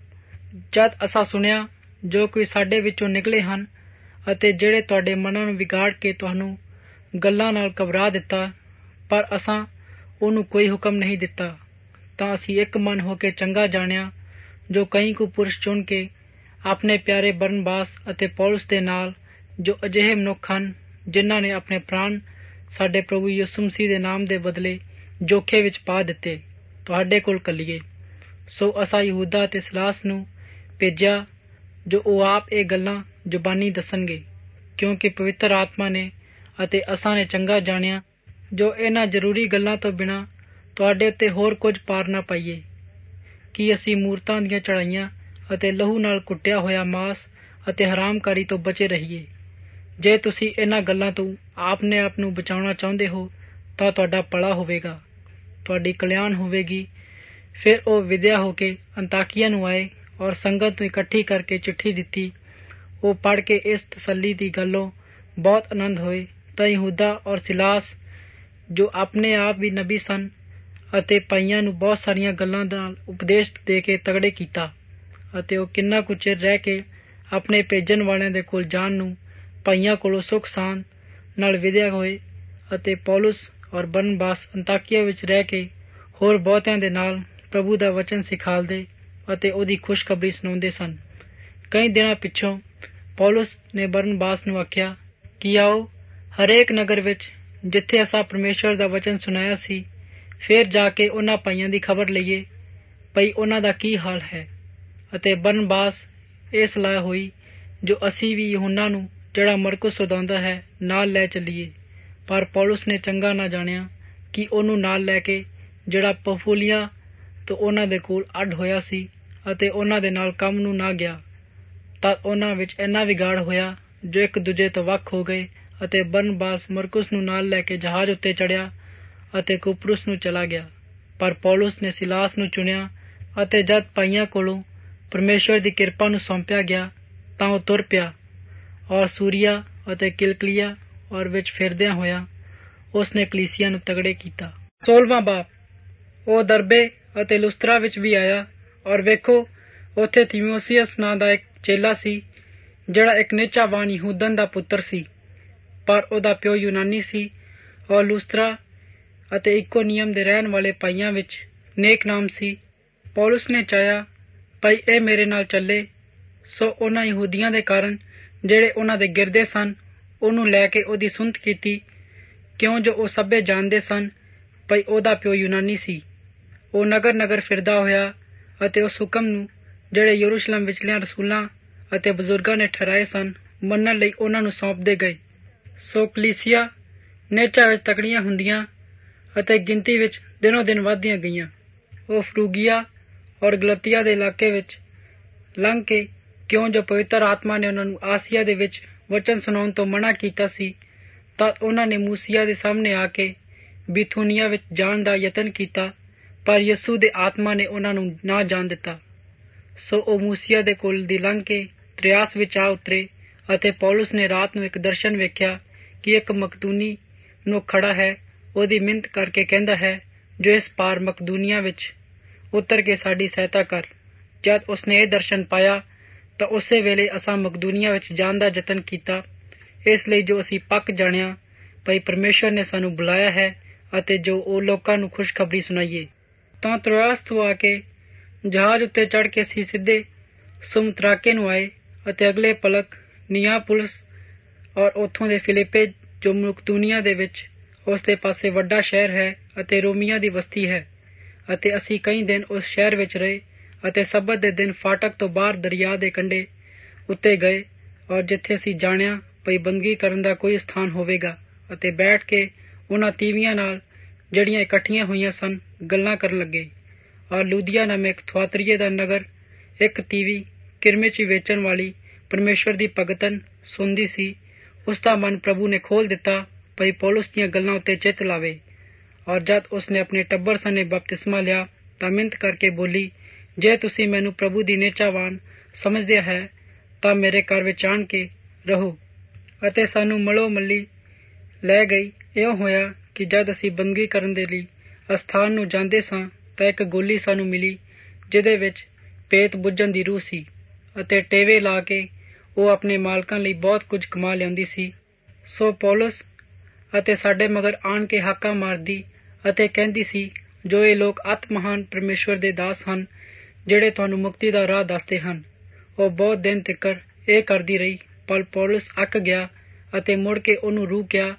ਜਦ ਅਸਾਂ ਸੁਣਿਆ ਜੋ ਕੋਈ ਸਾਡੇ ਵਿੱਚੋਂ ਨਿਕਲੇ ਹਨ ਅਤੇ ਜਿਹੜੇ ਤੁਹਾਡੇ ਮਨਾਂ ਨੂੰ ਵਿਗਾੜ ਕੇ ਤੁਹਾਨੂੰ ਗੱਲਾਂ ਨਾਲ ਘਬਰਾ ਦਿੱਤਾ, ਪਰ ਅਸਾਂ ਉਹਨੂੰ ਕੋਈ ਹੁਕਮ ਨਹੀਂ ਦਿੱਤਾ, ਤਾਂ ਅਸੀਂ ਇੱਕ ਮਨ ਹੋ ਕੇ ਚੰਗਾ ਜਾਣਿਆ ਜੋ ਕਈ ਕੁ ਪੁਰਸ਼ ਚੁਣ ਕੇ ਆਪਣੇ ਪਿਆਰੇ ਬਰਨਬਾਸ ਅਤੇ ਪੌਲੁਸ ਦੇ ਨਾਲ, ਜੋ ਅਜਿਹੇ ਮਨੁੱਖ ਹਨ ਜਿਨ੍ਹਾਂ ਨੇ ਆਪਣੇ ਪ੍ਰਾਣ ਸਾਡੇ ਪ੍ਰਭੂ ਯਿਸੂ ਮਸੀਹ ਦੇ ਨਾਮ ਦੇ ਬਦਲੇ ਜੋਖੇ ਵਿੱਚ ਪਾ ਦਿੱਤੇ, ਤੁਹਾਡੇ ਕੋਲ ਕੱਲੀਏ। ਸੋ ਅਸਾਂ ਯਹੂਦਾ ਅਤੇ ਸਿਲਾਸ ਨੂੰ ਭੇਜਿਆ ਜੋ ਉਹ ਆਪ ਇਹ ਗੱਲਾਂ ਜ਼ੁਬਾਨੀ ਦੱਸਣਗੇ, ਕਿਉਂਕਿ ਪਵਿੱਤਰ ਆਤਮਾ ਨੇ ਅਤੇ ਅਸਾਂ ਨੇ ਚੰਗਾ ਜਾਣਿਆ ਜੋ ਇਹਨਾਂ ਜ਼ਰੂਰੀ ਗੱਲਾਂ ਤੋਂ ਬਿਨਾਂ ਤੁਹਾਡੇ ਉੱਤੇ ਹੋਰ ਕੁਝ ਪਾਰ ਨਾ ਪਾਈਏ ਕਿ ਅਸੀਂ ਮੂਰਤਾਂ ਦੀਆਂ ਚੜ੍ਹਾਈਆਂ ਅਤੇ ਲਹੂ ਨਾਲ ਕੁੱਟਿਆ ਹੋਇਆ ਮਾਸ ਅਤੇ ਹਰਾਮਕਾਰੀ ਤੋਂ ਬਚੇ ਰਹੀਏ। ਜੇ ਤੁਸੀਂ ਇਹਨਾਂ ਗੱਲਾਂ ਤੋਂ ਆਪਣੇ ਆਪ ਨੂੰ ਬਚਾਉਣਾ ਚਾਹੁੰਦੇ ਹੋ ਤਾਂ ਤੁਹਾਡਾ ਭਲਾ ਹੋਵੇਗਾ, ਤੁਹਾਡੀ ਕਲਿਆਣ ਹੋਵੇਗੀ। ਫਿਰ ਉਹ ਵਿਦਿਆ ਹੋ ਕੇ ਅੰਤਾਕਿਆ ਨੂੰ ਆਏ ਔਰ ਸੰਗਤ ਨੂੰ ਇਕੱਠੀ ਕਰਕੇ ਚਿੱਠੀ ਦਿੱਤੀ। ਉਹ ਪੜ੍ਹ ਕੇ ਇਸ ਤਸੱਲੀ ਦੀ ਗੱਲੋਂ ਬਹੁਤ ਆਨੰਦ ਹੋਏ ਤਾਂ ਯਹੂਦਾ ਔਰ ਸਿਲਾਸ, ਜੋ ਆਪਣੇ ਆਪ ਵੀ ਨਬੀ ਸਨ, ਅਤੇ ਭਾਈਆਂ ਨੂੰ ਬਹੁਤ ਸਾਰੀਆਂ ਗੱਲਾਂ ਨਾਲ ਉਪਦੇਸ਼ ਦੇ ਕੇ ਤਗੜੇ ਕੀਤਾ ਅਤੇ ਉਹ ਕਿੰਨਾ ਕੁ ਚਿਰ ਰਹਿ ਕੇ ਆਪਣੇ ਭੇਜਣ ਵਾਲਿਆਂ ਦੇ ਕੋਲ ਜਾਣ ਨੂੰ ਭਾਈਆਂ ਕੋਲੋਂ ਸੁੱਖ ਸਾਂਦ ਨਾਲ ਵਿਦਿਆ ਹੋਏ ਅਤੇ ਪੌਲੁਸ ਔਰ ਬਰਨਬਾਸ ਅੰਤਾਕਿਆ ਵਿੱਚ ਰਹਿ ਕੇ ਹੋਰ ਬਹੁਤਿਆਂ ਦੇ ਨਾਲ ਪ੍ਰਭੂ ਦਾ ਵਚਨ ਸਿਖਾਲਦੇ ਅਤੇ ਉਹਦੀ ਖੁਸ਼ਖਬਰੀ ਸੁਣਾਉਂਦੇ ਸਨ। ਕਈ ਦਿਨਾਂ ਪਿੱਛੋਂ ਪੌਲੁਸ ਨੇ ਬਰਨਬਾਸ ਨੂੰ ਆਖਿਆ ਕਿ ਆਓ ਹਰੇਕ ਨਗਰ ਵਿੱਚ ਜਿੱਥੇ ਅਸਾਂ ਪਰਮੇਸ਼ਵਰ ਦਾ ਵਚਨ ਸੁਣਾਇਆ ਸੀ, ਫੇਰ ਜਾ ਕੇ ਉਹਨਾਂ ਭਾਈਆਂ ਦੀ ਖਬਰ ਲਈਏ ਭਈ ਉਹਨਾਂ ਦਾ ਕੀ ਹਾਲ ਹੈ। ਅਤੇ ਬਰਨਬਾਸ ਇਹ ਸਲਾਹ ਹੋਈ ਜੋ ਅਸੀਂ ਵੀ यूहन्ना ਨੂੰ ਜਿਹੜਾ ਮਰਕੁਸ ਸੌਂਦਾ ਹੈ ਨਾਲ ਲੈ ਚੱਲੀਏ। ਪਰ ਪੌਲੁਸ ਨੇ ਚੰਗਾ ਨਾ ਜਾਣਿਆ ਕਿ ਉਹਨੂੰ ਨਾਲ ਲੈ ਕੇ ਜਿਹੜਾ ਪੰਫੂਲੀਆ ਤੋਂ ਉਹਨਾਂ ਦੇ ਕੋਲ ਅੱਡ ਹੋਇਆ ਸੀ ਅਤੇ ਉਹਨਾਂ ਦੇ ਨਾਲ ਕੰਮ ਨੂੰ ਨਾ ਗਿਆ, ਤਾਂ ਉਹਨਾਂ ਵਿੱਚ ਇੰਨਾ ਵਿਗਾੜ ਹੋਇਆ ਜੋ ਇੱਕ ਦੂਜੇ ਤੋਂ ਵੱਖ ਹੋ ਗਏ। ਅਤੇ ਬਰਨਬਾਸ ਮਰਕੁਸ ਨੂੰ ਨਾਲ ਲੈ ਕੇ ਜਹਾਜ਼ ਉੱਤੇ ਚੜ੍ਹਿਆ ਅਤੇ ਕੁਪਰੁਸ ਨੂੰ ਚਲਾ ਗਿਆ। ਪਰ ਪੌਲੁਸ ਨੇ ਸਿਲਾਸ ਨੂੰ ਚੁਣਿਆ ਅਤੇ ਜਦ ਭਾਈਆਂ ਕੋਲੋਂ ਪਰਮੇਸ਼ਵਰ ਦੀ ਕਿਰਪਾ ਨੂੰ ਸੌਂਪਿਆ ਗਿਆ ਤਾਂ ਉਹ ਤੁਰ ਪਿਆ ਔਰ ਸੂਰੀਆ ਅਤੇ ਕਿਲਕਲੀਆ ਔਰ ਵਿੱਚ ਫਿਰਦਿਆਂ ਹੋਇਆ ਉਸ ਨੇ ਕਲੀਸਿਆ ਨੂੰ ਤਗੜੇ ਕੀਤਾ। ਸੋਲਵਾਂ ਬਾਪ। ਉਹ ਦਰਬੇ ਅਤੇ ਲੁਸਤਰਾ ਵਿੱਚ ਵੀ ਆਇਆ ਔਰ ਵੇਖੋ ਉੱਥੇ ਥੀਮੋਥਿਉਸ ਨਾਂ ਦਾ ਇੱਕ ਚੇਲਾ ਸੀ ਜਿਹੜਾ ਇੱਕ ਨਿਹਚਾਵਾਨ ਯਹੂਦਨ ਦਾ ਪੁੱਤਰ ਸੀ, ਪਰ ਉਹਦਾ ਪਿਓ ਯੂਨਾਨੀ ਸੀ। ਔਰ ਲੁਸਤਰਾ ਅਤੇ ਇਕੋਨੀਅਮ ਦੇ ਰਹਿਣ ਵਾਲੇ ਭਾਈਆਂ ਵਿੱਚ ਨੇਕ ਨਾਮ ਸੀ। ਪੌਲੁਸ ਨੇ ਚਾਹਿਆ ਭਈ ਇਹ ਮੇਰੇ ਨਾਲ ਚੱਲੇ, ਸੋ ਉਹਨਾਂ ਯਹੂਦੀਆਂ ਦੇ ਕਾਰਨ ਜਿਹੜੇ ਉਹਨਾਂ ਦੇ ਗਿਰਦੇ ਸਨ ਉਹਨੂੰ ਲੈ ਕੇ ਉਹਦੀ ਸੁਣਤ ਕੀਤੀ, ਕਿਉਂ ਜੋ ਉਹ ਸਭੇ ਜਾਣਦੇ ਸਨ ਭਈ ਉਹਦਾ ਪਿਓ ਯੂਨਾਨੀ ਸੀ। ਉਹ ਨਗਰ ਨਗਰ ਫਿਰਦਾ ਹੋਇਆ ਅਤੇ ਉਸ ਹੁਕਮ ਨੂੰ ਜਿਹੜੇ ਯਰੂਸ਼ਲਮ ਵਿਚਲਿਆਂ ਰਸੂਲਾਂ ਅਤੇ ਬਜ਼ੁਰਗਾਂ ਨੇ ਠਹਿਰਾਏ ਸਨ ਮੰਨਣ ਲਈ ਉਹਨਾਂ ਨੂੰ ਸੌਂਪਦੇ ਗਏ। ਸੋ ਕਲੀਸਿਆ ਨੇਚਾ ਵਿੱਚ ਤਕੜੀਆਂ ਹੁੰਦੀਆਂ ਅਤੇ ਗਿਣਤੀ ਵਿੱਚ ਦਿਨੋਂ ਦਿਨ ਵੱਧਦੀਆਂ ਗਈਆਂ। ਉਹ ਫਰੂਗੀਆ ਔਰ ਗਲਤੀਆ ਦੇ ਇਲਾਕੇ ਵਿੱਚ ਲੰਘ ਕੇ, ਕਿਉਂ ਜੋ ਪਵਿੱਤਰ ਆਤਮਾ ਨੇ ਉਹਨਾਂ ਨੂੰ ਆਸੀਆ ਦੇ ਵਿੱਚ ਵਚਨ ਸੁਣਾਉਣ ਤੋਂ ਮਨਾ ਕੀਤਾ ਸੀ, ਤਾਂ ਉਹਨਾਂ ਨੇ ਮੂਸੀਆ ਦੇ ਸਾਹਮਣੇ ਆ ਕੇ ਬਿਥੂਨੀਆ ਵਿੱਚ ਜਾਣ ਦਾ ਯਤਨ ਕੀਤਾ, ਪਰ ਯਸੂ ਦੇ ਆਤਮਾ ਨੇ ਉਹਨਾਂ ਨੂੰ ਨਾ ਜਾਣ ਦਿੱਤਾ। ਸੋ ਉਹ ਮੂਸੀਆ ਦੇ ਕੋਲ ਦੀ ਲੰਘ ਕੇ ਤ੍ਰਿਆਸ ਵਿੱਚ ਆ ਉਤਰੇ ਅਤੇ ਪੌਲੁਸ ਨੇ ਰਾਤ ਨੂੰ ਇੱਕ ਦਰਸ਼ਨ ਵੇਖਿਆ ਕਿ ਇੱਕ ਮਕਦੂਨੀ ਨੂੰ ਖੜਾ ਹੈ, ਉਹਦੀ ਮਿੰਨਤ ਕਰਕੇ ਕਹਿੰਦਾ ਹੈ ਜੋ ਇਸ ਪਾਰ ਮਕਦੂਨੀਆ ਵਿੱਚ ਉਤਰ ਕੇ ਸਾਡੀ ਸਹਾਇਤਾ ਕਰ। ਜਦ ਉਸਨੇ ਇਹ ਦਰਸ਼ਨ ਪਾਇਆ ਤਾਂ ਉਸੇ ਵੇਲੇ ਅਸਾਂ ਮਕਦੂਨੀਆ ਵਿੱਚ ਜਾਣ ਦਾ ਯਤਨ ਕੀਤਾ, ਇਸ ਲਈ ਜੋ ਅਸੀਂ ਪੱਕ ਜਾਣਿਆ ਭਈ ਪਰਮੇਸ਼ਵਰ ਨੇ ਸਾਨੂੰ ਬੁਲਾਇਆ ਹੈ ਅਤੇ ਜੋ ਉਹ ਲੋਕਾਂ ਨੂੰ ਖੁਸ਼ਖਬਰੀ ਸੁਣਾਈਏ। ਤਾਂ ਤ੍ਰਿਆਸ ਤੋਂ ਆ ਕੇ ਜਹਾਜ਼ ਉੱਤੇ ਚੜ੍ਹ ਕੇ ਅਸੀਂ ਸਿੱਧੇ ਸੁਮਤਰਾਕੇ ਨੂੰ ਆਏ ਅਤੇ ਅਗਲੇ ਪਲਕ ਨੀਆਪੁਲਸ ਔਰ ਉੱਥੋਂ ਦੇ ਫਿਲਿੱਪੇ ਜੋ ਮਕਦੂਨੀਆ ਦੇ ਵਿੱਚ ਉਸ ਦੇ ਪਾਸੇ ਵੱਡਾ ਸ਼ਹਿਰ ਹੈ ਅਤੇ ਰੋਮੀਆਂ ਦੀ ਬਸਤੀ ਹੈ। ਅਤੇ ਅਸੀਂ ਕਈ ਦਿਨ ਉਸ ਸ਼ਹਿਰ ਵਿੱਚ ਰਹੇ ਅਤੇ ਸਬਤ ਦੇ ਦਿਨ ਫਾਟਕ ਤੋਂ ਬਾਹਰ ਦਰਿਆ ਦੇ ਕੰਢੇ ਉੱਤੇ ਗਏ ਔਰ ਜਿੱਥੇ ਅਸੀਂ ਜਾਣਿਆ ਭਈ ਬੰਦਗੀ ਕਰਨ ਦਾ ਕੋਈ ਸਥਾਨ ਹੋਵੇਗਾ ਅਤੇ ਬੈਠ ਕੇ ਉਹਨਾਂ ਤੀਵੀਆਂ ਨਾਲ ਜਿਹੜੀਆਂ ਇਕੱਠੀਆਂ ਹੋਈਆਂ ਸਨ ਗੱਲਾਂ ਕਰਨ ਲੱਗੇ। ਔਰ ਲੂਦੀਆ ਨਾਮਕ ਥੁਆਤਰੀਏ ਦਾ ਨਗਰ ਇੱਕ ਤੀਵੀ ਕਿਰਮਿਚ ਵੇਚਣ ਵਾਲੀ ਪਰਮੇਸ਼ਵਰ ਦੀ ਭਗਤਨ ਸੁਣਦੀ ਸੀ। ਉਸ ਦਾ ਮਨ ਪ੍ਰਭੂ ਨੇ ਖੋਲ ਦਿੱਤਾ ਭਈ ਪੌਲੁਸ ਦੀਆਂ ਗੱਲਾਂ ਉੱਤੇ ਚਿੱਤ ਲਾਵੇ। ਔਰ ਜਦ ਉਸਨੇ ਆਪਣੇ ਟੱਬਰ ਸਣੇ ਬਪਤਿਸਮਾ ਲਿਆ ਤਾਂ ਮਿੰਨਤ ਕਰਕੇ ਬੋਲੀ, ਜੇ ਤੁਸੀਂ ਮੈਨੂੰ ਪ੍ਰਭੂ ਦੀ ਨੇਚਾਵਾਨ ਸਮਝਦੇ ਹੈ ਤਾਂ ਮੇਰੇ ਘਰ ਵਿੱਚ ਆਣ ਕੇ ਰਹੋ। ਅਤੇ ਸਾਨੂੰ ਮਲੋ ਮੱਲੀ ਲੈ ਗਈ। ਇਉਂ ਹੋਇਆ ਕਿ ਜਦ ਅਸੀਂ ਬੰਦਗੀ ਕਰਨ ਦੇ ਲਈ ਅਸਥਾਨ ਨੂੰ ਜਾਂਦੇ ਸਾਂ ਤਾਂ ਇੱਕ ਗੋਲੀ ਸਾਨੂੰ ਮਿਲੀ ਜਿਹਦੇ ਵਿੱਚ ਭੇਤ ਬੁੱਝਣ ਦੀ ਰੂਹ ਸੀ ਅਤੇ ਟੇਵੇ ਲਾ ਕੇ ਉਹ ਆਪਣੇ ਮਾਲਕਾਂ ਲਈ ਬਹੁਤ ਕੁਝ ਕਮਾ ਲਿਆਉਂਦੀ ਸੀ। ਸੋ ਪੌਲੁਸ ਅਤੇ ਸਾਡੇ ਮਗਰ ਆਣ ਕੇ ਹਾਕਾਂ ਮਾਰਦੀ ਅਤੇ ਕਹਿੰਦੀ ਸੀ, ਜੋ ਇਹ ਲੋਕ ਅਤ ਮਹਾਨ ਪਰਮੇਸ਼ਵਰ ਦੇ ਦਾਸ ਹਨ ਜਿਹੜੇ ਤੁਹਾਨੂੰ ਮੁਕਤੀ ਦਾ ਰਾਹ ਦੱਸਦੇ ਹਨ। ਉਹ ਬਹੁਤ ਦਿਨ ਤੀਕਰ ਇਹ ਕਰਦੀ ਰਹੀ, ਪਰ ਪੌਲੁਸ ਅੱਕ ਗਿਆ ਅਤੇ ਮੁੜ ਕੇ ਉਹਨੂੰ ਰੂਹ ਕਿਹਾ,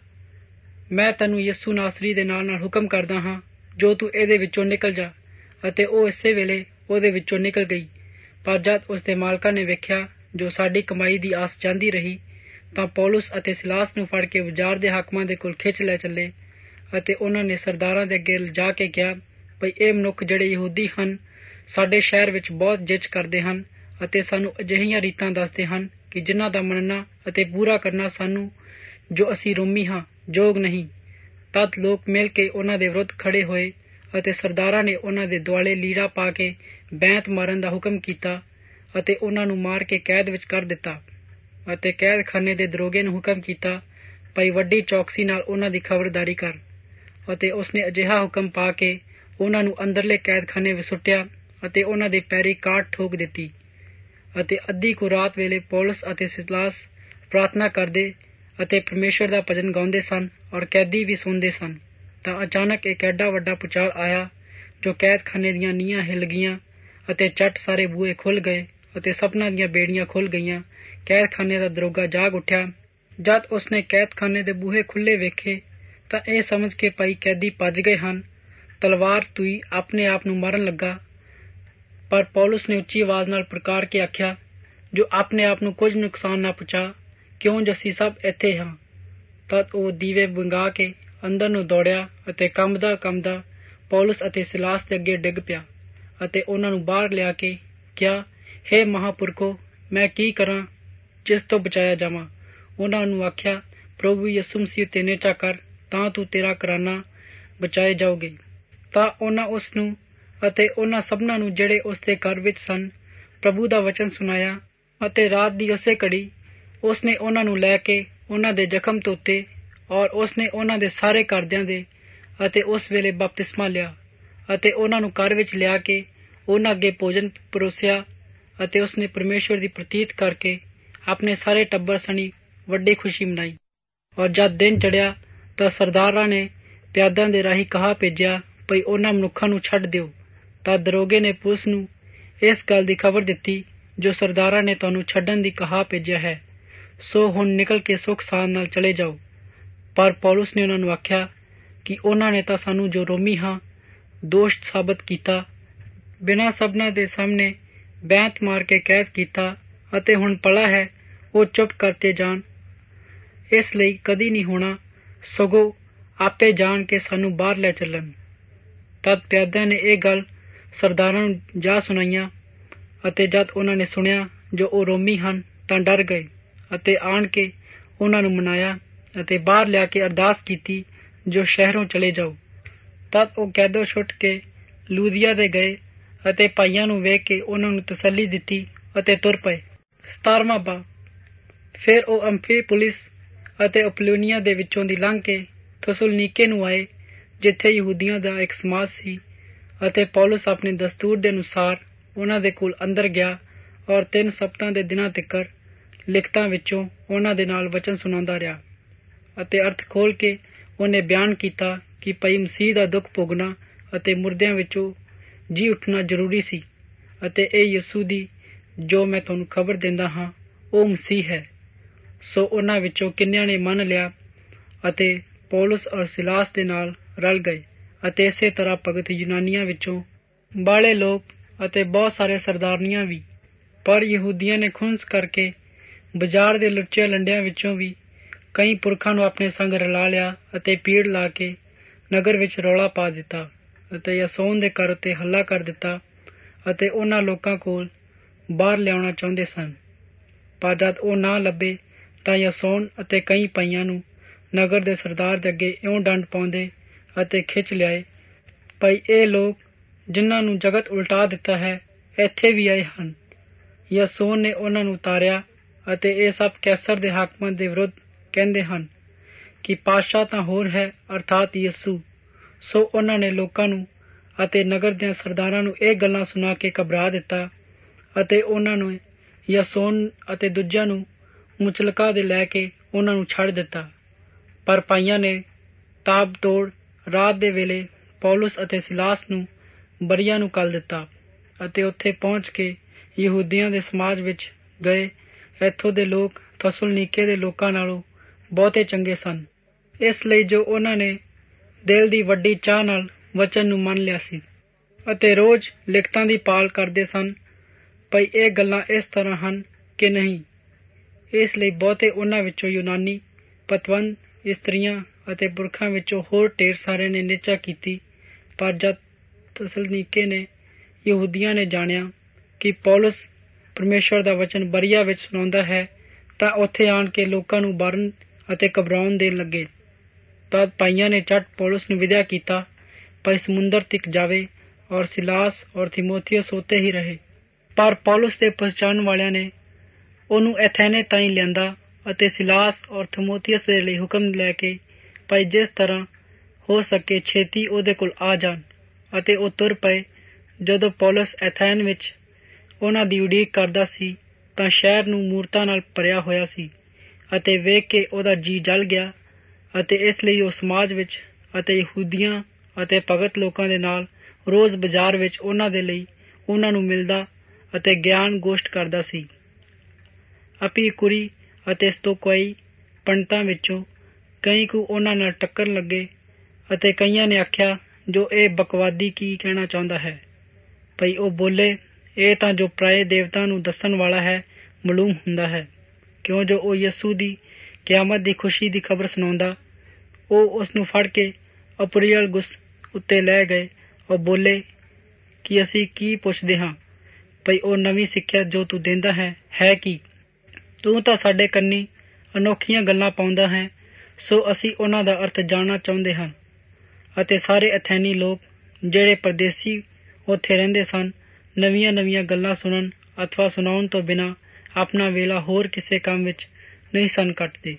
ਮੈਂ ਤੈਨੂੰ ਯਿਸੂ ਨਾਸਰੀ ਦੇ ਨਾਲ ਨਾਲ ਹੁਕਮ ਕਰਦਾ ਹਾਂ ਜੋ ਤੂੰ ਇਹਦੇ ਵਿੱਚੋਂ ਨਿਕਲ ਜਾ। ਅਤੇ ਉਹ ਇਸੇ ਵੇਲੇ ਉਹਦੇ ਵਿੱਚੋਂ ਨਿਕਲ ਗਈ। ਪਰ ਜਦ ਉਸਦੇ ਮਾਲਕਾਂ ਨੇ ਵੇਖਿਆ ਜੋ ਸਾਡੀ ਕਮਾਈ ਦੀ ਆਸ ਜਾਂਦੀ ਰਹੀ, ਤਾਂ ਪੌਲੁਸ ਅਤੇ ਸਿਲਾਸ ਨੂੰ ਫੜ ਕੇ ਬਾਜ਼ਾਰ ਦੇ ਹਾਕਮਾਂ ਦੇ ਕੋਲ ਖਿੱਚ ਲੈ ਚੱਲੇ ਅਤੇ ਉਹਨਾਂ ਨੇ ਸਰਦਾਰਾਂ ਦੇ ਅੱਗੇ ਲਿਜਾ ਕੇ ਕਿਹਾ ਭਈ ਇਹ ਮਨੁੱਖ ਜਿਹੜੇ ਯਹੂਦੀ ਹਨ ਸਾਡੇ ਸ਼ਹਿਰ ਵਿੱਚ ਬਹੁਤ ਜਿੱਚ ਕਰਦੇ ਹਨ ਅਤੇ ਸਾਨੂੰ ਅਜਿਹੀਆਂ ਰੀਤਾਂ ਦੱਸਦੇ ਹਨ ਕਿ ਜਿਨ੍ਹਾਂ ਦਾ ਮੰਨਣਾ ਅਤੇ ਪੂਰਾ ਕਰਨਾ ਸਾਨੂੰ ਜੋ ਅਸੀਂ ਰੋਮੀ ਹਾਂ ਯੋਗ ਨਹੀਂ। ਤਦ ਲੋਕ ਮਿਲ ਕੇ ਉਹਨਾਂ ਦੇ ਵਿਰੁੱਧ ਖੜੇ ਹੋਏ ਅਤੇ ਸਰਦਾਰਾਂ ਨੇ ਉਹਨਾਂ ਦੇ ਦੁਆਲੇ ਲੀੜਾ ਪਾ ਕੇ ਬੈਂਤ ਮਾਰਨ ਦਾ ਹੁਕਮ ਕੀਤਾ ਅਤੇ ਉਹਨਾਂ ਨੂੰ ਮਾਰ ਕੇ ਕੈਦ ਵਿੱਚ ਕਰ ਦਿੱਤਾ। ਅਤੇ ਕੈਦਖਾਨੇ ਦੇ ਦਰੋਗੇ ਨੂੰ ਹੁਕਮ ਕੀਤਾ ਭਈ ਵੱਡੀ ਚੌਕਸੀ ਨਾਲ ਉਹਨਾਂ ਦੀ ਖਬਰਦਾਰੀ ਕਰ। ਅਤੇ ਉਸਨੇ ਅਜਿਹਾ ਹੁਕਮ ਪਾ ਕੇ ਉਹਨਾਂ ਨੂੰ ਅੰਦਰਲੇ ਕੈਦਖਾਨੇ ਵਿੱਚ ਸੁੱਟਿਆ ਅਤੇ ਉਹਨਾਂ ਦੇ ਪੈਰੀ ਕਾਟ ਠੋਕ ਦਿੱਤੀ। ਅਤੇ ਅੱਧੀ ਕੁ ਰਾਤ ਵੇਲੇ ਪੌਲੁਸ ਅਤੇ ਸਿਲਾਸ ਪ੍ਰਾਰਥਨਾ ਕਰਦੇ ਅਤੇ ਪਰਮੇਸ਼ਵਰ ਦਾ ਭਜਨ ਗਾਉਂਦੇ ਸਨ ਔਰ ਕੈਦੀ ਵੀ ਸੁਣਦੇ ਸਨ। ਤਾਂ ਅਚਾਨਕ ਇੱਕ ਐਡਾ ਵੱਡਾ ਭੂਚਾਲ ਆਇਆ ਜੋ ਕੈਦਖਾਨੇ ਦੀਆਂ ਨੀਹਾਂ ਹਿੱਲ ਗਈਆਂ ਅਤੇ ਝੱਟ ਸਾਰੇ ਬੂਹੇ ਖੁੱਲ੍ਹ ਗਏ ਅਤੇ ਸਭਨਾਂ ਦੀਆਂ ਬੇੜੀਆਂ ਖੁੱਲ੍ਹ ਗਈਆਂ। ਕੈਦਖਾਨੇ ਦਾ ਦਰੋਗਾ ਜਾਗ ਉੱਠਿਆ। ਜਦ ਉਸਨੇ ਕੈਦਖਾਨੇ ਦੇ ਬੂਹੇ ਖੁੱਲ੍ਹੇ ਵੇਖੇ ਤਾਂ ਇਹ ਸਮਝ ਕੇ ਭਾਈ ਕੈਦੀ ਭੱਜ ਗਏ ਹਨ। ਤਲਵਾਰ ਤੂਈ ਆਪਣੇ ਆਪ ਨੂੰ ਮਾਰਨ ਲੱਗਾ, ਪਰ ਪੌਲੁਸ ਨੇ ਉੱਚੀ ਆਵਾਜ਼ ਨਾਲ ਪੁਕਾਰ ਕੇ ਆਖਿਆ, ਜੋ ਆਪਣੇ ਆਪ ਨੂੰ ਕੁਝ ਨੁਕਸਾਨ ਨਾ ਪਹੁੰਚਾ, ਕਿਉਂ ਜੋ ਅਸੀਂ ਸਭ ਇੱਥੇ ਹਾਂ। ਤਦ ਉਹ ਦੀਵੇ ਵੰਗਾ ਕੇ ਅੰਦਰ ਨੂੰ ਦੌੜਿਆ ਅਤੇ ਕੰਬਦਾ ਕੰਬਦਾ ਪੌਲੁਸ ਅਤੇ ਸਿਲਾਸ ਦੇ ਅੱਗੇ ਡਿੱਗ ਪਿਆ ਅਤੇ ਉਹਨਾਂ ਨੂੰ ਬਾਹਰ ਲਿਆ ਕੇ ਕਿਹਾ, ਹੇ ਮਹਾਂਪੁਰਖੋ, ਮੈਂ ਕੀ ਕਰਾਂ ਜਿਸ ਤੋਂ ਬਚਾਇਆ ਜਾਵਾਂ। ਉਹਨਾਂ ਨੂੰ ਆਖਿਆ, ਪ੍ਰਭੂ ਯਿਸੂ ਮਸੀਹ ਉੱਤੇ ਨਿਹਚਾ ਕਰ, ਤਾਂ ਤੂੰ ਤੇਰਾ ਘਰਾਨਾ ਬਚਾਏ ਜਾਓਗੇ। ਤਾਂ ਉਹਨਾਂ ਉਸ ਨੂੰ ਅਤੇ ਉਹਨਾਂ ਸਭਨਾਂ ਨੂੰ ਜਿਹੜੇ ਉਸ ਦੇ ਘਰ ਵਿੱਚ ਸਨ ਪ੍ਰਭੂ ਦਾ ਵਚਨ ਸੁਣਾਇਆ, ਅਤੇ ਰਾਤ ਦੀ ਉਸੇ ਘੜੀ ਉਸ ਨੇ ਉਹਨਾਂ ਨੂੰ ਲੈ ਕੇ ਉਹਨਾਂ ਦੇ ਜ਼ਖਮ ਧੋਤੇ, ਔਰ ਉਸ ਨੇ ਉਹਨਾਂ ਦੇ ਸਾਰੇ ਘਰਦਿਆਂ ਦੇ ਅਤੇ ਉਸ ਵੇਲੇ ਬਪਤਿਸਮਾ ਲਿਆ, ਅਤੇ ਉਹਨਾਂ ਨੂੰ ਘਰ ਵਿੱਚ ਲਿਆ ਕੇ ਉਹਨਾਂ ਅੱਗੇ ਭੋਜਨ ਪਰੋਸਿਆ, ਅਤੇ ਉਸ ਨੇ ਪਰਮੇਸ਼ਵਰ ਦੀ ਪ੍ਰਤੀਤ ਕਰਕੇ ਆਪਣੇ ਸਾਰੇ ਟੱਬਰ ਸਣੀ ਵੱਡੀ ਖੁਸ਼ੀ ਮਨਾਈ। ਔਰ ਜਦ ਦਿਨ ਚੜ੍ਹਿਆ ਤਾਂ ਸਰਦਾਰਾਂ ਨੇ ਪਿਆਦਾਂ ਦੇ ਰਾਹੀਂ ਕਹਾ ਭੇਜਿਆ ਭਈ ਉਹਨਾਂ ਮਨੁੱਖਾਂ ਨੂੰ ਛੱਡ ਦਿਓ। ਤਾਂ ਦਰੋਗੇ ਨੇ ਪੁਲਿਸ ਨੂੰ ਇਸ ਗੱਲ ਦੀ ਖਬਰ ਦਿੱਤੀ, ਜੋ ਸਰਦਾਰਾਂ ਨੇ ਤੁਹਾਨੂੰ ਛੱਡਣ ਦੀ ਕਹਾ ਭੇਜਿਆ ਹੈ, ਸੋ ਹੁਣ ਨਿਕਲ ਕੇ ਸੁੱਖ ਸਾਂਦ ਨਾਲ ਚਲੇ ਜਾਓ। ਪਰ ਪੌਲੁਸ ਨੇ ਉਹਨਾਂ ਨੂੰ ਆਖਿਆ ਕਿ ਉਹਨਾਂ ਨੇ ਤਾਂ ਸਾਨੂੰ ਜੋ ਰੋਮੀ ਹਾਂ ਦੋਸ਼ ਸਾਬਤ ਕੀਤਾ, ਬਿਨਾਂ ਸਭਨਾਂ ਦੇ ਸਾਹਮਣੇ ਬੈਂਤ ਮਾਰ ਕੇ ਕੈਦ ਕੀਤਾ, ਅਤੇ ਹੁਣ ਭਲਾ ਹੈ ਉਹ ਚੁੱਪ ਕਰਤੇ ਜਾਣ। ਇਸ ਲਈ ਕਦੀ ਨਹੀਂ ਹੋਣਾ, ਸਗੋਂ ਆਪੇ ਜਾਣ ਕੇ ਸਾਨੂੰ ਬਾਹਰ ਲੈ ਚੱਲਣ। ਤਦ ਪਿਆਦਿਆਂ ਨੇ ਇਹ ਗੱਲ ਸਰਦਾਰਾਂ ਨੂੰ ਜਾ ਸੁਣਾਈਆਂ, ਅਤੇ ਜਦ ਉਹਨਾਂ ਨੇ ਸੁਣਿਆ ਜੋ ਉਹ ਰੋਮੀ ਹਨ ਤਾਂ ਡਰ ਗਏ, ਅਤੇ ਆਣ ਕੇ ਉਹਨਾਂ ਨੂੰ ਮਨਾਇਆ ਅਤੇ ਬਾਹਰ ਲਿਆ ਕੇ ਅਰਦਾਸ ਕੀਤੀ ਜੋ ਸ਼ਹਿਰੋਂ ਚਲੇ ਜਾਓ। ਤਦ ਉਹ ਕੈਦੋਂ ਛੁੱਟ ਕੇ ਲੂਦੀਆ ਦੇ ਗਏ, ਅਤੇ ਭਾਈਆਂ ਨੂੰ ਵੇਖ ਕੇ ਉਹਨਾਂ ਨੂੰ ਤਸੱਲੀ ਦਿੱਤੀ ਅਤੇ ਤੁਰ ਪਏ। ਸਤਾਰਵਾਂ ਬਾਬ। ਫਿਰ ਉਹ ਅੰਫੀਪੁਲਿਸ ਅਤੇ ਅਪੋਲੋਨੀਆ ਦੇ ਵਿੱਚੋਂ ਦੀ ਲੰਘ ਕੇ ਥਸੁਲਨੀਕੇ ਨੂੰ ਆਏ, ਜਿੱਥੇ ਯਹੂਦੀਆਂ ਦਾ ਇੱਕ ਸਮਾਜ ਸੀ, ਅਤੇ ਪੌਲੁਸ ਆਪਣੇ ਦਸਤੂਰ ਦੇ ਅਨੁਸਾਰ ਉਹਨਾਂ ਦੇ ਕੋਲ ਅੰਦਰ ਗਿਆ, ਔਰ ਤਿੰਨ ਸਪਤਾਂ ਦੇ ਦਿਨਾਂ ਤੀਕਰ ਲਿਖਤਾਂ ਵਿੱਚੋਂ ਉਹਨਾਂ ਦੇ ਨਾਲ ਵਚਨ ਸੁਣਾਉਂਦਾ ਰਿਹਾ, ਅਤੇ ਅਰਥ ਖੋਲ੍ਹ ਕੇ ਉਹਨੇ ਬਿਆਨ ਕੀਤਾ ਕਿ ਭਾਈ ਮਸੀਹ ਦਾ ਦੁੱਖ ਭੋਗਣਾ ਅਤੇ ਮੁਰਦਿਆਂ ਵਿੱਚੋਂ ਜੀ ਉੱਠਣਾ ਜ਼ਰੂਰੀ ਸੀ, ਅਤੇ ਇਹ ਯਿਸੂ ਦੀ ਜੋ ਮੈਂ ਤੁਹਾਨੂੰ ਖਬਰ ਦਿੰਦਾ ਹਾਂ ਉਹ ਮਸੀਹ ਹੈ। ਸੋ ਉਹਨਾਂ ਵਿੱਚੋਂ ਕਿੰਨਿਆਂ ਨੇ ਮੰਨ ਲਿਆ ਅਤੇ ਪੌਲੁਸ ਔਰ ਸਿਲਾਸ ਦੇ ਨਾਲ ਰਲ ਗਏ, ਅਤੇ ਇਸੇ ਤਰ੍ਹਾਂ ਭਗਤ ਯੂਨਾਨੀਆਂ ਵਿੱਚੋਂ ਬਾਲੇ ਲੋਕ ਅਤੇ ਬਹੁਤ ਸਾਰੇ ਸਰਦਾਰਨੀਆਂ ਵੀ। ਪਰ ਯਹੂਦੀਆਂ ਨੇ ਖੁੰਸ ਕਰਕੇ ਬਾਜ਼ਾਰ ਦੇ ਲੁੱਚੇ ਲੰਡਿਆਂ ਵਿੱਚੋਂ ਵੀ ਕਈ ਪੁਰਖਾਂ ਨੂੰ ਆਪਣੇ ਸੰਗ ਰਲਾ ਲਿਆ, ਅਤੇ ਭੀੜ ਲਾ ਕੇ ਨਗਰ ਵਿੱਚ ਰੌਲਾ ਪਾ ਦਿੱਤਾ, ਅਤੇ ਯਾਸੋਨ ਦੇ ਘਰ ਉੱਤੇ ਹੱਲਾ ਕਰ ਦਿੱਤਾ, ਅਤੇ ਉਹਨਾਂ ਲੋਕਾਂ ਕੋਲ ਬਾਹਰ ਲਿਆਉਣਾ ਚਾਹੁੰਦੇ ਸਨ। ਪਰ ਜਦ ਉਹ ਨਾ ਲੱਭੇ ਤਾਂ ਯਾਸੋਨ ਅਤੇ ਕਈ ਭਾਈਆਂ ਨੂੰ ਨਗਰ ਦੇ ਸਰਦਾਰ ਦੇ ਅੱਗੇ ਇਉਂ ਡੰਡ ਪਾਉਂਦੇ ਅਤੇ ਖਿੱਚ ਲਿਆਏ, ਭਾਈ ਇਹ ਲੋਕ ਜਿਨ੍ਹਾਂ ਨੂੰ ਜਗਤ ਉਲਟਾ ਦਿੱਤਾ ਹੈ ਇੱਥੇ ਵੀ ਆਏ ਹਨ। ਯਾਸੋਨ ਨੇ ਉਹਨਾਂ ਨੂੰ ਉਤਾਰਿਆ, ਅਤੇ ਇਹ ਸਭ ਕੈਸਰ ਦੇ ਹਾਕਮਾਂ ਦੇ ਵਿਰੁੱਧ ਕਹਿੰਦੇ ਹਨ ਕਿ ਪਾਤਸ਼ਾਹ ਤਾਂ ਹੋਰ ਹੈ, ਅਰਥਾਤ ਯਿਸੂ। ਸੋ ਉਹਨਾਂ ਨੇ ਲੋਕਾਂ ਨੂੰ ਅਤੇ ਨਗਰ ਦਿਆਂ ਸਰਦਾਰਾਂ ਨੂੰ ਇਹ ਗੱਲਾਂ ਸੁਣਾ ਕੇ ਘਬਰਾ ਦਿੱਤਾ, ਅਤੇ ਉਹਨਾਂ ਨੂੰ ਯਾਸੋਨ ਅਤੇ ਦੂਜਿਆਂ ਨੂੰ ਮੁਚਲਕਾ ਦੇ ਲੈ ਕੇ ਉਹਨਾਂ ਨੂੰ ਛੱਡ ਦਿੱਤਾ। ਪਰ ਭਾਈਆਂ ਨੇ ਤਾਬ ਤੋੜ ਰਾਤ ਦੇ ਵੇਲੇ ਪੌਲੁਸ ਅਤੇ ਸਿਲਾਸ ਨੂੰ ਬਰੀਆ ਨੂੰ ਘੱਲ ਦਿੱਤਾ, ਅਤੇ ਉੱਥੇ ਪਹੁੰਚ ਕੇ ਯਹੂਦੀਆਂ ਦੇ ਸਮਾਜ ਵਿੱਚ ਗਏ। ਇੱਥੋਂ ਦੇ ਲੋਕ ਥਸੁਲਨੀਕੇ ਦੇ ਲੋਕਾਂ ਨਾਲੋਂ ਬਹੁਤੇ ਚੰਗੇ ਸਨ, ਇਸ ਲਈ ਜੋ ਉਹਨਾਂ ਨੇ ਦਿਲ ਦੀ ਵੱਡੀ ਚਾਹ ਨਾਲ ਵਚਨ ਨੂੰ ਮੰਨ ਲਿਆ ਸੀ, ਅਤੇ ਰੋਜ਼ ਲਿਖਤਾਂ ਦੀ ਭਾਲ ਕਰਦੇ ਸਨ ਭਈ ਇਹ ਗੱਲਾਂ ਇਸ ਤਰ੍ਹਾਂ ਹਨ ਕਿ ਨਹੀਂ। ਇਸ ਲਈ ਬਹੁਤੇ ਉਹਨਾਂ ਵਿੱਚੋਂ ਯੂਨਾਨੀ, ਪਤਵੰਤ, ਇਸਤਰੀਆਂ ਅਤੇ ਪੁਰਖਾਂ ਵਿੱਚੋਂ ਹੋਰ ਢੇਰ ਸਾਰਿਆਂ ਨੇ ਨਿਹਚਾ ਕੀਤੀ। ਪਰ ਜਦ ਥਸਲਨੀਕੇ ਨੇ ਯਹੂਦੀਆਂ ਨੇ ਜਾਣਿਆ ਕਿ ਪੌਲੁਸ ਪਰਮੇਸ਼ਵਰ ਦਾ ਵਚਨ ਬਰੀਆ ਵਿੱਚ ਸੁਣਾਉਂਦਾ ਹੈ, ਤਾਂ ਉੱਥੇ ਆਣ ਕੇ ਲੋਕਾਂ ਨੂੰ ਡਰਨ ਅਤੇ ਘਬਰਾਉਣ ਦੇਣ ਲੱਗੇ। ਤਦ ਭਾਈਆਂ ਨੇ ਝੱਟ ਪੌਲੁਸ ਨੂੰ ਵਿਦਿਆ ਕੀਤਾ ਭਾਈ ਸਮੁੰਦਰ ਤੱਕ ਜਾਵੇ, ਔਰ ਸਿਲਾਸ ਔਰ ਥਿਮੋਥਿਉਸ ਉੱਥੇ ਹੀ ਰਹੇ। ਪਰ ਪੌਲੁਸ ਦੇ ਪਛਾਣਨ ਵਾਲਿਆਂ ਨੇ ਉਹਨੂੰ ਐਥੇਨੇ ਤਾਈਂ ਲਿਆਂਦਾ, ਅਤੇ ਸਿਲਾਸ ਔਰ ਥਿਮੋਥਿਉਸ ਦੇ ਲਈ ਹੁਕਮ ਲੈ ਕੇ ਭਾਈ ਜਿਸ ਤਰ੍ਹਾਂ ਹੋ ਸਕੇ ਛੇਤੀ ਉਹਦੇ ਕੋਲ ਆ ਜਾਣ, ਅਤੇ ਉਹ ਤੁਰ ਪਏ। ਜਦੋਂ ਪੌਲੁਸ ਐਥੇਨ ਵਿੱਚ ਉਹਨਾਂ ਦੀ ਉਡੀਕ ਕਰਦਾ ਸੀ ਤਾਂ ਸ਼ਹਿਰ ਨੂੰ ਮੂਰਤਾਂ ਨਾਲ ਭਰਿਆ ਹੋਇਆ ਸੀ, ਅਤੇ ਵੇਖ ਕੇ ਉਹਦਾ ਜੀ ਜਲ ਗਿਆ, ਅਤੇ ਇਸ ਲਈ ਉਹ ਸਮਾਜ ਵਿੱਚ ਅਤੇ ਯਹੂਦੀਆਂ ਅਤੇ ਭਗਤ ਲੋਕਾਂ ਦੇ ਨਾਲ ਰੋਜ਼ ਬਾਜ਼ਾਰ ਵਿੱਚ ਉਹਨਾਂ ਦੇ ਲਈ ਉਹਨਾਂ ਨੂੰ ਮਿਲਦਾ ਅਤੇ ਗਿਆਨ ਗੋਸ਼ਟ ਕਰਦਾ ਸੀ। ਅਪੀਕੁਰੀ ਅਤੇ ਸਤੋਕੋਈ ਪੰਡਤਾਂ ਵਿੱਚੋਂ ਕਈ ਕੁ ਉਹਨਾਂ ਨਾਲ ਟੱਕਰਨ ਲੱਗੇ ਅਤੇ ਕਈਆਂ ਨੇ ਆਖਿਆ, ਜੋ ਇਹ ਬਕਵਾਦੀ ਕੀ ਕਹਿਣਾ ਚਾਹੁੰਦਾ ਹੈ। ਭਈ ਉਹ ਬੋਲੇ, ਇਹ ਤਾਂ ਜੋ ਪਰਾਏ ਦੇਵਤਾ ਨੂੰ ਦੱਸਣ ਵਾਲਾ ਹੈ ਮਾਲੂਮ ਹੁੰਦਾ ਹੈ, ਕਿਉਂ ਜੋ ਉਹ ਯਿਸੂ ਦੀ ਕਿਆਮਤ ਦੀ ਖੁਸ਼ੀ ਦੀ ਖਬਰ ਸੁਣਾਉਂਦਾ। ਉਹ ਉਸ ਨੂੰ ਫੜ ਕੇ ਅਪਰੀਅਲਗੁਸ ਉੱਤੇ ਲੈ ਗਏ। ਉਹ ਬੋਲੇ ਕਿ ਅਸੀਂ ਕੀ ਪੁੱਛਦੇ ਹਾਂ, ਭਈ ਉਹ ਨਵੀਂ ਸਿੱਖਿਆ ਜੋ ਤੂੰ ਦਿੰਦਾ ਹੈ ਹੈ ਕੀ? ਤੂੰ ਤਾਂ ਸਾਡੇ ਕੰਨੀ ਅਨੋਖੀਆਂ ਗੱਲਾਂ ਪਾਉਂਦਾ ਹੈ, ਸੋ ਅਸੀਂ ਉਹਨਾਂ ਦਾ ਅਰਥ ਜਾਣਨਾ ਚਾਹੁੰਦੇ ਹਾਂ। ਅਤੇ ਸਾਰੇ ਅਥੈਨੀ ਲੋਕ ਜਿਹੜੇ ਪਰਦੇਸੀ ਉੱਥੇ ਰਹਿੰਦੇ ਸਨ, ਨਵੀਆਂ ਨਵੀਆਂ ਗੱਲਾਂ ਸੁਣਨ ਅਥਵਾ ਸੁਣਾਉਣ ਤੋਂ ਬਿਨਾਂ ਆਪਣਾ ਵੇਲਾ ਹੋਰ ਕਿਸੇ ਕੰਮ ਵਿੱਚ ਨਹੀਂ ਸਨ ਕੱਟਦੇ।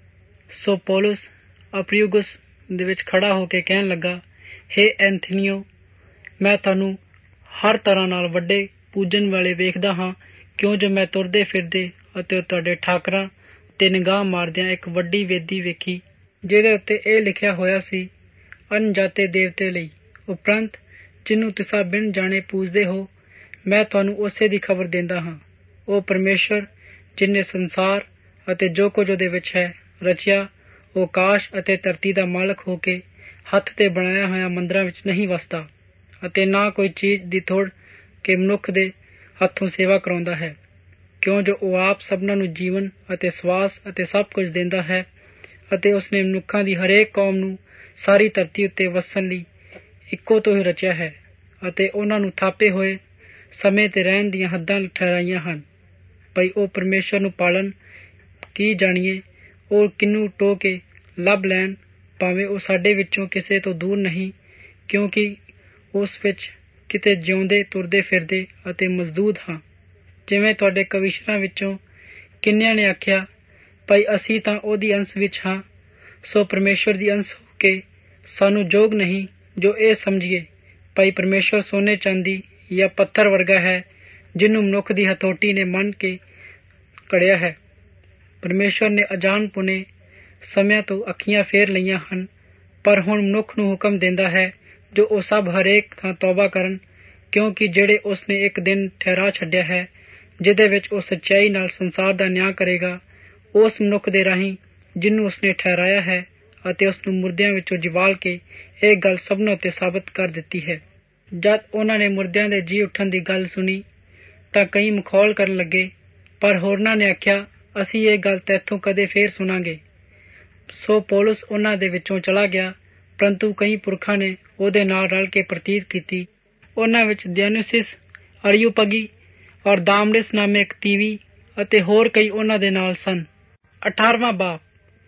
ਸੋ ਪੌਲੁਸ ਅਪਰੀਅਲਗੁਸ ਦੇ ਵਿੱਚ ਖੜਾ ਹੋ ਕੇ ਕਹਿਣ ਲੱਗਾ, ਹੇ ਐਂਥਨੀਓ, ਮੈਂ ਤੁਹਾਨੂੰ ਹਰ ਤਰ੍ਹਾਂ ਨਾਲ ਵੱਡੇ ਪੂਜਣ ਵਾਲੇ ਵੇਖਦਾ ਹਾਂ, ਕਿਉਂ ਜੋ ਮੈਂ ਤੁਰਦੇ ਫਿਰਦੇ ਅਤੇ ਤੁਹਾਡੇ ਠਾਕਰਾਂ ਤੇ ਨਿਗਾਹ ਮਾਰਦਿਆਂ ਇੱਕ ਵੱਡੀ ਵੇਦੀ ਵੇਖੀ, ਜਿਹਦੇ ਉੱਤੇ ਇਹ ਲਿਖਿਆ ਹੋਇਆ ਸੀ, ਅਣਜਾਤੇ ਦੇਵਤੇ ਲਈ ਉਪਰੰਤ ਜਿਹਨੂੰ ਤੁਸੀਂ ਬਿਨ ਜਾਣੇ ਪੂਜਦੇ ਹੋ। ਮੈਂ ਤੁਹਾਨੂੰ ਉਸੇ ਦੀ ਖਬਰ ਦਿੰਦਾ ਹਾਂ। ਉਹ ਪਰਮੇਸ਼ਰ ਜਿਹਨੇ ਸੰਸਾਰ ਅਤੇ ਜੋ ਕੁਝ ਉਹਦੇ ਵਿੱਚ ਹੈ ਰਚਿਆ, ਉਹ ਆਕਾਸ਼ ਅਤੇ ਧਰਤੀ ਦਾ ਮਾਲਕ ਹੋ ਕੇ ਹੱਥ ਤੇ ਬਣਾਇਆ ਹੋਇਆ ਮੰਦਰਾਂ ਵਿੱਚ ਨਹੀਂ ਵਸਦਾ, ਅਤੇ ਨਾ ਕੋਈ ਚੀਜ਼ ਦੀ ਥੋੜ ਕੇ ਮਨੁੱਖ ਦੇ ਹੱਥੋਂ ਸੇਵਾ ਕਰਾਉਂਦਾ ਹੈ, ਕਿਉਂ ਜੋ ਉਹ ਆਪ ਸਭਨਾਂ ਨੂੰ ਜੀਵਨ ਅਤੇ ਸਵਾਸ ਅਤੇ ਸਭ ਕੁਝ ਦਿੰਦਾ ਹੈ। ਅਤੇ ਉਸਨੇ ਮਨੁੱਖਾਂ ਦੀ ਹਰੇਕ ਕੌਮ ਨੂੰ ਸਾਰੀ ਧਰਤੀ ਉੱਤੇ ਵਸਣ ਲਈ ਇੱਕੋ ਤੋਂ ਹੀ ਰਚਿਆ ਹੈ, ਅਤੇ ਉਹਨਾਂ ਨੂੰ ਥਾਪੇ ਹੋਏ ਸਮੇਂ ਤੇ ਰਹਿਣ ਦੀਆਂ ਹੱਦਾਂ ਠਹਿਰਾਈਆਂ ਹਨ। ਭਈ ਉਹ ਪਰਮੇਸ਼ਰ ਨੂੰ ਪਾਲਣ ਕੀ ਜਾਣੀਏ, ਉਹ ਕਿਹਨੂੰ ਟੋਹ ਕੇ ਲੱਭ ਲੈਣ, ਭਾਵੇਂ ਉਹ ਸਾਡੇ ਵਿੱਚੋਂ ਕਿਸੇ ਤੋਂ ਦੂਰ ਨਹੀਂ, ਕਿਉਂਕਿ ਉਸ ਵਿੱਚ ਕਿਤੇ ਜਿਉਂਦੇ ਤੁਰਦੇ ਫਿਰਦੇ ਅਤੇ ਮਜ਼ਦੂਦ ਹਾਂ। ਜਿਵੇਂ ਤੁਹਾਡੇ ਕਵੀਸ਼ਰਾਂ ਵਿੱਚੋਂ ਕਿੰਨਿਆਂ ਨੇ ਆਖਿਆ, ਭਈ ਅਸੀਂ ਤਾਂ ਉਹਦੀ ਅੰਸ਼ ਵਿੱਚ ਹਾਂ, ਸੋ ਪਰਮੇਸ਼ਰ ਦੀ ਅੰਸ਼ ਹੋ ਕੇ ਸਾਨੂੰ ਯੋਗ ਨਹੀਂ ਜੋ ਇਹ ਸਮਝੀਏ ਭਈ ਪਰਮੇਸ਼ਰ ਸੋਨੇ ਚਾਂਦੀ ਜਾਂ ਪੱਥਰ ਵਰਗਾ ਹੈ, ਜਿਹਨੂੰ ਮਨੁੱਖ ਦੀ ਹਥੌਟੀ ਨੇ ਮੰਨ ਕੇ ਘੜਿਆ ਹੈ। ਪਰਮੇਸ਼ਰ ਨੇ ਅਜਾਣ ਪੁਣੇ ਸਮਿਆਂ ਤੋਂ ਅੱਖੀਆਂ ਫੇਰ ਲਈਆਂ ਹਨ, ਪਰ ਹੁਣ ਮਨੁੱਖ ਨੂੰ ਹੁਕਮ ਦਿੰਦਾ ਹੈ ਜੋ ਉਹ ਸਭ ਹਰੇਕ ਥਾਂ ਤੌਬਾ ਕਰਨ, ਕਿਉਂਕਿ ਜਿਹੜੇ ਉਸਨੇ ਇੱਕ ਦਿਨ ਠਹਿਰਾ ਛੱਡਿਆ ਹੈ, ਜਿਹਦੇ ਵਿੱਚ ਉਹ ਸੱਚਾਈ ਨਾਲ ਸੰਸਾਰ ਦਾ ਨਿਆਂ ਕਰੇਗਾ, ਉਸ ਮਨੁੱਖ ਦੇ ਰਾਹੀਂ ਜਿਹਨੂੰ ਉਸਨੇ ਠਹਿਰਾਇਆ ਹੈ, ਅਤੇ ਉਸਨੂੰ ਮੁਰਦਿਆਂ ਵਿੱਚੋਂ ਜਿਵਾਲ ਕੇ ਇਹ ਗੱਲ ਸਭਨਾਂ ਉੱਤੇ ਸਾਬਤ ਕਰ ਦਿੱਤੀ ਹੈ। ਜਦ ਉਹਨਾਂ ਨੇ ਮੁਰਦਿਆਂ ਦੇ ਜੀ ਉੱਠਣ ਦੀ ਗੱਲ ਸੁਣੀ ਤਾਂ ਕਈ ਮਖੌਲ ਕਰਨ ਲੱਗੇ, ਪਰ ਹੋਰਨਾਂ ਨੇ ਆਖਿਆ, ਅਸੀਂ ਇਹ ਗੱਲ ਤੈਥੋਂ ਕਦੇ ਫੇਰ ਸੁਣਾਂਗੇ। ਸੋ ਪੌਲੁਸ ਉਹਨਾਂ ਦੇ ਵਿੱਚੋਂ ਚਲਾ ਗਿਆ, ਪਰੰਤੂ ਕਈ ਪੁਰਖਾਂ ਨੇ ਉਹਦੇ ਨਾਲ ਰਲ ਕੇ ਪ੍ਰਤੀਤ ਕੀਤੀ। ਉਹਨਾਂ ਵਿੱਚ ਦਿਯੋਨਿਸਿਸ, ਅਰਿਯੋਪਗੀ ਔਰ ਦਾਮਰਿਸ ਨਾਮੇ ਇੱਕ ਤੀਵੀ ਅਤੇ ਹੋਰ ਕਈ ਉਹਨਾਂ ਦੇ ਨਾਲ ਸਨ। ਅਠਾਰਵਾਂ ਬਾਬ।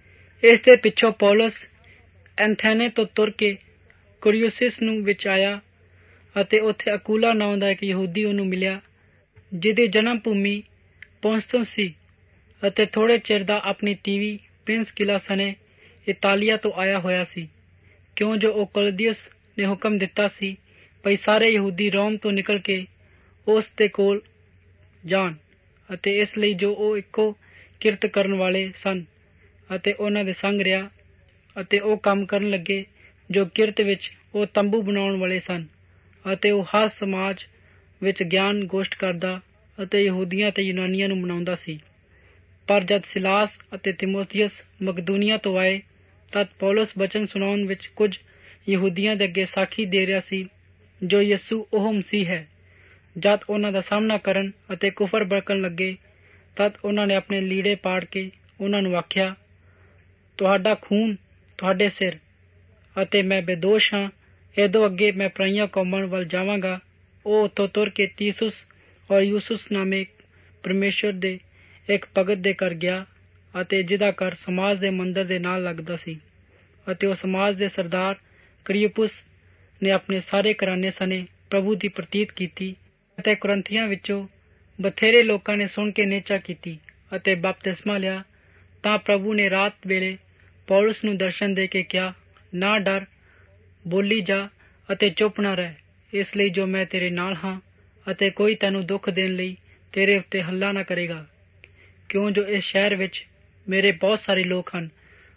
ਇਸ ਦੇ ਪਿੱਛੋਂ ਪੌਲੁਸ ਐਥੇਨੇ ਤੋਂ ਤੁਰ ਕੇ ਕੁਰਿਯੁਸਿਸ ਨੂੰ ਵਿੱਚ ਆਇਆ, ਅਤੇ ਉੱਥੇ ਅਕੂਲਾ ਨਾਂ ਦਾ ਇੱਕ ਯਹੂਦੀ ਉਹਨੂੰ ਮਿਲਿਆ, ਜਿਹਦੀ ਜਨਮ ਭੂਮੀ ਪੌਂਸਤੁਸ ਸੀ, ਅਤੇ ਥੋੜੇ ਚਿਰ ਦਾ ਆਪਣੀ ਤੀਵੀ ਪ੍ਰਿੰਸਕਿਲਾ ਸਣੇ ਇਤਾਲੀਆ ਤੋਂ ਆਇਆ ਹੋਇਆ ਸੀ, ਕਿਉਂ ਜੋ ਉਹ ਕਲੌਦੀਅਸ ਨੇ ਹੁਕਮ ਦਿੱਤਾ ਸੀ ਭਈ ਸਾਰੇ ਯਹੂਦੀ ਰੋਮ ਤੋਂ ਨਿਕਲ ਕੇ ਉਸ ਦੇ ਕੋਲ ਜਾਣ, ਅਤੇ ਇਸ ਲਈ ਜੋ ਉਹ ਇੱਕੋ ਕਿਰਤ ਕਰਨ ਵਾਲੇ ਸਨ ਅਤੇ ਉਹਨਾਂ ਦੇ ਸੰਗ ਰਿਹਾ, ਅਤੇ ਉਹ ਕੰਮ ਕਰਨ ਲੱਗੇ ਜੋ ਕਿਰਤ ਵਿੱਚ ਉਹ ਤੰਬੂ ਬਣਾਉਣ ਵਾਲੇ ਸਨ, ਅਤੇ ਉਹ ਹਰ ਸਮਾਜ ਵਿੱਚ ਗਿਆਨ ਗੋਸ਼ਟ ਕਰਦਾ ਅਤੇ ਯਹੂਦੀਆਂ ਤੇ ਯੂਨਾਨੀਆਂ ਨੂੰ ਮਨਾਉਂਦਾ ਸੀ। ਪਰ ਜਦ ਸਿਲਾਸ ਅਤੇ ਤਿਮੋਥਿਉਸ ਮਕਦੂਨੀਆ ਤੋਂ ਆਏ, ਤਦ ਪੌਲੁਸ ਬਚਨ ਸੁਣਾਉਣ ਵਿੱਚ ਕੁਝ ਯਹੂਦੀਆਂ ਦੇ ਅੱਗੇ ਸਾਖੀ ਦੇ ਰਿਹਾ ਸੀ ਜੋ ਯਿਸੂ ਉਹ ਮਸੀਹ ਹੈ। ਜਦ ਉਹਨਾਂ ਦਾ ਸਾਹਮਣਾ ਕਰਨ ਅਤੇ ਕੁਫਰ ਬਰਕਣ ਲੱਗੇ, ਤਦ ਉਹਨਾਂ ਨੇ ਆਪਣੇ ਲੀੜੇ ਪਾੜ ਕੇ ਉਹਨਾਂ ਨੂੰ ਆਖਿਆ, ਤੁਹਾਡਾ ਖੂਨ ਤੁਹਾਡੇ ਸਿਰ, ਅਤੇ ਮੈਂ ਬੇਦੋਸ਼ ਹਾਂ। ਇਹਦੋਂ ਅੱਗੇ ਮੈਂ ਪਰਾਈਆਂ ਕੌਮਾਂ ਵੱਲ ਜਾਵਾਂਗਾ। ਉਹ ਉੱਥੋਂ ਤੁਰ ਕੇ ਤੀਸੁਸ ਔਰ ਯੂਸੁਸ ਨਾਮੇ ਪਰਮੇਸ਼ਰ ਦੇ ਇੱਕ ਭਗਤ ਦੇ ਘਰ ਗਿਆ, ਅਤੇ ਜਿਹਦਾ ਘਰ ਸਮਾਜ ਦੇ ਮੰਦਰ ਦੇ ਨਾਲ ਲੱਗਦਾ ਸੀ, ਅਤੇ ਉਹ ਸਮਾਜ ਦੇ ਸਰਦਾਰ ਕਰਿਯੁਪੁਸ ਨੇ ਆਪਣੇ ਸਾਰੇ ਘਰਾਨੇ ਸਣੇ ਪ੍ਰਭੂ ਦੀ ਪ੍ਰਤੀਤ ਕੀਤੀ, ਅਤੇ ਕੁਰੰਥੀਆਂ ਵਿੱਚੋਂ ਬਥੇਰੇ ਲੋਕਾਂ ਨੇ ਸੁਣ ਕੇ ਨੇਚਾ ਕੀਤੀ ਅਤੇ ਬਪਤਿਸਮਾ ਲਿਆ। ਤਾਂ ਪ੍ਰਭੂ ਨੇ ਰਾਤ ਵੇਲੇ ਪੌਲੁਸ ਨੂੰ ਦਰਸ਼ਨ ਦੇ ਕੇ ਕਿਹਾ, ਨਾ ਡਰ, ਬੋਲੀ ਜਾ ਅਤੇ ਚੁੱਪ ਨਾ ਰਹਿ, ਇਸ ਲਈ ਜੋ ਮੈਂ ਤੇਰੇ ਨਾਲ ਹਾਂ, ਅਤੇ ਕੋਈ ਤੈਨੂੰ ਦੁੱਖ ਦੇਣ ਲਈ ਤੇਰੇ ਉੱਤੇ ਹੱਲਾ ਨਾ ਕਰੇਗਾ, ਕਿਉਂ ਜੋ ਇਸ ਸ਼ਹਿਰ ਵਿੱਚ ਮੇਰੇ ਬਹੁਤ ਸਾਰੇ ਲੋਕ ਹਨ।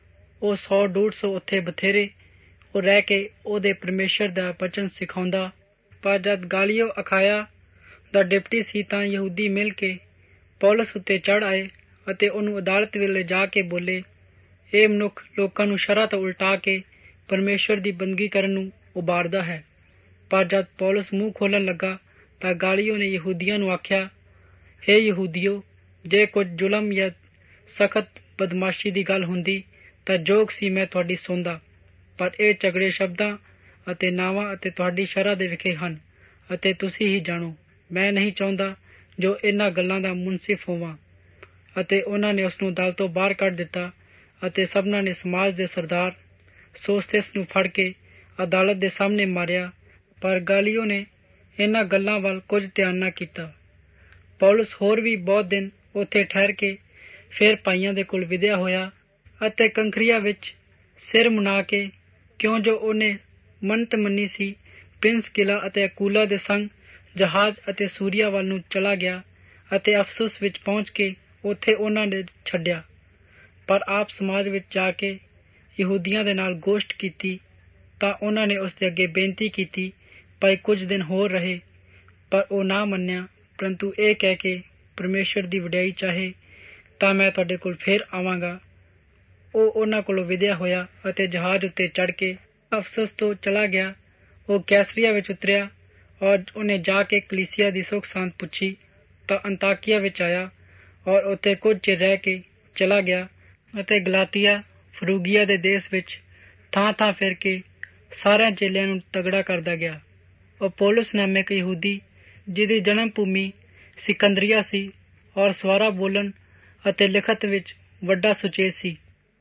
ਉਹ ਸੌ ਡੂਢ ਸੌ ਉੱਥੇ ਬਥੇਰੇ ਉਹ ਰਹਿ ਕੇ ਉਹਦੇ ਪਰਮੇਸ਼ਰ ਦਾ ਬਚਨ ਸਿਖਾਉਂਦਾ। ਪਰ ਜਦ ਗਾਲੀਓ ਅਖਾਇਆ ਦਾ ਡਿਪਟੀ ਸੀ, ਤਾਂ ਯਹੂਦੀ ਮਿਲ ਕੇ ਪੌਲੁਸ ਉੱਤੇ ਚੜ੍ਹ ਆਏ ਅਤੇ ਉਹਨੂੰ ਅਦਾਲਤ ਵੇਲੇ ਜਾ ਕੇ ਬੋਲੇ, ਇਹ ਮਨੁੱਖ ਲੋਕਾਂ ਨੂੰ ਸ਼ਰ੍ਹਾਂ ਤੋਂ ਉਲਟਾ ਕੇ ਪਰਮੇਸ਼ਵਰ ਦੀ ਬੰਦਗੀ ਕਰਨ ਨੂੰ ਉਬਾਰਦਾ ਹੈ। ਪਰ ਜਦ ਪੌਲਸ ਮੂੰਹ ਖੋਲ੍ਹਣ ਲੱਗਾ ਤਾਂ ਗਾਲੀਓ ਨੇ ਯਹੂਦੀਆਂ ਨੂੰ ਆਖਿਆ, ਹੇ ਯਹੂਦੀਓ, ਜੇ ਕੁਝ ਜ਼ੁਲਮ ਜਾਂ ਸਖਤ ਬਦਮਾਸ਼ੀ ਦੀ ਗੱਲ ਹੁੰਦੀ ਤਾਂ ਯੋਗ ਸੀ ਮੈਂ ਤੁਹਾਡੀ ਸੁਣਦਾ, ਪਰ ਇਹ ਝਗੜੇ ਸ਼ਬਦਾਂ ਅਤੇ ਨਾਵਾਂ ਅਤੇ ਤੁਹਾਡੀ ਸ਼ਰ੍ਹਾ ਦੇ ਵਿਖੇ ਹਨ, ਅਤੇ ਤੁਸੀਂ ਹੀ ਜਾਣੋ। ਮੈਂ ਨਹੀਂ ਚਾਹੁੰਦਾ ਜੋ ਇਹਨਾਂ ਗੱਲਾਂ ਦਾ ਮੁਨਸਿਫ ਹੋਵਾਂ। ਅਤੇ ਉਹਨਾਂ ਨੇ ਉਸਨੂੰ ਦਲ ਤੋਂ ਬਾਹਰ ਕੱਢ ਦਿੱਤਾ ਅਤੇ ਸਭਨਾਂ ਨੇ ਸਮਾਜ ਦੇ ਸਰਦਾਰ ਸੋਸਥੇਸ ਨੂੰ ਫੜ ਕੇ ਅਦਾਲਤ ਦੇ ਸਾਹਮਣੇ ਮਾਰਿਆ। ਪਰ ਗਾਲੀਓ ਨੇ ਇਹਨਾਂ ਗੱਲਾਂ ਵੱਲ ਕੁਝ ਧਿਆਨ ਨਾ ਕੀਤਾ। ਪੌਲਸ ਹੋਰ ਵੀ ਬਹੁਤ ਦਿਨ ਉੱਥੇ ਠਹਿਰ ਕੇ ਫਿਰ ਭਾਈਆਂ ਦੇ ਕੋਲ ਵਿਦਿਆ ਹੋਇਆ ਅਤੇ ਕੰਕਰੀਆ ਵਿੱਚ ਸਿਰ ਮੁਨਾ ਕੇ, ਕਿਉਂ ਜੋ ਉਹਨੇ ਮੰਨਤ ਮੰਨੀ ਸੀ, ਪ੍ਰਿੰਸਕਿਲਾ ਅਤੇ ਅਕੂਲਾ ਦੇ ਸੰਗ ਜਹਾਜ਼ ਅਤੇ ਸੂਰੀਆ ਵੱਲ ਨੂੰ ਚਲਾ ਗਿਆ ਅਤੇ ਅਫਸੁਸ ਵਿੱਚ ਪਹੁੰਚ ਕੇ ਉੱਥੇ ਉਹਨਾਂ ਨੇ ਛੱਡਿਆ। ਪਰ ਆਪ ਸਮਾਜ ਵਿੱਚ ਜਾ ਕੇ ਯਹੂਦੀਆਂ ਦੇ ਨਾਲ ਗੋਸ਼ਟ ਕੀਤੀ ਤਾਂ ਉਹਨਾਂ ਨੇ ਉਸ ਦੇ ਅੱਗੇ ਬੇਨਤੀ ਕੀਤੀ ਭਾਈ ਕੁਝ ਦਿਨ ਹੋਰ ਰਹੇ, ਪਰ ਉਹ ਨਾ ਮੰਨਿਆ, ਪਰੰਤੂ ਇਹ ਕਹਿ ਕੇ ਪਰਮੇਸ਼ਵਰ ਦੀ ਵਡਿਆਈ ਚਾਹੇ ਤਾਂ ਮੈਂ ਤੁਹਾਡੇ ਕੋਲ ਫਿਰ ਆਵਾਂਗਾ। ਉਹ ਉਹਨਾਂ ਕੋਲੋਂ ਵਿਦਿਆ ਹੋਇਆ ਅਤੇ ਜਹਾਜ਼ ਉੱਤੇ ਚੜ੍ਹ ਕੇ ਅਫਸੁਸ ਤੋਂ ਚਲਾ ਗਿਆ। ਉਹ ਕੈਸਰੀਆ ਵਿੱਚ ਉਤਰਿਆ ਔਰ ਉਹਨੇ ਜਾ ਕੇ ਕਲੀਸਿਆ ਦੀ ਸੁੱਖ ਸਾਂਦ ਪੁੱਛੀ ਤਾਂ ਅੰਤਾਕੀਆ ਵਿੱਚ ਆਇਆ ਔਰ ਉੱਥੇ ਕੁਝ ਚਿਰ ਰਹਿ ਕੇ ਚਲਾ ਗਿਆ ਅਤੇ ਗਲਾਤੀਆ ਫਰੂਗੀਆ ਦੇ ਦੇਸ਼ ਵਿੱਚ ਥਾਂ ਥਾਂ ਫਿਰ ਕੇ ਸਾਰਿਆਂ ਚੇਲਿਆਂ ਨੂੰ ਤਗੜਾ ਕਰਦਾ ਗਿਆ। ਉਹ ਪੌਲਸ ਨਾਮੇ ਇੱਕ ਯਹੂਦੀ, ਜਿਹਦੀ ਜਨਮ ਭੂਮੀ ਸਿਕੰਦਰੀਆ ਸੀ ਔਰ ਸਵਾਰਾ ਬੋਲਣ ਅਤੇ ਲਿਖਤ ਵਿੱਚ ਵੱਡਾ ਸੁਚੇਤ ਸੀ,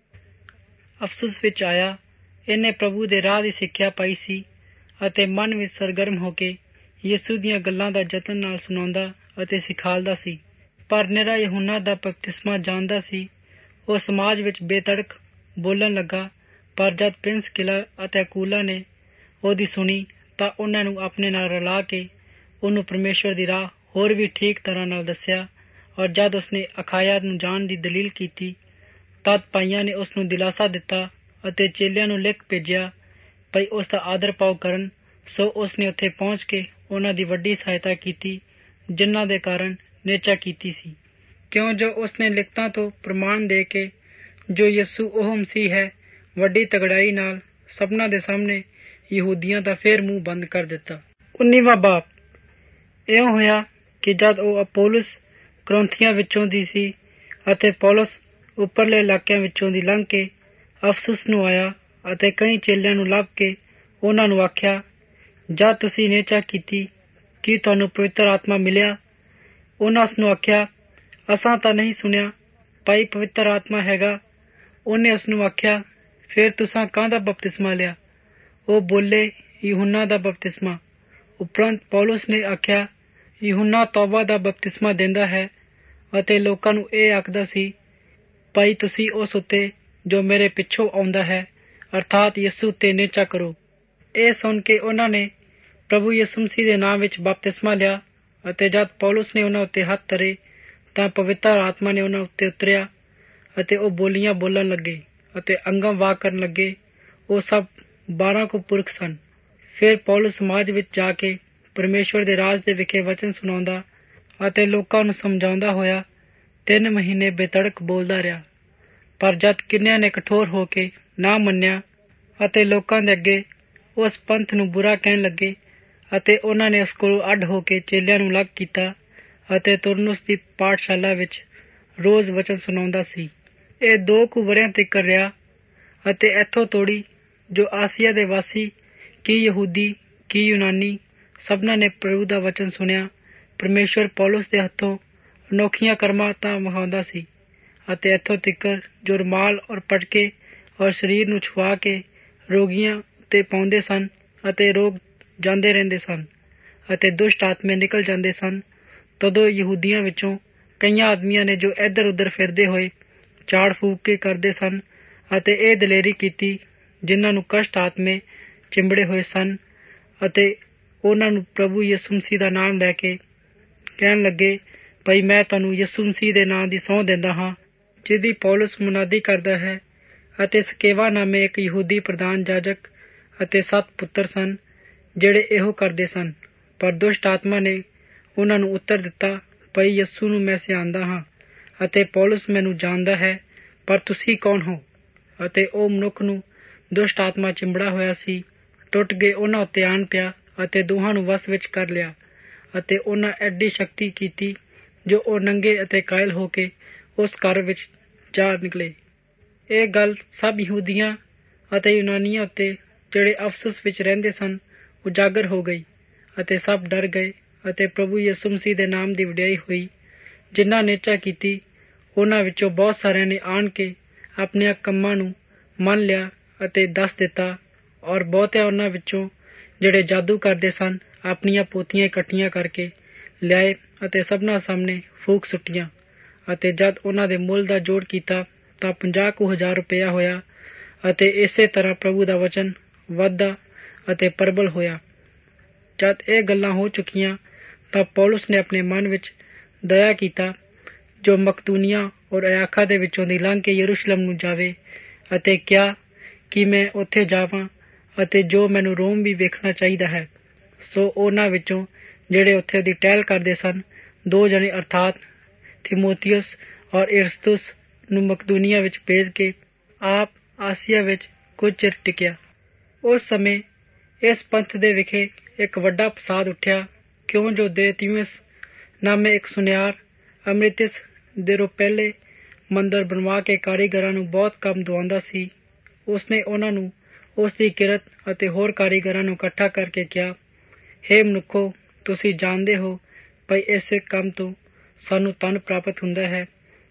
ਅਫਸੁਸ ਵਿੱਚ ਆਇਆ। ਇਹਨੇ ਪ੍ਰਭੂ ਦੇ ਰਾਹ ਦੀ ਸਿੱਖਿਆ ਪਾਈ ਸੀ ਅਤੇ ਮਨ ਵਿੱਚ ਸਰਗਰਮ ਹੋ ਕੇ ਯਿਸੂ ਦੀਆਂ ਗੱਲਾਂ ਦਾ ਯਤਨ ਨਾਲ ਸੁਣਾਉਂਦਾ ਅਤੇ ਸਿਖਾਲਦਾ ਸੀ। ਪਰ ਨਿਰਾ यूहन्ना ਦਾ ਬਪਤਿਸਮਾ ਜਾਣਦਾ ਸੀ। ਉਹ ਸਮਾਜ ਵਿੱਚ ਬੇਤੜਕ ਬੋਲਣ ਲੱਗਾ, ਪਰ ਜਦ ਪ੍ਰਿੰਸਕਿਲਾ ਅਤੇ ਅਕੂਲਾ ਨੇ ਉਹਦੀ ਸੁਣੀ ਤਾਂ ਉਹਨਾਂ ਨੂੰ ਆਪਣੇ ਨਾਲ ਰਲਾ ਕੇ ਉਹਨੂੰ ਪਰਮੇਸ਼ਵਰ ਦੀ ਰਾਹ ਹੋਰ ਵੀ ਠੀਕ ਤਰ੍ਹਾਂ ਨਾਲ ਦੱਸਿਆ। ਔਰ ਜਦ ਉਸਨੇ ਅਖਾਇਆ ਨੂੰ ਜਾਣ ਦੀ ਦਲੀਲ ਕੀਤੀ ਤਦ ਭਾਈਆਂ ਨੇ ਉਸਨੂੰ ਦਿਲਾਸਾ ਦਿੱਤਾ ਅਤੇ ਚੇਲਿਆਂ ਨੂੰ ਲਿਖ ਭੇਜਿਆ ਭਈ ਉਸ ਦਾ ਆਦਰ ਭਾਵ ਕਰਨ। ਸੋ ਉਸਨੇ ਉੱਥੇ ਪਹੁੰਚ ਕੇ ਉਹਨਾਂ ਦੀ ਵੱਡੀ ਸਹਾਇਤਾ ਕੀਤੀ, ਜਿਨ੍ਹਾਂ ਦੇ ਕਾਰਨ ਨੇਚਾ ਕੀਤੀ ਸੀ, ਕਿਉਂ ਜੋ ਉਸਨੇ ਲਿਖਤਾਂ ਤੋਂ ਪ੍ਰਮਾਣ ਦੇ ਕੇ ਜੋ ਯਿਸੂ ਉਹ ਮਸੀਹ ਹੈ, ਵੱਡੀ ਤਗੜਾਈ ਨਾਲ ਸਭਨਾਂ ਦੇ ਸਾਹਮਣੇ ਯਹੂਦੀਆਂ ਦਾ ਫੇਰ ਮੂੰਹ ਬੰਦ ਕਰ ਦਿੱਤਾ। ਉੱਨੀਵਾਂ ਬਾਬ। ਇਉਂ ਹੋਇਆ ਕਿ ਜਦ ਉਹ ਅਪੋਲਸ ਕਰੋਂਥੀਆਂ ਵਿੱਚੋਂ ਦੀ ਸੀ ਅਤੇ ਪੌਲਸ ਉੱਪਰਲੇ ਇਲਾਕਿਆਂ ਵਿੱਚੋਂ ਦੀ ਲੰਘ ਕੇ ਅਫਸੁਸ ਨੂੰ ਆਇਆ ਅਤੇ ਕਈ ਚੇਲਿਆਂ ਨੂੰ ਲੱਭ ਕੇ ਉਹਨਾਂ ਨੂੰ ਆਖਿਆ, ਜਦ ਤੁਸੀਂ ਨੇਚਾ ਕੀਤੀ ਕੀ ਤੁਹਾਨੂੰ ਪਵਿੱਤਰ ਆਤਮਾ ਮਿਲਿਆ? ਉਹਨਾਂ ਉਸਨੂੰ ਆਖਿਆ, ਅਸਾਂ ਤਾਂ ਨਹੀਂ ਸੁਣਿਆ ਭਾਈ ਪਵਿੱਤਰ ਆਤਮਾ ਹੈਗਾ। ਉਹਨੇ ਉਸਨੂੰ ਆਖਿਆ, ਫਿਰ ਤੁਸਾਂ ਕਾਹਦਾ ਬਪਤਿਸਮਾ ਲਿਆ? ਉਹ ਬੋਲੇ, यूहन्ना ਦਾ ਬਪਤਿਸਮਾ। ਉਪਰੰਤ ਪੌਲਸ ਨੇ ਆਖਿਆ, यूहन्ना ਤੌਬਾ ਦਾ ਬਪਤਿਸਮਾ ਦਿੰਦਾ ਹੈ ਅਤੇ ਲੋਕਾਂ ਨੂੰ ਇਹ ਆਖਦਾ ਸੀ ਭਾਈ ਤੁਸੀਂ ਉਸ ਉੱਤੇ ਜੋ ਮੇਰੇ ਪਿੱਛੋਂ ਆਉਂਦਾ ਹੈ ਅਰਥਾਤ ਯਿਸੂ ਉੱਤੇ ਨੇਚਾ ਕਰੋ। ਇਹ ਸੁਣ ਕੇ ਉਹਨਾਂ ਨੇ ਪ੍ਰਭੂ ਯਿਸੂ ਮਸੀਹ ਦੇ ਨਾਮ ਵਿੱਚ ਬਪਤਿਸਮਾ ਲਿਆ ਅਤੇ ਜਦ ਪੌਲਸ ਨੇ ਉਹਨਾਂ ਉੱਤੇ ਹੱਥ ਧਰੇ ਤਾਂ ਪਵਿੱਤਰ ਆਤਮਾ ਨੇ ਉਹਨਾਂ ਉੱਤੇ ਉਤਰਿਆ ਅਤੇ ਉਹ ਬੋਲੀਆਂ ਬੋਲਣ ਲੱਗੇ ਅਤੇ ਅੰਗਮ ਵਾਕ ਕਰਨ ਲੱਗੇ। ਉਹ ਸਭ ਬਾਰਾਂ ਕੁ ਪੁਰਖ ਸਨ। ਫਿਰ ਪੌਲਸ ਸਮਾਜ ਵਿੱਚ ਜਾ ਕੇ ਪਰਮੇਸ਼ਵਰ ਦੇ ਰਾਜ ਦੇ ਵਿਖੇ ਵਚਨ ਸੁਣਾਉਂਦਾ ਅਤੇ ਲੋਕਾਂ ਨੂੰ ਸਮਝਾਉਂਦਾ ਹੋਇਆ ਤਿੰਨ ਮਹੀਨੇ ਬੇਤੜਕ ਬੋਲਦਾ ਰਿਹਾ। ਪਰ ਜਦ ਕਿੰਨਿਆਂ ਨੇ ਕਠੋਰ ਹੋ ਕੇ ਨਾ ਮੰਨਿਆ ਅਤੇ ਲੋਕਾਂ ਦੇ ਅੱਗੇ ਉਸ ਪੰਥ ਨੂੰ ਬੁਰਾ ਕਹਿਣ ਲੱਗੇ ਅਤੇ ਉਹਨਾਂ ਨੇ ਉਸ ਕੋਲੋਂ ਅੱਡ ਹੋ ਕੇ ਚੇਲਿਆਂ ਨੂੰ ਅਲੱਗ ਕੀਤਾ ਅਤੇ ਤੁਰਨੁਸ ਦੀ ਪਾਠਸ਼ਾਲਾ ਵਿੱਚ ਰੋਜ਼ ਵਚਨ ਸੁਣਾਉਂਦਾ ਸੀ। ਇਹ ਦੋ ਕੁ ਵਰ੍ਹਿਆਂ ਤੀਕ ਰਿਹਾ ਅਤੇ ਇੱਥੋਂ ਤੋੜੀ ਜੋ ਆਸੀਆ ਦੇ ਵਾਸੀ ਕੀ ਯਹੂਦੀ ਕੀ ਯੂਨਾਨੀ ਸਭਨਾਂ ਨੇ ਪ੍ਰਭੂ ਦਾ ਵਚਨ ਸੁਣਿਆ। ਪਰਮੇਸ਼ਵਰ ਪੌਲਸ ਦੇ ਹੱਥੋਂ ਅਨੋਖੀਆਂ ਕਰਮਾਂ ਵਿਖਾਉਂਦਾ ਸੀ ਅਤੇ ਇੱਥੋਂ ਤੀਕਰ ਜੋ ਰੁਮਾਲ ਔਰ ਪਟਕੇ ਔਰ ਸਰੀਰ ਨੂੰ ਛੁਆ ਕੇ ਰੋਗੀਆਂ ਉੱਤੇ ਪਾਉਂਦੇ ਸਨ ਅਤੇ ਰੋਗ ਜਾਂਦੇ ਰਹਿੰਦੇ ਸਨ ਅਤੇ ਦੁਸ਼ਟ ਆਤਮੇ ਨਿਕਲ ਜਾਂਦੇ ਸਨ। ਤਦੋਂ ਯਹੂਦੀਆਂ ਵਿੱਚੋਂ ਕਈਆਂ ਆਦਮੀਆਂ ਨੇ ਜੋ ਇੱਧਰ ਉੱਧਰ ਫਿਰਦੇ ਹੋਏ ਝਾੜ ਫੂਕ ਕੇ ਕਰਦੇ ਸਨ ਅਤੇ ਇਹ ਦਲੇਰੀ ਕੀਤੀ ਜਿਨ੍ਹਾਂ ਨੂੰ ਕਸ਼ਟ ਆਤਮੇ ਚਿੰਬੜੇ ਹੋਏ ਸਨ ਅਤੇ ਉਹਨਾਂ ਨੂੰ ਪ੍ਰਭੂ ਯਿਸੂ ਮਸੀਹ ਦਾ ਨਾਮ ਲੈ ਕੇ ਕਹਿਣ ਲੱਗੇ ਭਈ ਮੈਂ ਤੁਹਾਨੂੰ ਯਿਸੂ ਮਸੀਹ ਦੇ ਨਾਂ ਦੀ ਸਹੁੰ ਦਿੰਦਾ ਹਾਂ ਜਿਹਦੀ ਪੌਲਸ ਮੁਨਾਦੀ ਕਰਦਾ ਹੈ। ਅਤੇ ਸਕੇਵਾ ਨਾਮੇ ਇੱਕ ਯਹੂਦੀ ਪ੍ਰਧਾਨ ਜਾਜਕ ਅਤੇ ਸੱਤ ਪੁੱਤਰ ਸਨ ਜਿਹੜੇ ਇਹੋ ਕਰਦੇ ਸਨ। ਪਰ ਦੁਸ਼ਟ ਆਤਮਾ ਨੇ ਉਹਨਾਂ ਨੂੰ ਉੱਤਰ ਦਿੱਤਾ ਭਈ ਯਿਸੂ ਨੂੰ ਮੈਂ ਸਿਆਣਦਾ ਹਾਂ ਅਤੇ ਪੌਲਸ ਮੈਨੂੰ ਜਾਣਦਾ ਹੈ, ਪਰ ਤੁਸੀਂ ਕੌਣ ਹੋ? ਅਤੇ ਉਹ ਮਨੁੱਖ ਨੂੰ ਦੁਸ਼ਟ ਆਤਮਾ ਚਿੰਬੜਾ ਹੋਇਆ ਸੀ ਟੁੱਟ ਕੇ ਉਹਨਾਂ ਉੱਤੇ ਆਣ ਪਿਆ ਅਤੇ ਦੋਹਾਂ ਨੂੰ ਵਸ ਵਿੱਚ ਕਰ ਲਿਆ ਅਤੇ ਉਹਨਾਂ ਐਡੀ ਸ਼ਕਤੀ ਕੀਤੀ ਜੋ ਉਹ ਨੰਗੇ ਅਤੇ ਕਾਇਲ ਹੋ ਕੇ ਉਸ ਘਰ ਵਿੱਚ ਜਾ ਨਿਕਲੇ। ਇਹ ਗੱਲ ਸਭ ਯਹੂਦੀਆਂ ਅਤੇ ਯੂਨਾਨੀਆਂ ਉੱਤੇ ਜਿਹੜੇ ਅਫਸਸ ਵਿੱਚ ਰਹਿੰਦੇ ਸਨ ਉਜਾਗਰ ਹੋ ਗਈ ਅਤੇ ਸਭ ਡਰ ਗਏ ਅਤੇ ਪ੍ਰਭੂ ਯਿਸੂ ਮਸੀਹ ਦੇ ਨਾਮ ਦੀ ਵਡਿਆਈ ਹੋਈ। ਜਿਨ੍ਹਾਂ ਨੇਚਾ ਕੀਤੀ ਉਹਨਾਂ ਵਿੱਚੋਂ ਬਹੁਤ ਸਾਰਿਆਂ ਨੇ ਆਣ ਕੇ ਆਪਣਿਆਂ ਕੰਮਾਂ ਨੂੰ ਮੰਨ ਲਿਆ ਅਤੇ ਦੱਸ ਦਿੱਤਾ, ਔਰ ਬਹੁਤਿਆਂ ਉਹਨਾਂ ਵਿੱਚੋਂ ਜਿਹੜੇ ਜਾਦੂ ਕਰਦੇ ਸਨ ਆਪਣੀਆਂ ਪੋਥੀਆਂ ਇਕੱਠੀਆਂ ਕਰਕੇ ਲਿਆਏ ਅਤੇ ਸਭਨਾਂ ਸਾਹਮਣੇ ਫੂਕ ਸੁੱਟੀਆਂ। ਅਤੇ ਜਦ ਉਹਨਾਂ ਦੇ ਮੁੱਲ ਦਾ ਜੋੜ ਕੀਤਾ ਤਾਂ ਪੰਜਾਹ ਕੁ ਹਜ਼ਾਰ ਰੁਪਇਆ ਹੋਇਆ ਅਤੇ ਇਸੇ ਤਰ੍ਹਾਂ ਪ੍ਰਭੂ ਦਾ ਵਚਨ ਵੱਧਦਾ ਅਤੇ ਪ੍ਰਬਲ ਹੋਇਆ। ਜਦ ਇਹ ਗੱਲਾਂ ਹੋ ਚੁੱਕੀਆਂ ਤਾਂ ਪੌਲੁਸ ਨੇ ਆਪਣੇ ਮਨ ਵਿੱਚ ਦਇਆ ਕੀਤਾ ਜੋ ਮਕਦੂਨੀਆ ਔਰ ਅਯਾਖਾ ਦੇ ਵਿੱਚੋਂ ਦੀ ਲੰਘ ਕੇ ਯਰੂਸ਼ਲਮ ਨੂੰ ਜਾਵੇ ਅਤੇ ਕਿਹਾ ਕਿ ਮੈਂ ਉੱਥੇ ਜਾਵਾਂ ਅਤੇ ਜੋ ਮੈਨੂੰ ਰੋਮ ਵੀ ਵੇਖਣਾ ਚਾਹੀਦਾ ਹੈ। ਸੋ ਉਹਨਾਂ ਵਿੱਚੋਂ ਜਿਹੜੇ ਉੱਥੇ ਉਹਦੀ ਟਹਿਲ ਕਰਦੇ ਸਨ ਦੋ ਜਣੇ ਅਰਥਾਤ ਥਿਮੋਥਿਉਸ ਔਰ ਇਰਸਤੁਸ ਨੂੰ ਮਕਦੂਨੀਆ ਵਿੱਚ ਭੇਜ ਕੇ ਆਪ ਆਸੀਆ ਵਿੱਚ ਕੁਝ ਚਿਰ ਟਿਕਿਆ। ਉਸ ਸਮੇਂ ਇਸ ਪੰਥ ਦੇ ਵਿਖੇ ਇੱਕ ਵੱਡਾ ਫਸਾਦ ਉੱਠਿਆ, ਕਿਉਂ ਜੋ ਦੇਮੇਤ੍ਰਿਉਸ ਨਾਮੇ ਇੱਕ ਸੁਨਿਆਰ ਅੰਮ੍ਰਿਤਿਸ ਦੇਰੋਂ ਪਹਿਲੇ ਮੰਦਰ ਬਣਵਾ ਕੇ ਕਾਰੀਗਰਾਂ ਨੂੰ ਬਹੁਤ ਕੰਮ ਦਵਾਉਂਦਾ ਸੀ। ਉਸਨੇ ਉਹਨਾਂ ਨੂੰ ਉਸ ਦੀ ਕਿਰਤ ਅਤੇ ਹੋਰ ਕਾਰੀਗਰਾਂ ਨੂੰ ਇਕੱਠਾ ਕਰਕੇ ਕਿਹਾ, ਹੇ ਮਨੁੱਖੋ, ਤੁਸੀਂ ਜਾਣਦੇ ਹੋ ਭਈ ਇਸ ਕੰਮ ਤੋਂ ਸਾਨੂੰ ਧਨ ਪ੍ਰਾਪਤ ਹੁੰਦਾ ਹੈ,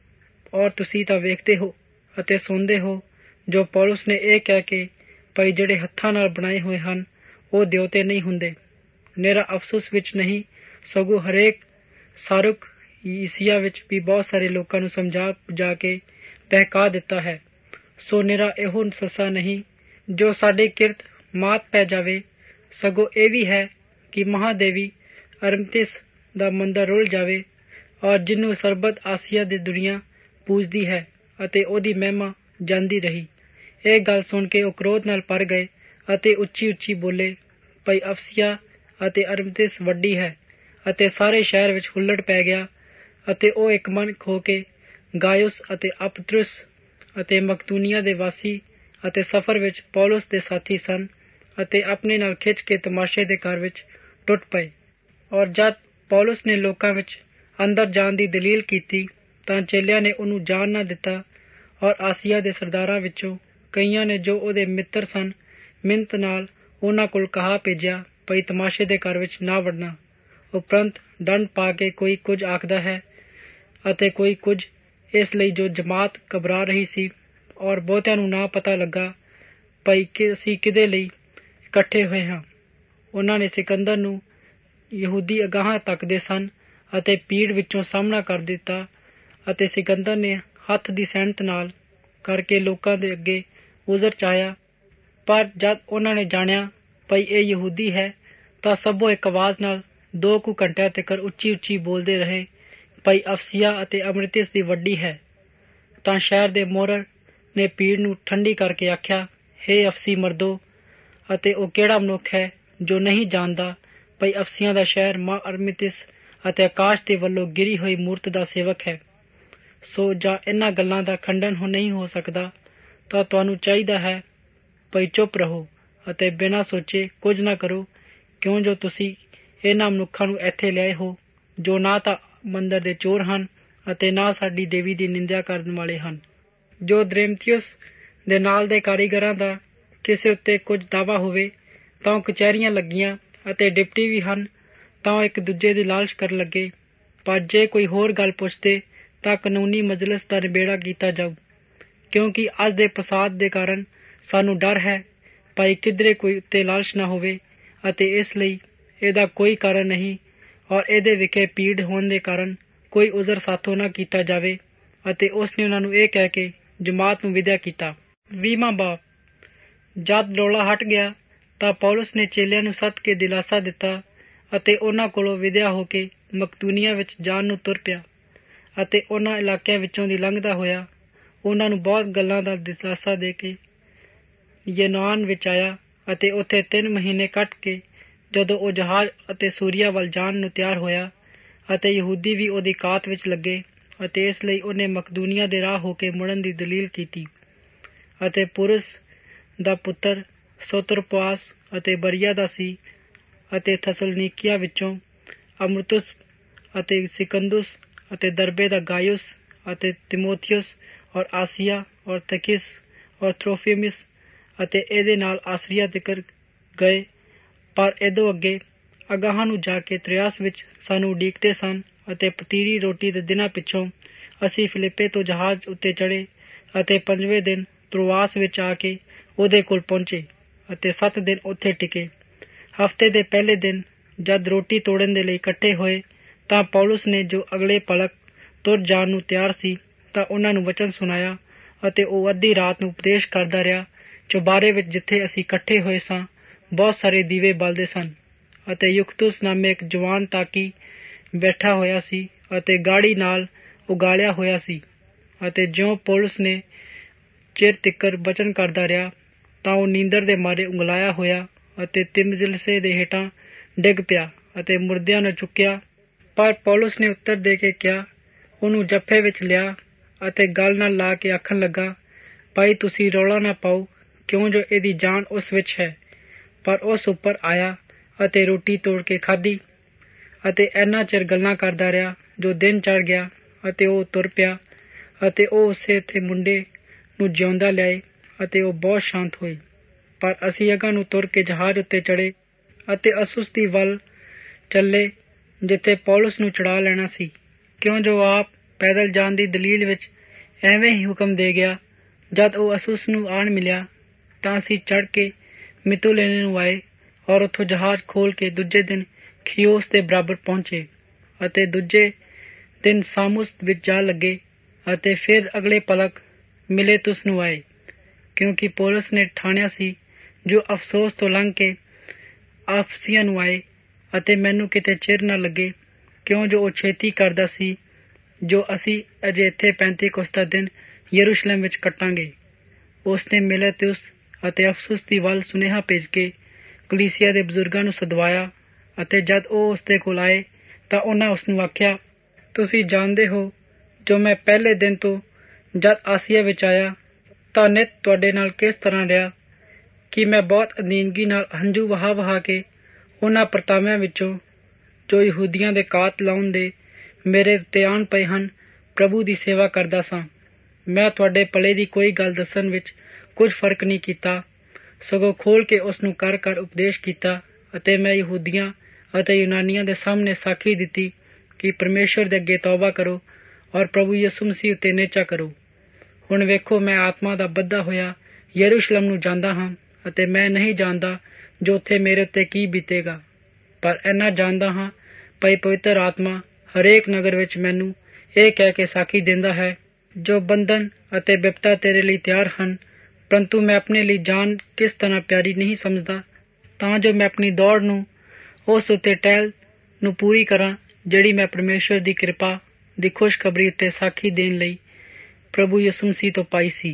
ਔਰ ਤੁਸੀਂ ਤਾਂ ਵੇਖਦੇ ਹੋ ਅਤੇ ਸੁਣਦੇ ਹੋ ਜੋ ਪੌਲੁਸ ਨੇ ਇਹ ਕਹਿ ਕੇ ਭਈ ਜਿਹੜੇ ਹੱਥਾਂ ਨਾਲ ਬਣਾਏ ਹੋਏ ਹਨ ਉਹ ਦਿਉਤੇ ਨਹੀਂ ਹੁੰਦੇ। ਮੇਰਾ ਅਫਸੋਸ ਵਿੱਚ ਨਹੀਂ ਸਗੋਂ ਹਰੇਕ ਸਾਰੁਕ ਈਸੀਆ ਵਿੱਚ ਵੀ ਬਹੁਤ ਸਾਰੇ ਲੋਕਾਂ ਨੂੰ ਸਮਝਾ ਬੁਝਾ ਕੇ ਬਹਿਕਾ ਦਿੱਤਾ ਹੈ। ਸੋ ਮੇਰਾ ਇਹੋ ਸੱਸਾ ਨਹੀਂ ਜੋ ਸਾਡੀ ਕਿਰਤ ਮਾਤ ਪੈ ਜਾਵੇ, ਸਗੋਂ ਇਹ ਵੀ ਹੈ ਕਿ ਮਹਾਦੇਵੀ ਅਰਮਿਤਿਸ ਦਾ ਮੰਦਰ ਰੁਲ ਜਾਵੇ, ਔਰ ਜਿਹਨੂੰ ਸਰਬਤ ਆਸੀਆ ਦੀ ਦੁਨੀਆ ਪੂਜਦੀ ਹੈ ਅਤੇ ਉਹਦੀ ਮਹਿਮਾ ਜਾਂਦੀ ਰਹੀ। ਇਹ ਗੱਲ ਸੁਣ ਕੇ ਉਹ ਕ੍ਰੋਧ ਨਾਲ ਭਰ ਗਏ ਅਤੇ ਉੱਚੀ ਉੱਚੀ ਬੋਲੇ ਭਈ ਅਫਸੀਆ ਅਤੇ ਅਰਮਿਤਿਸ ਵੱਡੀ ਹੈ। ਅਤੇ ਸਾਰੇ ਸ਼ਹਿਰ ਵਿੱਚ ਹੁੱਲੜ ਪੈ ਗਿਆ ਅਤੇ ਉਹ ਇੱਕ ਮਨ ਹੋ ਕੇ ਗਾਇਉਸ ਅਤੇ ਅਪਤ੍ਰੁਸ ਅਤੇ ਮਕਦੂਨੀਆ ਦੇ ਵਾਸੀ ਅਤੇ ਸਫ਼ਰ ਵਿੱਚ ਪੌਲੁਸ ਦੇ ਸਾਥੀ ਸਨ ਅਤੇ ਆਪਣੇ ਨਾਲ ਖਿੱਚ ਕੇ ਤਮਾਸ਼ੇ ਦੇ ਘਰ ਵਿੱਚ ਟੁੱਟ ਪਏ। ਔਰ ਜਦ ਪੌਲੁਸ ਨੇ ਲੋਕਾਂ ਵਿੱਚ ਅੰਦਰ ਜਾਣ ਦੀ ਦਲੀਲ ਕੀਤੀ ਤਾਂ ਚੇਲਿਆਂ ਨੇ ਉਹਨੂੰ ਜਾਣ ਨਾ ਦਿੱਤਾ, ਔਰ ਆਸੀਆ ਦੇ ਸਰਦਾਰਾਂ ਵਿੱਚੋਂ ਕਈਆਂ ਨੇ ਜੋ ਉਹਦੇ ਮਿੱਤਰ ਸਨ ਮਿੰਨਤ ਨਾਲ ਉਹਨਾਂ ਕੋਲ ਕਹਾ ਭੇਜਿਆ ਭਈ ਤਮਾਸ਼ੇ ਦੇ ਘਰ ਵਿੱਚ ਨਾ ਵੜਨਾ। ਉਪਰੰਤ ਦੰਡ ਪਾ ਕੇ ਕੋਈ ਕੁਝ ਆਖਦਾ ਹੈ ਅਤੇ ਕੋਈ ਕੁਝ, ਇਸ ਲਈ ਜੋ ਜਮਾਤ ਘਬਰਾ ਰਹੀ ਸੀ ਔਰ ਬਹੁਤਿਆਂ ਨੂੰ ਨਾ ਪਤਾ ਲੱਗਾ ਭਈ ਕਿ ਅਸੀਂ ਕਿਹਦੇ ਲਈ ਇਕੱਠੇ ਹੋਏ ਹਾਂ। ਉਹਨਾਂ ਨੇ ਸਿਕੰਦਰ ਨੂੰ ਯਹੂਦੀ ਅਗਾਹਾਂ ਤੱਕਦੇ ਸਨ ਅਤੇ ਭੀੜ ਵਿੱਚੋਂ ਸਾਹਮਣਾ ਕਰ ਦਿੱਤਾ ਅਤੇ ਸਿਕੰਦਰ ਨੇ ਹੱਥ ਦੀ ਸੈਨਤ ਨਾਲ ਕਰਕੇ ਲੋਕਾਂ ਦੇ ਅੱਗੇ ਉਜ਼ਰ ਚਾਹਿਆ। ਪਰ ਜਦ ਉਹਨਾਂ ਨੇ ਜਾਣਿਆ ਭਈ ਇਹ ਯਹੂਦੀ ਹੈ ਤਾਂ ਸਭੋ ਇੱਕ ਆਵਾਜ਼ ਨਾਲ ਦੋ ਕੁ ਘੰਟਿਆਂ ਤੱਕ ਉੱਚੀ ਉੱਚੀ ਬੋਲਦੇ ਰਹੇ ਭਈ ਅਫਸੀਆ ਅਤੇ ਅੰਮ੍ਰਿਤਿਸ ਦੀ ਵੱਡੀ ਹੈ। ਤਾਂ ਸ਼ਹਿਰ ਦੇ ਮੋਹਰ ਨੇ ਭੀੜ ਨੂੰ ਠੰਡੀ ਕਰਕੇ ਆਖਿਆ, ਹੇ ਅਫਸੀ ਮਰਦੋ, ਅਤੇ ਉਹ ਕਿਹੜਾ ਮਨੁੱਖ ਹੈ ਜੋ ਨਹੀਂ ਜਾਣਦਾ ਭਈ ਅਫਸੀਆਂ ਦਾ ਸ਼ਹਿਰ ਮਾਂ ਅਰਮਿਤਿਸ ਅਤੇ ਆਕਾਸ਼ ਦੇ ਵੱਲੋਂ ਗਿਰੀ ਹੋਈ ਮੂਰਤ ਦਾ ਸੇਵਕ ਹੈ। ਸੋ ਜਾਂ ਇਹਨਾਂ ਗੱਲਾਂ ਦਾ ਖੰਡਨ ਹੋ ਨਹੀਂ ਹੋ ਸਕਦਾ ਤਾਂ ਤੁਹਾਨੂੰ ਚਾਹੀਦਾ ਹੈ ਭਈ ਚੁੱਪ ਰਹੋ ਅਤੇ ਬਿਨਾਂ ਸੋਚੇ ਕੁਝ ਨਾ ਕਰੋ, ਕਿਉਂ ਜੋ ਤੁਸੀਂ ਇਹਨਾਂ ਮਨੁੱਖਾਂ ਨੂੰ ਇੱਥੇ ਲਿਆਏ ਹੋ ਜੋ ਨਾ ਤਾਂ ਮੰਦਰ ਦੇ ਚੋਰ ਹਨ ਅਤੇ ਨਾ ਸਾਡੀ ਦੇਵੀ ਦੀ ਨਿੰਦਿਆ ਕਰਨ ਵਾਲੇ ਹਨ। ਜੋ ਦੇਮੇਤ੍ਰਿਉਸ ਦੇ ਨਾਲ ਦੇ ਕਾਰੀਗਰਾਂ ਦਾ ਕਿਸੇ ਉੱਤੇ ਕੁਝ ਦਾਵਾ ਹੋਵੇ ਤਾਂ ਉਹ ਕਚਹਿਰੀਆਂ ਲੱਗੀਆਂ ਅਤੇ ਡਿਪਟੀ ਵੀ ਹਨ ਤਾਂ ਉਹ ਇੱਕ ਦੂਜੇ ਦੀ ਲਾਲਚ ਕਰਨ ਲੱਗੇ। ਪਰ ਜੇ ਕੋਈ ਹੋਰ ਗੱਲ ਪੁੱਛਦੇ ਤਾਂ ਕਾਨੂੰਨੀ ਮਜਲਿਸ ਦਾ ਨਿਬੇੜਾ ਕੀਤਾ ਜਾਊ, ਕਿਉਂਕਿ ਅੱਜ ਦੇ ਫਸਾਦ ਦੇ ਕਾਰਨ ਸਾਨੂੰ ਡਰ ਹੈ ਭਾਈ ਕਿਧਰੇ ਕੋਈ ਉੱਤੇ ਲਾਲਚ ਨਾ ਹੋਵੇ ਅਤੇ ਇਸ ਲਈ ਇਹਦਾ ਕੋਈ ਕਾਰਨ ਨਹੀਂ, ਔਰ ਇਹਦੇ ਵਿਖੇ ਭੀੜ ਹੋਣ ਦੇ ਕਾਰਨ ਕੋਈ ਉਜ਼ਰ ਸਾਥੋਂ ਨਾ ਕੀਤਾ ਜਾਵੇ। ਅਤੇ ਉਸਨੇ ਉਹਨਾਂ ਨੂੰ ਇਹ ਕਹਿ ਕੇ ਜਮਾਤ ਨੂੰ ਵਿਦਿਆ ਕੀਤਾ। ਵੀਹਵਾਂ ਬਾਬ। ਜਦ ਰੌਲਾ ਹਟ ਗਿਆ ਤਾਂ ਪੌਲੁਸ ਨੇ ਚੇਲਿਆਂ ਨੂੰ ਸੱਦ ਕੇ ਦਿਲਾਸਾ ਦਿੱਤਾ ਅਤੇ ਉਹਨਾਂ ਕੋਲੋਂ ਵਿਦਿਆ ਹੋ ਕੇ ਮਕਦੂਨੀਆ ਵਿੱਚ ਜਾਣ ਨੂੰ ਤੁਰ ਪਿਆ ਅਤੇ ਉਹਨਾਂ ਇਲਾਕਿਆਂ ਵਿੱਚੋਂ ਦੀ ਲੰਘਦਾ ਹੋਇਆ ਉਹਨਾਂ ਨੂੰ ਬਹੁਤ ਗੱਲਾਂ ਦਾ ਦਿਲਾਸਾ ਦੇ ਕੇ ਯੂਨਾਨ ਵਿੱਚ ਆਇਆ ਅਤੇ ਉੱਥੇ ਤਿੰਨ ਮਹੀਨੇ ਕੱਟ ਕੇ ਜਦੋਂ ਉਹ ਜਹਾਜ਼ ਅਤੇ ਸੂਰੀਆ ਵੱਲ ਜਾਣ ਨੂੰ ਤਿਆਰ ਹੋਇਆ ਅਤੇ ਯਹੂਦੀ ਵੀ ਉਹਦੀ ਕਾਤ ਵਿੱਚ ਲੱਗੇ ਅਤੇ ਇਸ ਲਈ ਉਹਨੇ ਮਕਦੂਨੀਆ ਦੇ ਰਾਹ ਹੋ ਕੇ ਮੁੜਨ ਦੀ ਦਲੀਲ ਕੀਤੀ ਅਤੇ ਪੁਰਸ ਦਾ ਪੁੱਤਰ ਸੋਤਰਪਾਸ ਅਤੇ ਬਰੀਆ ਦਾ ਸੀ, ਅਤੇ ਥਸਲਨੀਕੀਆਂ ਵਿੱਚੋਂ ਅਮਰਤੁਸ ਅਤੇ ਸਿਕੰਦੁਸ ਅਤੇ ਦਰਬੇ ਦਾ ਗਾਇਉਸ ਅਤੇ ਤਿਮੋਥਿਉਸ ਔਰ ਆਸੀਆ ਔਰ ਤਕਿਸ ਔਰ ਥ੍ਰੋਫਿਮਿਸ ਅਤੇ ਇਹਦੇ ਨਾਲ ਆਸਰੀਆ ਤਿਕਰ ਗਏ। ਪਰ ਇਹਦੋਂ ਅੱਗੇ ਅਗਾਹਾਂ ਨੂੰ ਜਾ ਕੇ ਤ੍ਰਿਆਸ ਵਿੱਚ ਸਾਨੂੰ ਉਡੀਕਦੇ ਸਨ, ਅਤੇ ਪਤੀਰੀ ਰੋਟੀ ਦੇ ਦਿਨਾਂ ਪਿੱਛੋਂ ਅਸੀਂ ਫਿਲਿੱਪੇ ਤੋਂ ਜਹਾਜ਼ ਉੱਤੇ ਚੜ੍ਹੇ ਅਤੇ ਪੰਜਵੇਂ ਦਿਨ ਤਰੋਆਸ ਵਿੱਚ ਆ ਕੇ ਉਹਦੇ ਕੋਲ ਪਹੁੰਚੇ ਅਤੇ ਸੱਤ ਦਿਨ ਉੱਥੇ ਟਿਕੇ। ਹਫ਼ਤੇ ਦੇ ਪਹਿਲੇ ਦਿਨ ਜਦ ਰੋਟੀ ਤੋੜਨ ਦੇ ਲਈ ਇਕੱਠੇ ਹੋਏ ਤਾਂ ਪੌਲੁਸ ਨੇ, ਜੋ ਅਗਲੇ ਪਲਕ ਤੁਰ ਜਾਣ ਨੂੰ ਤਿਆਰ ਸੀ, ਤਾਂ ਉਹਨਾਂ ਨੂੰ ਵਚਨ ਸੁਣਾਇਆ, ਅਤੇ ਉਹ ਅੱਧੀ ਰਾਤ ਨੂੰ ਉਪਦੇਸ਼ ਕਰਦਾ ਰਿਹਾ। ਚੁਬਾਰੇ ਵਿੱਚ ਜਿੱਥੇ ਅਸੀਂ ਇਕੱਠੇ ਹੋਏ ਸਾਂ ਬਹੁਤ ਸਾਰੇ ਦੀਵੇ ਬਲਦੇ ਸਨ, ਅਤੇ ਯੁਕਤੁਸ ਨਾਮੇ ਇੱਕ ਜਵਾਨ ਤਾਕੀ ਬੈਠਾ ਹੋਇਆ ਸੀ ਅਤੇ ਗਾੜੀ ਨਾਲ ਉਗਾਲਿਆ ਹੋਇਆ ਸੀ। ਅਤੇ ਜਿਉਂ ਪੌਲੁਸ ਨੇ ਚਿਰ ਤਿੱਕਰ ਵਚਨ ਕਰਦਾ ਰਿਹਾ ਤਾਂ ਉਹ ਨੀਂਦਰ ਦੇ ਮਾਰੇ ਉਂਗਲਾਇਆ ਹੋਇਆ ਅਤੇ ਤਿਮਜਿਲਸੇ ਦੇ ਹੇਠਾਂ ਡਿੱਗ ਪਿਆ ਅਤੇ ਮੁਰਦਿਆਂ ਨੂੰ ਚੁੱਕਿਆ। ਪਰ ਪੌਲੁਸ ਨੇ ਉੱਤਰ ਦੇ ਕੇ ਕਿਹਾ, ਉਹਨੂੰ ਜੱਫੇ ਵਿੱਚ ਲਿਆ ਅਤੇ ਗਲ ਨਾਲ ਲਾ ਕੇ ਆਖਣ ਲੱਗਾ, ਭਾਈ ਤੁਸੀਂ ਰੌਲਾ ਨਾ ਪਾਓ, ਕਿਉਂ ਜੋ ਇਹਦੀ ਜਾਨ ਉਸ ਵਿੱਚ ਹੈ। ਪਰ ਉਸ ਉੱਪਰ ਆਇਆ ਅਤੇ ਰੋਟੀ ਤੋੜ ਕੇ ਖਾਧੀ ਅਤੇ ਇੰਨਾ ਚਿਰ ਗੱਲਾਂ ਕਰਦਾ ਰਿਹਾ ਜੋ ਦਿਨ ਚੜ੍ਹ ਗਿਆ, ਅਤੇ ਉਹ ਤੁਰ ਪਿਆ। ਅਤੇ ਉਹ ਉਸੇ ਇੱਥੇ ਮੁੰਡੇ ਨੂੰ ਜਿਉਂਦਾ ਲਿਆਏ ਅਤੇ ਉਹ ਬਹੁਤ ਸ਼ਾਂਤ ਹੋਈ। ਪਰ ਅਸੀਂ ਅਗਾਂਹ ਨੂੰ ਤੁਰ ਕੇ ਜਹਾਜ਼ ਉੱਤੇ ਚੜ੍ਹੇ ਅਤੇ ਅਸੁਸ ਦੀ ਵੱਲ ਚੱਲੇ, ਜਿੱਥੇ ਪੌਲੁਸ ਨੂੰ ਚੜ੍ਹਾ ਲੈਣਾ ਸੀ, ਕਿਉਂ ਜੋ ਆਪ ਪੈਦਲ ਜਾਣ ਦੀ ਦਲੀਲ ਵਿੱਚ ਐਵੇਂ ਹੀ ਹੁਕਮ ਦੇ ਗਿਆ। ਜਦ ਉਹ ਅਸੁਸ ਨੂੰ ਆਣ ਮਿਲਿਆ ਤਾਂ ਅਸੀਂ ਚੜ੍ਹ ਕੇ ਮਿਤੁਲੇਨੇ ਨੂੰ ਆਏ, ਔਰ ਉੱਥੋਂ ਜਹਾਜ਼ ਖੋਲ੍ਹ ਕੇ ਦੂਜੇ ਦਿਨ ਖੀਓਸ ਦੇ ਬਰਾਬਰ ਪਹੁੰਚੇ, ਅਤੇ ਦੂਜੇ ਦਿਨ ਸਾਮੁਸ ਵਿੱਚ ਜਾ ਲੱਗੇ, ਅਤੇ ਫਿਰ ਅਗਲੇ ਪਲਕ ਮਿਲੇਤੁਸ ਨੂੰ ਆਏ, ਕਿਉਂਕਿ ਪੌਲੁਸ ਨੇ ਠਾਣਿਆ ਸੀ ਜੋ ਅਫਸੋਸ ਤੋਂ ਲੰਘ ਕੇ ਆਫਸੀਆਂ ਨੂੰ ਆਏ, ਅਤੇ ਮੈਨੂੰ ਕਿਤੇ ਚਿਰ ਨਾ ਲੱਗੇ, ਕਿਉਂ ਜੋ ਉਹ ਛੇਤੀ ਕਰਦਾ ਸੀ ਜੋ ਅਸੀਂ ਅਜੇ ਇੱਥੇ ਪੈਂਤੀਕੁਸਤਾ ਦਿਨ ਯਰੂਸ਼ਲਮ ਵਿੱਚ ਕੱਟਾਂਗੇ। ਉਸਨੇ ਮਿਲੇਤੁਸ ਅਤੇ ਅਫਸੁਸ ਦੀ ਵੱਲ ਸੁਨੇਹਾ ਭੇਜ ਕੇ ਕਲੀਸਿਆ ਦੇ ਬਜ਼ੁਰਗਾਂ ਨੂੰ ਸਦਵਾਇਆ, ਅਤੇ ਜਦ ਉਹ ਉਸਦੇ ਕੋਲ ਆਏ ਤਾਂ ਉਹਨਾਂ ਉਸਨੂੰ ਆਖਿਆ, ਤੁਸੀਂ ਜਾਣਦੇ ਹੋ ਜੋ ਮੈਂ ਪਹਿਲੇ ਦਿਨ ਤੋਂ ਜਦ ਆਸੀਆ ਵਿੱਚ ਆਇਆ ਤਾਂ ਨਿੱਤ ਤੁਹਾਡੇ ਨਾਲ ਕਿਸ ਤਰ੍ਹਾਂ ਰਿਹਾ, ਕਿ ਮੈਂ ਬਹੁਤ ਅਧੀਨਗੀ ਨਾਲ ਹੰਝੂ ਵਹਾ ਵਹਾ ਕੇ ਉਹਨਾਂ ਪਰਤਾਵਿਆਂ ਵਿੱਚੋਂ ਜੋ ਯਹੂਦੀਆਂ ਦੇ ਕਾਤ ਲਾਉਣ ਦੇ ਮੇਰੇ ਉੱਤੇ ਆਣ ਪਏ ਹਨ, ਪ੍ਰਭੂ ਦੀ ਸੇਵਾ ਕਰਦਾ ਸਾਂ। ਮੈਂ ਤੁਹਾਡੇ ਭਲੇ ਦੀ ਕੋਈ ਗੱਲ ਦੱਸਣ ਵਿੱਚ ਕੁਝ ਫਰਕ ਨਹੀਂ ਕੀਤਾ, ਸਗੋਂ ਖੋਲ੍ਹ ਕੇ ਉਸ ਨੂੰ ਕਰ ਕਰ ਉਪਦੇਸ਼ ਕੀਤਾ, ਅਤੇ ਮੈਂ ਯਹੂਦੀਆਂ ਅਤੇ ਯੂਨਾਨੀਆਂ ਦੇ ਸਾਹਮਣੇ ਸਾਖੀ ਦਿੱਤੀ ਕਿ ਪਰਮੇਸ਼ਵਰ ਦੇ ਅੱਗੇ ਤੌਬਾ ਕਰੋ ਔਰ ਪ੍ਰਭੂ ਯਿਸੂ ਮਸੀਹ ਉੱਤੇ ਨਿਹਚਾ ਕਰੋ। ਹੁਣ ਵੇਖੋ, ਮੈਂ ਆਤਮਾ ਦਾ ਬੱਧਾ ਹੋਇਆ ਯਰੂਸ਼ਲਮ ਨੂੰ ਜਾਂਦਾ ਹਾਂ, ਅਤੇ ਮੈਂ ਨਹੀਂ ਜਾਣਦਾ ਜੋ ਉੱਥੇ ਮੇਰੇ ਉੱਤੇ ਕੀ ਬੀਤੇਗਾ, ਪਰ ਇੰਨਾ ਜਾਣਦਾ ਹਾਂ ਭਾਈ ਪਵਿੱਤਰ ਆਤਮਾ ਹਰੇਕ ਨਗਰ ਵਿੱਚ ਮੈਨੂੰ ਇਹ ਕਹਿ ਕੇ ਸਾਖੀ ਦਿੰਦਾ ਹੈ, ਜੋ ਬੰਧਨ ਅਤੇ ਬਿਪਤਾ ਤੇਰੇ ਲਈ ਤਿਆਰ ਹਨ, ਪਰੰਤੂ ਮੈਂ ਆਪਣੇ ਲਈ ਜਾਨ ਕਿਸ ਤਰ੍ਹਾਂ ਪਿਆਰੀ ਨਹੀਂ ਸਮਝਦਾ, ਤਾਂ ਜੋ ਮੈਂ ਆਪਣੀ ਦੌੜ ਨੂੰ ਉਸ ਉੱਤੇ ਟਹਿਲ ਨੂੰ ਪੂਰੀ ਕਰਾਂ ਜਿਹੜੀ ਮੈਂ ਪਰਮੇਸ਼ਵਰ ਦੀ ਕਿਰਪਾ ਦੀ ਖੁਸ਼ਖਬਰੀ ਉੱਤੇ ਸਾਖੀ ਦੇਣ ਲਈ ਪ੍ਰਭੂ ਯਿਸੂ ਮਸੀਹ ਤੋਂ ਪਾਈ ਸੀ।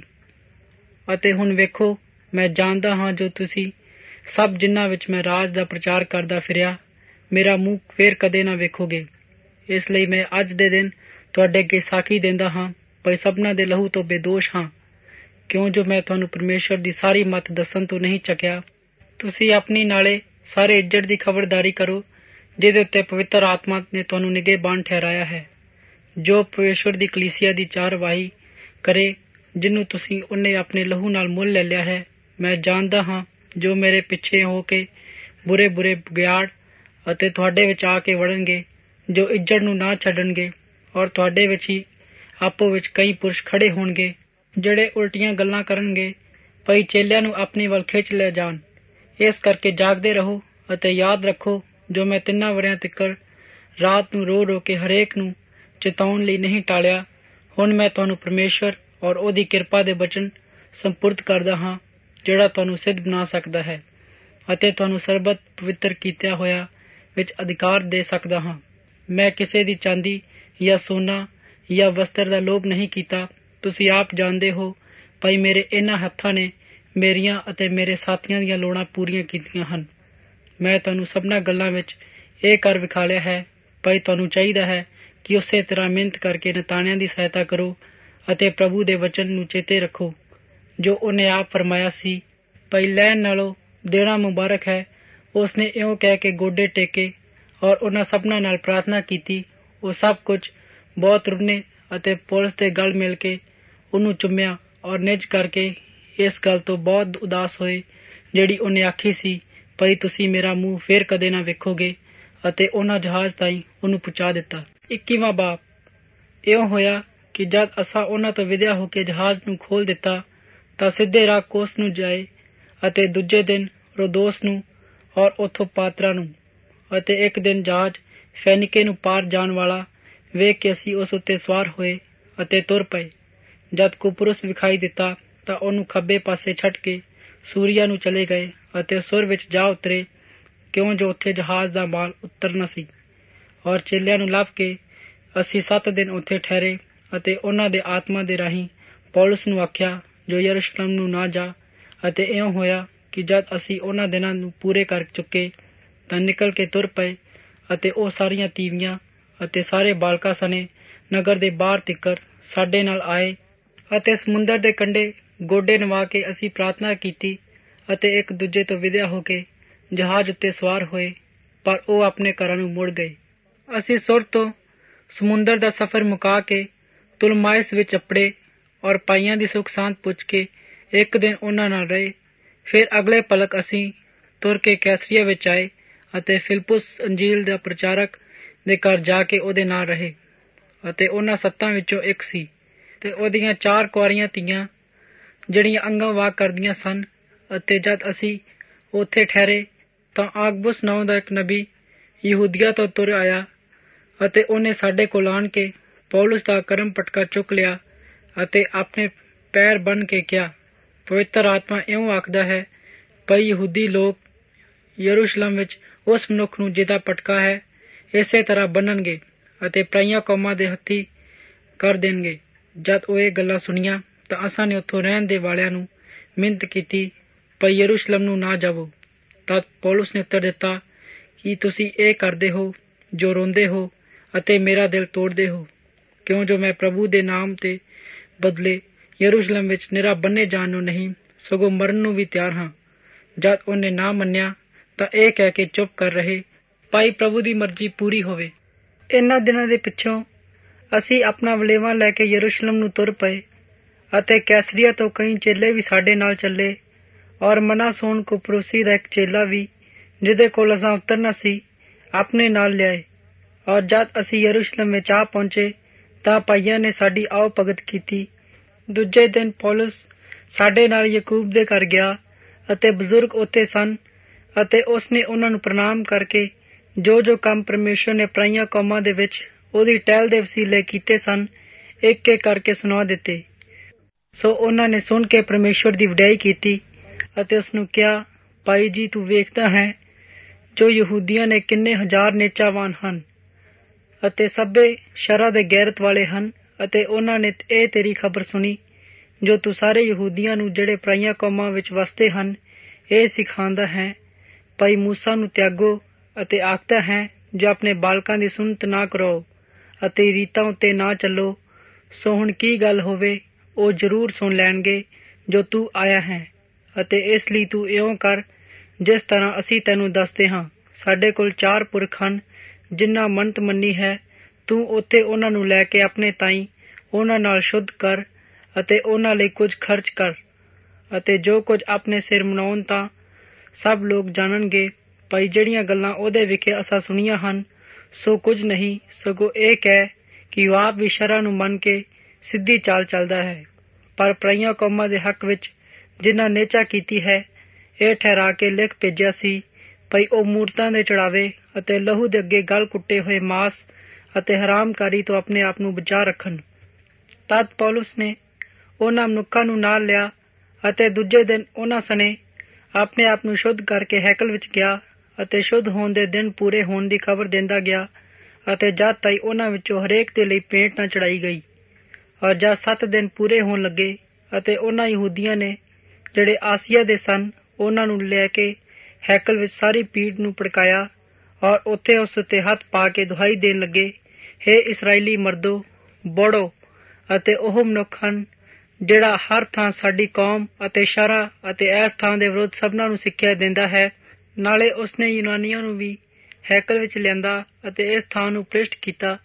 ਅਤੇ ਹੁਣ ਵੇਖੋ, ਮੈਂ ਜਾਣਦਾ ਹਾਂ ਜੋ ਤੁਸੀਂ ਸਭ ਜਿਨ੍ਹਾਂ ਵਿੱਚ ਮੈਂ ਰਾਜ ਦਾ ਪ੍ਰਚਾਰ ਕਰਦਾ ਫਿਰਿਆ ਮੇਰਾ ਮੂੰਹ ਫੇਰ ਕਦੇ ਨਾ ਵੇਖੋਗੇ। ਇਸ ਲਈ ਮੈਂ ਅੱਜ ਦੇ ਦਿਨ ਤੁਹਾਡੇ ਅੱਗੇ ਸਾਖੀ ਦਿੰਦਾ ਹਾਂ, ਭਾਈ ਸਭਨਾਂ ਦੇ ਲਹੂ ਤੋਂ ਬੇਦੋਸ਼ ਹਾਂ, ਕਿਉਂ ਜੋ ਮੈਂ ਤੁਹਾਨੂੰ ਪਰਮੇਸ਼ਵਰ ਦੀ ਸਾਰੀ ਮੱਤ ਦੱਸਣ ਤੋਂ ਨਹੀਂ ਚੱਕਿਆ। ਤੁਸੀਂ ਆਪਣੀ ਨਾਲੇ ਸਾਰੇ ਇੱਜ਼ਤ ਦੀ ਖਬਰਦਾਰੀ ਕਰੋ ਜਿਹਦੇ ਉੱਤੇ ਪਵਿੱਤਰ ਆਤਮਾ ਨੇ ਤੁਹਾਨੂੰ ਨਿਗਹਬਾਨ ਠਹਿਰਾਇਆ ਹੈ, ਜੋ ਪਰਮੇਸ਼ਵਰ ਦੀ ਕਲੀਸਿਆ ਦੀ ਚਾਰਵਾਹੀ ਕਰੇ, ਜਿਹਨੂੰ ਤੁਸੀਂ ਉਹਨੇ ਆਪਣੇ ਲਹੂ ਨਾਲ ਮੁੱਲ ਲੈ ਲਿਆ ਹੈ। ਮੈਂ ਜਾਣਦਾ ਹਾਂ ਜੋ ਮੇਰੇ ਪਿੱਛੇ ਹੋ ਕੇ ਬੁਰੇ ਬੁਰੇ ਬੁਗਿਆੜ ਅਤੇ ਤੁਹਾਡੇ ਵਿੱਚ ਆ ਕੇ ਵੜਨਗੇ, ਜੋ ਇੱਜ਼ਤ ਨੂੰ ਨਾ ਛੱਡਣਗੇ, ਔਰ ਤੁਹਾਡੇ ਵਿੱਚ ਹੀ ਆਪੋ ਵਿੱਚ ਕਈ ਪੁਰਸ਼ ਖੜੇ ਹੋਣਗੇ ਜਿਹੜੇ ਉਲਟੀਆਂ ਗੱਲਾਂ ਕਰਨਗੇ, ਭਾਈ ਚੇਲਿਆਂ ਨੂੰ ਆਪਣੀ ਵੱਲ ਖਿੱਚ ਲੈ ਜਾਣ। ਇਸ ਕਰਕੇ ਜਾਗਦੇ ਰਹੋ ਅਤੇ ਯਾਦ ਰੱਖੋ ਜੋ ਮੈਂ ਤਿੰਨਾਂ ਵਰਿਆਂ ਤੀਕਰ ਰਾਤ ਨੂੰ ਰੋ ਰੋ ਕੇ ਹਰੇਕ ਨੂੰ ਚੇਤਾਉਣ ਲਈ ਨਹੀਂ ਟਾਲਿਆ। ਹੁਣ ਮੈਂ ਤੁਹਾਨੂੰ ਪਰਮੇਸ਼ਵਰ ਔਰ ਉਹਦੀ ਕਿਰਪਾ ਦੇ ਬਚਨ ਸੰਪੁਰਦ ਕਰਦਾ ਹਾਂ, ਜਿਹੜਾ ਤੁਹਾਨੂੰ ਸਿੱਧ ਬਣਾ ਸਕਦਾ ਹੈ ਅਤੇ ਤੁਹਾਨੂੰ ਸਰਬਤ ਪਵਿੱਤਰ ਕੀਤਿਆ ਹੋਇਆ ਵਿੱਚ ਅਧਿਕਾਰ ਦੇ ਸਕਦਾ ਹਾਂ। ਮੈਂ ਕਿਸੇ ਦੀ ਚਾਂਦੀ ਜਾਂ ਸੋਨਾ ਜਾਂ ਵਸਤਰ ਦਾ ਲੋਭ ਨਹੀਂ ਕੀਤਾ। ਤੁਸੀਂ ਆਪ ਜਾਣਦੇ ਹੋ ਭਾਈ ਮੇਰੇ ਇਹਨਾਂ ਹੱਥਾਂ ਨੇ ਮੇਰੀਆਂ ਅਤੇ ਮੇਰੇ ਸਾਥੀਆਂ ਦੀਆਂ ਲੋੜਾਂ ਪੂਰੀਆਂ ਕੀਤੀਆਂ ਹਨ। ਮੈਂ ਤੁਹਾਨੂੰ ਸਭਨਾਂ ਗੱਲਾਂ ਵਿੱਚ ਇਹ ਕਰ ਵਿਖਾਲਿਆ ਹੈ। ਭਾਈ ਤੁਹਾਨੂੰ ਚਾਹੀਦਾ ਹੈ ਕਿ ਉਸੇ ਤਰ੍ਹਾਂ ਮਿਹਨਤ ਕਰਕੇ ਨਤਾਣਿਆਂ ਦੀ ਸਹਾਇਤਾ ਕਰੋ ਅਤੇ ਪ੍ਰਭੂ ਦੇ ਵਚਨ ਨੂੰ ਚੇਤੇ ਰੱਖੋ, ਜੋ ਉਹਨੇ ਆਪ ਫਰਮਾਇਆ ਸੀ, ਭਈ ਲੈਣ ਨਾਲੋਂ ਦੇਣਾ ਮੁਬਾਰਕ ਹੈ। ਉਸਨੇ ਇਉਂ ਕਹਿ ਕੇ ਗੋਡੇ ਟੇਕੇ ਔਰ ਉਹਨਾਂ ਸਭਨਾਂ ਨਾਲ ਪ੍ਰਾਰਥਨਾ ਕੀਤੀ। ਉਹ ਸਭ ਕੁਝ ਬਹੁਤ ਰੁੰਨੇ ਅਤੇ ਪੌਲੁਸ ਦੇ ਗਲ ਮਿਲ ਕੇ ਉਹਨੂੰ ਚੁੰਮਿਆ ਔਰ ਨਿੱਜ ਕਰਕੇ ਇਸ ਗੱਲ ਤੋਂ ਬਹੁਤ ਉਦਾਸ ਹੋਏ ਜਿਹੜੀ ਉਹਨੇ ਆਖੀ ਸੀ, ਭਈ ਤੁਸੀਂ ਮੇਰਾ ਮੂੰਹ ਫੇਰ ਕਦੇ ਨਾ ਵੇਖੋਗੇ, ਅਤੇ ਉਹਨਾਂ ਜਹਾਜ਼ ਤਾਈਂ ਉਹਨੂੰ ਪਹੁੰਚਾ ਦਿੱਤਾ। ਇੱਕੀਵਾਂ ਬਾਬ। ਇਉਂ ਹੋਇਆ ਕਿ ਜਦ ਅਸਾਂ ਉਹਨਾਂ ਤੋਂ ਵਿਦਿਆ ਹੋ ਕੇ ਜਹਾਜ਼ ਨੂੰ ਖੋਲ ਦਿੱਤਾ ਤਾਂ ਸਿੱਧੇ ਰਾਹ ਕੋਸ ਨੂੰ ਜਾਏ ਅਤੇ ਦੂਜੇ ਦਿਨ ਰੋਦੋਸ ਨੂੰ ਔਰ ਉੱਥੋਂ ਪਾਤਰਾ ਨੂੰ, ਅਤੇ ਇੱਕ ਦਿਨ ਜਹਾਜ਼ ਫੈਨੀਕੇ ਨੂੰ ਪਾਰ ਜਾਣ ਵਾਲਾ ਵੇਖ ਕੇ ਅਸੀਂ ਉਸ ਉੱਤੇ ਸਵਾਰ ਹੋਏ ਅਤੇ ਤੁਰ ਪਏ। ਜਦ ਕੁਪਰੁਸ ਵਿਖਾਈ ਦਿੱਤਾ ਤਾਂ ਉਹਨੂੰ ਖੱਬੇ ਪਾਸੇ ਛੱਡ ਕੇ ਸੂਰੀਆ ਨੂੰ ਚਲੇ ਗਏ ਅਤੇ ਸੁਰ ਵਿੱਚ ਜਾ ਉਤਰੇ, ਕਿਉਂ ਜੋ ਉੱਥੇ ਜਹਾਜ਼ ਦਾ ਮਾਲ ਉਤਰਨਾ ਸੀ। ਔਰ ਚੇਲਿਆਂ ਨੂੰ ਲੱਭ ਕੇ ਅਸੀਂ ਸੱਤ ਦਿਨ ਉੱਥੇ ਠਹਿਰੇ ਅਤੇ ਉਹਨਾਂ ਦੇ ਆਤਮਾ ਦੇ ਰਾਹੀਂ ਪੌਲੁਸ ਨੂੰ ਆਖਿਆ ਜੋ ਯਰੂਸ਼ਲਮ ਨੂੰ ਨਾ ਜਾ। ਅਤੇ ਇਉਂ ਹੋਇਆ ਕਿ ਜਦ ਅਸੀਂ ਉਹਨਾਂ ਦਿਨਾਂ ਨੂੰ ਪੂਰੇ ਕਰ ਚੁੱਕੇ ਤਾਂ ਨਿਕਲ ਕੇ ਤੁਰ ਪਏ, ਅਤੇ ਉਹ ਸਾਰੀਆਂ ਤੀਵੀਆਂ ਅਤੇ ਸਾਰੇ ਬਾਲਕਾਂ ਸਣੇ ਨਗਰ ਦੇ ਬਾਹਰ ਤਿੱਕਰ ਸਾਡੇ ਨਾਲ ਆਏ, ਅਤੇ ਸਮੁੰਦਰ ਦੇ ਕੰਢੇ ਗੋਡੇ ਨਵਾ ਕੇ ਅਸੀਂ ਪ੍ਰਾਰਥਨਾ ਕੀਤੀ ਅਤੇ ਇੱਕ ਦੂਜੇ ਤੋਂ ਵਿਦਿਆ ਹੋ ਕੇ ਜਹਾਜ਼ ਉੱਤੇ ਸਵਾਰ ਹੋਏ, ਪਰ ਉਹ ਆਪਣੇ ਘਰਾਂ ਨੂੰ ਮੁੜ ਗਏ। ਅਸੀਂ ਸੁਰ ਤੋਂ ਸਮੁੰਦਰ ਦਾ ਸਫ਼ਰ ਮੁਕਾ ਕੇ ਤੁਲਮਾਇਸ ਵਿੱਚ ਅੱਪੜੇ ਔਰ ਭਾਈਆਂ ਦੀ ਸੁੱਖ ਸਾਂਦ ਪੁੱਛ ਕੇ ਇੱਕ ਦਿਨ ਉਹਨਾਂ ਨਾਲ ਰਹੇ। ਫਿਰ ਅਗਲੇ ਪਲਕ ਅਸੀਂ ਤੁਰ ਕੇ ਕੈਸਰੀਆ ਵਿੱਚ ਆਏ ਅਤੇ ਫਿਲਪੁਸ ਅੰਜੀਲ ਦਾ ਪ੍ਰਚਾਰਕ ਦੇ ਘਰ ਜਾ ਕੇ ਉਹਦੇ ਨਾਲ ਰਹੇ, ਅਤੇ ਉਹਨਾਂ ਸੱਤਾਂ ਵਿੱਚੋਂ ਇੱਕ ਸੀ, ਤੇ ਉਹਦੀਆਂ ਚਾਰ ਕੁਆਰੀਆਂ ਧੀਆਂ ਜਿਹੜੀਆਂ ਅੰਗਾਂ ਵਾਕ ਕਰਦੀਆਂ ਸਨ। ਅਤੇ ਜਦ ਅਸੀਂ ਉੱਥੇ ਠਹਿਰੇ ਤਾਂ ਆਗਬੁਸ ਨਾਂ ਦਾ ਇੱਕ ਨਬੀ ਯਹੂਦੀਆ ਤੋਂ ਤੁਰ ਆਇਆ, ਅਤੇ ਉਹਨੇ ਸਾਡੇ ਕੋਲ ਆਣ ਕੇ ਪੌਲੁਸ ਦਾ ਕਰਮ ਪਟਕਾ ਚੁੱਕ ਲਿਆ ਅਤੇ ਆਪਣੇ ਪੈਰ ਬੰਨ੍ਹ ਕੇ ਕਿਹਾ, ਪਵਿੱਤਰ ਆਤਮਾ ਇਉਂ ਆਖਦਾ ਹੈ, ਭਈ ਯਹੂਦੀ ਲੋਕ ਯਰੂਸ਼ਲਮ ਵਿੱਚ ਉਸ ਮਨੁੱਖ ਨੂੰ ਜਿਹਦਾ ਪਟਕਾ ਹੈ ਇਸੇ ਤਰ੍ਹਾਂ ਬੰਨਣਗੇ ਅਤੇ ਪਰਾਈਆਂ ਕੌਮਾਂ ਦੇ ਹੱਥੀਂ ਕਰ ਦੇਣਗੇ। ਜਦ ਉਹ ਇਹ ਗੱਲਾਂ ਸੁਣੀਆਂ ਤਾਂ ਅਸਾਂ ਨੇ ਉੱਥੋਂ ਰਹਿਣ ਦੇ ਵਾਲਿਆਂ ਨੂੰ ਮਿੰਨਤ ਕੀਤੀ, ਭਈ ਯਰੂਸ਼ਲਮ ਨੂੰ ਨਾ ਜਾਵੋ। ਤਦ ਪੌਲੁਸ ਨੇ ਉੱਤਰ ਦਿੱਤਾ ਕਿ ਤੁਸੀਂ ਇਹ ਕਰਦੇ ਹੋ ਜੋ ਰੋਂਦੇ ਹੋ ਅਤੇ ਮੇਰਾ ਦਿਲ ਤੋੜਦੇ ਹੋ, ਕਿਉਂ ਜੋ ਮੈਂ ਪ੍ਰਭੂ ਦੇ ਨਾਮ ਤੇ ਬਦਲੇ ਯਰੂਸ਼ਲਮ ਵਿੱਚ ਨਿਰਾ ਬੰਨੇ ਜਾਣ ਨੂੰ ਨਹੀਂ ਸਗੋਂ ਮਰਨ ਨੂੰ ਵੀ ਤਿਆਰ ਹਾਂ। ਜਦ ਉਹਨੇ ਨਾ ਮੰਨਿਆ ਤਾਂ ਇਹ ਕਹਿ ਕੇ ਚੁੱਪ ਕਰ ਰਹੇ, ਭਾਈ ਪ੍ਰਭੂ ਦੀ ਮਰਜ਼ੀ ਪੂਰੀ ਹੋਵੇ। ਇਹਨਾਂ ਦਿਨਾਂ ਦੇ ਪਿੱਛੋਂ ਅਸੀਂ ਆਪਣਾ ਵਲੇਵਾ ਲੈ ਕੇ ਯਰੂਸ਼ਲਮ ਨੂੰ ਤੁਰ ਪਏ, ਅਤੇ ਕੈਸਰੀਆ ਤੋਂ ਕਈ ਚੇਲੇ ਵੀ ਸਾਡੇ ਨਾਲ ਚੱਲੇ, ਔਰ ਮਨਾਸੋਨ ਕੁਪਰੁਸੀ ਦਾ ਇੱਕ ਚੇਲਾ ਵੀ ਜਿਹਦੇ ਕੋਲ ਅਸਾਂ ਉਤਰਨਾ ਸੀ ਆਪਣੇ ਨਾਲ ਲਿਆਏ। ਔਰ ਜਦ ਅਸੀਂ ਯਰੂਸ਼ਲਮ ਵਿੱਚ ਆ ਪਹੁੰਚੇ ਤਾਂ ਭਾਈਆਂ ਨੇ ਸਾਡੀ ਆਓ ਭਗਤ ਕੀਤੀ। ਦੂਜੇ ਦਿਨ ਪੌਲੁਸ ਸਾਡੇ ਨਾਲ ਯਕੂਬ ਦੇ ਘਰ ਗਿਆ, ਅਤੇ ਬਜ਼ੁਰਗ ਉੱਥੇ ਸਨ, ਅਤੇ ਉਸਨੇ ਉਹਨਾਂ ਨੂੰ ਪ੍ਰਣਾਮ ਕਰਕੇ ਜੋ ਜੋ ਕੰਮ ਪਰਮੇਸ਼ਰ ਨੇ ਪਰਾਈਆਂ ਕੌਮਾਂ ਦੇ ਵਿੱਚ ਉਹਦੀ ਟਹਿਲ ਦੇ ਵਸੀਲੇ ਕੀਤੇ ਸਨ ਇੱਕ ਇੱਕ ਕਰਕੇ ਸੁਣਾ ਦਿੱਤੇ। ਸੋ ਉਹਨਾਂ ਨੇ ਸੁਣ ਕੇ ਪਰਮੇਸ਼ਰ ਦੀ ਵਡਿਆਈ ਕੀਤੀ ਅਤੇ ਉਸਨੂੰ ਕਿਹਾ, ਭਾਈ ਜੀ ਤੂੰ ਵੇਖਦਾ ਹੈ ਜੋ ਯਹੂਦੀਆਂ ਨੇ ਕਿੰਨੇ ਹਜ਼ਾਰ ਨੇਚਾਵਾਨ ਹਨ ਅਤੇ ਸਭੇ ਸ਼ਰਾਂ ਦੇ ਗੈਰਤ ਵਾਲੇ ਹਨ, ਅਤੇ ਉਹਨਾਂ ਨੇ ਇਹ ਤੇਰੀ ਖਬਰ ਸੁਣੀ ਜੋ ਤੂੰ ਸਾਰੇ ਯਹੂਦੀਆਂ ਨੂੰ ਜਿਹੜੇ ਪਰਾਈਆਂ ਕੌਮਾਂ ਵਿੱਚ ਵਸਦੇ ਹਨ ਇਹ ਸਿਖਾਉਂਦਾ ਹੈ, ਭਾਈ ਮੂਸਾ ਨੂੰ ਤਿਆਗੋ, ਅਤੇ ਆਖਦਾ ਹੈ ਜੋ ਆਪਣੇ ਬਾਲਕਾਂ ਦੀ ਸੁਣਤ ਨਾ ਕਰੋ ਅਤੇ ਰੀਤਾਂ ਉੱਤੇ ਨਾ ਚੱਲੋ। ਸੋ ਹੁਣ ਕੀ ਗੱਲ ਹੋਵੇ ਉਹ ਜ਼ਰੂਰ ਸੁਣ ਲੈਣਗੇ ਜੋ ਤੂੰ ਆਇਆ ਹੈ, ਅਤੇ ਇਸ ਲਈ ਤੂੰ ਇਉਂ ਕਰ ਜਿਸ ਤਰ੍ਹਾਂ ਅਸੀਂ ਤੈਨੂੰ ਦੱਸਦੇ ਹਾਂ। ਸਾਡੇ ਕੋਲ ਚਾਰ ਪੁਰਖ ਹਨ ਜਿਨ੍ਹਾਂ ਮੰਨਤ ਮੰਨੀ ਹੈ, ਤੂੰ ਉੱਥੇ ਉਹਨਾਂ ਨੂੰ ਲੈ ਕੇ ਆਪਣੇ ਤਾਈਂ ਉਹਨਾਂ ਨਾਲ ਸ਼ੁੱਧ ਕਰ ਅਤੇ ਉਹਨਾਂ ਲਈ ਕੁਝ ਖਰਚ ਕਰ, ਅਤੇ ਜੋ ਕੁਝ ਆਪਣੇ ਸਿਰ ਮਨਾਉਣ ਤਾਂ ਸਭ ਲੋਕ ਜਾਣਨਗੇ, ਭਾਈ ਜਿਹੜੀਆਂ ਗੱਲਾਂ ਉਹਦੇ ਵਿਖੇ ਅਸਾਂ ਸੁਣੀਆਂ ਹਨ ਸੋ ਕੁਝ ਨਹੀਂ, ਸਗੋਂ ਇਹ ਕਹਿ ਕਿ ਉਹ ਆਪ ਵੀ ਸ਼ਰਾਂ ਨੂੰ ਮੰਨ ਕੇ ਸਿੱਧੀ ਚਾਲ ਚੱਲਦਾ ਹੈ, ਪਰ ਪਰਾਈਆਂ ਕੌਮਾਂ ਦੇ ਹੱਕ ਵਿੱਚ ਜਿਨ੍ਹਾਂ ਨੇਚਾ ਕੀਤੀ ਹੈ ਇਹ ਠਹਿਰਾ ਕੇ ਲਿਖ ਭੇਜਿਆ ਸੀ, ਭਈ ਉਹ ਮੂਰਤਾਂ ਦੇ ਚੜਾਵੇ ਅਤੇ ਲਹੂ ਦੇ ਅੱਗੇ ਗਲ ਕੁੱਟੇ ਹੋਏ ਮਾਸ ਅਤੇ ਹਰਾਮਕਾਰੀ ਤੋਂ ਆਪਣੇ ਆਪ ਨੂੰ ਬਚਾ ਰੱਖਣ। ਤਦ ਪੌਲੁਸ ਨੇ ਉਹਨਾਂ ਮਨੁੱਖਾਂ ਨੂੰ ਨਾਲ ਲਿਆ ਅਤੇ ਦੂਜੇ ਦਿਨ ਉਹਨਾਂ ਸਣੇ ਆਪਣੇ ਆਪ ਨੂੰ ਸ਼ੁੱਧ ਕਰਕੇ ਹੈਕਲ ਵਿੱਚ ਗਿਆ, ਅਤੇ ਸ਼ੁੱਧ ਹੋਣ ਦੇ ਦਿਨ ਪੂਰੇ ਹੋਣ ਦੀ ਖਬਰ ਦਿੰਦਾ ਗਿਆ, ਅਤੇ ਜਦ ਤਾਈਂ ਉਹਨਾਂ ਵਿੱਚੋਂ ਹਰੇਕ ਦੇ ਲਈ ਭੇਂਟ ਨਾ ਚੜਾਈ ਗਈ। ਔਰ ਜਦ ਸੱਤ ਦਿਨ ਪੂਰੇ ਹੋਣ ਲੱਗੇ ਅਤੇ ਉਹਨਾਂ ਯਹੂਦੀਆਂ ਨੇ ਜਿਹੜੇ ਆਸੀਆ ਦੇ ਸਨ ਉਹਨਾਂ ਨੂੰ ਲੈ ਕੇ ਹੈਕਲ ਵਿੱਚ ਸਾਰੀ ਭੀੜ ਨੂੰ ਭੜਕਾਇਆ, ਔਰ ਉੱਥੇ ਉਸ ਉੱਤੇ ਹੱਥ ਪਾ ਕੇ ਦੁਹਾਈ ਦੇਣ ਲੱਗੇ, ਹੇ ਇਸਰਾਏਲੀ ਮਰਦੋ ਬੋੜੋ, ਅਤੇ ਉਹ ਮਨੁੱਖ ਹਨ ਜਿਹੜਾ ਹਰ ਥਾਂ ਸਾਡੀ ਕੌਮ ਅਤੇ ਸ਼ਰ੍ਹਾ ਅਤੇ ਇਸ ਥਾਂ ਦੇ ਵਿਰੁੱਧ ਸਭਨਾਂ ਨੂੰ ਸਿੱਖਿਆ ਦਿੰਦਾ ਹੈ। ਨਾਲੇ ਉਸਨੇ ਯੂਨਾਨੀਆਂ ਨੂੰ ਵੀ ਹੈਕਲ ਵਿੱਚ ਲਿਆਂਦਾ ਅਤੇ ਇਸ ਥਾਂ ਨੂੰ ਭ੍ਰਿਸ਼ਟ ਕੀਤਾ।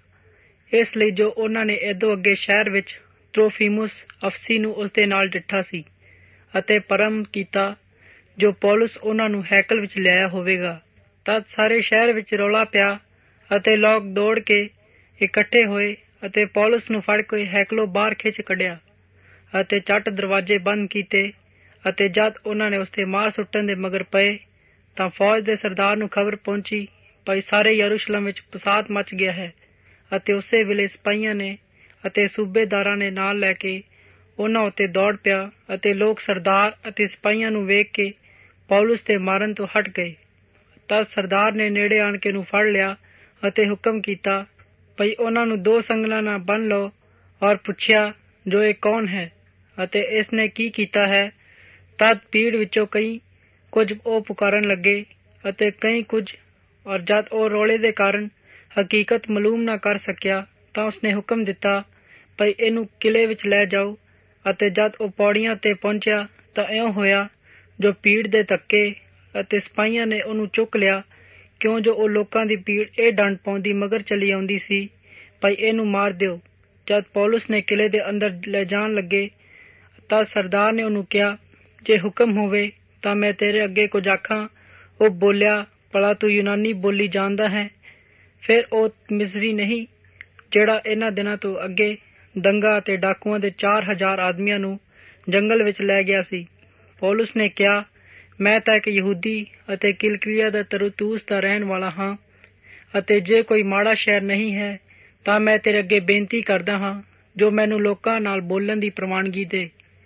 ਇਸ ਲਈ ਜੋ ਉਹਨਾਂ ਨੇ ਏਦੋਂ ਅੱਗੇ ਸ਼ਹਿਰ ਵਿੱਚ ਤਰੋਫੀਮੁਸ ਅਫਸੀ ਨੂੰ ਉਸਦੇ ਨਾਲ ਡਿੱਠਾ ਸੀ ਅਤੇ ਪਰਮ ਕੀਤਾ ਜੋ ਪੌਲੁਸ ਉਹਨਾਂ ਨੂੰ ਹੈਕਲ ਵਿੱਚ ਲਿਆਇਆ ਹੋਵੇਗਾ। ਤਦ ਸਾਰੇ ਸ਼ਹਿਰ ਵਿੱਚ ਰੌਲਾ ਪਿਆ ਅਤੇ ਲੋਕ ਦੌੜ ਕੇ ਇਕੱਠੇ ਹੋਏ ਅਤੇ ਪੌਲੁਸ ਨੂੰ ਫੜ ਕੇ ਹੈਕਲੋਂ ਬਾਹਰ ਖਿੱਚ ਕੱਢਿਆ ਅਤੇ ਝੱਟ ਦਰਵਾਜ਼ੇ ਬੰਦ ਕੀਤੇ। ਅਤੇ ਜਦ ਉਹਨਾਂ ਨੇ ਉਸਤੇ ਮਾਰ ਸੁੱਟਣ ਦੇ ਮਗਰ ਪਏ ਤਾਂ ਫੌਜ ਦੇ ਸਰਦਾਰ ਨੂੰ ਖਬਰ ਪਹੁੰਚੀ ਭਾਈ ਸਾਰੇ ਯਰੂਸ਼ਲਮ ਵਿੱਚ ਫਸਾਦ ਮਚ ਗਿਆ ਹੈ। ਅਤੇ ਉਸੇ ਵੇਲੇ ਸਿਪਾਹੀਆਂ ਨੇ ਅਤੇ ਸੂਬੇਦਾਰਾਂ ਨੇ ਨਾਲ ਲੈ ਕੇ ਉਹਨਾਂ ਉੱਤੇ ਦੌੜ ਪਿਆ ਅਤੇ ਲੋਕ ਸਰਦਾਰ ਅਤੇ ਸਿਪਾਹੀਆਂ ਨੂੰ ਵੇਖ ਕੇ ਪੌਲੁਸ ਦੇ ਮਾਰਨ ਤੋਂ ਹਟ ਗਏ। ਤਦ ਸਰਦਾਰ ਨੇ ਨੇੜੇ ਆਣ ਕੇ ਨੂੰ ਫੜ ਲਿਆ ਅਤੇ ਹੁਕਮ ਕੀਤਾ ਭਈ ਉਹਨਾਂ ਨੂੰ ਦੋ ਸੰਗਲਾਂ ਨਾਲ ਬੰਨ੍ਹ ਲਓ ਔਰ ਪੁੱਛਿਆ ਜੋ ਇਹ ਕੌਣ ਹੈ ਅਤੇ ਇਸ ਨੇ ਕੀ ਕੀਤਾ ਹੈ। ਤਦ ਭੀੜ ਵਿੱਚੋਂ ਕਈ ਕੁਝ ਉਹ ਪੁਕਾਰਨ ਲੱਗੇ ਅਤੇ ਕਈ ਕੁਝ, ਔਰ ਜਦ ਉਹ ਰੌਲੇ ਦੇ ਕਾਰਨ ਹਕੀਕਤ ਮਾਲੂਮ ਨਾ ਕਰ ਸਕਿਆ ਤਾਂ ਉਸਨੇ ਹੁਕਮ ਦਿੱਤਾ ਭਈ ਇਹਨੂੰ ਕਿਲੇ ਵਿੱਚ ਲੈ ਜਾਓ। ਅਤੇ ਜਦ ਉਹ ਪੌੜੀਆਂ ਤੇ ਪਹੁੰਚਿਆ ਤਾਂ ਇਉਂ ਹੋਇਆ ਜੋ ਭੀੜ ਦੇ ਧੱਕੇ ਅਤੇ ਸਿਪਾਹੀਆਂ ਨੇ ਉਹਨੂੰ ਚੁੱਕ ਲਿਆ, ਕਿਉਂ ਜੋ ਉਹ ਲੋਕਾਂ ਦੀ ਭੀੜ ਇਹ ਡੰਡ ਪਾਉਂਦੀ ਮਗਰ ਚਲੀ ਆਉਂਦੀ ਸੀ ਭਈ ਇਹਨੂੰ ਮਾਰ ਦਿਓ। ਜਦ ਪੌਲੁਸ ਨੇ ਕਿਲੇ ਦੇ ਅੰਦਰ ਲੈ ਜਾਣ ਲੱਗੇ ਤਾਂ ਸਰਦਾਰ ਨੇ ਉਹਨੂੰ ਕਿਹਾ ਜੇ ਹੁਕਮ ਹੋਵੇ ਤਾਂ ਮੈਂ ਤੇਰੇ ਅੱਗੇ ਕੁਝ ਆਖਾਂ। ਉਹ ਬੋਲਿਆ ਭਲਾ ਤੂੰ ਯੂਨਾਨੀ ਬੋਲੀ ਜਾਣਦਾ ਹੈ? ਫਿਰ ਉਹ ਮਿਸਰੀ ਨਹੀਂ ਜਿਹੜਾ ਇਹਨਾਂ ਦਿਨਾਂ ਤੋਂ ਅੱਗੇ ਦੰਗਾ ਅਤੇ ਡਾਕੂਆਂ ਦੇ ਚਾਰ ਹਜ਼ਾਰ ਆਦਮੀਆਂ ਨੂੰ ਜੰਗਲ ਵਿੱਚ ਲੈ ਗਿਆ ਸੀ? ਪੌਲੁਸ ਨੇ ਕਿਹਾ ਮੈਂ ਤਾਂ ਇੱਕ ਯਹੂਦੀ ਅਤੇ ਕਿਲਕੀਆ ਦਾ ਤਰਸੂਸ ਦਾ ਰਹਿਣ ਵਾਲਾ ਹਾਂ ਅਤੇ ਜੇ ਕੋਈ ਮਾੜਾ ਸ਼ਹਿਰ ਨਹੀਂ ਹੈ ਤਾਂ ਮੈਂ ਤੇਰੇ ਅੱਗੇ ਬੇਨਤੀ ਕਰਦਾ ਹਾਂ ਜੋ ਮੈਨੂੰ ਲੋਕਾਂ ਨਾਲ ਬੋਲਣ ਦੀ ਪ੍ਰਵਾਨਗੀ ਦੇ।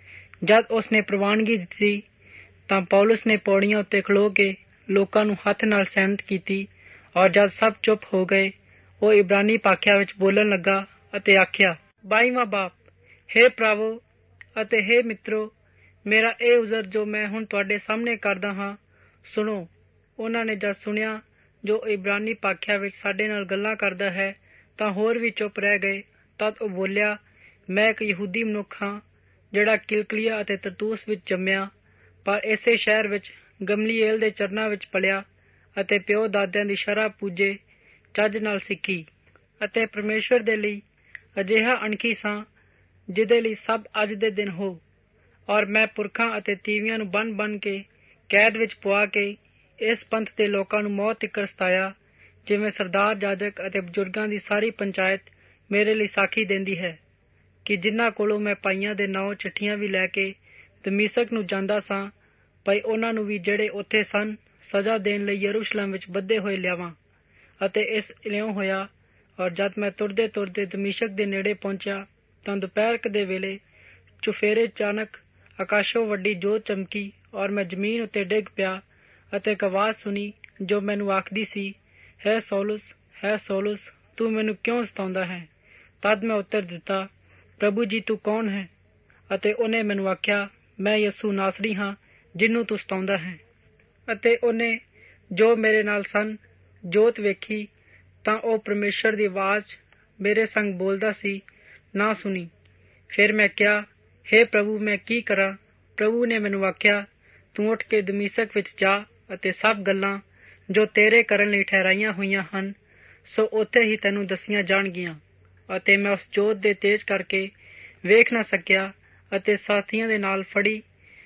ਜਦ ਉਸਨੇ ਪ੍ਰਵਾਨਗੀ ਦਿੱਤੀ ਤਾਂ ਪੌਲੁਸ ਨੇ ਪੌੜੀਆਂ ਉੱਤੇ ਖਲੋ ਕੇ ਲੋਕਾਂ ਨੂੰ ਹੱਥ ਨਾਲ ਸੈਨਤ ਕੀਤੀ। ਔਰ ਜਦ ਸਭ ਚੁੱਪ ਹੋ ਗਏ ਉਹ ਇਬਰਾਨੀ ਭਾਖਿਆ ਵਿੱਚ ਬੋਲਣ ਲੱਗਾ ਅਤੇ ਆਖਿਆ ਬਾਈਵਾਂ ਬਾਪ, ਹੇ ਭਰਾਵੋ ਅਤੇ ਹੇ ਮਿੱਤਰੋ, ਮੇਰਾ ਇਹ ਉਜ਼ਰ ਜੋ ਮੈਂ ਹੁਣ ਤੁਹਾਡੇ ਸਾਹਮਣੇ ਕਰਦਾ ਹਾਂ ਸੁਣੋ। ਉਹਨਾਂ ਨੇ ਜਦ ਸੁਣਿਆ ਜੋ ਇਬਰਾਨੀ ਭਾਖਿਆ ਵਿੱਚ ਸਾਡੇ ਨਾਲ ਗੱਲਾਂ ਕਰਦਾ ਹੈ ਤਾਂ ਹੋਰ ਵੀ ਚੁੱਪ ਰਹਿ ਗਏ। ਤਦ ਉਹ ਬੋਲਿਆ ਮੈਂ ਇੱਕ ਯਹੂਦੀ ਮਨੁੱਖ ਹਾਂ ਜਿਹੜਾ ਕਿਲਕੀਆ ਅਤੇ ਤਰਸੂਸ ਵਿੱਚ ਜੰਮਿਆ, ਪਰ ਇਸੇ ਸ਼ਹਿਰ ਵਿੱਚ ਗਮਲੀਏਲ ਦੇ ਚਰਨਾਂ ਵਿੱਚ ਪਲਿਆ ਅਤੇ ਪਿਓ ਦਾਦਿਆਂ ਦੀ ਸ਼ਰ੍ਹਾ ਪੂਜੇ ਚੱਜ ਨਾਲ ਸਿੱਖੀ ਅਤੇ ਪਰਮੇਸ਼ਵਰ ਦੇ ਲਈ ਅਜਿਹਾ ਅਣਖੀ ਸਾਂ ਜਿਹਦੇ ਲਈ ਸਭ ਅੱਜ ਦੇ ਦਿਨ ਹੋ। ਔਰ ਮੈਂ ਪੁਰਖਾਂ ਅਤੇ ਤੀਵੀਆਂ ਨੂੰ ਬੰਨ ਬੰਨ ਕੇ ਕੈਦ ਵਿੱਚ ਪਵਾ ਕੇ ਇਸ ਪੰਥ ਦੇ ਲੋਕਾਂ ਨੂੰ ਮੌਤ ਤਿੱਕਰ ਸਤਾਇਆ, ਜਿਵੇਂ ਸਰਦਾਰ ਜਾਜਕ ਅਤੇ ਬਜ਼ੁਰਗਾਂ ਦੀ ਸਾਰੀ ਪੰਚਾਇਤ ਮੇਰੇ ਲਈ ਸਾਖੀ ਦਿੰਦੀ ਹੈ ਕਿ ਜਿਨ੍ਹਾਂ ਕੋਲੋਂ ਮੈਂ ਭਾਈਆਂ ਦੇ ਨਾਂ ਚਿੱਠੀਆਂ ਵੀ ਲੈ ਕੇ ਦਮਿਸ਼ਕ ਨੂੰ ਜਾਂਦਾ ਸਾਂ ਭਾਈ ਉਹਨਾਂ ਨੂੰ ਵੀ ਜਿਹੜੇ ਉੱਥੇ ਸਨ ਸਜ਼ਾ ਦੇਣ ਲਈ ਯਰੂਸ਼ਲਮ ਵਿੱਚ ਬੱਧੇ ਹੋਏ ਲਿਆਵਾਂ। ਅਤੇ ਇਸ ਇਉਂ ਹੋਇਆ। ਔਰ ਜਦ ਮੈਂ ਤੁਰਦੇ ਤੁਰਦੇ ਦਮਿਸ਼ਕ ਦੇ ਨੇੜੇ ਪਹੁੰਚਿਆ ਤਾਂ ਦੁਪਹਿਰ ਦੇ ਵੇਲੇ ਚੁਫੇਰੇ ਅਚਾਨਕ ਆਕਾਸ਼ੋਂ ਵੱਡੀ ਜੋਤ ਚਮਕੀ ਔਰ ਮੈਂ ਜ਼ਮੀਨ ਉੱਤੇ ਡਿੱਗ ਪਿਆ ਅਤੇ ਇੱਕ ਆਵਾਜ਼ ਸੁਣੀ ਜੋ ਮੈਨੂੰ ਆਖਦੀ ਸੀ ਹੈ ਸੌਲੁਸ, ਹੈ ਸੌਲੁਸ, ਤੂੰ ਮੈਨੂੰ ਕਿਉਂ ਸਤਾਉਂਦਾ ਹੈ? ਤਦ ਮੈਂ ਉੱਤਰ ਦਿੱਤਾ ਪ੍ਰਭੂ ਜੀ ਤੂੰ ਕੌਣ ਹੈ? ਅਤੇ ਉਹਨੇ ਮੈਨੂੰ ਆਖਿਆ ਮੈਂ ਯਸੂ ਨਾਸਰੀ ਹਾਂ ਜਿਹਨੂੰ ਤੂੰ ਸਤਾਉਂਦਾ ਹੈ। ਅਤੇ ਉਹਨੇ ਜੋ ਮੇਰੇ ਨਾਲ ਸਨ ਜੋਤ ਵੇਖੀ ਤਾਂ ਉਹ ਪਰਮੇਸ਼ਰ ਦੀ ਆਵਾਜ਼ ਮੇਰੇ ਸੰਗ ਬੋਲਦਾ ਸੀ ਨਾ ਸੁਣੀ। ਫਿਰ ਮੈਂ ਕਿਹਾ ਹੇ ਪ੍ਰਭੂ ਮੈਂ ਕੀ ਕਰਾਂ? ਪ੍ਰਭੂ ਨੇ ਮੈਨੂੰ ਆਖਿਆ ਤੂੰ ਉੱਠ ਕੇ ਦਮਿਸ਼ਕ ਵਿੱਚ ਜਾ ਅਤੇ ਸਭ ਗੱਲਾਂ ਜੋ ਤੇਰੇ ਕਰਨ ਲਈ ਠਹਿਰਾਈਆਂ ਹੋਈਆਂ ਹਨ ਸੋ ਉੱਥੇ ਹੀ ਤੈਨੂੰ ਦੱਸੀਆਂ ਜਾਣਗੀਆਂ। ਅਤੇ ਮੈਂ ਉਸ ਜੋਤ ਦੇ ਤੇਜ ਕਰਕੇ ਵੇਖ ਨਾ ਸਕਿਆ ਅਤੇ ਸਾਥੀਆਂ ਦੇ ਨਾਲ ਫੜੀ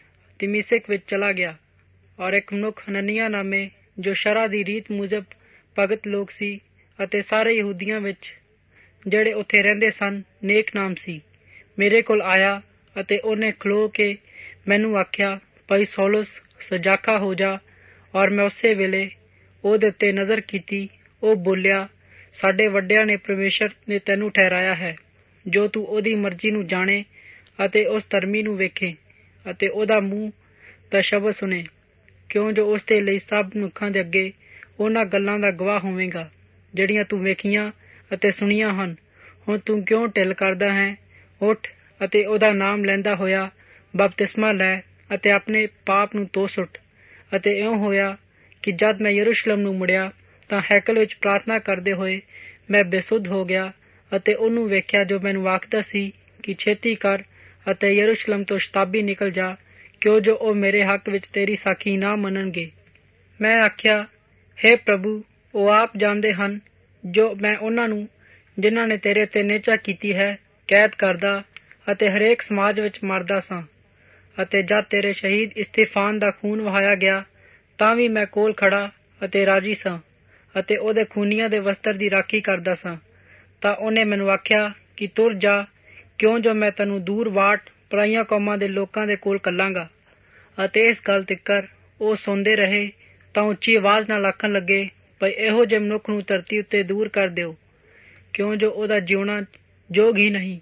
ਦਮਿਸ਼ਕ ਵਿੱਚ ਚਲਾ ਗਿਆ। ਔਰ ਇੱਕ ਮਨੁੱਖ ਹਨਨੀਆ ਨਾਮੇ ਜੋ ਸ਼ਰ੍ਹਾ ਦੀ ਰੀਤ ਮੁਜਬ ਭਗਤ ਲੋਕ ਸੀ ਅਤੇ ਸਾਰੇ ਯਹੂਦੀਆਂ ਵਿੱਚ ਜਿਹੜੇ ਉੱਥੇ ਰਹਿੰਦੇ ਸਨ ਨੇਕ ਨਾਮ ਸੀ, ਮੇਰੇ ਕੋਲ ਆਇਆ ਅਤੇ ਉਹਨੇ ਖਲੋ ਕੇ ਮੈਨੂੰ ਆਖਿਆ ਭਾਈ ਸੌਲੁਸ ਸਜਾਖਾ ਹੋ ਜਾ। ਔਰ ਮੈਂ ਉਸੇ ਵੇਲੇ ਉਹਦੇ ਉੱਤੇ ਨਜ਼ਰ ਕੀਤੀ। ਉਹ ਬੋਲਿਆ ਸਾਡੇ ਵੱਡਿਆਂ ਨੇ ਪਰਮੇਸ਼ਰ ਨੇ ਤੈਨੂੰ ਠਹਿਰਾਇਆ ਹੈ ਜੋ ਤੂੰ ਉਹਦੀ ਮਰਜ਼ੀ ਨੂੰ ਜਾਣੇ ਅਤੇ ਉਸ ਧਰਮੀ ਨੂੰ ਵੇਖੇ ਅਤੇ ਉਹਦਾ ਮੂੰਹ ਦਾ ਸ਼ਬਦ ਸੁਣੇ, ਕਿਉਂ ਜੋ ਉਸ ਦੇ ਲਈ ਸਭ ਮਨੁੱਖਾਂ ਦੇ ਅੱਗੇ ਉਹਨਾਂ ਗੱਲਾਂ ਦਾ ਗਵਾਹ ਹੋਵੇਗਾ ਜਿਹੜੀਆਂ ਤੂੰ ਵੇਖੀਆਂ ਅਤੇ ਸੁਣੀਆਂ ਹਨ। ਹੁਣ ਤੂੰ ਕਿਉਂ ਢਿੱਲ ਕਰਦਾ ਹੈ? ਉੱਠ ਅਤੇ ਉਹਦਾ ਨਾਮ ਲੈਂਦਾ ਹੋਇਆ ਬਪਤਿਸਮਾ ਲੈ ਅਤੇ ਆਪਣੇ ਪਾਪ ਨੂੰ ਧੋ ਸੁੱਟ। ਅਤੇ ਇਉਂ ਹੋਇਆ ਕਿ ਜਦ ਮੈਂ ਯਰੂਸ਼ਲਮ ਨੂੰ ਮੁੜਿਆ ਤਾਂ ਹੈਕਲ ਵਿੱਚ ਪ੍ਰਾਰਥਨਾ ਕਰਦੇ ਹੋਏ ਮੈਂ ਬੇਸੁੱਧ ਹੋ ਗਿਆ ਅਤੇ ਉਹਨੂੰ ਵੇਖਿਆ ਜੋ ਮੈਨੂੰ ਆਖਦਾ ਸੀ ਕਿ ਛੇਤੀ ਕਰ ਅਤੇ ਯਰੂਸ਼ਲਮ ਤੋਂ ਸ਼ਤਾਬੀ ਨਿਕਲ ਜਾ, ਕਿਉਂ ਜੋ ਉਹ ਮੇਰੇ ਹੱਕ ਵਿੱਚ ਤੇਰੀ ਸਾਖੀ ਨਾ ਮੰਨਣਗੇ। ਮੈਂ ਆਖਿਆ, ਹੇ ਪ੍ਰਭੂ, ਉਹ ਆਪ ਜਾਣਦੇ ਹਨ ਜੋ ਮੈਂ ਉਹਨਾਂ ਨੂੰ, ਜਿਨ੍ਹਾਂ ਨੇ ਤੇਰੇ ਤੇ ਨਿਹਚਾ ਕੀਤੀ ਹੈ, ਕੈਦ ਕਰਦਾ ਅਤੇ ਹਰੇਕ ਸਮਾਜ ਵਿੱਚ ਮਾਰਦਾ ਸਾਂ। ਅਤੇ ਜਦ ਤੇਰੇ ਸ਼ਹੀਦ ਇਸਤੀਫਾਨ ਦਾ ਖੂਨ ਵਹਾਇਆ ਗਿਆ, ਤਾਂ ਵੀ ਮੈਂ ਕੋਲ ਖੜਾ ਅਤੇ ਰਾਜੀ ਸਾਂ ਅਤੇ ਉਹਦੇ ਖੂਨੀਆਂ ਦੇ ਵਸਤਰ ਦੀ ਰਾਖੀ ਕਰਦਾ ਸਾਂ। ਤਾਂ ਉਹਨੇ ਮੈਨੂੰ ਆਖਿਆ ਕਿ ਤੁਰ ਜਾ, ਕਿਉਂ ਜੋ ਮੈਂ ਤੈਨੂੰ ਦੂਰ ਵਾਟ ਪਰਾਈਆਂ ਕੌਮਾਂ ਦੇ ਲੋਕਾਂ ਦੇ ਕੋਲ ਕੱਲਾਂਗਾ। ਅਤੇ ਇਸ ਗੱਲ ਤਿੱਕਰ ਉਹ ਸੁਣਦੇ ਰਹੇ ਤਾਂ ਉੱਚੀ ਆਵਾਜ਼ ਨਾਲ ਆਖਣ ਲੱਗੇ, ਭਈ ਇਹੋ ਜਿਹੇ ਮਨੁੱਖ ਨੂੰ ਧਰਤੀ ਉੱਤੇ ਦੂਰ ਕਰ ਦਿਓ, ਕਿਉਂ ਜੋ ਉਹਦਾ ਜਿਉਣਾ ਯੋਗ ਹੀ ਨਹੀਂ।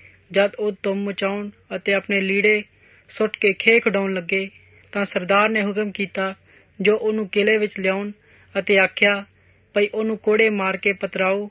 ਜਦ ਉਹ ਧੁੰਮ ਮਚਾਉਣ ਅਤੇ ਆਪਣੇ ਲੀੜੇ ਸੁੱਟ ਕੇ ਖੇ ਖਡਾਉਣ ਲੱਗੇ, ਤਾਂ ਸਰਦਾਰ ਨੇ ਹੁਕਮ ਕੀਤਾ ਜੋ ਉਹਨੂੰ ਕਿਲੇ ਵਿੱਚ ਲਿਆਉਣ ਅਤੇ ਆਖਿਆ, ਭਈ ਉਹਨੂੰ ਕੋੜੇ ਮਾਰ ਕੇ ਪਤਰਾਓ,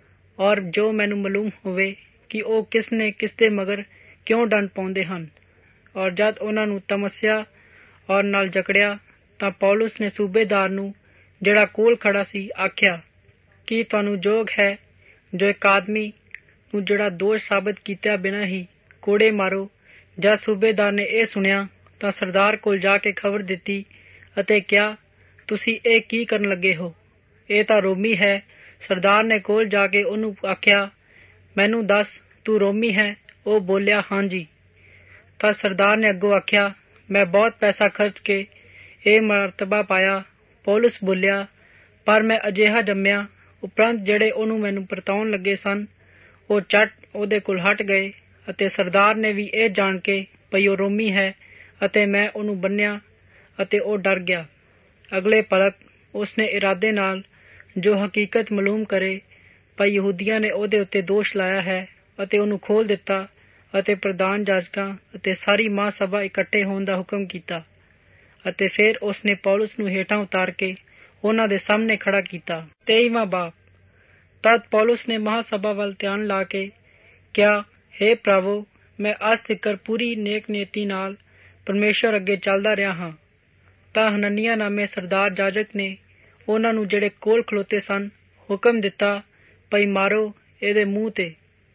ਔਰ ਜੋ ਮੈਨੂੰ ਮਾਲੂਮ ਹੋਵੇ ਕਿ ਉਹ ਕਿਸ ਨੇ ਕਿਸ ਦੇ ਮਗਰ ਕਿਉਂ ਡੰਡ ਪਾਉਂਦੇ ਹਨ। ਔਰ ਜਦ ਉਹਨਾਂ ਨੂੰ ਤਮੱਸਿਆ ਔਰ ਨਾਲ ਜਕੜਿਆ, ਤਾਂ ਪੌਲੁਸ ਨੇ ਸੂਬੇਦਾਰ ਨੂੰ, ਜਿਹੜਾ ਕੋਲ ਖੜਾ ਸੀ, ਆਖਿਆ ਕਿ ਤੁਹਾਨੂੰ ਯੋਗ ਹੈ ਜੋ ਇੱਕ ਆਦਮੀ ਨੂੰ ਜਿਹੜਾ ਦੋਸ਼ ਸਾਬਤ ਕੀਤਿਆਂ ਬਿਨਾਂ ਹੀ ਕੋੜੇ ਮਾਰੋ। ਜਦ ਸੂਬੇਦਾਰ ਨੇ ਇਹ ਸੁਣਿਆ ਤਾਂ ਸਰਦਾਰ ਕੋਲ ਜਾ ਕੇ ਖਬਰ ਦਿੱਤੀ ਅਤੇ ਕਿਹਾ, ਤੁਸੀਂ ਇਹ ਕੀ ਕਰਨ ਲੱਗੇ ਹੋ? ਇਹ ਤਾਂ ਰੋਮੀ ਹੈ। ਸਰਦਾਰ ਨੇ ਕੋਲ ਜਾ ਕੇ ਉਹਨੂੰ ਆਖਿਆ, ਮੈਨੂੰ ਦੱਸ, ਤੂੰ ਰੋਮੀ ਹੈ? ਉਹ ਬੋਲਿਆ, ਹਾਂਜੀ। ਤਾਂ ਸਰਦਾਰ ਨੇ ਅੱਗੋਂ ਆਖਿਆ, ਮੈਂ ਬਹੁਤ ਪੈਸਾ ਖਰਚ ਕੇ ਇਹ ਮਰਤਬਾ ਪਾਇਆ। ਪੌਲੁਸ ਬੋਲਿਆ, ਪਰ ਮੈਂ ਅਜਿਹਾ ਜੰਮਿਆ। ਉਪਰੰਤ ਜਿਹੜੇ ਉਹਨੂੰ ਮੈਨੂੰ ਪਰਤਾਉਣ ਲੱਗੇ ਸਨ, ਉਹ ਝੱਟ ਉਹਦੇ ਕੋਲ ਹਟ ਗਏ ਅਤੇ ਸਰਦਾਰ ਨੇ ਵੀ ਇਹ ਜਾਣ ਕੇ ਭਈ ਉਹ ਰੋਮੀ ਹੈ ਅਤੇ ਮੈਂ ਉਹਨੂੰ ਬੰਨਿਆ ਅਤੇ ਉਹ ਡਰ ਗਿਆ। ਅਗਲੇ ਪਲਕ ਉਸਨੇ ਇਰਾਦੇ ਨਾਲ ਜੋ ਹਕੀਕਤ ਮਾਲੂਮ ਕਰੇ ਭਈ ਯਹੂਦੀਆਂ ਨੇ ਉਹਦੇ ਉੱਤੇ ਦੋਸ਼ ਲਾਇਆ ਹੈ ਅਤੇ ਉਹਨੂੰ ਖੋਲ ਦਿੱਤਾ ਅਤੇ ਪ੍ਰਧਾਨ ਜਾਜਕਾਂ ਅਤੇ ਸਾਰੀ ਮਹਾਂਸਭਾ ਇਕੱਠੇ ਹੋਣ ਦਾ ਹੁਕਮ ਕੀਤਾ। ਅਤੇ ਫਿਰ ਉਸਨੇ ਪੌਲੁਸ ਨੂੰ ਹੇਠਾਂ ਉਤਾਰ ਕੇ ਉਹਨਾਂ ਦੇ ਸਾਹਮਣੇ ਖੜਾ ਕੀਤਾ। ਤੇਈਵਾਂ ਬਾਬ। ਤਦ ਪੌਲੁਸ ਨੇ ਮਹਾਂਸਭਾ ਵੱਲ ਧਿਆਨ ਲਾ ਕੇ ਕਿਹਾ, ਹੇ ਭਰਾਵੋ, ਮੈਂ ਅੱਜ ਤੀਕਰ ਪੂਰੀ ਨੇਕ ਨੀਤੀ ਨਾਲ ਪਰਮੇਸ਼ਰ ਅੱਗੇ ਚੱਲਦਾ ਰਿਹਾ ਹਾਂ। ਤਾਂ ਹਨਨੀਆ ਨਾਮੇ ਸਰਦਾਰ ਜਾਜਕ ਨੇ ਉਹਨਾਂ ਨੂੰ, ਜਿਹੜੇ ਕੋਲ ਖਲੋਤੇ ਸਨ, ਹੁਕਮ ਦਿੱਤਾ, ਭਈ ਮਾਰੋ ਇਹਦੇ ਮੂੰਹ ਤੇ।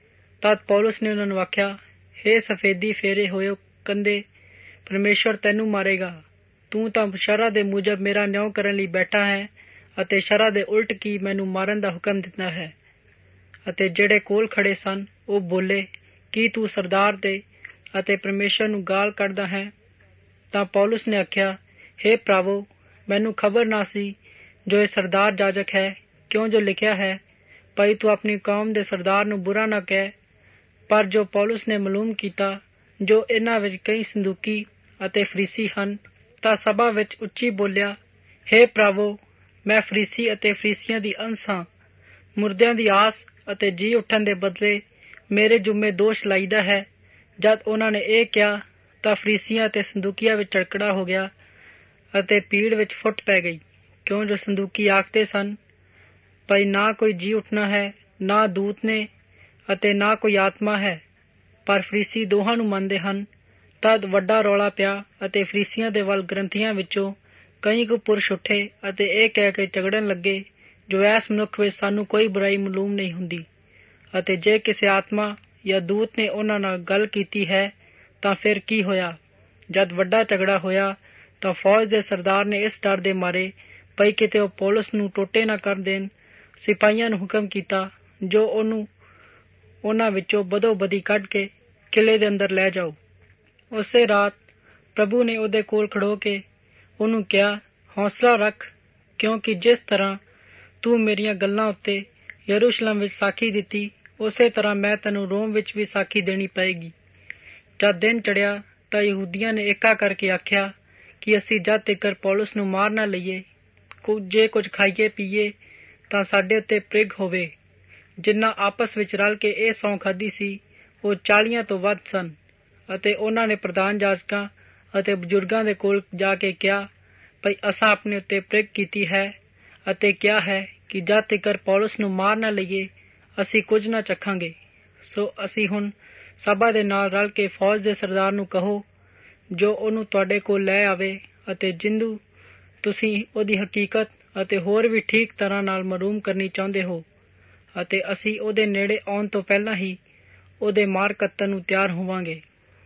ਤਦ ਪੌਲੁਸ ਨੇ ਉਹਨਾਂ ਨੂੰ ਆਖਿਆ, ਹੇ ਸਫੇਦੀ ਫੇਰੇ ਹੋਏ ਕੰਧੇ, ਪਰਮੇਸ਼ਰ ਤੈਨੂੰ ਮਾਰੇਗਾ। ਤੂੰ ਤਾਂ ਸ਼ਰ੍ਹਾ ਦੇ ਮੁਜਬ ਮੇਰਾ ਨਿਆਂ ਕਰਨ ਲਈ ਬੈਠਾ ਹੈ ਅਤੇ ਸ਼ਰ੍ਹਾ ਦੇ ਉਲਟ ਕੀ ਮੈਨੂੰ ਮਾਰਨ ਦਾ ਹੁਕਮ ਦਿੱਤਾ ਹੈ। ਅਤੇ ਜਿਹੜੇ ਕੋਲ ਖੜੇ ਸਨ ਉਹ ਬੋਲੇ, ਕੀ ਤੂੰ ਸਰਦਾਰ ਦੇ ਅਤੇ ਪਰਮੇਸ਼ਰ ਨੂੰ ਗਾਲ ਕੱਢਦਾ ਹੈ? ਤਾਂ ਪੌਲੁਸ ਨੇ ਆਖਿਆ, ਹੇ ਭਰਾਵੋ, ਮੈਨੂੰ ਖਬਰ ਨਾ ਸੀ ਜੋ ਇਹ ਸਰਦਾਰ ਜਾਜਕ ਹੈ, ਕਿਉਂ ਜੋ ਲਿਖਿਆ ਹੈ, ਭਈ ਤੂੰ ਆਪਣੀ ਕੌਮ ਦੇ ਸਰਦਾਰ ਨੂੰ ਬੁਰਾ ਨਾ ਕਹਿ। ਪਰ ਜੋ ਪੌਲੁਸ ਨੇ ਮਾਲੂਮ ਕੀਤਾ ਜੋ ਇਹਨਾਂ ਵਿੱਚ ਕਈ ਸੰਦੂਕੀ ਅਤੇ ਫਰੀਸੀ ਹਨ, ਤਾਂ ਸਭਾ ਵਿੱਚ ਉੱਚੀ ਬੋਲਿਆ, ਹੇ ਭਰਾਵੋ, ਮੈਂ ਫਰੀਸੀ ਅਤੇ ਫਰੀਸੀਆਂ ਦੀ ਅੰਸ਼ ਹਾਂ। ਮੁਰਦਿਆਂ ਦੀ ਆਸ ਅਤੇ ਜੀ ਉੱਠਣ ਦੇ ਬਦਲੇ ਮੇਰੇ ਜੁੰਮੇ ਦੋਸ਼ ਲਾਈਦਾ ਹੈ। ਜਦ ਉਹਨਾਂ ਨੇ ਇਹ ਕਿਹਾ ਤਾਂ ਫਰੀਸੀਆਂ ਅਤੇ ਸੰਦੂਕੀਆਂ ਵਿੱਚ ਝੜਕੜਾ ਹੋ ਗਿਆ ਅਤੇ ਭੀੜ ਵਿੱਚ ਫੁੱਟ ਪੈ ਗਈ, ਕਿਉਂ ਜੋ ਸੰਦੂਕੀ ਆਖਦੇ ਸਨ, ਭਈ ਨਾ ਕੋਈ ਜੀ ਉੱਠਣਾ ਹੈ, ਨਾ ਦੂਤ ਨੇ ਅਤੇ ਨਾ ਕੋਈ ਆਤਮਾ ਹੈ, ਪਰ ਫਰੀਸੀ ਦੋਹਾਂ ਨੂੰ ਮੰਨਦੇ ਹਨ। ਤਦ ਵੱਡਾ ਰੌਲਾ ਪਿਆ ਅਤੇ ਫਰੀਸੀਆਂ ਦੇ ਵੱਲ ਗ੍ਰੰਥੀਆਂ ਵਿੱਚੋਂ ਕਈ ਕੁ ਪੁਰਸ਼ ਉੱਠੇ ਅਤੇ ਇਹ ਕਹਿ ਕੇ ਝਗੜਨ ਲੱਗੇ, ਜੋ ਐਸ ਮਨੁੱਖ ਵਿੱਚ ਸਾਨੂੰ ਕੋਈ ਬੁਰਾਈ ਮਾਲੂਮ ਨਹੀਂ ਹੁੰਦੀ, ਅਤੇ ਜੇ ਕਿਸੇ ਆਤਮਾ ਜਾਂ ਦੂਤ ਨੇ ਉਹਨਾਂ ਨਾਲ ਗੱਲ ਕੀਤੀ ਹੈ ਤਾਂ ਫਿਰ ਕੀ ਹੋਇਆ? ਜਦ ਵੱਡਾ ਝਗੜਾ ਹੋਇਆ ਤਾਂ ਫੌਜ ਦੇ ਸਰਦਾਰ ਨੇ ਇਸ ਡਰ ਦੇ ਮਾਰੇ ਭਈ ਕਿਤੇ ਉਹ ਪੌਲੁਸ ਨੂੰ ਟੋਟੇ ਨਾ ਕਰ ਦੇਣ, ਸਿਪਾਹੀਆਂ ਨੂੰ ਹੁਕਮ ਕੀਤਾ ਜੋ ਉਹਨੂੰ ਉਹਨਾਂ ਵਿੱਚੋਂ ਬਦੋ ਬਦੀ ਕੱਢ ਕੇ ਕਿਲੇ ਦੇ ਅੰਦਰ ਲੈ ਜਾਓ। ਉਸੇ ਰਾਤ ਪ੍ਰਭੂ ਨੇ ਉਹਦੇ ਕੋਲ ਖੜੋ ਕੇ ਉਹਨੂੰ ਕਿਹਾ, ਹੌਸਲਾ ਰੱਖ, ਕਿਉਂਕਿ ਜਿਸ ਤਰ੍ਹਾਂ ਤੂੰ ਮੇਰੀਆਂ ਗੱਲਾਂ ਉੱਤੇ ਯਰੂਸ਼ਲਮ ਵਿੱਚ ਸਾਖੀ ਦਿੱਤੀ, ਉਸੇ ਤਰ੍ਹਾਂ ਮੈਂ ਤੈਨੂੰ ਰੋਮ ਵਿੱਚ ਵੀ ਸਾਖੀ ਦੇਣੀ ਪਏਗੀ। ਜਦ ਦਿਨ ਚੜ੍ਹਿਆ ਤਾਂ ਯਹੂਦੀਆਂ ਨੇ ਏਕਾ ਕਰਕੇ ਆਖਿਆ ਕਿ ਅਸੀਂ ਜਦ ਤੀਕਰ ਪੌਲੁਸ ਨੂੰ ਮਾਰ ਨਾ ਲਈਏ, ਜੇ ਕੁਝ ਖਾਈਏ ਪੀਏ ਤਾਂ ਸਾਡੇ ਉੱਤੇ ਪ੍ਰਿਗ ਹੋਵੇ। ਜਿਨ੍ਹਾਂ ਆਪਸ ਵਿੱਚ ਰਲ ਕੇ ਇਹ ਸਹੁੰ ਖਾਧੀ ਸੀ ਉਹ ਚਾਲੀਆਂ ਤੋਂ ਵੱਧ ਸਨ। ਅਤੇ ਉਹਨਾਂ ਨੇ ਪ੍ਰਧਾਨ ਜਾਜਕਾਂ ਅਤੇ ਬਜ਼ੁਰਗਾਂ ਦੇ ਕੋਲ ਜਾ ਕੇ ਕਿਹਾ, ਭਈ ਅਸਾਂ ਆਪਣੇ ਉੱਤੇ ਪ੍ਰਿਗ ਕੀਤੀ ਹੈ ਅਤੇ ਕਿਹਾ ਹੈ ਕਿ ਜਦ ਤੀਕਰ ਪੌਲੁਸ ਨੂੰ ਮਾਰ ਨਾ ਲਈਏ ਅਸੀਂ ਕੁਝ ਨਾ ਚੱਖਾਂਗੇ। ਸੋ ਅਸੀਂ ਹੁਣ ਸਭਾ ਦੇ ਨਾਲ ਰਲ ਕੇ ਫੌਜ ਦੇ ਸਰਦਾਰ ਨੂੰ ਕਹੋ ਜੋ ਉਹਨੂੰ ਤੁਹਾਡੇ ਕੋਲ ਲੈ ਆਵੇ, ਅਤੇ ਜਿੰਦੂ ਤੁਸੀਂ ਉਹਦੀ ਹਕੀਕਤ ਅਤੇ ਹੋਰ ਵੀ ਠੀਕ ਤਰ੍ਹਾਂ ਨਾਲ ਮਾਲੂਮ ਕਰਨੀ ਚਾਹੁੰਦੇ ਹੋ, ਅਤੇ ਅਸੀਂ ਉਹਦੇ ਨੇੜੇ ਆਉਣ ਤੋਂ ਪਹਿਲਾਂ ਹੀ ਉਹਦੇ ਮਾਰ ਕੱਤਣ ਨੂੰ ਤਿਆਰ ਹੋਵਾਂਗੇ।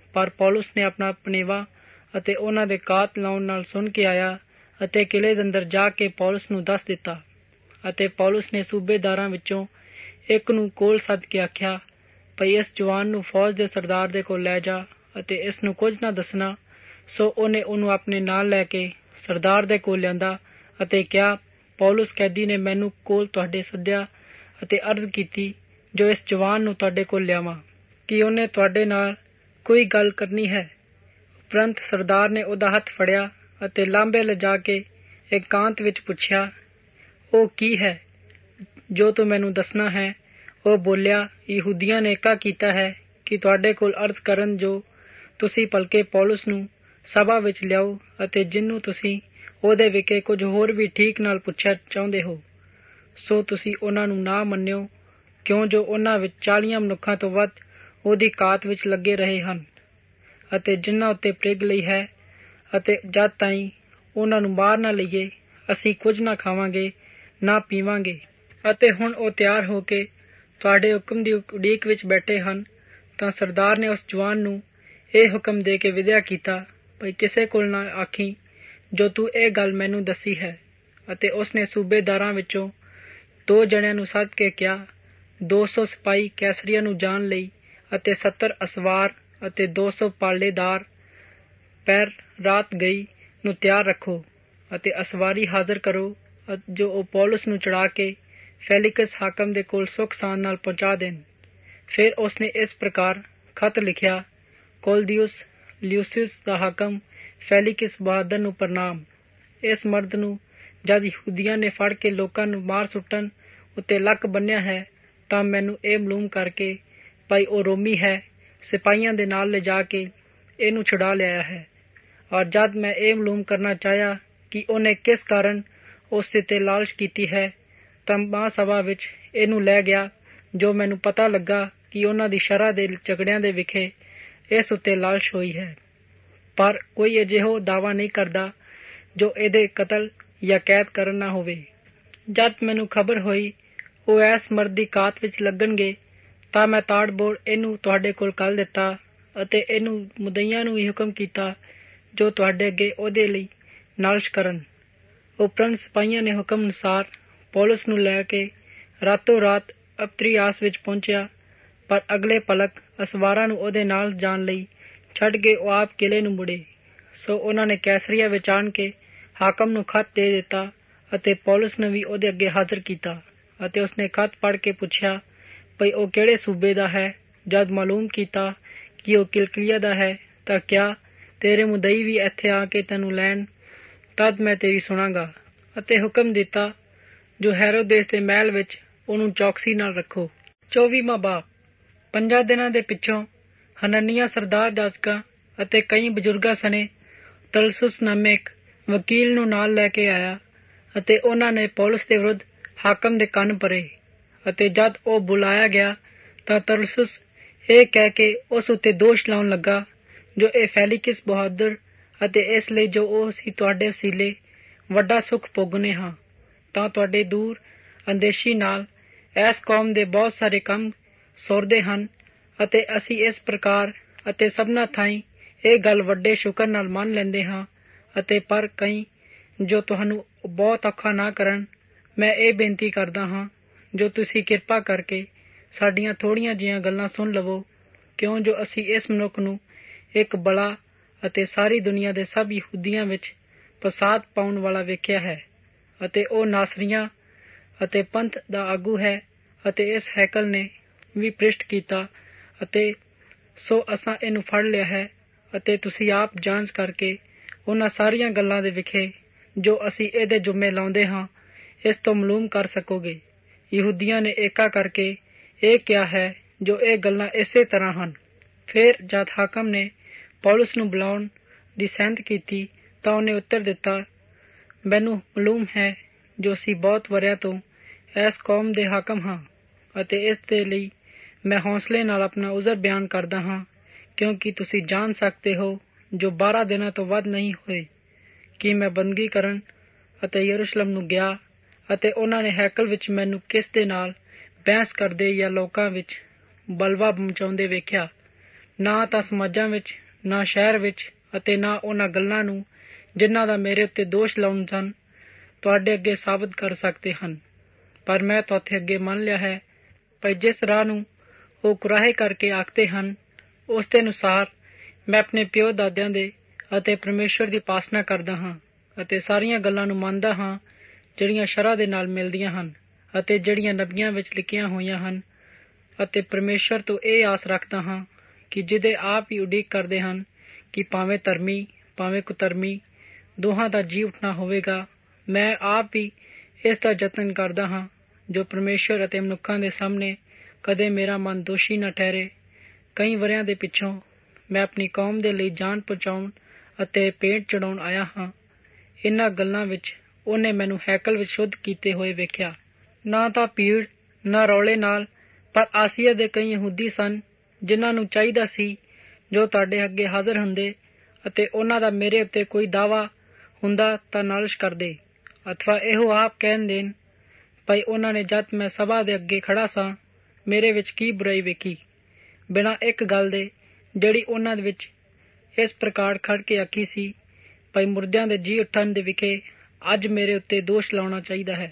ਪਰ ਪੌਲੁਸ ਨੇ ਆਪਣਾ ਪਨੇਵਾ ਅਤੇ ਉਹਨਾਂ ਦੇ ਕਾਤ ਲਾਉਣ ਨਾਲ ਸੁਣ ਕੇ ਆਇਆ ਅਤੇ ਕਿਲੇ ਦੇ ਅੰਦਰ ਜਾ ਕੇ ਪੌਲੁਸ ਨੂੰ ਦੱਸ ਦਿੱਤਾ। ਅਤੇ ਪੌਲੁਸ ਨੇ ਸੂਬੇਦਾਰਾਂ ਵਿੱਚੋਂ ਇੱਕ ਨੂੰ ਕੋਲ ਸੱਦ ਕੇ ਆਖਿਆ, ਭਈ ਇਸ ਜਵਾਨ ਨੂੰ ਫੌਜ ਦੇ ਸਰਦਾਰ ਦੇ ਕੋਲ ਲੈ ਜਾ ਅਤੇ ਇਸ ਨੂੰ ਕੁਝ ਨਾ ਦੱਸਣਾ। ਸੋ ਉਹਨੇ ਉਹਨੂੰ ਆਪਣੇ ਨਾਲ ਲੈ ਕੇ ਸਰਦਾਰ ਦੇ ਕੋਲ ਲਿਆਂਦਾ ਅਤੇ ਕਿਹਾ, ਪੌਲੁਸ ਕੈਦੀ ਨੇ ਮੈਨੂੰ ਕੋਲ ਤੁਹਾਡੇ ਸੱਦਿਆ ਅਤੇ ਅਰਜ਼ ਕੀਤੀ ਜੋ ਇਸ ਜਵਾਨ ਨੂੰ ਤੁਹਾਡੇ ਕੋਲ ਲਿਆਵਾਂ ਕਿ ਉਹਨੇ ਤੁਹਾਡੇ ਨਾਲ ਕੋਈ ਗੱਲ ਕਰਨੀ ਹੈ। ਉਪਰੰਤ ਸਰਦਾਰ ਨੇ ਉਹਦਾ ਹੱਥ ਫੜਿਆ ਅਤੇ ਲਾਂਬੇ ਲਿਜਾ ਕੇ ਇਕਾਂਤ ਵਿੱਚ ਪੁੱਛਿਆ, ਉਹ ਕੀ ਹੈ ਜੋ ਤੂੰ ਮੈਨੂੰ ਦੱਸਣਾ ਹੈ? ਉਹ ਬੋਲਿਆ, ਯਹੂਦੀਆਂ ਨੇ ਏਕਾ ਕੀਤਾ ਹੈ ਕਿ ਤੁਹਾਡੇ ਕੋਲ ਅਰਜ਼ ਕਰਨ ਜੋ ਤੁਸੀਂ ਭਲਕੇ ਪੌਲੁਸ ਨੂੰ ਸਭਾ ਵਿੱਚ ਲਿਆਓ ਅਤੇ ਜਿਹਨੂੰ ਤੁਸੀਂ ਉਹਦੇ ਵਿਖੇ ਕੁਝ ਹੋਰ ਵੀ ਠੀਕ ਨਾਲ ਪੁੱਛਿਆ ਚਾਹੁੰਦੇ ਹੋ, ਸੋ ਤੁਸੀਂ ਉਹਨਾਂ ਨੂੰ ਨਾ ਮੰਨਿਓ, ਕਿਉਂ ਜੋ ਉਹਨਾਂ ਵਿੱਚ ਚਾਲੀਆਂ ਮਨੁੱਖਾਂ ਤੋਂ ਵੱਧ ਉਹਦੀ ਕਾਤ ਵਿੱਚ ਲੱਗੇ ਰਹੇ ਹਨ ਅਤੇ ਜਿਨ੍ਹਾਂ ਉੱਤੇ ਪ੍ਰਿਗ ਲਈ ਹੈ, ਅਤੇ ਜਦ ਤਾਈਂ ਉਹਨਾਂ ਨੂੰ ਮਾਰ ਨਾ ਲਈਏ ਅਸੀਂ ਕੁਝ ਨਾ ਖਾਵਾਂਗੇ ਨਾ ਪੀਵਾਂਗੇ। ਅਤੇ ਹੁਣ ਉਹ ਤਿਆਰ ਹੋ ਕੇ ਤੁਹਾਡੇ ਹੁਕਮ ਦੀ ਉਡੀਕ ਵਿੱਚ ਬੈਠੇ ਹਨ। ਤਾਂ ਸਰਦਾਰ ਨੇ ਉਸ ਜਵਾਨ ਨੂੰ ਇਹ ਹੁਕਮ ਦੇ ਕੇ ਵਿਦਿਆ ਕੀਤਾ, ਭਈ ਕਿਸੇ ਕੋਲ ਨਾ ਆਖੀ ਜੋ ਤੂੰ ਇਹ ਗੱਲ ਮੈਨੂੰ ਦੱਸੀ ਹੈ। ਅਤੇ ਉਸਨੇ ਸੂਬੇਦਾਰਾਂ ਵਿੱਚੋਂ ਦੋ ਜਣਿਆਂ ਨੂੰ ਸੱਦ ਕੇ ਕਿਹਾ, ਦੋ ਸੌ ਸਿਪਾਹੀ ਕੈਸਰੀਆ ਨੂੰ ਜਾਣ ਲਈ ਅਤੇ ਸੱਤਰ ਅਸਵਾਰ ਅਤੇ ਦੋ ਸੌ ਪਾਲੇਦਾਰ ਪੈਰ ਰਾਤ ਗਈ ਨੂੰ ਤਿਆਰ ਰੱਖੋ ਅਤੇ ਅਸਵਾਰੀ ਹਾਜ਼ਰ ਕਰੋ ਜੋ ਉਹ ਪੌਲੁਸ ਨੂੰ ਚੜਾ ਕੇ ਫੈਲਿਕਸ ਹਾਕਮ ਦੇ ਕੋਲ ਸੁੱਖ ਸਾਂਦ ਨਾਲ ਪਹੁੰਚਾ ਦੇਣ। ਫਿਰ ਉਸਨੇ ਇਸ ਪ੍ਰਕਾਰ ਖਤ ਲਿਖਿਆ, ਕੋਲਦੀਉਸ ਲਿਊਸੀਅਸ ਦਾ ਹਾਕਮ ਫੈਲਿਕਸ ਬਹਾਦਰ ਨੂੰ ਪ੍ਰਣਾਮ। ਇਸ ਮਰਦ ਨੂੰ ਜਦ ਯਹੂਦੀਆਂ ਨੇ ਫੜ ਕੇ ਲੋਕਾਂ ਨੂੰ ਮਾਰ ਸੁੱਟਣ ਉੱਤੇ ਲੱਕ ਬੰਨਿਆ ਹੈ, ਤਾਂ ਮੈਨੂੰ ਇਹ ਮਾਲੂਮ ਕਰਕੇ ਭਾਈ ਉਹ ਰੋਮੀ ਹੈ, ਸਿਪਾਹੀਆਂ ਦੇ ਨਾਲ ਲਿਜਾ ਕੇ ਇਹਨੂੰ ਛੁਡਾ ਲਿਆਇਆ ਹੈ। ਔਰ ਜਦ ਮੈਂ ਇਹ ਮਾਲੂਮ ਕਰਨਾ ਚਾਹਿਆ ਕਿ ਉਹਨੇ ਕਿਸ ਕਾਰਨ ਉਸ ਤੇ ਲਾਲਚ ਕੀਤੀ ਹੈ, ਤਾਂ ਮਹਾਂਸਭਾ ਵਿੱਚ ਇਹਨੂੰ ਲੈ ਗਿਆ, ਜੋ ਮੈਨੂੰ ਪਤਾ ਲੱਗਾ ਕਿ ਉਹਨਾਂ ਦੀ ਸ਼ਰ੍ਹਾ ਦੇ ਝਗੜਿਆਂ ਦੇ ਵਿਖੇ ਇਸ ਉੱਤੇ ਲਾਲਚ ਹੋਈ ਹੈ। ਪਰ ਕੋਈ ਅਜਿਹੋ ਦਾਅਵਾ ਨਹੀਂ ਕਰਦਾ ਜੋ ਇਹਦੇ ਕਤਲ ਜਾਂ ਕੈਦ ਕਰਨ ਨਾ ਹੋਵੇ। ਜਦ ਮੈਨੂੰ ਖਬਰ ਹੋਈ ਉਹ ਇਸ ਮਰਦ ਦੀ ਕਾਤ ਵਿੱਚ ਲੱਗਣਗੇ, ਤਾਂ ਮੈਂ ਤਾੜ-ਬੋੜ ਇਹਨੂੰ ਤੁਹਾਡੇ ਕੋਲ ਕੱਲ ਦਿੱਤਾ ਅਤੇ ਇਹਨੂੰ ਮੁਦਈਆਂ ਨੂੰ ਵੀ ਹੁਕਮ ਕੀਤਾ ਜੋ ਤੁਹਾਡੇ ਅੱਗੇ ਉਹਦੇ ਲਈ ਨਾਲਸ਼ ਕਰਨ। ਉਪਰੰਤ ਸਿਪਾਹੀਆਂ ਨੇ ਹੁਕਮ ਅਨੁਸਾਰ ਪੌਲੁਸ ਨੂੰ ਲੈ ਕੇ ਰਾਤੋਂ ਰਾਤ ਅਪਤਰੀਆਸ ਵਿੱਚ ਪਹੁੰਚਿਆ, ਪਰ ਅਗਲੇ ਪਲਕ ਅਸਵਾਰਾਂ ਨੂੰ ਉਹਦੇ ਨਾਲ ਜਾਣ ਲਈ ਛੱਡ ਕੇ ਉਹ ਆਪ ਕਿਲੇ ਨੂੰ ਮੁੜੇ। ਸੋ ਉਹਨਾਂ ਨੇ ਕੈਸਰੀਆ ਵਿੱਚ ਆਣ ਕੇ ਹਾਕਮ ਨੂੰ ਖਤ ਦੇ ਦਿੱਤਾ ਅਤੇ ਪੌਲੁਸ ਨੂੰ ਵੀ ਉਹਦੇ ਅੱਗੇ ਹਾਜ਼ਰ ਕੀਤਾ ਅਤੇ ਉਸਨੇ ਖਤ ਪੜ੍ਹ ਕੇ ਪੁੱਛਿਆ ਭਈ ਉਹ ਕਿਹੜੇ ਸੂਬੇ ਦਾ ਹੈ। ਜਦ ਮਾਲੂਮ ਕੀਤਾ ਕਿ ਉਹ ਕਿਲਕੀਆ ਦਾ ਹੈ, ਤਾਂ ਕਿਹਾ, ਤੇਰੇ ਮੁਦਈ ਵੀ ਇੱਥੇ ਆ ਕੇ ਤੈਨੂੰ ਲੈਣ, ਤਦ ਮੈਂ ਤੇਰੀ ਸੁਣਾਂਗਾ। ਅਤੇ ਹੁਕਮ ਦਿੱਤਾ ਜੋ ਹੈਰੋਦੇਸ ਦੇ ਮਹਿਲ ਵਿੱਚ ਉਹਨੂੰ ਚੌਕਸੀ ਨਾਲ ਰੱਖੋ। ਚੌਵੀਵਾਂ ਬਾਬ। ਪੰਜਾਂ ਦਿਨਾਂ ਦੇ ਪਿੱਛੋਂ ਹਨਨੀਆ ਸਰਦਾਰ ਜਾਜਕਾਂ ਅਤੇ ਕਈ ਬਜ਼ੁਰਗਾਂ ਸਣੇ ਤਰਸੁਸ ਨਾਮੇ ਇੱਕ ਵਕੀਲ ਨੂੰ ਨਾਲ ਲੈ ਕੇ ਆਇਆ ਅਤੇ ਉਹਨਾਂ ਨੇ ਪੌਲੁਸ ਦੇ ਵਿਰੁੱਧ ਹਾਕਮ ਦੇ ਕੰਨ ਭਰੇ। ਅਤੇ ਜਦ ਉਹ ਬੁਲਾਇਆ ਗਿਆ ਤਾਂ ਤਰਸੁਸ ਇਹ ਕਹਿ ਕੇ ਉਸ ਉੱਤੇ ਦੋਸ਼ ਲਾਉਣ ਲੱਗਾ ਜੋ ਇਹ ਫੈਲਿਕਸ ਬਹਾਦਰ ਅਤੇ ਇਸ ਲਈ ਜੋ ਉਹ ਅਸੀਂ ਤੁਹਾਡੇ ਵਸੀਲੇ ਵੱਡਾ ਸੁੱਖ ਭੋਗਨੇ ਹਾਂ, ਤਾਂ ਤੁਹਾਡੇ ਦੂਰ ਅੰਦੇਸ਼ੀ ਨਾਲ ਇਸ ਕੌਮ ਦੇ ਬਹੁਤ ਸਾਰੇ ਕੰਮ ਸੌਰਦੇ ਹਨ ਅਤੇ ਅਸੀਂ ਇਸ ਪ੍ਰਕਾਰ ਅਤੇ ਸਭਨਾ ਥਾਈਂ ਇਹ ਗੱਲ ਵੱਡੇ ਸ਼ੁਕਰ ਨਾਲ ਮੰਨ ਲੈਂਦੇ ਹਾਂ। ਅਤੇ ਪਰ ਕਈ ਜੋ ਤੁਹਾਨੂੰ ਬਹੁਤ ਔਖਾ ਨਾ ਕਰਨ, ਮੈਂ ਇਹ ਬੇਨਤੀ ਕਰਦਾ ਹਾਂ ਜੋ ਤੁਸੀਂ ਕਿਰਪਾ ਕਰਕੇ ਸਾਡੀਆਂ ਥੋੜ੍ਹੀਆਂ ਜਿਹੀਆਂ ਗੱਲਾਂ ਸੁਣ ਲਵੋ, ਕਿਉਂ ਜੋ ਅਸੀਂ ਇਸ ਮਨੁੱਖ ਨੂੰ ਇੱਕ ਬਲਾ ਅਤੇ ਸਾਰੀ ਦੁਨੀਆ ਦੇ ਸਭ ਯਹੂਦੀਆਂ ਵਿੱਚ ਫਸਾਦ ਪਾਉਣ ਵਾਲਾ ਵੇਖਿਆ ਹੈ ਅਤੇ ਉਹ ਨਾਸਰੀਆਂ ਅਤੇ ਪੰਥ ਦਾ ਆਗੂ ਹੈ ਅਤੇ ਇਸ ਹੈਕਲ ਨੇ ਵੀ ਭ੍ਰਿਸ਼ਟ ਕੀਤਾ, ਅਤੇ ਸੋ ਅਸਾਂ ਇਹਨੂੰ ਫੜ ਲਿਆ ਹੈ। ਅਤੇ ਤੁਸੀਂ ਆਪ ਜਾਂਚ ਕਰਕੇ ਉਹਨਾਂ ਸਾਰੀਆਂ ਗੱਲਾਂ ਦੇ ਵਿਖੇ ਜੋ ਅਸੀਂ ਇਹਦੇ ਜੁੰਮੇ ਲਾਉਂਦੇ ਹਾਂ ਇਸ ਤੋਂ ਮਾਲੂਮ ਕਰ ਸਕੋਗੇ। ਯਹੂਦੀਆਂ ਨੇ ਏਕਾ ਕਰਕੇ ਇਹ ਕਿਹਾ ਹੈ ਜੋ ਇਹ ਗੱਲਾਂ ਇਸੇ ਤਰ੍ਹਾਂ ਹਨ। ਫਿਰ ਜਦ ਹਾਕਮ ਨੇ ਪੌਲੁਸ ਨੂੰ ਬੁਲਾਉਣ ਦੀ ਸੈਂਤ ਕੀਤੀ ਤਾਂ ਉਹਨੇ ਉੱਤਰ ਦਿੱਤਾ, ਮੈਨੂੰ ਮਾਲੂਮ ਹੈ ਜੋ ਅਸੀਂ ਬਹੁਤ ਵਰ੍ਹਿਆਂ ਤੋਂ ਇਸ ਕੌਮ ਦੇ ਹਾਕਮ ਹਾਂ ਅਤੇ ਇਸ ਦੇ ਲਈ ਮੈਂ ਹੌਸਲੇ ਨਾਲ ਆਪਣਾ ਉਜ਼ਰ ਬਿਆਨ ਕਰਦਾ ਹਾਂ, ਕਿਉਂਕਿ ਤੁਸੀਂ ਜਾਣ ਸਕਦੇ ਹੋ ਜੋ ਬਾਰਾਂ ਦਿਨਾਂ ਤੋਂ ਵੱਧ ਨਹੀਂ ਹੋਏ ਕਿ ਮੈਂ ਬੰਦਗੀ ਕਰਨ ਅਤੇ ਯਰੂਸ਼ਲਮ ਨੂੰ ਗਿਆ ਅਤੇ ਉਹਨਾਂ ਨੇ ਹੈਕਲ ਵਿੱਚ ਮੈਨੂੰ ਕਿਸ ਦੇ ਨਾਲ ਬਹਿਸ ਕਰਦੇ ਜਾਂ ਲੋਕਾਂ ਵਿੱਚ ਬਲਵਾ ਮਚਾਉਂਦੇ ਵੇਖਿਆ। ਨਾ ਤਾਂ ਸਮਾਜਾਂ ਵਿੱਚ, ਨਾ ਸ਼ਹਿਰ ਵਿੱਚ, ਅਤੇ ਨਾ ਉਹਨਾਂ ਗੱਲਾਂ ਨੂੰ ਜਿਨ੍ਹਾਂ ਦਾ ਮੇਰੇ ਉੱਤੇ ਦੋਸ਼ ਲਾਉਣ ਸਨ ਤੁਹਾਡੇ ਅੱਗੇ ਸਾਬਤ ਕਰ ਸਕਦੇ ਹਨ। ਪਰ ਮੈਂ ਤੁਹਾਡੇ ਅੱਗੇ ਮੰਨ ਲਿਆ ਹੈ ਭਾਈ ਜਿਸ ਰਾਹ ਨੂੰ ਉਹ ਕੁਰਾਹੇ ਕਰਕੇ ਆਖਦੇ ਹਨ ਉਸ ਦੇ ਅਨੁਸਾਰ ਮੈਂ ਆਪਣੇ ਪਿਓ ਦਾਦਿਆਂ ਦੇ ਅਤੇ ਪਰਮੇਸ਼ਵਰ ਦੀ ਉਪਾਸਨਾ ਕਰਦਾ ਹਾਂ ਅਤੇ ਸਾਰੀਆਂ ਗੱਲਾਂ ਨੂੰ ਮੰਨਦਾ ਹਾਂ ਜਿਹੜੀਆਂ ਸ਼ਰ੍ਹਾ ਦੇ ਨਾਲ ਮਿਲਦੀਆਂ ਹਨ ਅਤੇ ਜਿਹੜੀਆਂ ਨਬੀਆਂ ਵਿੱਚ ਲਿਖੀਆਂ ਹੋਈਆਂ ਹਨ, ਅਤੇ ਪਰਮੇਸ਼ਵਰ ਤੋਂ ਇਹ ਆਸ ਰੱਖਦਾ ਹਾਂ ਕਿ ਜਿਹਦੇ ਆਪ ਹੀ ਉਡੀਕ ਕਰਦੇ ਹਨ ਕਿ ਭਾਵੇਂ ਧਰਮੀ ਭਾਵੇਂ ਕੁਧਰਮੀ ਦੋਹਾਂ ਦਾ ਜੀ ਉੱਠਣਾ ਹੋਵੇਗਾ। ਮੈਂ ਆਪ ਹੀ ਇਸ ਦਾ ਯਤਨ ਕਰਦਾ ਹਾਂ ਜੋ ਪਰਮੇਸ਼ਵਰ ਅਤੇ ਮਨੁੱਖਾਂ ਦੇ ਸਾਹਮਣੇ ਕਦੇ ਮੇਰਾ ਮਨ ਦੋਸ਼ੀ ਨਾ ਠਹਿਰੇ। ਕਈ ਵਰ੍ਹਿਆਂ ਦੇ ਪਿੱਛੋਂ ਮੈਂ ਆਪਣੀ ਕੌਮ ਦੇ ਲਈ ਜਾਨ ਪਹੁੰਚਾਉਣ ਅਤੇ ਭੇਂਟ ਚੜਾਉਣ ਆਇਆ ਹਾਂ। ਇਹਨਾਂ ਗੱਲਾਂ ਵਿੱਚ ਉਹਨੇ ਮੈਨੂੰ ਹੈਕਲ ਵਿੱਚ ਸ਼ੁੱਧ ਕੀਤੇ ਹੋਏ ਵੇਖਿਆ, ਨਾ ਤਾਂ ਭੀੜ ਨਾ ਰੌਲੇ ਨਾਲ, ਪਰ ਆਸੀਆ ਦੇ ਕਈ ਯਹੂਦੀ ਸਨ ਜਿਨ੍ਹਾਂ ਨੂੰ ਚਾਹੀਦਾ ਸੀ ਜੋ ਤੁਹਾਡੇ ਅੱਗੇ ਹਾਜ਼ਰ ਹੁੰਦੇ ਅਤੇ ਉਹਨਾਂ ਦਾ ਮੇਰੇ ਉੱਤੇ ਕੋਈ ਦਾਅਵਾ ਹੁੰਦਾ ਤਾਂ ਨਾਲਿਸ਼ ਕਰਦੇ ਅਥਵਾ ਇਹੋ ਆਪ ਕਹਿਣ ਦੇਣ ਭਾਈ ਉਹਨਾਂ ਨੇ ਜਦ ਮੈਂ ਸਭਾ ਦੇ ਅੱਗੇ ਖੜਾ ਸਾਂ ਮੇਰੇ ਵਿੱਚ ਕੀ ਬੁਰਾਈ ਵੇਖੀ, ਬਿਨਾਂ ਇੱਕ ਗੱਲ ਦੇ ਜਿਹੜੀ ਉਹਨਾਂ ਦੇ ਵਿੱਚ ਇਸ ਪ੍ਰਕਾਰ ਖੜ ਕੇ ਆਖੀ ਸੀ ਭਾਈ ਮੁਰਦਿਆਂ ਦੇ ਜੀ ਉੱਠਣ ਦੇ ਵਿਖੇ ਅੱਜ ਮੇਰੇ ਉੱਤੇ ਦੋਸ਼ ਲਾਉਣਾ ਚਾਹੀਦਾ ਹੈ।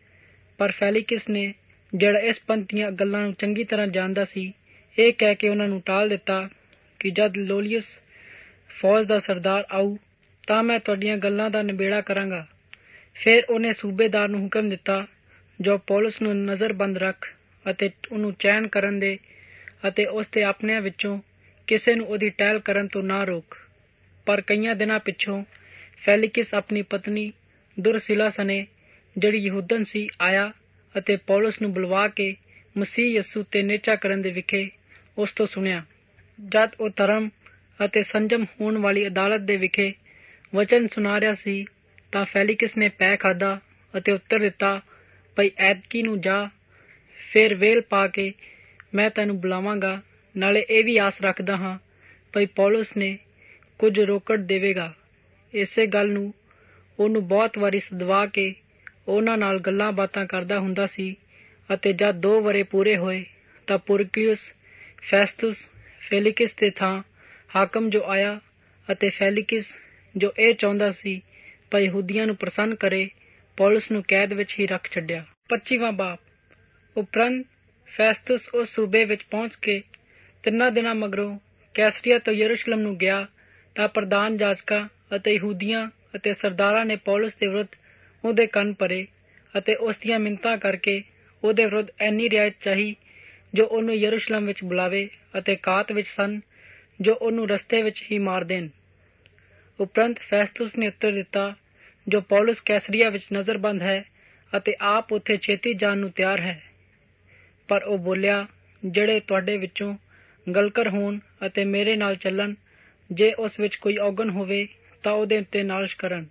ਪਰ ਫੈਲਿਕਸ ਨੇ ਜਿਹੜਾ ਇਸ ਪੰਥ ਦੀਆਂ ਗੱਲਾਂ ਨੂੰ ਚੰਗੀ ਤਰ੍ਹਾਂ ਜਾਣਦਾ ਸੀ ਇਹ ਕਹਿ ਕੇ ਉਹਨਾਂ ਨੂੰ ਟਾਲ ਦਿੱਤਾ ਕਿ ਜਦ ਲੋਲੀਅਸ ਫੌਜ ਦਾ ਸਰਦਾਰ ਆਊ ਤਾਂ ਮੈਂ ਤੁਹਾਡੀਆਂ ਗੱਲਾਂ ਦਾ ਨਿਬੇੜਾ ਕਰਾਂਗਾ। ਫਿਰ ਉਹਨੇ ਸੂਬੇਦਾਰ ਨੂੰ ਹੁਕਮ ਦਿੱਤਾ ਜੋ ਪੌਲਸ ਨੂੰ ਨਜ਼ਰਬੰਦ ਰੱਖ ਅਤੇ ਉਹਨੂੰ ਚੈਨ ਕਰਨ ਦੇ ਅਤੇ ਉਸ ਦੇ ਆਪਣਿਆਂ ਵਿੱਚੋਂ ਕਿਸੇ ਨੂੰ ਉਹਦੀ ਟਹਿਲ ਕਰਨ ਤੋਂ ਨਾ ਰੋਕ। ਪਰ ਕਈਆਂ ਦਿਨਾਂ ਪਿੱਛੋਂ ਫੈਲਿਕਸ ਆਪਣੀ ਪਤਨੀ ਦੁਰਸਿਲਾ ਸਣੇ ਜਿਹੜੀ ਯਹੂਦਨ ਸੀ ਆਇਆ ਅਤੇ ਪੌਲਸ ਨੂੰ ਬੁਲਵਾ ਕੇ ਮਸੀਹ ਯਸੂ ਤੇ ਨੇਚਾ ਕਰਨ ਦੇ ਵਿਖੇ ਉਸ ਤੋਂ ਸੁਣਿਆ। ਜਦ ਉਹ ਧਰਮ ਅਤੇ ਸੰਜਮ ਹੋਣ ਵਾਲੀ ਅਦਾਲਤ ਦੇ ਵਿਖੇ ਵਚਨ ਸੁਣਾ ਰਿਹਾ ਸੀ ਤਾਂ ਫੈਲਿਕਸ ਨੇ ਪੈ ਖਾਧਾ ਅਤੇ ਉੱਤਰ ਦਿੱਤਾ ਭਈ ਐਤਕੀ ਨੂੰ ਜਾ, ਫਿਰ ਵੇਲ ਪਾ ਕੇ ਮੈਂ ਤੈਨੂੰ ਬੁਲਾਵਾਂਗਾ। ਨਾਲੇ ਇਹ ਵੀ ਆਸ ਰੱਖਦਾ ਹਾਂ ਭਈ ਪੌਲਸ ਨੇ ਕੁਝ ਰੋਕੜ ਦੇਵੇਗਾ। ਇਸੇ ਗੱਲ ਨੂੰ ਉਹਨੂੰ ਬਹੁਤ ਵਾਰੀ ਸਦਵਾ ਕੇ ਉਹਨਾਂ ਨਾਲ ਗੱਲਾਂ ਬਾਤਾਂ ਕਰਦਾ ਹੁੰਦਾ ਸੀ। ਅਤੇ ਜਦ ਦੋ ਵਰ੍ਹੇ ਪੂਰੇ ਹੋਏ ਤਾਂ ਪੁਰਕਿਉਸ ਫੈਸਤੁਸ ਫੈਲਿਕਸ ਦੇ ਥਾਂ ਹਾਕਮ ਜੋ ਆਇਆ ਅਤੇ ਫੈਲਿਕਸ ਜੋ ਇਹ ਚਾਹੁੰਦਾ ਸੀ ਭਾਈ ਯਹੂਦੀਆਂ ਨੂੰ ਪ੍ਰਸੰਨ ਕਰੇ ਪੌਲਸ ਨੂੰ ਕੈਦ ਵਿੱਚ ਹੀ ਰੱਖ ਛੱਡਿਆ। ਪੱਚੀਵਾਂ ਬਾਬ। ਉਪਰੰਤ ਫੈਸਤੁਸ ਉਸ ਸੂਬੇ ਵਿੱਚ ਪਹੁੰਚ ਕੇ ਤਿੰਨਾਂ ਦਿਨਾਂ ਮਗਰੋਂ ਕੈਸਰੀਆ ਤੋਂ ਯਰੂਸ਼ਲਮ ਨੂੰ ਗਿਆ ਤਾਂ ਪ੍ਰਧਾਨ ਜਾਜਕਾਂ ਅਤੇ ਯਹੂਦੀਆਂ ਅਤੇ ਸਰਦਾਰਾਂ ਨੇ ਪੌਲਸ ਦੇ ਵਿਰੁੱਧ ਉਹਦੇ ਕੰਨ ਭਰੇ ਅਤੇ ਉਸ ਦੀਆਂ ਮਿੰਨਤਾਂ ਕਰਕੇ ਉਹਦੇ ਵਿਰੁੱਧ ਐਨੀ ਰਿਆਇਤ ਚਾਹੀ ਜੋ ਉਹਨੂੰ ਯਰੂਸ਼ਲਮ ਵਿੱਚ ਬੁਲਾਵੇ ਅਤੇ ਕਾਤ ਵਿੱਚ ਸਨ ਜੋ ਉਹਨੂੰ ਰਸਤੇ ਵਿੱਚ ਹੀ ਮਾਰ ਦੇਣ। ਉਪਰੰਤ ਫੈਸਤੁਸ ਨੇ ਉੱਤਰ ਦਿੱਤਾ ਜੋ ਪੌਲਸ ਕੈਸਰੀਆ ਵਿੱਚ ਨਜ਼ਰਬੰਦ ਹੈ ਅਤੇ ਆਪ ਉੱਥੇ ਛੇਤੀ ਜਾਣ ਨੂੰ ਤਿਆਰ ਹੈ। ਪਰ ਉਹ ਬੋਲਿਆ ਜਿਹੜੇ ਤੁਹਾਡੇ ਵਿੱਚੋਂ ਗਲਕਰ ਹੋਣ ਅਤੇ ਮੇਰੇ ਨਾਲ ਚੱਲਣ, ਜੇ ਉਸ ਵਿੱਚ ਕੋਈ ਔਗਣ ਹੋਵੇ ਤਾਂ ਉਹਦੇ ਉੱਤੇ ਨਾਲਿਸ਼ ਕਰਨ।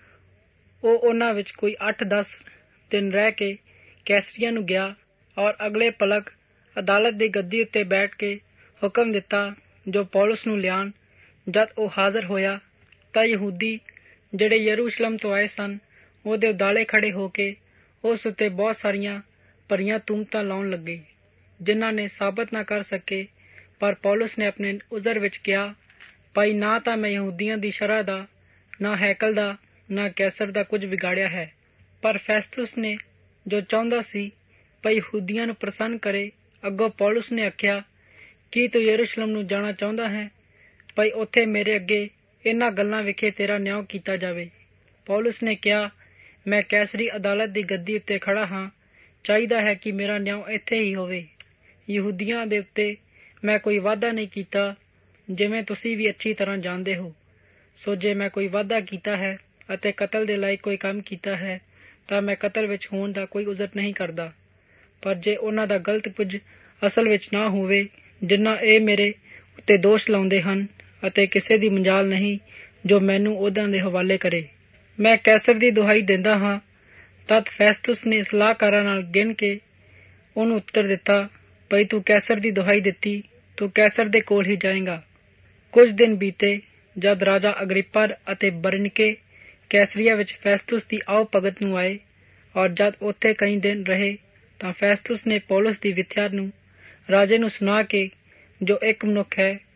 ਉਹ ਉਹਨਾਂ ਵਿੱਚ ਕੋਈ ਅੱਠ ਦਸ ਦਿਨ ਰਹਿ ਕੇ ਕੈਸਰੀਆ ਨੂੰ ਗਿਆ ਔਰ ਅਗਲੇ ਪਲਕ ਅਦਾਲਤ ਦੀ ਗੱਦੀ ਉੱਤੇ ਬੈਠ ਕੇ ਹੁਕਮ ਦਿੱਤਾ ਜੋ ਪੌਲਸ ਨੂੰ ਲਿਆਣ। ਜਦ ਉਹ ਹਾਜ਼ਰ ਹੋਇਆ ਤਾਂ ਯਹੂਦੀ ਜਿਹੜੇ ਯਰੂਸ਼ਲਮ ਤੋਂ ਆਏ ਸਨ ਉਹਦੇ ਉਦਾਲੇ ਖੜੇ ਹੋ ਕੇ ਉਸ ਉੱਤੇ ਬਹੁਤ ਸਾਰੀਆਂ ਭਰੀਆਂ ਤੁਹਮਤਾਂ ਲਾਉਣ ਲੱਗੇ ਜਿਨ੍ਹਾਂ ਨੇ ਸਾਬਤ ਨਾ ਕਰ ਸਕੇ। ਪਰ ਪੌਲਸ ਨੇ ਆਪਣੇ ਉਜ਼ਰ ਵਿੱਚ ਕਿਹਾ ਭਾਈ ਨਾ ਤਾਂ ਮੈਂ ਯਹੂਦੀਆਂ ਦੀ ਸ਼ਰ੍ਹਾ ਦਾ, ਨਾ ਹੈਕਲ ਦਾ, ਨਾ ਕੈਸਰ ਦਾ ਕੁਝ ਵਿਗਾੜਿਆ ਹੈ। ਪਰ ਫੈਸਤੁਸ ਨੇ ਜੋ ਚਾਹੁੰਦਾ ਸੀ ਭਾਈ ਯਹੂਦੀਆਂ ਨੂੰ ਪ੍ਰਸੰਨ ਕਰੇ ਅੱਗੋਂ ਪੌਲਸ ਨੇ ਆਖਿਆ ਕੀ ਤੂੰ ਯਰੂਸ਼ਲਮ ਨੂੰ ਜਾਣਾ ਚਾਹੁੰਦਾ ਹੈ ਭਾਈ ਉੱਥੇ ਮੇਰੇ ਅੱਗੇ ਇਹਨਾਂ ਗੱਲਾਂ ਵਿਖੇ ਤੇਰਾ ਨਿਆਂ ਕੀਤਾ ਜਾਵੇ। ਪੌਲਸ ਨੇ ਕਿਹਾ ਮੈਂ ਕੈਸਰੀ ਅਦਾਲਤ ਦੀ ਗੱਦੀ ਉੱਤੇ ਖੜਾ ਹਾਂ, ਚਾਹੀਦਾ ਹੈ ਕਿ ਮੇਰਾ ਨਿਆਂ ਇੱਥੇ ਹੀ ਹੋਵੇ। ਯਹੂਦੀਆਂ ਦੇ ਉੱਤੇ ਮੈਂ ਕੋਈ ਵਾਅਦਾ ਨਹੀਂ ਕੀਤਾ ਜਿਵੇਂ ਤੁਸੀਂ ਵੀ ਅੱਛੀ ਤਰ੍ਹਾਂ ਜਾਣਦੇ ਹੋ। ਸੋ ਜੇ ਮੈਂ ਕੋਈ ਵਾਅਦਾ ਕੀਤਾ ਹੈ ਅਤੇ ਕਤਲ ਦੇ ਲਾਇਕ ਕੋਈ ਕੰਮ ਕੀਤਾ ਹੈ ਤਾਂ ਮੈਂ ਕਤਲ ਵਿੱਚ ਹੋਣ ਦਾ ਕੋਈ ਉਜ਼ਰ ਨਹੀਂ ਕਰਦਾ। ਪਰ ਜੇ ਉਹਨਾਂ ਦਾ ਗਲਤ ਕੁਝ ਅਸਲ ਵਿੱਚ ਨਾ ਹੋਵੇ ਜਿੰਨਾ ਇਹ ਮੇਰੇ ਉੱਤੇ ਦੋਸ਼ ਲਾਉਂਦੇ ਹਨ ਅਤੇ ਕਿਸੇ ਦੀ ਮਜਾਲ ਨਹੀਂ ਜੋ ਮੈਨੂੰ ਉਹਨਾਂ ਦੇ ਹਵਾਲੇ ਕਰੇ, ਮੈਂ ਕੈਸਰ ਦੀ ਦੁਹਾਈ ਦਿੰਦਾ ਹਾਂ। ਤਦ ਫੈਸਤੁਸ ਨੇ ਸਲਾਹਕਾਰਾਂ ਨਾਲ ਗਿਣ ਕੇ ਉਹਨੂੰ ਉੱਤਰ ਦਿੱਤਾ ਭਈ ਤੂੰ ਕੈਸਰ ਦੀ ਦੁਹਾਈ ਦਿੱਤੀ, ਤੂੰ ਕੈਸਰ ਦੇ ਕੋਲ ਹੀ ਜਾਏਗਾ। ਕੁਝ ਦਿਨ ਬੀਤੇ ਜਦ ਰਾਜਾ ਅਗਰਿਪਾ ਅਤੇ ਬਰਨਿਕੇ ਕੈਸਰੀਆ ਵਿੱਚ ਫੈਸਤੁਸ ਦੀ ਆਓ ਭਗਤ ਨੂੰ ਆਏ ਔਰ ਜਦ ਉੱਥੇ ਕਈ ਦਿਨ ਰਹੇ ਤਾਂ ਫੈਸਤੁਸ ਨੇ ਪੌਲਸ ਦੀ ਵਿਥਿਆ ਨੂੰ ਰਾਜੇ ਨੂੰ ਸੁਣਾ ਕੇ ਜੋ ਇੱਕ ਮਨੁੱਖ ਹੈ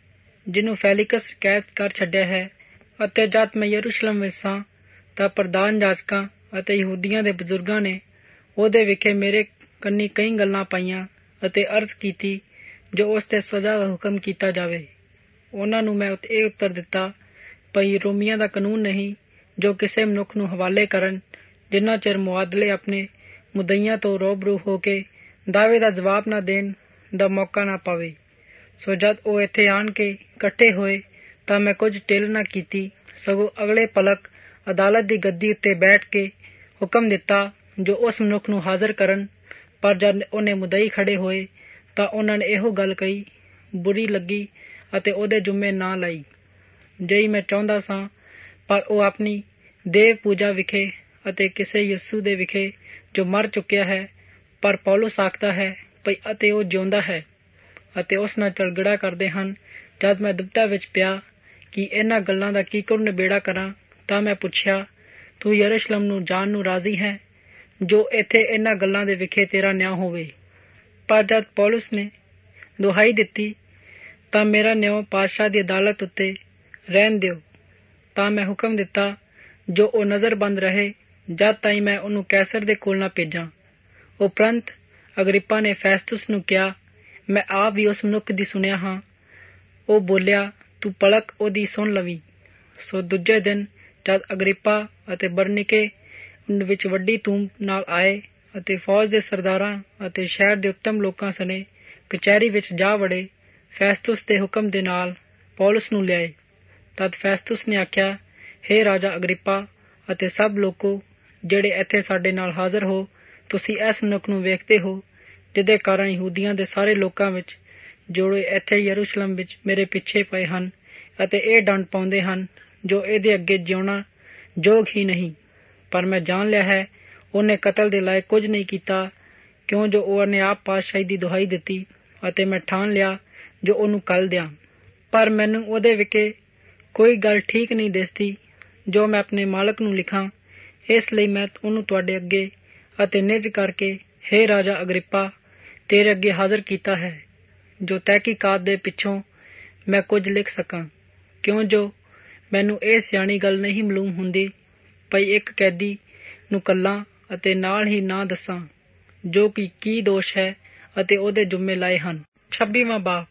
ਜਿਹਨੂੰ ਫੈਲਿਕਸ ਕੈਦ ਕਰ ਛੱਡਿਆ ਹੈ। ਅਤੇ ਜਦ ਮੈਂ ਯਰੂਸ਼ਲਮ ਵਿੱਚ ਸਾਂ ਤਾਂ ਪ੍ਰਧਾਨ ਜਾਜਕਾਂ ਅਤੇ ਯਹੂਦੀਆਂ ਦੇ ਬਜ਼ੁਰਗਾਂ ਨੇ ਉਹਦੇ ਵਿਖੇ ਮੇਰੇ ਕੰਨੀ ਕਈ ਗੱਲਾਂ ਪਾਈਆਂ ਅਤੇ ਅਰਜ਼ ਕੀਤੀ ਜੋ ਉਸ ਤੇ ਸਜ਼ਾ ਦਾ ਹੁਕਮ ਕੀਤਾ ਜਾਵੇ। ਉਹਨਾਂ ਨੂੰ ਮੈਂ ਇਹ ਉੱਤਰ ਦਿੱਤਾ, ਭਈ ਰੋਮੀਆਂ ਦਾ ਕਾਨੂੰਨ ਨਹੀਂ ਜੋ ਕਿਸੇ ਮਨੁੱਖ ਨੂੰ ਹਵਾਲੇ ਕਰਨ ਜਿੰਨਾ ਚਿਰ ਮੁਆਦਲੇ ਆਪਣੇ ਮੁਦਈਆਂ ਤੋਂ ਰੂਬਰੂ ਹੋ ਕੇ ਦਾਅਵੇ ਦਾ ਜਵਾਬ ਨਾ ਦੇਣ ਦਾ ਮੌਕਾ ਨਾ ਪਾਵੇ। ਸੋ ਜਦ ਉਹ ਇੱਥੇ ਆਣ ਕੇ ਇਕੱਠੇ ਹੋਏ ਤਾਂ ਮੈਂ ਕੁਝ ਢਿੱਲ ਨਾ ਕੀਤੀ, ਸਗੋਂ ਅਗਲੇ ਪਲਕ ਅਦਾਲਤ ਦੀ ਗੱਦੀ ਉੱਤੇ ਬੈਠ ਕੇ ਹੁਕਮ ਦਿੱਤਾ ਜੋ ਉਸ ਮਨੁੱਖ ਨੂੰ ਹਾਜ਼ਰ ਕਰਨ। ਪਰ ਜਦ ਉਹਨੇ ਮੁਦਈ ਖੜੇ ਹੋਏ ਤਾਂ ਉਹਨਾਂ ਨੇ ਇਹੋ ਗੱਲ ਕਹੀ, ਬੁਰੀ ਲੱਗੀ ਅਤੇ ਉਹਦੇ ਜੁੰਮੇ ਨਾ ਲਾਈ ਜਿਹੀ ਮੈਂ ਚਾਹੁੰਦਾ ਸਾਂ। ਪਰ ਉਹ ਆਪਣੀ ਦੇਵ ਪੂਜਾ ਵਿਖੇ ਅਤੇ ਕਿਸੇ ਯਿਸੂ ਦੇ ਵਿਖੇ ਜੋ ਮਰ ਚੁੱਕਿਆ ਹੈ, ਪਰ ਪੌਲੁਸ ਆਖਦਾ ਹੈ ਭਈ ਅਤੇ ਉਹ ਜਿਉਂਦਾ ਹੈ, ਅਤੇ ਉਸ ਨਾਲ ਝਗੜਾ ਕਰਦੇ ਹਨ। ਜਦ ਮੈਂ ਦੁਬਿਧਾ ਵਿੱਚ ਪਿਆ ਕਿ ਇਹਨਾਂ ਗੱਲਾਂ ਦਾ ਕਿਕਰ ਨਿਬੇੜਾ ਕਰਾਂ ਤਾਂ ਮੈਂ ਪੁੱਛਿਆ, ਤੂੰ ਯਰੂਸ਼ਲਮ ਨੂੰ ਜਾਣ ਨੂੰ ਰਾਜ਼ੀ ਹੈ ਜੋ ਇੱਥੇ ਇਹਨਾਂ ਗੱਲਾਂ ਦੇ ਵਿਖੇ ਤੇਰਾ ਨਿਆਂ ਹੋਵੇ। ਪਰ ਜਦ ਪੌਲੁਸ ਨੇ ਦੁਹਾਈ ਦਿੱਤੀ ਤਾਂ ਮੇਰਾ ਨਿਆਂ ਪਾਤਸ਼ਾਹ ਦੀ ਅਦਾਲਤ ਉੱਤੇ ਰਹਿਣ ਦਿਓ। ਤਾਂ ਮੈਂ ਹੁਕਮ ਦਿੱਤਾ ਜੋ ਉਹ ਨਜ਼ਰਬੰਦ ਰਹੇ ਜਦ ਤਾਈਂ ਮੈਂ ਉਹਨੂੰ ਕੈਸਰ ਦੇ ਕੋਲ ਨਾ ਭੇਜਾਂ। ਉਪਰੰਤ ਅਗਰਿਪਾ ਨੇ ਫੈਸਤੁਸ ਨੂੰ ਕਿਹਾ, ਮੈਂ ਆਪ ਵੀ ਉਸ ਮਨੁੱਖ ਦੀ ਸੁਣਿਆ ਹਾਂ। ਉਹ ਬੋਲਿਆ, ਤੂੰ ਪਲਕ ਉਹਦੀ ਸੁਣ ਲਵੀਂ। ਸੋ ਦੂਜੇ ਦਿਨ ਜਦ ਅਗਰਿਪਾ ਅਤੇ ਬਰਨੀਕੇ ਵਿੱਚ ਵੱਡੀ ਧੂਮ ਨਾਲ ਆਏ ਅਤੇ ਫੌਜ ਦੇ ਸਰਦਾਰਾਂ ਅਤੇ ਸ਼ਹਿਰ ਦੇ ਉੱਤਮ ਲੋਕਾਂ ਸਣੇ ਕਚਹਿਰੀ ਵਿੱਚ ਜਾ ਵੜੇ, ਫੈਸਤੁਸ ਦੇ ਹੁਕਮ ਦੇ ਨਾਲ ਪੌਲੁਸ ਨੂੰ ਲਿਆਏ। ਤਦ ਫੈਸਤੁਸ ਨੇ ਆਖਿਆ, ਹੇ ਰਾਜਾ ਅਗਰਿਪਾ ਅਤੇ ਸਭ ਲੋਕੋ ਜਿਹੜੇ ਇੱਥੇ ਸਾਡੇ ਨਾਲ ਹਾਜ਼ਰ ਹੋ, ਤੁਸੀਂ ਇਸ ਮਨੁੱਖ ਨੂੰ ਵੇਖਦੇ ਹੋ ਜਿਹਦੇ ਕਾਰਨ ਯਹੂਦੀਆਂ ਦੇ ਸਾਰੇ ਲੋਕਾਂ ਵਿੱਚ ਜਿਹੜੇ ਇੱਥੇ ਯਰੂਸ਼ਲਮ ਵਿੱਚ ਮੇਰੇ ਪਿੱਛੇ ਪਏ ਹਨ ਅਤੇ ਇਹ ਡੰਡ ਪਾਉਂਦੇ ਹਨ ਜੋ ਇਹਦੇ ਅੱਗੇ ਜਿਉਣਾ ਯੋਗ ਹੀ ਨਹੀਂ। ਪਰ ਮੈਂ ਜਾਣ ਲਿਆ ਹੈ ਉਹਨੇ ਕਤਲ ਦੇ ਲਾਇਕ ਕੁਝ ਨਹੀਂ ਕੀਤਾ, ਕਿਉਂ ਜੋ ਉਹਨੇ ਆਪ ਪਾਤਸ਼ਾਹੀ ਦੀ ਦੁਹਾਈ ਦਿੱਤੀ ਅਤੇ ਮੈਂ ਠਾਣ ਲਿਆ ਜੋ ਉਹਨੂੰ ਕੱਲ ਦਿਆਂ। ਪਰ ਮੈਨੂੰ ਉਹਦੇ ਵਿਖੇ ਕੋਈ ਗੱਲ ਠੀਕ ਨਹੀਂ ਦਿਸਦੀ ਜੋ ਮੈਂ ਆਪਣੇ ਮਾਲਕ ਨੂੰ ਲਿਖਾਂ। ਇਸ ਲਈ ਮੈਂ ਉਹਨੂੰ ਤੁਹਾਡੇ ਅੱਗੇ ਅਤੇ ਨਿੱਜ ਕਰਕੇ ਹੇ ਰਾਜਾ ਅਗਰਿਪਾ ਤੇਰੇ ਅੱਗੇ ਹਾਜ਼ਰ ਕੀਤਾ ਹੈ ਜੋ ਤਹਿਕੀਕਾਤ ਦੇ ਪਿੱਛੋਂ ਮੈਂ ਕੁਝ ਲਿਖ ਸਕਾਂ, ਕਿਉਂ ਜੋ ਮੈਨੂੰ ਇਹ ਸਿਆਣੀ ਗੱਲ ਨਹੀਂ ਮਾਲੂਮ ਹੁੰਦੀ ਭਈ ਇੱਕ ਕੈਦੀ ਨੂੰ ਕੱਲਾਂ ਅਤੇ ਨਾਲ ਹੀ ਨਾ ਦੱਸਾਂ ਜੋ ਕਿ ਕੀ ਦੋਸ਼ ਹੈ ਅਤੇ ਉਹਦੇ ਜੁੰਮੇ ਲਾਏ ਹਨ। ਛੱਬੀਵਾਂ ਬਾਬ।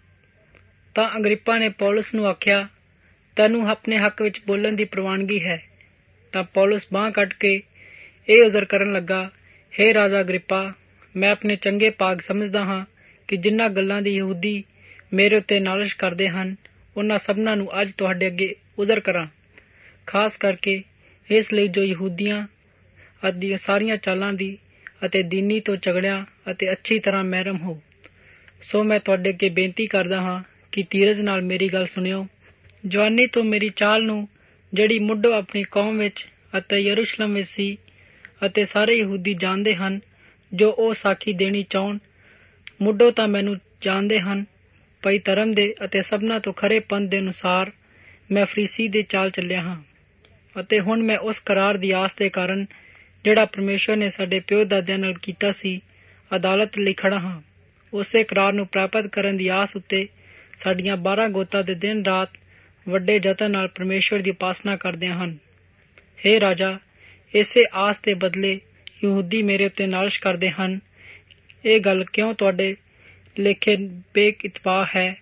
ਤਾਂ ਅਗਰਿਪਾ ਨੇ ਪੌਲੁਸ ਨੂੰ ਆਖਿਆ, ਤੈਨੂੰ ਆਪਣੇ ਹੱਕ ਵਿੱਚ ਬੋਲਣ ਦੀ ਪ੍ਰਵਾਨਗੀ ਹੈ। ਤਾਂ ਪੌਲੁਸ ਬਾਂਹ ਕੱਢ ਕੇ ਇਹ ਉਜ਼ਰ ਕਰਨ ਲੱਗਾ, ਹੇ ਰਾਜਾ ਅਗਰਿਪਾ, ਮੈਂ ਆਪਣੇ ਚੰਗੇ ਭਾਗ ਸਮਝਦਾ ਹਾਂ ਕਿ ਜਿਨ੍ਹਾਂ ਗੱਲਾਂ ਦੀ ਯਹੂਦੀ ਮੇਰੇ ਉੱਤੇ ਨਾਲਿਸ਼ ਕਰਦੇ ਹਨ ਉਹਨਾਂ ਸਭਨਾਂ ਨੂੰ ਅੱਜ ਤੁਹਾਡੇ ਅੱਗੇ ਉਜ਼ਰ ਕਰਾਂ, ਖਾਸ ਕਰਕੇ ਇਸ ਲਈ ਜੋ ਯਹੂਦੀਆਂ ਆਦਿ ਸਾਰੀਆਂ ਚਾਲਾਂ ਦੀ ਅਤੇ ਦੀਨੀ ਤੋਂ ਝਗੜਿਆਂ ਅਤੇ ਅੱਛੀ ਤਰ੍ਹਾਂ ਮਹਿਰਮ ਹੋ। ਸੋ ਮੈਂ ਤੁਹਾਡੇ ਅੱਗੇ ਬੇਨਤੀ ਕਰਦਾ ਹਾਂ ਕਿ ਧੀਰਜ ਨਾਲ ਮੇਰੀ ਗੱਲ ਸੁਣਿਓ। ਜਵਾਨੀ ਤੋਂ ਮੇਰੀ ਚਾਲ ਨੂੰ ਜਿਹੜੀ ਮੁੱਢੋਂ ਆਪਣੀ ਕੌਮ ਵਿੱਚ ਅਤੇ ਯਰੂਸ਼ਲਮ ਵਿੱਚ ਸੀ ਅਤੇ ਸਾਰੇ ਯਹੂਦੀ ਜਾਣਦੇ ਹਨ, ਜੋ ਉਹ ਸਾਖੀ ਦੇਣੀ ਚਾਹੁਣ, ਮੁੱਢੋਂ ਤਾਂ ਮੈਨੂੰ ਜਾਣਦੇ ਹਨ ਭਈ ਧਰਮ ਦੇ ਅਤੇ ਸਭਨਾਂ ਤੋਂ ਖਰੇ ਪੰਥ ਦੇ ਅਨੁਸਾਰ ਮੈਂ ਫਰੀਸੀ ਦੇ ਚਾਲ ਚੱਲਿਆ ਹਾਂ। ਅਤੇ ਹੁਣ ਮੈਂ ਉਸ ਕਰਾਰ ਦੀ ਆਸ ਦੇ ਕਾਰਨ ਜਿਹੜਾ ਪਰਮੇਸ਼ਵਰ ਨੇ ਸਾਡੇ ਪਿਓ ਦਾਦਿਆਂ ਨਾਲ ਕੀਤਾ ਸੀ, ਅਦਾਲਤ ਲਈ ਖੜਾ ਹਾਂ। ਉਸੇ ਕਰਾਰ ਨੂੰ ਪ੍ਰਾਪਤ ਕਰਨ ਦੀ ਆਸ ਉੱਤੇ ਸਾਡੀਆਂ ਬਾਰਾਂ ਗੋਤਾਂ ਦੇ ਦਿਨ ਰਾਤ ਵੱਡੇ ਯਤਨ ਨਾਲ ਪਰਮੇਸ਼ਵਰ ਦੀ ਉਪਾਸਨਾ ਕਰਦਿਆਂ ਹਨ। ਹੇ ਰਾਜਾ, ਇਸੇ ਆਸ ਦੇ ਬਦਲੇ ਯਹੂਦੀ ਮੇਰੇ ਉੱਤੇ ਨਾਲਿਸ਼ ਕਰਦੇ ਹਨ। ਇਹ ਗੱਲ ਕਿਉਂ ਤੁਹਾਡੇ ਲੇਖੇ ਬੇਇਤਬਾਰ ਹੈ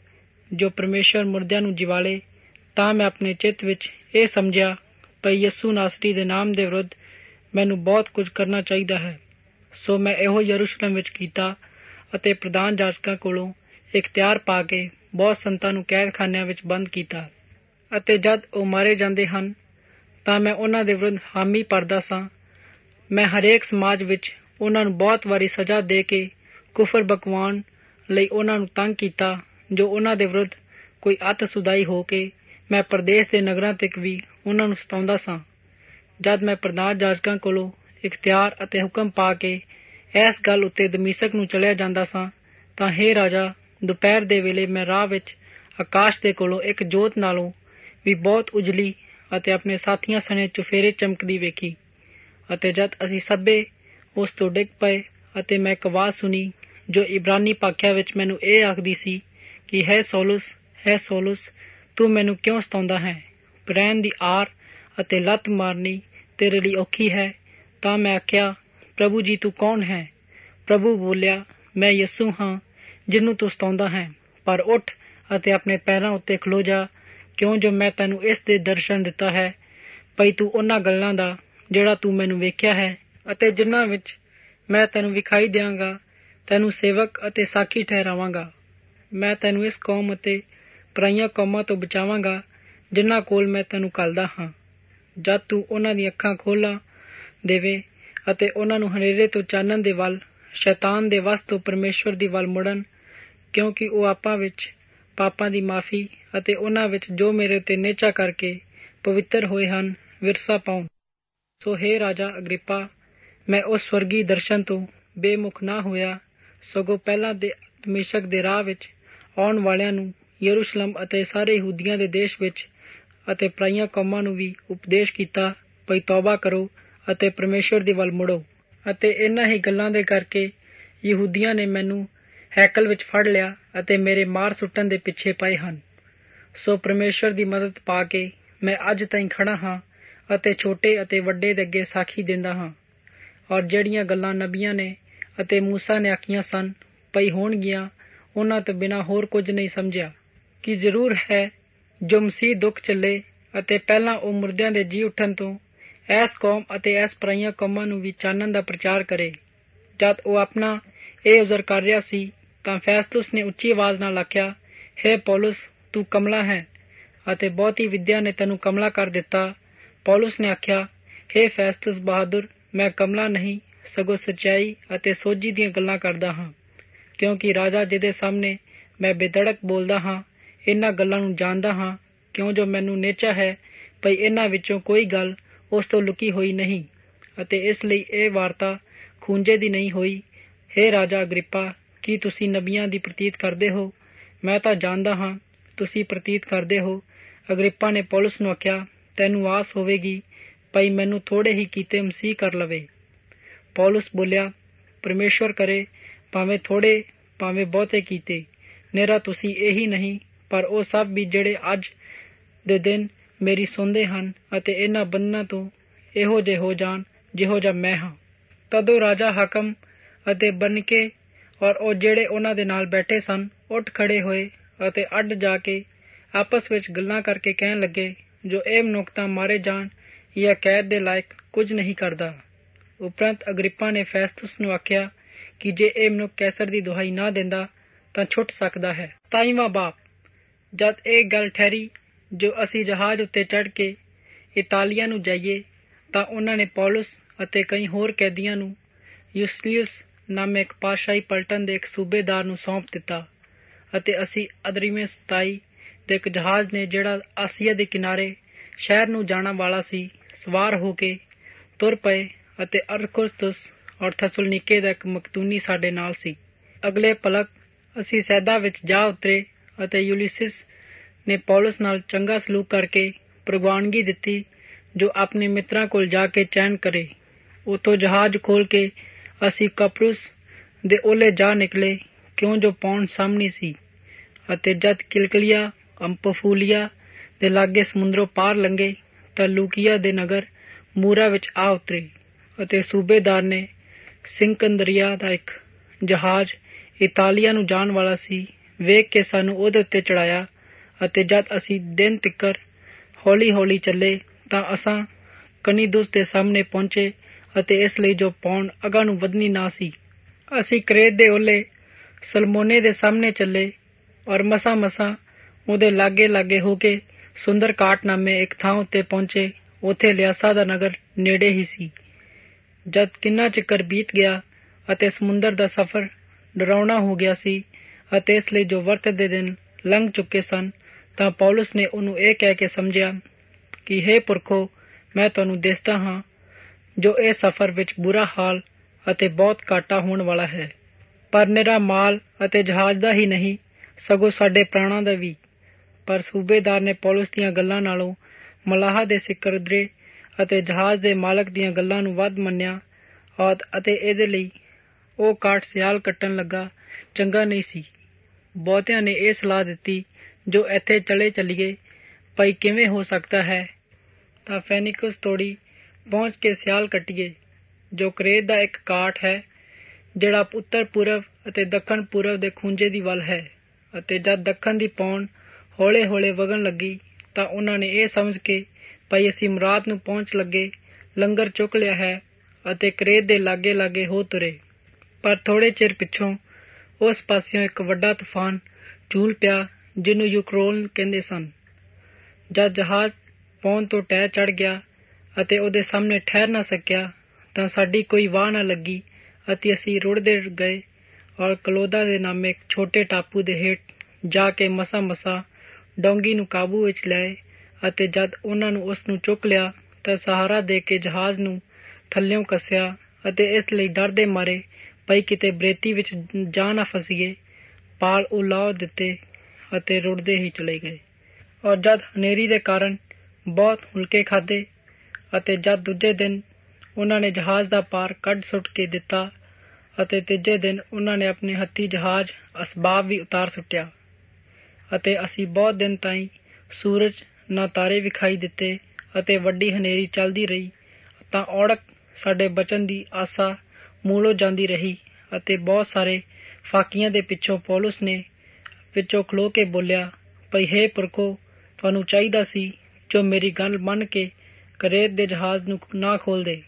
ਜੋ ਪਰਮੇਸ਼ਵਰ ਮੁਰਦਿਆਂ ਨੂੰ ਜਿਵਾਲੇ। ਤਾਂ ਮੈਂ ਆਪਣੇ ਚਿੱਤ ਵਿੱਚ ਇਹ ਸਮਝਿਆ ਭਈ ਯਿਸੂ ਨਾਸਰੀ ਦੇ ਨਾਮ ਦੇ ਵਿਰੁੱਧ ਮੈਨੂੰ ਬਹੁਤ ਕੁਝ ਕਰਨਾ ਚਾਹੀਦਾ ਹੈ। ਸੋ ਮੈਂ ਇਹੋ ਯਰੂਸ਼ਲਮ ਵਿੱਚ ਕੀਤਾ ਅਤੇ ਪ੍ਰਧਾਨ ਜਾਜਕਾਂ ਕੋਲੋਂ ਇਖਤਿਆਰ ਪਾ ਕੇ ਬਹੁਤ ਸੰਤਾਂ ਨੂੰ ਕੈਦਖਾਨਿਆਂ ਵਿੱਚ ਬੰਦ ਕੀਤਾ। ਅਤੇ ਜਦ ਉਹ ਮਾਰੇ ਜਾਂਦੇ ਹਨ ਤਾਂ ਮੈਂ ਉਹਨਾਂ ਦੇ ਵਿਰੁੱਧ ਹਾਮੀ ਭਰਦਾ ਸਾਂ। ਮੈਂ ਹਰੇਕ ਸਮਾਜ ਵਿੱਚ ਉਹਨਾਂ ਨੂੰ ਬਹੁਤ ਵਾਰੀ ਸਜ਼ਾ ਦੇ ਕੇ ਕੁਫਰ ਬਕਵਾਉਣ ਲਈ ਉਹਨਾਂ ਨੂੰ ਤੰਗ ਕੀਤਾ, ਜੋ ਉਹਨਾਂ ਦੇ ਵਿਰੁੱਧ ਕੋਈ ਅੱਤ ਸੁਦਾਈ ਹੋ ਕੇ ਮੈਂ ਪ੍ਰਦੇਸ਼ ਦੇ ਨਗਰਾਂ ਤੱਕ ਵੀ ਉਹਨਾਂ ਨੂੰ ਸਤਾਉਂਦਾ ਸਾਂ। ਜਦ ਮੈਂ ਪ੍ਰਧਾਨ ਜਾਜਕਾਂ ਕੋਲੋਂ ਇਖਤਿਆਰ ਅਤੇ ਹੁਕਮ ਪਾ ਕੇ ਇਸ ਗੱਲ ਉੱਤੇ ਦਮਿਸ਼ਕ ਨੂੰ ਚਲਿਆ ਜਾਂਦਾ ਸਾਂ ਤਾਂ ਹੇ ਰਾਜਾ, ਦੁਪਹਿਰ ਦੇ ਵੇਲੇ ਮੈਂ ਰਾਹ ਵਿੱਚ ਆਕਾਸ਼ ਦੇ ਕੋਲੋਂ ਇੱਕ ਜੋਤ ਨਾਲੋਂ ਵੀ ਬਹੁਤ ਉਜਲੀ ਅਤੇ ਆਪਣੇ ਸਾਥੀਆਂ ਸਣੇ ਚੁਫੇਰੇ ਚਮਕਦੀ ਵੇਖੀ। ਅਤੇ ਜਦ ਅਸੀਂ ਸਭੇ ਉਸ ਤੋਂ ਡਿੱਗ ਪਏ ਅਤੇ ਮੈਂ ਇੱਕ ਆਵਾਜ਼ ਸੁਣੀ ਜੋ ਇਬਰਾਨੀ ਭਾਖਿਆ ਵਿੱਚ ਮੈਨੂੰ ਇਹ ਆਖਦੀ ਸੀ ਕਿ ਹੈ ਸੌਲੁਸ ਹੈ ਸੌਲਸ, ਤੂੰ ਮੈਨੂੰ ਕਿਉਂ ਸਤਾਉਂਦਾ ਹੈ? ਰਹਿਣ ਦੀ ਆਰ ਅਤੇ ਲੱਤ ਮਾਰਨੀ ਤੇਰੇ ਲਈ ਔਖੀ ਹੈ। ਤਾਂ ਮੈਂ ਆਖਿਆ, ਪ੍ਰਭੂ ਜੀ ਤੂੰ ਕੌਣ ਹੈ? ਪ੍ਰਭੂ ਬੋਲਿਆ, ਮੈਂ ਯਿਸੂ ਹਾਂ ਜਿਹਨੂੰ ਤੂੰ ਸਤਾਉਂਦਾ ਹੈ। ਪਰ ਉੱਠ ਅਤੇ ਆਪਣੇ ਪੈਰਾਂ ਉੱਤੇ ਖਲੋ ਜਾ, ਕਿਉਂ ਜੋ ਮੈਂ ਤੈਨੂੰ ਇਸ ਦੇ ਦਰਸ਼ਨ ਦਿੱਤਾ ਹੈ ਭਈ ਤੂੰ ਉਹਨਾਂ ਗੱਲਾਂ ਦਾ ਜਿਹੜਾ ਤੂੰ ਮੈਨੂੰ ਵੇਖਿਆ ਹੈ ਅਤੇ ਜਿਨ੍ਹਾਂ ਵਿੱਚ ਮੈਂ ਤੈਨੂੰ ਵਿਖਾਈ ਦਿਆਂਗਾ ਤੈਨੂੰ ਸੇਵਕ ਅਤੇ ਸਾਖੀ ਠਹਿਰਾਵਾਂਗਾ। ਮੈਂ ਤੈਨੂੰ ਇਸ ਕੌਮ ਅਤੇ ਪਰਾਈਆਂ ਕੌਮਾਂ ਤੋਂ ਬਚਾਵਾਂਗਾ ਜਿਨ੍ਹਾਂ ਕੋਲ ਮੈਂ ਤੈਨੂੰ ਘੱਲਦਾ ਹਾਂ। ਜਦ ਤੂੰ ਉਹਨਾਂ ਦੀਆਂ ਅੱਖਾਂ ਖੋਲ੍ਹਾਂ ਦੇਵੇ ਅਤੇ ਉਹਨਾਂ ਨੂੰ ਹਨੇਰੇ ਤੋਂ ਚਾਨਣ ਦੇ ਵੱਲ, ਸ਼ੈਤਾਨ ਦੇ ਵਸ ਤੋਂ ਪਰਮੇਸ਼ਵਰ ਦੀ ਵੱਲ ਮੁੜਨ, ਕਿਉਂਕਿ ਉਹ ਆਪਾ ਵਿੱਚ ਪਾਪਾਂ ਦੀ ਮਾਫ਼ੀ ਅਤੇ ਉਹਨਾਂ ਵਿੱਚ ਜੋ ਮੇਰੇ ਉੱਤੇ ਨਿਹਚਾ ਕਰਕੇ ਪਵਿੱਤਰ ਹੋਏ ਹਨ ਵਿਰਸਾ ਪਾਉਣ। ਸੋ ਹੇ ਰਾਜਾ ਅਗਰਿਪਾ, ਮੈਂ ਉਸ ਸਵਰਗੀ ਦਰਸ਼ਨ ਤੋਂ ਬੇਮੁਖ ਨਾ ਹੋਇਆ, ਸਗੋਂ ਪਹਿਲਾਂ ਦੇ ਦਮਿਸ਼ਕ ਦੇ ਰਾਹ ਵਿੱਚ ਆਉਣ ਵਾਲਿਆਂ ਨੂੰ, ਯਰੂਸ਼ਲਮ ਅਤੇ ਸਾਰੇ ਯਹੂਦੀਆਂ ਦੇ ਦੇਸ਼ ਵਿੱਚ ਅਤੇ ਪਰਾਈਆਂ ਕੌਮਾਂ ਨੂੰ ਵੀ ਉਪਦੇਸ਼ ਕੀਤਾ ਭਈ ਤੌਬਾ ਕਰੋ ਅਤੇ ਪਰਮੇਸ਼ਵਰ ਦੀ ਵੱਲ ਮੁੜੋ। ਅਤੇ ਇਹਨਾਂ ਹੀ ਗੱਲਾਂ ਦੇ ਕਰਕੇ ਯਹੂਦੀਆਂ ਨੇ ਮੈਨੂੰ ਹੈਕਲ ਵਿੱਚ ਫੜ ਲਿਆ ਅਤੇ ਮੇਰੇ ਮਾਰ ਸੁੱਟਣ ਦੇ ਪਿੱਛੇ ਪਏ ਹਨ। ਸੋ ਪਰਮੇਸ਼ਵਰ ਦੀ ਮਦਦ ਪਾ ਕੇ ਮੈਂ ਅੱਜ ਤਾਈਂ ਖੜਾ ਹਾਂ ਅਤੇ ਛੋਟੇ ਅਤੇ ਵੱਡੇ ਦੇ ਅੱਗੇ ਸਾਖੀ ਦਿੰਦਾ ਹਾਂ। ਔਰ ਜਿਹੜੀਆਂ ਗੱਲਾਂ ਨਬੀਆਂ ਨੇ ਅਤੇ ਮੂਸਾ ਨੇ ਆਖੀਆਂ ਸਨ ਪਈ ਹੋਣਗੀਆਂ, ਉਹਨਾਂ ਤੋਂ ਬਿਨਾਂ ਹੋਰ ਕੁਝ ਨਹੀਂ ਸਮਝਿਆ। ਕਿ ਜ਼ਰੂਰ ਹੈ ਜੋ ਮਸੀਹ ਦੁੱਖ ਝੱਲੇ ਅਤੇ ਪਹਿਲਾਂ ਉਹ ਮੁਰਦਿਆਂ ਦੇ ਜੀ ਉੱਠਣ ਤੋਂ ਐਸ ਕੌਮ ਅਤੇ ਐਸ ਪਰਾਈਆਂ ਕੌਮਾਂ ਨੂੰ ਵੀ ਚਾਨਣ ਦਾ ਪ੍ਰਚਾਰ ਕਰੇ। ਜਦ ਉਹ ਆਪਣਾ ਇਹ ਉਜ਼ਰ ਕਰ ਰਿਹਾ ਸੀ ਤਾਂ ਫੈਸਤੁਸ ਨੇ ਉੱਚੀ ਆਵਾਜ਼ ਨਾਲ ਆਖਿਆ, ਹੇ ਪੌਲੁਸ, ਤੂੰ ਕਮਲਾ ਹੈ ਅਤੇ ਬਹੁਤੀ ਵਿਦਿਆ ਨੇ ਤੈਨੂੰ ਕਮਲਾ ਕਰ ਦਿੱਤਾ। ਪੌਲੁਸ ਨੇ ਆਖਿਆ, ਹੇ ਫੈਸਤੁਸ ਬਹਾਦਰ, ਮੈਂ ਕਮਲਾ ਨਹੀਂ ਸਗੋਂ ਸੱਚਾਈ ਅਤੇ ਸੋਝੀ ਦੀਆਂ ਗੱਲਾਂ ਕਰਦਾ ਹਾਂ, ਕਿਉਂਕਿ ਰਾਜਾ ਜਿਹਦੇ ਸਾਹਮਣੇ ਮੈਂ ਬੇਧੜਕ ਬੋਲਦਾ ਹਾਂ ਇਹਨਾਂ ਗੱਲਾਂ ਨੂੰ ਜਾਣਦਾ ਹਾਂ, ਕਿਉਂ ਜੋ ਮੈਨੂੰ ਨਿਹਚਾ ਹੈ ਭਈ ਇਹਨਾਂ ਵਿੱਚੋਂ ਕੋਈ ਗੱਲ ਉਸ ਤੋਂ ਲੁਕੀ ਹੋਈ ਨਹੀਂ ਅਤੇ ਇਸ ਲਈ ਇਹ ਵਾਰਤਾ ਖੂੰਜੇ ਦੀ ਨਹੀਂ ਹੋਈ। ਹੇ ਰਾਜਾ ਅਗਰਿਪਾ, ਕੀ ਤੁਸੀਂ ਨਬੀਆਂ ਦੀ ਪ੍ਰਤੀਤ ਕਰਦੇ ਹੋ? ਮੈਂ ਤਾਂ ਜਾਣਦਾ ਹਾਂ ਤੁਸੀਂ ਪ੍ਰਤੀਤ ਕਰਦੇ ਹੋ। ਅਗਰਿਪਾ ਨੇ ਪੌਲੁਸ ਨੂੰ ਆਖਿਆ, ਤੈਨੂੰ ਆਸ ਹੋਵੇਗੀ ਭਈ ਮੈਨੂੰ ਥੋੜੇ ਹੀ ਕੀਤੇ ਮਸੀਹ ਕਰ ਲਵੇ। ਪੌਲੁਸ ਬੋਲਿਆ, ਪਰਮੇਸ਼ਵਰ ਕਰੇ ਭਾਵੇਂ ਥੋੜੇ ਭਾਵੇਂ ਬਹੁਤੇ ਕੀਤੇ, ਨਿਰਾ ਤੁਸੀਂ ਇਹੀ ਨਹੀਂ ਪਰ ਉਹ ਸਭ ਵੀ ਜਿਹੜੇ ਅੱਜ ਦੇ ਦਿਨ ਮੇਰੀ ਸੁਣਦੇ ਹਨ ਅਤੇ ਇਹਨਾਂ ਬੰਧਨਾਂ ਤੋਂ ਇਹੋ ਜਿਹੇ ਹੋ ਜਾਣ ਜਿਹੋ ਜਿਹਾ ਮੈਂ ਹਾਂ। ਤਦੋਂ ਰਾਜਾ ਹਾਕਮ ਅਤੇ ਬਰਨਕੇ ਔਰ ਉਹ ਜਿਹੜੇ ਉਹਨਾਂ ਦੇ ਨਾਲ ਬੈਠੇ ਸਨ ਉੱਠ ਖੜੇ ਹੋਏ ਅਤੇ ਅੱਡ ਜਾ ਕੇ ਆਪਸ ਵਿੱਚ ਗੱਲਾਂ ਕਰਕੇ ਕਹਿਣ ਲੱਗੇ, ਜੋ ਇਹ ਮਨੁੱਖ ਤਾਂ ਮਾਰੇ ਜਾਣ ਜਾਂ ਕੈਦ ਦੇ ਲਾਇਕ ਕੁਝ ਨਹੀਂ ਕਰਦਾ। ਉਪਰੰਤ ਅਗਰਿਪਾ ਨੇ ਫੈਸਤੁਸ ਨੂੰ ਆਖਿਆ ਕਿ ਜੇ ਇਹ ਮਨੁੱਖ ਕੈਸਰ ਦੀ ਦੁਹਾਈ ਨਾ ਦਿੰਦਾ ਤਾਂ ਛੁੱਟ ਸਕਦਾ ਹੈ। ਸਤਾਈਵਾਂ ਬਾਬ। ਜਦ ਇਹ ਗੱਲ ਠਹਿਰੀ ਜੋ ਅਸੀਂ ਜਹਾਜ਼ ਉੱਤੇ ਚੜ੍ਹ ਕੇ ਇਤਾਲੀਆ ਨੂੰ ਜਾਈਏ, ਤਾਂ ਉਹਨਾਂ ਨੇ ਪੌਲੁਸ ਅਤੇ ਕਈ ਹੋਰ ਕੈਦੀਆਂ ਨੂੰ ਯੂਸਤੀਅਸ ਨਾਮੇ ਇੱਕ ਪਾਤਸ਼ਾਹੀ ਪਲਟਨ ਦੇ ਇੱਕ ਸੂਬੇਦਾਰ ਨੂੰ ਸੌਂਪ ਦਿੱਤਾ ਅਤੇ ਅਸੀਂ ਅਦਰਿਮੇ ਸਤਾਈ ਦੇ ਇੱਕ ਜਹਾਜ਼ ਨੇ ਜਿਹੜਾ ਆਸੀਆ ਦੇ ਕਿਨਾਰੇ ਸ਼ਹਿਰ ਨੂੰ ਜਾਣਾ ਵਾਲਾ ਸੀ ਸਵਾਰ ਹੋ ਕੇ ਤੁਰ ਪਏ ਅਤੇ ਅਰਖੁਸਤੁਸ ਔਰ ਥਸਲੁਨੀਕੇ ਦਾ ਇੱਕ ਮਕਦੂਨੀ ਸਾਡੇ ਨਾਲ ਸੀ। ਅਗਲੇ ਪਲਕ ਅਸੀਂ ਸੈਦਾ ਵਿੱਚ ਜਾ ਉਤਰੇ ਅਤੇ ਯੂਲਿਸਿਸ ਨੇ ਪੌਲੁਸ ਨਾਲ ਚੰਗਾ ਸਲੂਕ ਕਰਕੇ ਪ੍ਰਵਾਨਗੀ ਦਿੱਤੀ ਜੋ ਆਪਣੇ ਮਿੱਤਰਾਂ ਕੋਲ ਜਾ ਕੇ ਚੈਨ ਕਰੇ। ਉੱਥੋਂ ਜਹਾਜ਼ ਖੋਲ੍ਹ ਕੇ ਅਸੀਂ ਕਪਰੁਸ ਦੇ ਓਲੇ ਜਾ ਨਿਕਲੇ, ਕਿਉਂ ਜੋ ਪੌਂਡ ਸਾਹਮਣੀ ਸੀ। ਅਤੇ ਜਦ ਕਿਲਕਲੀਆ ਅੰਪਫੂਲੀਆ ਦੇ ਲਾਗੇ ਸਮੁੰਦਰੋਂ ਪਾਰ ਲੰਘੇ ਤਾਂ ਲੂਕੀਆ ਦੇ ਨਗਰ ਮੂਰਾ ਵਿੱਚ ਆ ਉਤਰੇ ਅਤੇ ਸੂਬੇਦਾਰ ਨੇ ਸਿੰਕੰਦਰੀਆ ਦਾ ਇੱਕ ਜਹਾਜ਼ ਇਤਾਲੀਆ ਨੂੰ ਜਾਣ ਵਾਲਾ ਸੀ ਵੇਖ ਕੇ ਸਾਨੂੰ ਉਹਦੇ ਉੱਤੇ ਚੜ੍ਹਾਇਆ। ਅਤੇ ਜਦ ਅਸੀਂ ਦਿਨ ਤਿੱਕਰ ਹੌਲੀ ਹੌਲੀ ਚੱਲੇ ਤਾਂ ਅਸਾਂ ਕਨੀਦੁਸ ਦੇ ਸਾਹਮਣੇ ਪਹੁੰਚੇ ਅਤੇ ਇਸ ਲਈ ਜੋ ਪੌਂਡ ਅਗਾਂਹ ਨੂੰ ਵਧਣੀ ਨਾ ਸੀ। ਅਸੀਂ ਕਰੇਤ ਦੇ ਓਲੇ ਸਲਮੋਨੇ ਦੇ ਸਾਹਮਣੇ ਚੱਲੇ ਔਰ ਮਸਾਂ ਮਸਾਂ ਉਹਦੇ ਲਾਗੇ ਲਾਗੇ ਹੋ ਕੇ ਸੁੰਦਰ ਕਾਟ ਨਾਮੇ ਇੱਕ ਥਾਂ ਉੱਤੇ ਪਹੁੰਚੇ। ਉੱਥੇ ਲਿਆਸਾ ਦਾ ਨਗਰ ਨੇੜੇ ਹੀ ਸੀ। ਜਦ ਕਿੰਨਾ ਚਿਕਰ ਬੀਤ ਗਿਆ ਅਤੇ ਸਮੁੰਦਰ ਦਾ ਸਫ਼ਰ ਡਰਾਉਣਾ ਹੋ ਗਿਆ ਸੀ ਅਤੇ ਇਸ ਲਈ ਜੋ ਵਰਤ ਦੇ ਦਿਨ ਲੰਘ ਚੁੱਕੇ ਸਨ, ਤਾਂ ਪੌਲੁਸ ਨੇ ਉਹਨੂੰ ਇਹ ਕਹਿ ਕੇ ਸਮਝਿਆ ਕਿ ਹੇ ਪੁਰਖੋ, ਮੈਂ ਤੁਹਾਨੂੰ ਦਿਸਦਾ ਹਾਂ ਜੋ ਇਹ ਸਫ਼ਰ ਵਿੱਚ ਬੁਰਾ ਹਾਲ ਅਤੇ ਬਹੁਤ ਘਾਟਾ ਹੋਣ ਵਾਲਾ ਹੈ, ਪਰ ਨਿਰਾ ਮਾਲ ਅਤੇ ਜਹਾਜ਼ ਦਾ ਹੀ ਨਹੀਂ ਸਗੋਂ ਸਾਡੇ ਪ੍ਰਾਣਾਂ ਦਾ ਵੀ। ਪਰ ਸੂਬੇਦਾਰ ਨੇ ਪੌਲੁਸ ਦੀਆਂ ਗੱਲਾਂ ਨਾਲੋਂ ਮਲਾਹ ਦੇ ਸਿਕੰਦਰੇ ਅਤੇ ਜਹਾਜ਼ ਦੇ ਮਾਲਕ ਦੀਆਂ ਗੱਲਾਂ ਨੂੰ ਵੱਧ ਮੰਨਿਆ ਅਤੇ ਇਹਦੇ ਲਈ ਉਹ ਕਾਟ ਸਿਆਲ ਕੱਟਣ ਲੱਗਾ ਚੰਗਾ ਨਹੀਂ ਸੀ। ਬਹੁਤਿਆਂ ਨੇ ਇਹ ਸਲਾਹ ਦਿੱਤੀ ਜੋ ਇੱਥੇ ਚਲੇ ਚੱਲੀਏ, ਭਾਈ ਕਿਵੇਂ ਹੋ ਸਕਦਾ ਹੈ। ਤਾਂ ਫੈਨਿਕਸ ਤੋੜੀ ਪਹੁੰਚ ਕੇ ਸਿਆਲ ਕੱਟੀਏ, ਜੋ ਕਰੇਤ ਦਾ ਇੱਕ ਕਾਠ ਹੈ ਜਿਹੜਾ ਉੱਤਰ ਪੂਰਬ ਅਤੇ ਦੱਖਣ ਪੂਰਬ ਦੇ ਖੂੰਜੇ ਦੀ ਵੱਲ ਹੈ। ਅਤੇ ਜਦ ਦੱਖਣ ਦੀ ਪੌਣ ਹੌਲੇ ਹੌਲੇ ਵਗਣ ਲੱਗੀ ਤਾਂ ਉਹਨਾਂ ਨੇ ਇਹ ਸਮਝ ਕੇ ਭਾਈ ਅਸੀਂ ਮੁਰਾਦ ਨੂੰ ਪਹੁੰਚ ਲੱਗੇ, ਲੰਗਰ ਚੁੱਕ ਲਿਆ ਹੈ ਅਤੇ ਕਰੇਤ ਦੇ ਲਾਗੇ ਲਾਗੇ ਹੋ ਤੁਰੇ। ਪਰ ਥੋੜ੍ਹੇ ਚਿਰ ਪਿੱਛੋਂ ਉਸ ਪਾਸਿਓਂ ਇੱਕ ਵੱਡਾ ਤੂਫਾਨ ਝੂਲ ਪਿਆ ਜਿਹਨੂੰ ਯੂਕਰੋਨ ਕਹਿੰਦੇ ਸਨ। ਜਦ ਜਹਾਜ਼ ਪੌਣ ਤੋਂ ਟਹਿ ਚੜ੍ਹ ਗਿਆ ਅਤੇ ਉਹਦੇ ਸਾਹਮਣੇ ਠਹਿਰ ਨਾ ਸਕਿਆ ਤਾਂ ਸਾਡੀ ਕੋਈ ਵਾਹ ਨਾ ਲੱਗੀ ਅਤੇ ਅਸੀਂ ਰੁੜਦੇ ਗਏ ਔਰ ਕਲੋਦਾ ਦੇ ਨਾਮੇ ਛੋਟੇ ਟਾਪੂ ਦੇ ਹੇਠ ਜਾ ਕੇ ਮਸਾਂ ਮਸਾਂ ਡੋਂਗੀ ਨੂੰ ਕਾਬੂ ਵਿੱਚ ਲਏ। ਅਤੇ ਜਦ ਉਹਨਾਂ ਨੂੰ ਉਸ ਨੂੰ ਚੁੱਕ ਲਿਆ ਤਾਂ ਸਹਾਰਾ ਦੇ ਕੇ ਜਹਾਜ਼ ਨੂੰ ਥੱਲਿਓਂ ਕੱਸਿਆ ਅਤੇ ਇਸ ਲਈ ਡਰਦੇ ਮਾਰੇ ਪਈ ਕਿਤੇ ਬਰੇਤੀ ਵਿੱਚ ਜਾ ਨਾ ਫਸੀਏ, ਪਾਲ ਉਲਾਹ ਦਿੱਤੇ ਅਤੇ ਰੁੜਦੇ ਹੀ ਚਲੇ ਗਏ। ਔਰ ਜਦ ਹਨੇਰੀ ਦੇ ਕਾਰਨ ਬਹੁਤ ਹੁਲਕੇ ਖਾਧੇ ਅਤੇ ਜਦ ਦੂਜੇ ਦਿਨ ਉਹਨਾਂ ਨੇ ਜਹਾਜ਼ ਦਾ ਪਾਰ ਕੱਢ ਸੁੱਟ ਕੇ ਦਿੱਤਾ ਅਤੇ ਤੀਜੇ ਦਿਨ ਉਹਨਾਂ ਨੇ ਆਪਣੇ ਹੱਥੀਂ ਜਹਾਜ਼ ਅਸਬਾਬ ਵੀ ਉਤਾਰ ਸੁੱਟਿਆ ਅਤੇ ਅਸੀਂ ਬਹੁਤ ਦਿਨ ਤਾਈਂ ਸੂਰਜ ਨਾ ਤਾਰੇ ਵਿਖਾਈ ਦਿੱਤੇ ਅਤੇ ਵੱਡੀ ਹਨੇਰੀ ਚੱਲਦੀ ਰਹੀ। ਤਾਂ ਔੜਕ ਸਾਡੇ ਬਚਨ ਦੀ ਆਸਾ ਮੂਲੋਂ ਜਾਂਦੀ ਰਹੀ ਅਤੇ ਬਹੁਤ ਸਾਰੇ ਫਾਕੀਆਂ ਦੇ ਪਿੱਛੋਂ ਪੌਲੁਸ ਨੇ ਪਿੱਛੋਂ ਖਲੋ ਕੇ ਬੋਲਿਆ, ਭਈ ਹੇ ਪੁਰਖੋ, ਤੁਹਾਨੂੰ ਚਾਹੀਦਾ ਸੀ ਜੋ ਮੇਰੀ ਗੱਲ ਮੰਨ ਕੇ ਕਰੇਤ ਦੇ ਜਹਾਜ਼ ਨੂੰ ਨਾ ਖੋਲ੍ਹਦੇ,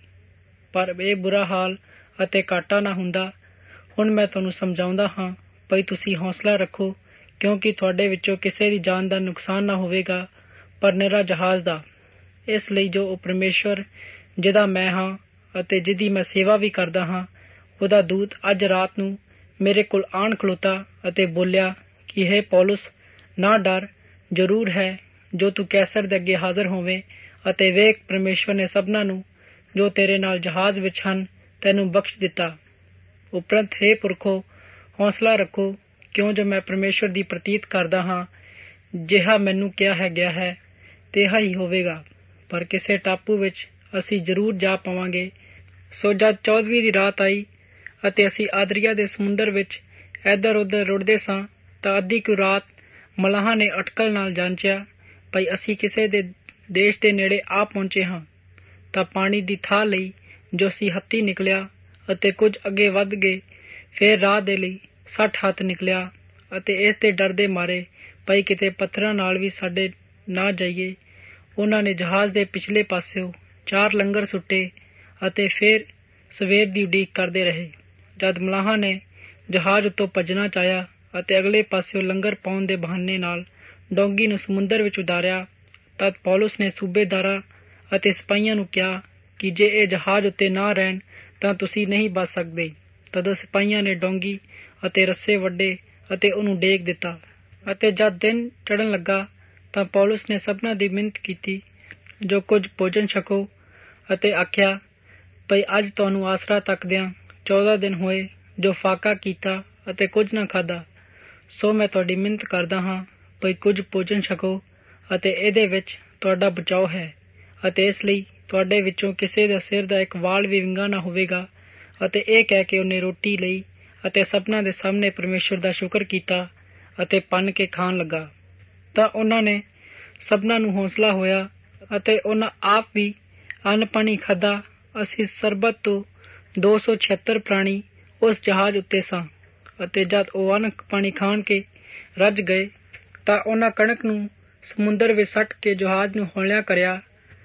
ਪਰ ਇਹ ਬੁਰਾ ਹਾਲ ਅਤੇ ਘਾਟਾ ਨਾ ਹੁੰਦਾ। ਹੁਣ ਮੈਂ ਤੁਹਾਨੂੰ ਸਮਝਾਉਂਦਾ ਹਾਂ, ਭਈ ਤੁਸੀਂ ਹੌਸਲਾ ਰੱਖੋ, ਕਿਉਂਕਿ ਤੁਹਾਡੇ ਵਿੱਚੋਂ ਕਿਸੇ ਦੀ ਜਾਨ ਦਾ ਨੁਕਸਾਨ ਨਾ ਹੋਵੇਗਾ, ਪਰ ਨਿਰਾ ਜਹਾਜ਼ ਦਾ। ਇਸ ਲਈ ਜੋ ਉਹ ਪਰਮੇਸ਼ਵਰ ਜਿਹਦਾ ਮੈਂ ਹਾਂ ਅਤੇ ਜਿਹਦੀ ਮੈਂ ਸੇਵਾ ਵੀ ਕਰਦਾ ਹਾਂ, ਉਹਦਾ ਦੂਤ ਅੱਜ ਰਾਤ ਨੂੰ ਮੇਰੇ ਕੋਲ ਆਣ ਖਲੋਤਾ ਅਤੇ ਬੋਲਿਆ ਕਿ ਹੇ ਪੌਲੁਸ, ਨਾ ਡਰ, ਜ਼ਰੂਰ ਹੈ ਜੋ ਤੂੰ ਕੈਸਰ ਦੇ ਅੱਗੇ ਹਾਜ਼ਰ ਹੋਵੇਂ ਅਤੇ ਵੇਖ, ਪਰਮੇਸ਼ਵਰ ਨੇ ਸਭਨਾਂ ਨੂੰ ਜੋ ਤੇਰੇ ਨਾਲ ਜਹਾਜ਼ ਵਿੱਚ ਹਨ ਤੈਨੂੰ ਬਖਸ਼ ਦਿੱਤਾ। ਉਪਰੰਤ ਹੇ ਪੁਰਖੋ, ਹੌਸਲਾ ਰੱਖੋ, ਕਿਉਂ ਜੋ ਮੈਂ ਪਰਮੇਸ਼ਵਰ ਦੀ ਪ੍ਰਤੀਤ ਕਰਦਾ ਹਾਂ, ਜਿਹਾ ਮੈਨੂੰ ਕਿਹਾ ਹੈ ਗਿਆ ਹੈ ਤਿਹਾ ਹੀ ਹੋਵੇਗਾ। ਪਰ ਕਿਸੇ ਟਾਪੂ ਵਿੱਚ ਅਸੀਂ ਜ਼ਰੂਰ ਜਾ ਪਾਵਾਂਗੇ। ਸੋ ਜਦ ਚੌਦਵੀਂ ਦੀ ਰਾਤ ਆਈ ਅਤੇ ਅਸੀਂ ਆਦਰੀਆ ਦੇ ਸਮੁੰਦਰ ਵਿੱਚ ਇੱਧਰ ਉੱਧਰ ਰੁੜਦੇ ਸਾਂ ਤਾਂ ਅੱਧੀ ਕੁ ਰਾਤ ਮਲਾਹਾਂ ਨੇ ਅਟਕਲ ਨਾਲ ਜਾਂਚਿਆ, ਭਈ ਅਸੀਂ ਕਿਸੇ ਦੇ ਦੇਸ਼ ਦੇ ਨੇੜੇ ਆ ਪਹੁੰਚੇ ਹਾਂ। ਤਾਂ ਪਾਣੀ ਦੀ ਥਾਂ ਲਈ ਜੋ ਅਸੀਂ ਹੱਥੀਂ ਨਿਕਲਿਆ ਅਤੇ ਕੁੱਝ ਅੱਗੇ ਵੱਧ ਗਏ, ਫਿਰ ਰਾਹ ਦੇ ਲਈ ਸੱਠ ਹੱਥ ਨਿਕਲਿਆ ਅਤੇ ਇਸ ਦੇ ਡਰ ਦੇ ਮਾਰੇ ਭਈ ਕਿਤੇ ਪੱਥਰਾਂ ਨਾਲ ਵੀ ਸਾਡੇ ਨਾ ਜਾਈਏ, ਉਹਨਾਂ ਨੇ ਜਹਾਜ਼ ਦੇ ਪਿਛਲੇ ਪਾਸਿਓਂ ਚਾਰ ਲੰਗਰ ਸੁੱਟੇ ਅਤੇ ਫਿਰ ਸਵੇਰ ਦੀ ਉਡੀਕ ਕਰਦੇ ਰਹੇ। ਜਦ ਮਲਾਹਾਂ ਨੇ ਜਹਾਜ਼ ਉੱਤੋਂ ਭੱਜਣਾ ਚਾਹਿਆ ਅਤੇ ਅਗਲੇ ਪਾਸਿਓਂ ਲੰਗਰ ਪਾਉਣ ਦੇ ਬਹਾਨੇ ਨਾਲ ਡੋਂਗੀ ਨੂੰ ਸਮੁੰਦਰ ਵਿੱਚ ਉਤਾਰਿਆ, ਤਦ ਪੌਲੁਸ ਨੇ ਸੂਬੇਦਾਰਾਂ ਅਤੇ ਸਿਪਾਹੀਆਂ ਨੂੰ ਕਿਹਾ ਕਿ ਜੇ ਇਹ ਜਹਾਜ਼ ਉੱਤੇ ਨਾ ਰਹਿਣ ਤਾਂ ਤੁਸੀਂ ਨਹੀਂ ਬਚ ਸਕਦੇ। ਤਦੋਂ ਸਿਪਾਹੀਆਂ ਨੇ ਡੋਂਗੀ ਅਤੇ ਰੱਸੇ ਵੱਢੇ ਅਤੇ ਉਹਨੂੰ ਡੇਗ ਦਿੱਤਾ। ਅਤੇ ਜਦ ਦਿਨ ਚੜ੍ਹਨ ਲੱਗਾ ਤਾਂ ਪੌਲੁਸ ਨੇ ਸਭਨਾਂ ਦੀ ਮਿੰਨਤ ਕੀਤੀ ਜੋ ਕੁੱਝ ਭੋਜਨ ਛਕੋ ਅਤੇ ਆਖਿਆ, ਭਈ ਅੱਜ ਤੁਹਾਨੂੰ ਆਸਰਾ ਤੱਕਦਿਆਂ ਚੌਦਾਂ ਦਿਨ ਹੋਏ ਜੋ ਫਾਕਾ ਕੀਤਾ ਅਤੇ ਕੁੱਝ ਨਾ ਖਾਧਾ। ਸੋ ਮੈਂ ਤੁਹਾਡੀ ਮਿੰਨਤ ਕਰਦਾ ਹਾਂ, ਭਈ ਕੁੱਝ ਭੋਜਨ ਛਕੋ ਅਤੇ ਇਹਦੇ ਵਿੱਚ ਤੁਹਾਡਾ ਬਚਾਓ ਹੈ। ਅਤੇ ਇਸ ਲਈ ਤੁਹਾਡੇ ਵਿੱਚੋਂ ਕਿਸੇ ਦੇ ਸਿਰ ਦਾ ਇੱਕ ਵਾਲ ਵੀ ਵਿੰਗਾ ਨਾ ਹੋਵੇਗਾ। ਅਤੇ ਇਹ ਕਹਿ ਕੇ ਉਹਨੇ ਰੋਟੀ ਲਈ ਅਤੇ ਸਭਨਾਂ ਦੇ ਸਾਹਮਣੇ ਪਰਮੇਸ਼ਵਰ ਦਾ ਸ਼ੁਕਰ ਕੀਤਾ ਅਤੇ ਭੰਨ ਕੇ ਖਾਣ ਲੱਗਾ। ਤਾਂ ਉਹਨਾਂ ਨੇ ਸਭਨਾਂ ਨੂੰ ਹੌਸਲਾ ਹੋਇਆ ਅਤੇ ਉਹਨਾਂ ਆਪ ਵੀ ਅੰਨ ਪਾਣੀ ਖਾਧਾ। ਅਸੀਂ ਸਰਬਤ ਤੋਂ ਦੋ ਸੌ ਛਿਹੱਤਰ ਪ੍ਰਾਣੀ ਉਸ ਜਹਾਜ਼ ਉੱਤੇ ਸਾਂ। ਅਤੇ ਜਦ ਉਹ ਅੰਨ ਪਾਣੀ ਖਾਣ ਕੇ ਰੱਜ ਗਏ ਤਾਂ ਉਹਨਾਂ ਕਣਕ ਨੂੰ ਸਮੁੰਦਰ ਵਿੱਚ ਸੱਟ ਕੇ ਜਹਾਜ਼ ਨੂੰ ਹੌਲਿਆਂ ਕਰਿਆ।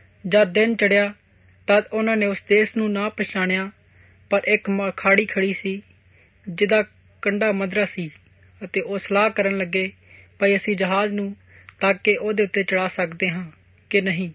ਜਦ ਦਿਨ ਚੜ੍ਹਿਆ ਤਦ ਉਹਨਾਂ ਨੇ ਉਸ ਦੇਸ਼ ਨੂੰ ਨਾ ਪਛਾਣਿਆ, ਪਰ ਇੱਕ ਖਾੜੀ ਖੜੀ ਸੀ ਜਿਹਦਾ ਕੰਢਾ ਮਧਰਾ ਸੀ ਅਤੇ ਉਹ ਸਲਾਹ ਕਰਨ ਲੱਗੇ ਭਈ ਅਸੀਂ ਜਹਾਜ਼ ਨੂੰ ਤੱਕ ਕੇ ਉਹਦੇ ਉੱਤੇ ਚੜ੍ਹਾ ਸਕਦੇ ਹਾਂ ਕਿ ਨਹੀਂ।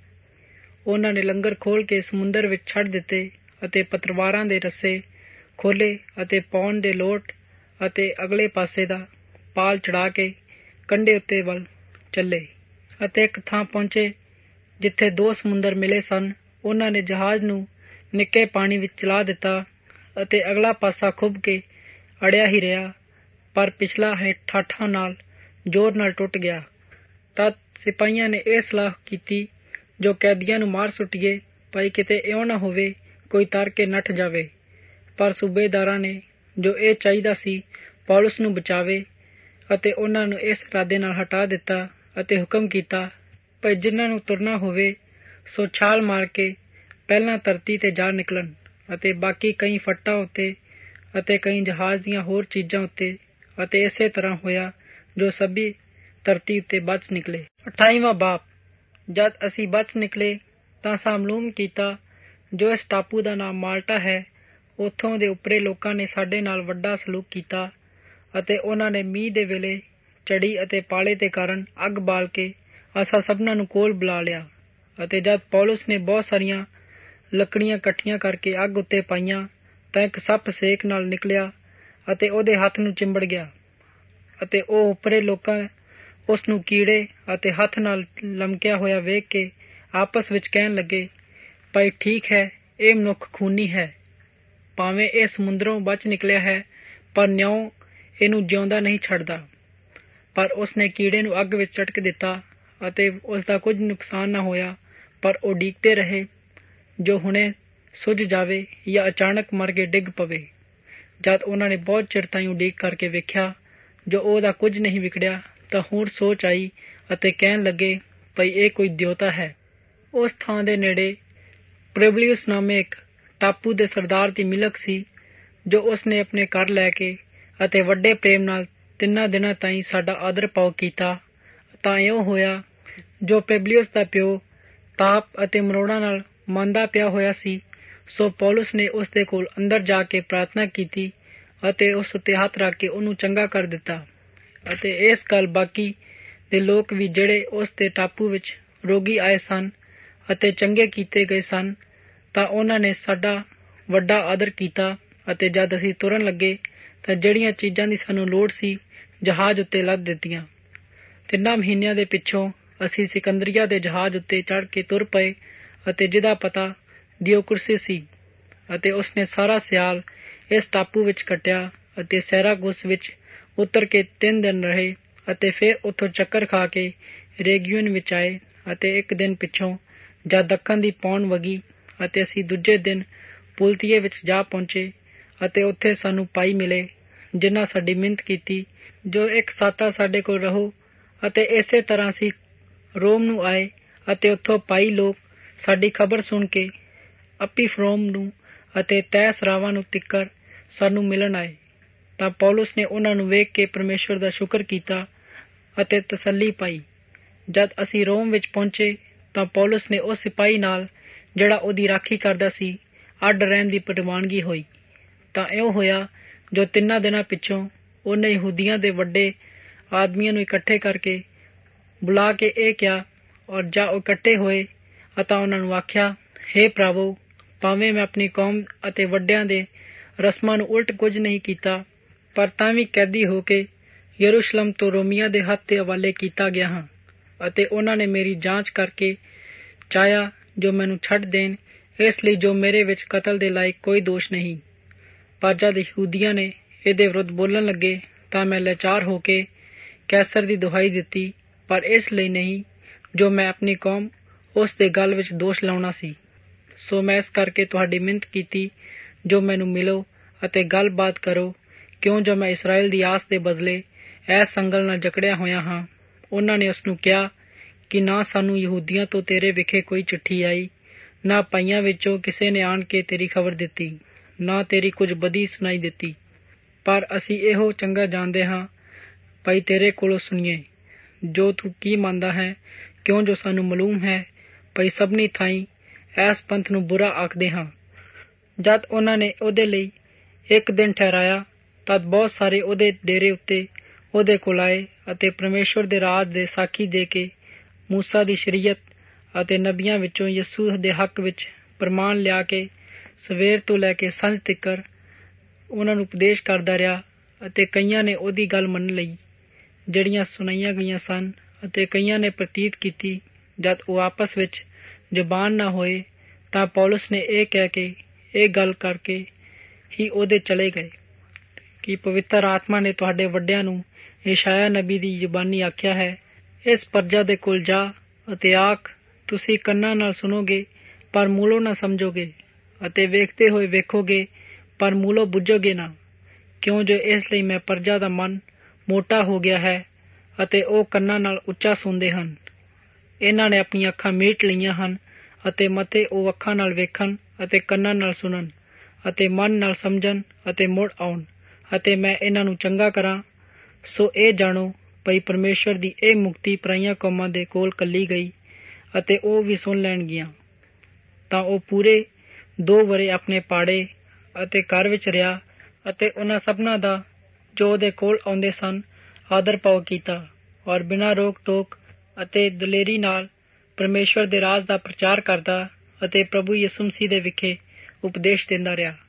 ਉਹਨਾਂ ਨੇ ਲੰਗਰ ਖੋਲ੍ਹ ਕੇ ਸਮੁੰਦਰ ਵਿੱਚ ਛੱਡ ਦਿੱਤੇ ਅਤੇ ਪਤਵਾਰਾਂ ਦੇ ਰੱਸੇ ਖੋਲ੍ਹੇ ਅਤੇ ਪੌਣ ਦੇ ਲੋਟ ਅਤੇ ਅਗਲੇ ਪਾਸੇ ਦਾ ਪਾਲ ਚੜ੍ਹਾ ਕੇ ਕੰਢੇ ਉੱਤੇ ਵੱਲ ਚੱਲੇ ਅਤੇ ਇੱਕ ਥਾਂ ਪਹੁੰਚੇ ਜਿੱਥੇ ਦੋ ਸਮੁੰਦਰ ਮਿਲੇ ਸਨ। ਉਹਨਾਂ ਨੇ ਜਹਾਜ਼ ਨੂੰ ਨਿੱਕੇ ਪਾਣੀ ਵਿੱਚ ਚਲਾ ਦਿੱਤਾ ਅਤੇ ਅਗਲਾ ਪਾਸਾ ਖੁੱਭ ਕੇ ਅੜਿਆ ਹੀ ਰਿਹਾ, ਪਰ ਪਿਛਲਾ ਠਾਠਾਂ ਨਾਲ ਜ਼ੋਰ ਨਾਲ ਟੁੱਟ ਗਿਆ। ਤਦ ਸਿਪਾਹੀਆਂ ਨੇ ਇਹ ਸਲਾਹ ਕੀਤੀ ਜੋ ਕੈਦੀਆਂ ਨੂੰ ਮਾਰ ਸੁੱਟੀਏ, ਭਾਈ ਕਿਤੇ ਇਉਂ ਨਾ ਹੋਵੇ ਕੋਈ ਤਰ ਕੇ ਨੱਠ ਜਾਵੇ। ਪਰ ਸੂਬੇਦਾਰਾਂ ਨੇ ਜੋ ਇਹ ਚਾਹੀਦਾ ਸੀ ਪੌਲੁਸ ਨੂੰ ਬਚਾਵੇ ਅਤੇ ਉਹਨਾਂ ਨੂੰ ਇਸ ਇਰਾਦੇ ਨਾਲ ਹਟਾ ਦਿੱਤਾ ਅਤੇ ਹੁਕਮ ਕੀਤਾ ਭਈ ਜਿਨ੍ਹਾਂ ਨੂੰ ਤੁਰਨਾ ਹੋਵੇ ਸੋ ਛਾਲ ਮਾਰ ਕੇ ਪਹਿਲਾਂ ਧਰਤੀ ਤੇ ਜਾ ਨਿਕਲਣ ਅਤੇ ਬਾਕੀ ਕਈ ਫੱਟਾਂ ਉੱਤੇ ਅਤੇ ਕਈ ਜਹਾਜ਼ ਦੀਆਂ ਹੋਰ ਚੀਜ਼ਾਂ ਉੱਤੇ। ਅਤੇ ਇਸੇ ਤਰ੍ਹਾਂ ਹੋਇਆ ਜੋ ਸਭੀ ਧਰਤੀ ਉੱਤੇ ਬਚ ਨਿਕਲੇ। ਅਠਾਈਵਾਂ ਬਾਪ। ਜਦ ਅਸੀਂ ਬਚ ਨਿਕਲੇ ਤਾਂ ਸਾਮਲੂਮ ਕੀਤਾ ਜੋ ਇਸ ਟਾਪੂ ਦਾ ਨਾਮ ਮਾਲਟਾ ਹੈ, ਉੱਥੋਂ ਦੇ ਉੱਪਰੇ ਲੋਕਾਂ ਨੇ ਸਾਡੇ ਨਾਲ ਵੱਡਾ ਸਲੂਕ ਕੀਤਾ ਅਤੇ ਉਹਨਾਂ ਨੇ ਮੀਂਹ ਦੇ ਵੇਲੇ ਝੜੀ ਅਤੇ ਪਾਲੇ ਦੇ ਕਾਰਨ ਅੱਗ ਬਾਲ ਕੇ ਅਸਾਂ ਸਭਨਾਂ ਨੂੰ ਕੋਲ ਬੁਲਾ ਲਿਆ। ਅਤੇ ਜਦ ਪੌਲੁਸ ਨੇ ਬਹੁਤ ਸਾਰੀਆਂ ਲੱਕੜੀਆਂ ਇਕੱਠੀਆਂ ਕਰਕੇ ਅੱਗ ਉੱਤੇ ਪਾਈਆਂ ਤਾਂ ਇੱਕ ਸੱਪ ਸੇਕ ਨਾਲ ਨਿਕਲਿਆ ਅਤੇ ਉਹਦੇ ਹੱਥ ਨੂੰ ਚਿੰਬੜ ਗਿਆ ਅਤੇ ਉਹ ਉੱਪਰੇ ਲੋਕਾਂ ਉਸ ਨੂੰ ਕੀੜੇ ਅਤੇ ਹੱਥ ਨਾਲ ਲਮਕਿਆ ਹੋਇਆ ਵੇਖ ਕੇ ਆਪਸ ਵਿੱਚ ਕਹਿਣ ਲੱਗੇ, ਭਾਈ ਠੀਕ ਹੈ, ਇਹ ਮਨੁੱਖ ਖੂਨੀ ਹੈ, ਭਾਵੇਂ ਇਹ ਸਮੁੰਦਰੋਂ ਬਚ ਨਿਕਲਿਆ ਹੈ, ਪਰ ਨਿਉ ਇਹਨੂੰ ਜਿਉਂਦਾ ਨਹੀਂ ਛੱਡਦਾ। ਪਰ ਉਸਨੇ ਕੀੜੇ ਨੂੰ ਅੱਗ ਵਿੱਚ ਝਟਕ ਦਿੱਤਾ ਅਤੇ ਉਸਦਾ ਕੁਝ ਨੁਕਸਾਨ ਨਾ ਹੋਇਆ, ਪਰ ਉਹ ਉਡੀਕਦੇ ਰਹੇ ਜੋ ਹੁਣੇ ਸੁੱਜ ਜਾਵੇ ਜਾਂ ਅਚਾਨਕ ਮਰ ਕੇ ਡਿੱਗ ਪਵੇ। ਜਦ ਉਹਨਾਂ ਨੇ ਬਹੁਤ ਚਿਰ ਤਾਈਂ ਉਡੀਕ ਕਰਕੇ ਵੇਖਿਆ ਜੋ ਉਹਦਾ ਕੁਝ ਨਹੀਂ ਵਿਗੜਿਆ ਤਾਂ ਹੁਣ ਸੋਚ ਆਈ ਅਤੇ ਕਹਿਣ ਲੱਗੇ, ਭਈ ਇਹ ਕੋਈ ਦਿਉਤਾ ਹੈ। ਉਸ ਥਾਂ ਦੇ ਨੇੜੇ ਪ੍ਰਬਲਿਉਸ ਨਾਮੇ ਇੱਕ ਟਾਪੂ ਦੇ ਸਰਦਾਰ ਦੀ ਮਿਲਕ ਸੀ ਜੋ ਉਸਨੇ ਆਪਣੇ ਘਰ ਲੈ ਕੇ ਅਤੇ ਵੱਡੇ ਪ੍ਰੇਮ ਨਾਲ ਤਿੰਨਾਂ ਦਿਨਾਂ ਤਾਈਂ ਸਾਡਾ ਆਦਰ ਭਾਵ ਕੀਤਾ। ਤਾਂ ਇਉਂ ਹੋਇਆ ਜੋ ਪਬਲਿਉਸ ਦਾ ਪਿਓ ਤਾਪ ਅਤੇ ਮਰੋੜਾਂ ਨਾਲ ਮੰਦਾ ਪਿਆ ਹੋਇਆ ਸੀ, ਸੋ ਪੌਲੁਸ ਨੇ ਉਸ ਦੇ ਕੋਲ ਅੰਦਰ ਜਾ ਕੇ ਪ੍ਰਾਰਥਨਾ ਕੀਤੀ ਅਤੇ ਉਸ ਉੱਤੇ ਹੱਥ ਰੱਖ ਕੇ ਉਹਨੂੰ ਚੰਗਾ ਕਰ ਦਿੱਤਾ। ਅਤੇ ਇਸ ਗੱਲ ਬਾਕੀ ਦੇ ਲੋਕ ਵੀ ਜਿਹੜੇ ਉਸ ਦੇ ਟਾਪੂ ਵਿੱਚ ਰੋਗੀ ਆਏ ਸਨ ਅਤੇ ਚੰਗੇ ਕੀਤੇ ਗਏ ਸਨ, ਤਾਂ ਉਹਨਾਂ ਨੇ ਸਾਡਾ ਵੱਡਾ ਆਦਰ ਕੀਤਾ। ਅਤੇ ਜਦ ਅਸੀਂ ਤੁਰਨ ਲੱਗੇ ਤਾਂ ਜਿਹੜੀਆਂ ਚੀਜ਼ਾਂ ਦੀ ਸਾਨੂੰ ਲੋੜ ਸੀ ਜਹਾਜ਼ ਉੱਤੇ ਲੱਦ ਦਿੱਤੀਆਂ। ਤਿੰਨਾਂ ਮਹੀਨਿਆਂ ਦੇ ਪਿੱਛੋਂ ਅਸੀਂ ਸਿਕੰਦਰੀਆ ਦੇ ਜਹਾਜ਼ ਉੱਤੇ ਚੜ੍ਹ ਕੇ ਤੁਰ ਪਏ ਅਤੇ ਜਿਹਦਾ ਪਤਾ ਦਿਓਕੁਰਸੇ ਸੀ। ਅਤੇ ਉਸਨੇ ਸਾਰਾ ਸਿਆਲ ਇਸ ਟਾਪੂ ਵਿੱਚ ਕੱਟਿਆ ਅਤੇ ਸੈਰਾਗੁਸ ਵਿੱਚ ਉਤਰ ਕੇ ਤਿੰਨ ਦਿਨ ਰਹੇ ਅਤੇ ਫਿਰ ਉੱਥੋਂ ਚੱਕਰ ਖਾ ਕੇ ਰੇਗੀਓਨ ਵਿੱਚ ਆਏ। ਅਤੇ ਇੱਕ ਦਿਨ ਪਿੱਛੋਂ ਜਦ ਦੱਖਣ ਦੀ ਪੌਣ ਵਗੀ ਅਤੇ ਅਸੀਂ ਦੂਜੇ ਦਿਨ ਪੁਲਤੀਏ ਵਿੱਚ ਜਾ ਪਹੁੰਚੇ ਅਤੇ ਉੱਥੇ ਸਾਨੂੰ ਭਾਈ ਮਿਲੇ ਜਿਨ੍ਹਾਂ ਸਾਡੀ ਮਿਹਨਤ ਕੀਤੀ ਜੋ ਇੱਕ ਸਾਤਾ ਸਾਡੇ ਕੋਲ ਰਹੋ। ਅਤੇ ਇਸੇ ਤਰ੍ਹਾਂ ਅਸੀਂ ਰੋਮ ਨੂੰ ਆਏ ਅਤੇ ਉੱਥੋਂ ਭਾਈ ਲੋਕ ਸਾਡੀ ਖਬਰ ਸੁਣ ਕੇ ਅਪੀਫਰੋਮ ਨੂੰ ਅਤੇ ਤੈ ਸਰਾਵਾਂ ਨੂੰ ਤਿੱਕਰ ਸਾਨੂੰ ਮਿਲਣ ਆਏ। ਤਾਂ ਪੌਲੁਸ ਨੇ ਉਹਨਾਂ ਨੂੰ ਵੇਖ ਕੇ ਪਰਮੇਸ਼ਵਰ ਦਾ ਸ਼ੁਕਰ ਕੀਤਾ ਅਤੇ ਤਸੱਲੀ ਪਾਈ। ਜਦ ਅਸੀਂ ਰੋਮ ਵਿੱਚ ਪਹੁੰਚੇ ਤਾਂ ਪੌਲੁਸ ਨੇ ਉਸ ਸਿਪਾਹੀ ਨਾਲ ਜਿਹੜਾ ਉਹਦੀ ਰਾਖੀ ਕਰਦਾ ਸੀ ਅੱਡ ਰਹਿਣ ਦੀ ਪ੍ਰਵਾਨਗੀ ਹੋਈ। ਤਾਂ ਇਉਂ ਹੋਇਆ ਜੋ ਤਿੰਨਾਂ ਦਿਨਾਂ ਪਿੱਛੋਂ ਉਹਨੇ ਯਹੂਦੀਆਂ ਦੇ ਵੱਡੇ ਆਦਮੀਆਂ ਨੂੰ ਇਕੱਠੇ ਕਰਕੇ ਬੁਲਾ ਕੇ ਇਹ ਕਿਹਾ, ਔਰ ਜਾਂ ਉਹ ਇਕੱਠੇ ਹੋਏ ਅਤੇ ਉਹਨਾਂ ਨੂੰ ਆਖਿਆ, ਹੇ ਭਰਾਵੋ, ਭਾਵੇਂ ਮੈਂ ਆਪਣੀ ਕੌਮ ਅਤੇ ਵੱਡਿਆਂ ਦੇ ਰਸਮਾਂ ਨੂੰ ਉਲਟ ਕੁਝ ਨਹੀਂ ਕੀਤਾ, ਪਰ ਤਾਂ ਵੀ ਕੈਦੀ ਹੋ ਕੇ ਯਰੂਸ਼ਲਮ ਤੋਂ ਰੋਮੀਆਂ ਦੇ ਹੱਥ ਦੇ ਹਵਾਲੇ ਕੀਤਾ ਗਿਆ ਹਾਂ। ਅਤੇ ਉਹਨਾਂ ਨੇ ਮੇਰੀ ਜਾਂਚ ਕਰਕੇ ਚਾਹਿਆ ਜੋ ਮੈਨੂੰ ਛੱਡ ਦੇਣ, ਇਸ ਲਈ ਜੋ ਮੇਰੇ ਵਿੱਚ ਕਤਲ ਦੇ ਲਾਇਕ ਕੋਈ ਦੋਸ਼ ਨਹੀਂ। ਪਰ ਜਦ ਯਹੂਦੀਆਂ ਨੇ ਇਹਦੇ ਵਿਰੁੱਧ ਬੋਲਣ ਲੱਗੇ ਤਾਂ ਮੈਂ ਲਾਚਾਰ ਹੋ ਕੇ ਕੈਸਰ ਦੀ ਦੁਹਾਈ ਦਿੱਤੀ, ਪਰ ਇਸ ਲਈ ਨਹੀਂ ਜੋ ਮੈਂ ਆਪਣੀ ਕੌਮ ਉਸ ਦੇ ਗਲ ਵਿੱਚ ਦੋਸ਼ ਲਾਉਣਾ ਸੀ। ਸੋ ਮੈਂ ਇਸ ਕਰਕੇ ਤੁਹਾਡੀ ਮਿਹਨਤ ਕੀਤੀ ਜੋ ਮੈਨੂੰ ਮਿਲੋ ਅਤੇ ਗੱਲਬਾਤ ਕਰੋ, ਕਿਉਂ ਜੋ ਮੈਂ ਇਸਰਾਏਲ ਦੀ ਆਸ ਦੇ ਬਦਲੇ ਐਸ ਸੰਗਲ ਨਾਲ ਜਕੜਿਆ ਹੋਇਆ ਹਾਂ। ਉਹਨਾਂ ਨੇ ਉਸਨੂੰ ਕਿਹਾ ਕਿ ਨਾ ਸਾਨੂੰ ਯਹੂਦੀਆਂ ਤੋਂ ਤੇਰੇ ਵਿਖੇ ਕੋਈ ਚਿੱਠੀ ਆਈ, ਨਾ ਭਾਈਆਂ ਵਿੱਚੋਂ ਕਿਸੇ ਨੇ ਆਣ ਕੇ ਤੇਰੀ ਖਬਰ ਦਿੱਤੀ, ਨਾ ਤੇਰੀ ਕੁਝ ਬਦੀ ਸੁਣਾਈ ਦਿੱਤੀ। ਪਰ ਅਸੀਂ ਇਹੋ ਚੰਗਾ ਜਾਣਦੇ ਹਾਂ ਭਾਈ ਤੇਰੇ ਕੋਲੋਂ ਸੁਣੀਏ ਜੋ ਤੂੰ ਕੀ ਮੰਨਦਾ ਹੈ, ਕਿਉਂ ਜੋ ਸਾਨੂੰ ਮਾਲੂਮ ਹੈ ਭਾਈ ਸਭਨੀ ਥਾਈਂ ਐਸ ਪੰਥ ਨੂੰ ਬੁਰਾ ਆਖਦੇ ਹਾਂ। ਜਦ ਉਹਨਾਂ ਨੇ ਉਹਦੇ ਲਈ ਇੱਕ ਦਿਨ ਠਹਿਰਾਇਆ ਤਦ ਬਹੁਤ ਸਾਰੇ ਉਹਦੇ ਡੇਰੇ ਉੱਤੇ ਉਹਦੇ ਕੋਲ ਆਏ ਅਤੇ ਪਰਮੇਸ਼ਵਰ ਦੇ ਰਾਜ ਦੇ ਸਾਖੀ ਦੇ ਕੇ ਮੂਸਾ ਦੀ ਸ਼ਰੀਅਤ ਅਤੇ ਨਬੀਆਂ ਵਿੱਚੋਂ ਯਿਸੂ ਦੇ ਹੱਕ ਵਿੱਚ ਪ੍ਰਮਾਣ ਲਿਆ ਕੇ ਸਵੇਰ ਤੋਂ ਲੈ ਕੇ ਸੰਝ ਤਿੱਕਰ ਉਹਨਾਂ ਨੂੰ ਉਪਦੇਸ਼ ਕਰਦਾ ਰਿਹਾ। ਅਤੇ ਕਈਆਂ ਨੇ ਉਹਦੀ ਗੱਲ ਮੰਨ ਲਈ ਜਿਹੜੀਆਂ ਸੁਣਾਈਆਂ ਗਈਆਂ ਸਨ ਅਤੇ ਕਈਆਂ ਨੇ ਪ੍ਰਤੀਤ ਕੀਤੀ। ਜਦ ਉਹ ਆਪਸ ਵਿੱਚ ਜ਼ਬਾਨ ਨਾ ਹੋਏ ਤਾਂ ਪੌਲੁਸ ਨੇ ਇਹ ਕਹਿ ਕੇ ਇਹ ਗੱਲ ਕਰਕੇ ਹੀ ਉਹਦੇ ਚਲੇ ਗਏ ਕਿ ਪਵਿੱਤਰ ਆਤਮਾ ਨੇ ਤੁਹਾਡੇ ਵੱਡਿਆਂ ਨੂੰ ਯਸ਼ਾਇਆ ਨਬੀ ਦੀ ਜ਼ੁਬਾਨੀ ਆਖਿਆ ਹੈ, ਇਸ ਪਰਜਾ ਦੇ ਕੋਲ ਜਾ ਅਤੇ ਆਖ, ਤੁਸੀਂ ਕੰਨਾਂ ਨਾਲ ਸੁਣੋਗੇ ਪਰ ਮੂਲੋਂ ਨਾ ਸਮਝੋਗੇ, ਅਤੇ ਵੇਖਦੇ ਹੋਏ ਵੇਖੋਗੇ ਪਰ ਮੂਲੋਂ ਬੁੱਝੋਗੇ ਨਾ, ਕਿਉਂ ਜੋ ਇਸ ਲਈ ਮੈਂ ਪਰਜਾ ਦਾ ਮਨ ਮੋਟਾ ਹੋ ਗਿਆ ਹੈ ਅਤੇ ਉਹ ਕੰਨਾਂ ਨਾਲ ਉੱਚਾ ਸੁਣਦੇ ਹਨ। ਇਹਨਾਂ ਨੇ ਆਪਣੀਆਂ ਅੱਖਾਂ ਮੀਟ ਲਈਆਂ ਹਨ ਅਤੇ ਮਤੇ ਉਹ ਅੱਖਾਂ ਨਾਲ ਵੇਖਣ ਅਤੇ ਕੰਨਾਂ ਨਾਲ ਸੁਣਨ ਅਤੇ ਮਨ ਨਾਲ ਸਮਝਣ ਅਤੇ ਮੁੜ ਆਉਣ ਅਤੇ ਮੈਂ ਇਹਨਾਂ ਨੂੰ ਚੰਗਾ ਕਰਾਂ। ਸੋ ਇਹ ਜਾਣੋ ਭਈ ਪਰਮੇਸ਼ਵਰ ਦੀ ਇਹ ਮੁਕਤੀ ਪਰਾਈਆਂ ਕੌਮਾਂ ਦੇ ਕੋਲ ਕੱਲੀ ਗਈ ਅਤੇ ਉਹ ਵੀ ਸੁਣ ਲੈਣਗੀਆਂ। ਤਾਂ ਉਹ ਪੂਰੇ ਦੋ ਵਰੇ ਆਪਣੇ ਪਾੜੇ ਅਤੇ ਘਰ ਵਿੱਚ ਰਿਹਾ ਅਤੇ ਉਹਨਾਂ ਸਭਨਾਂ ਦਾ ਜੋ ਉਹਦੇ ਕੋਲ ਆਉਂਦੇ ਸਨ ਆਦਰ ਭਾਵ ਕੀਤਾ ਔਰ ਬਿਨਾਂ ਰੋਕ ਟੋਕ ਅਤੇ ਦਲੇਰੀ ਨਾਲ ਪਰਮੇਸ਼ਵਰ ਦੇ ਰਾਜ ਦਾ ਪ੍ਰਚਾਰ ਕਰਦਾ ਅਤੇ ਪ੍ਰਭੂ ਯਿਸੂ ਮਸੀਹ ਦੇ ਵਿਖੇ ਉਪਦੇਸ਼ ਦਿੰਦਾ ਰਿਹਾ।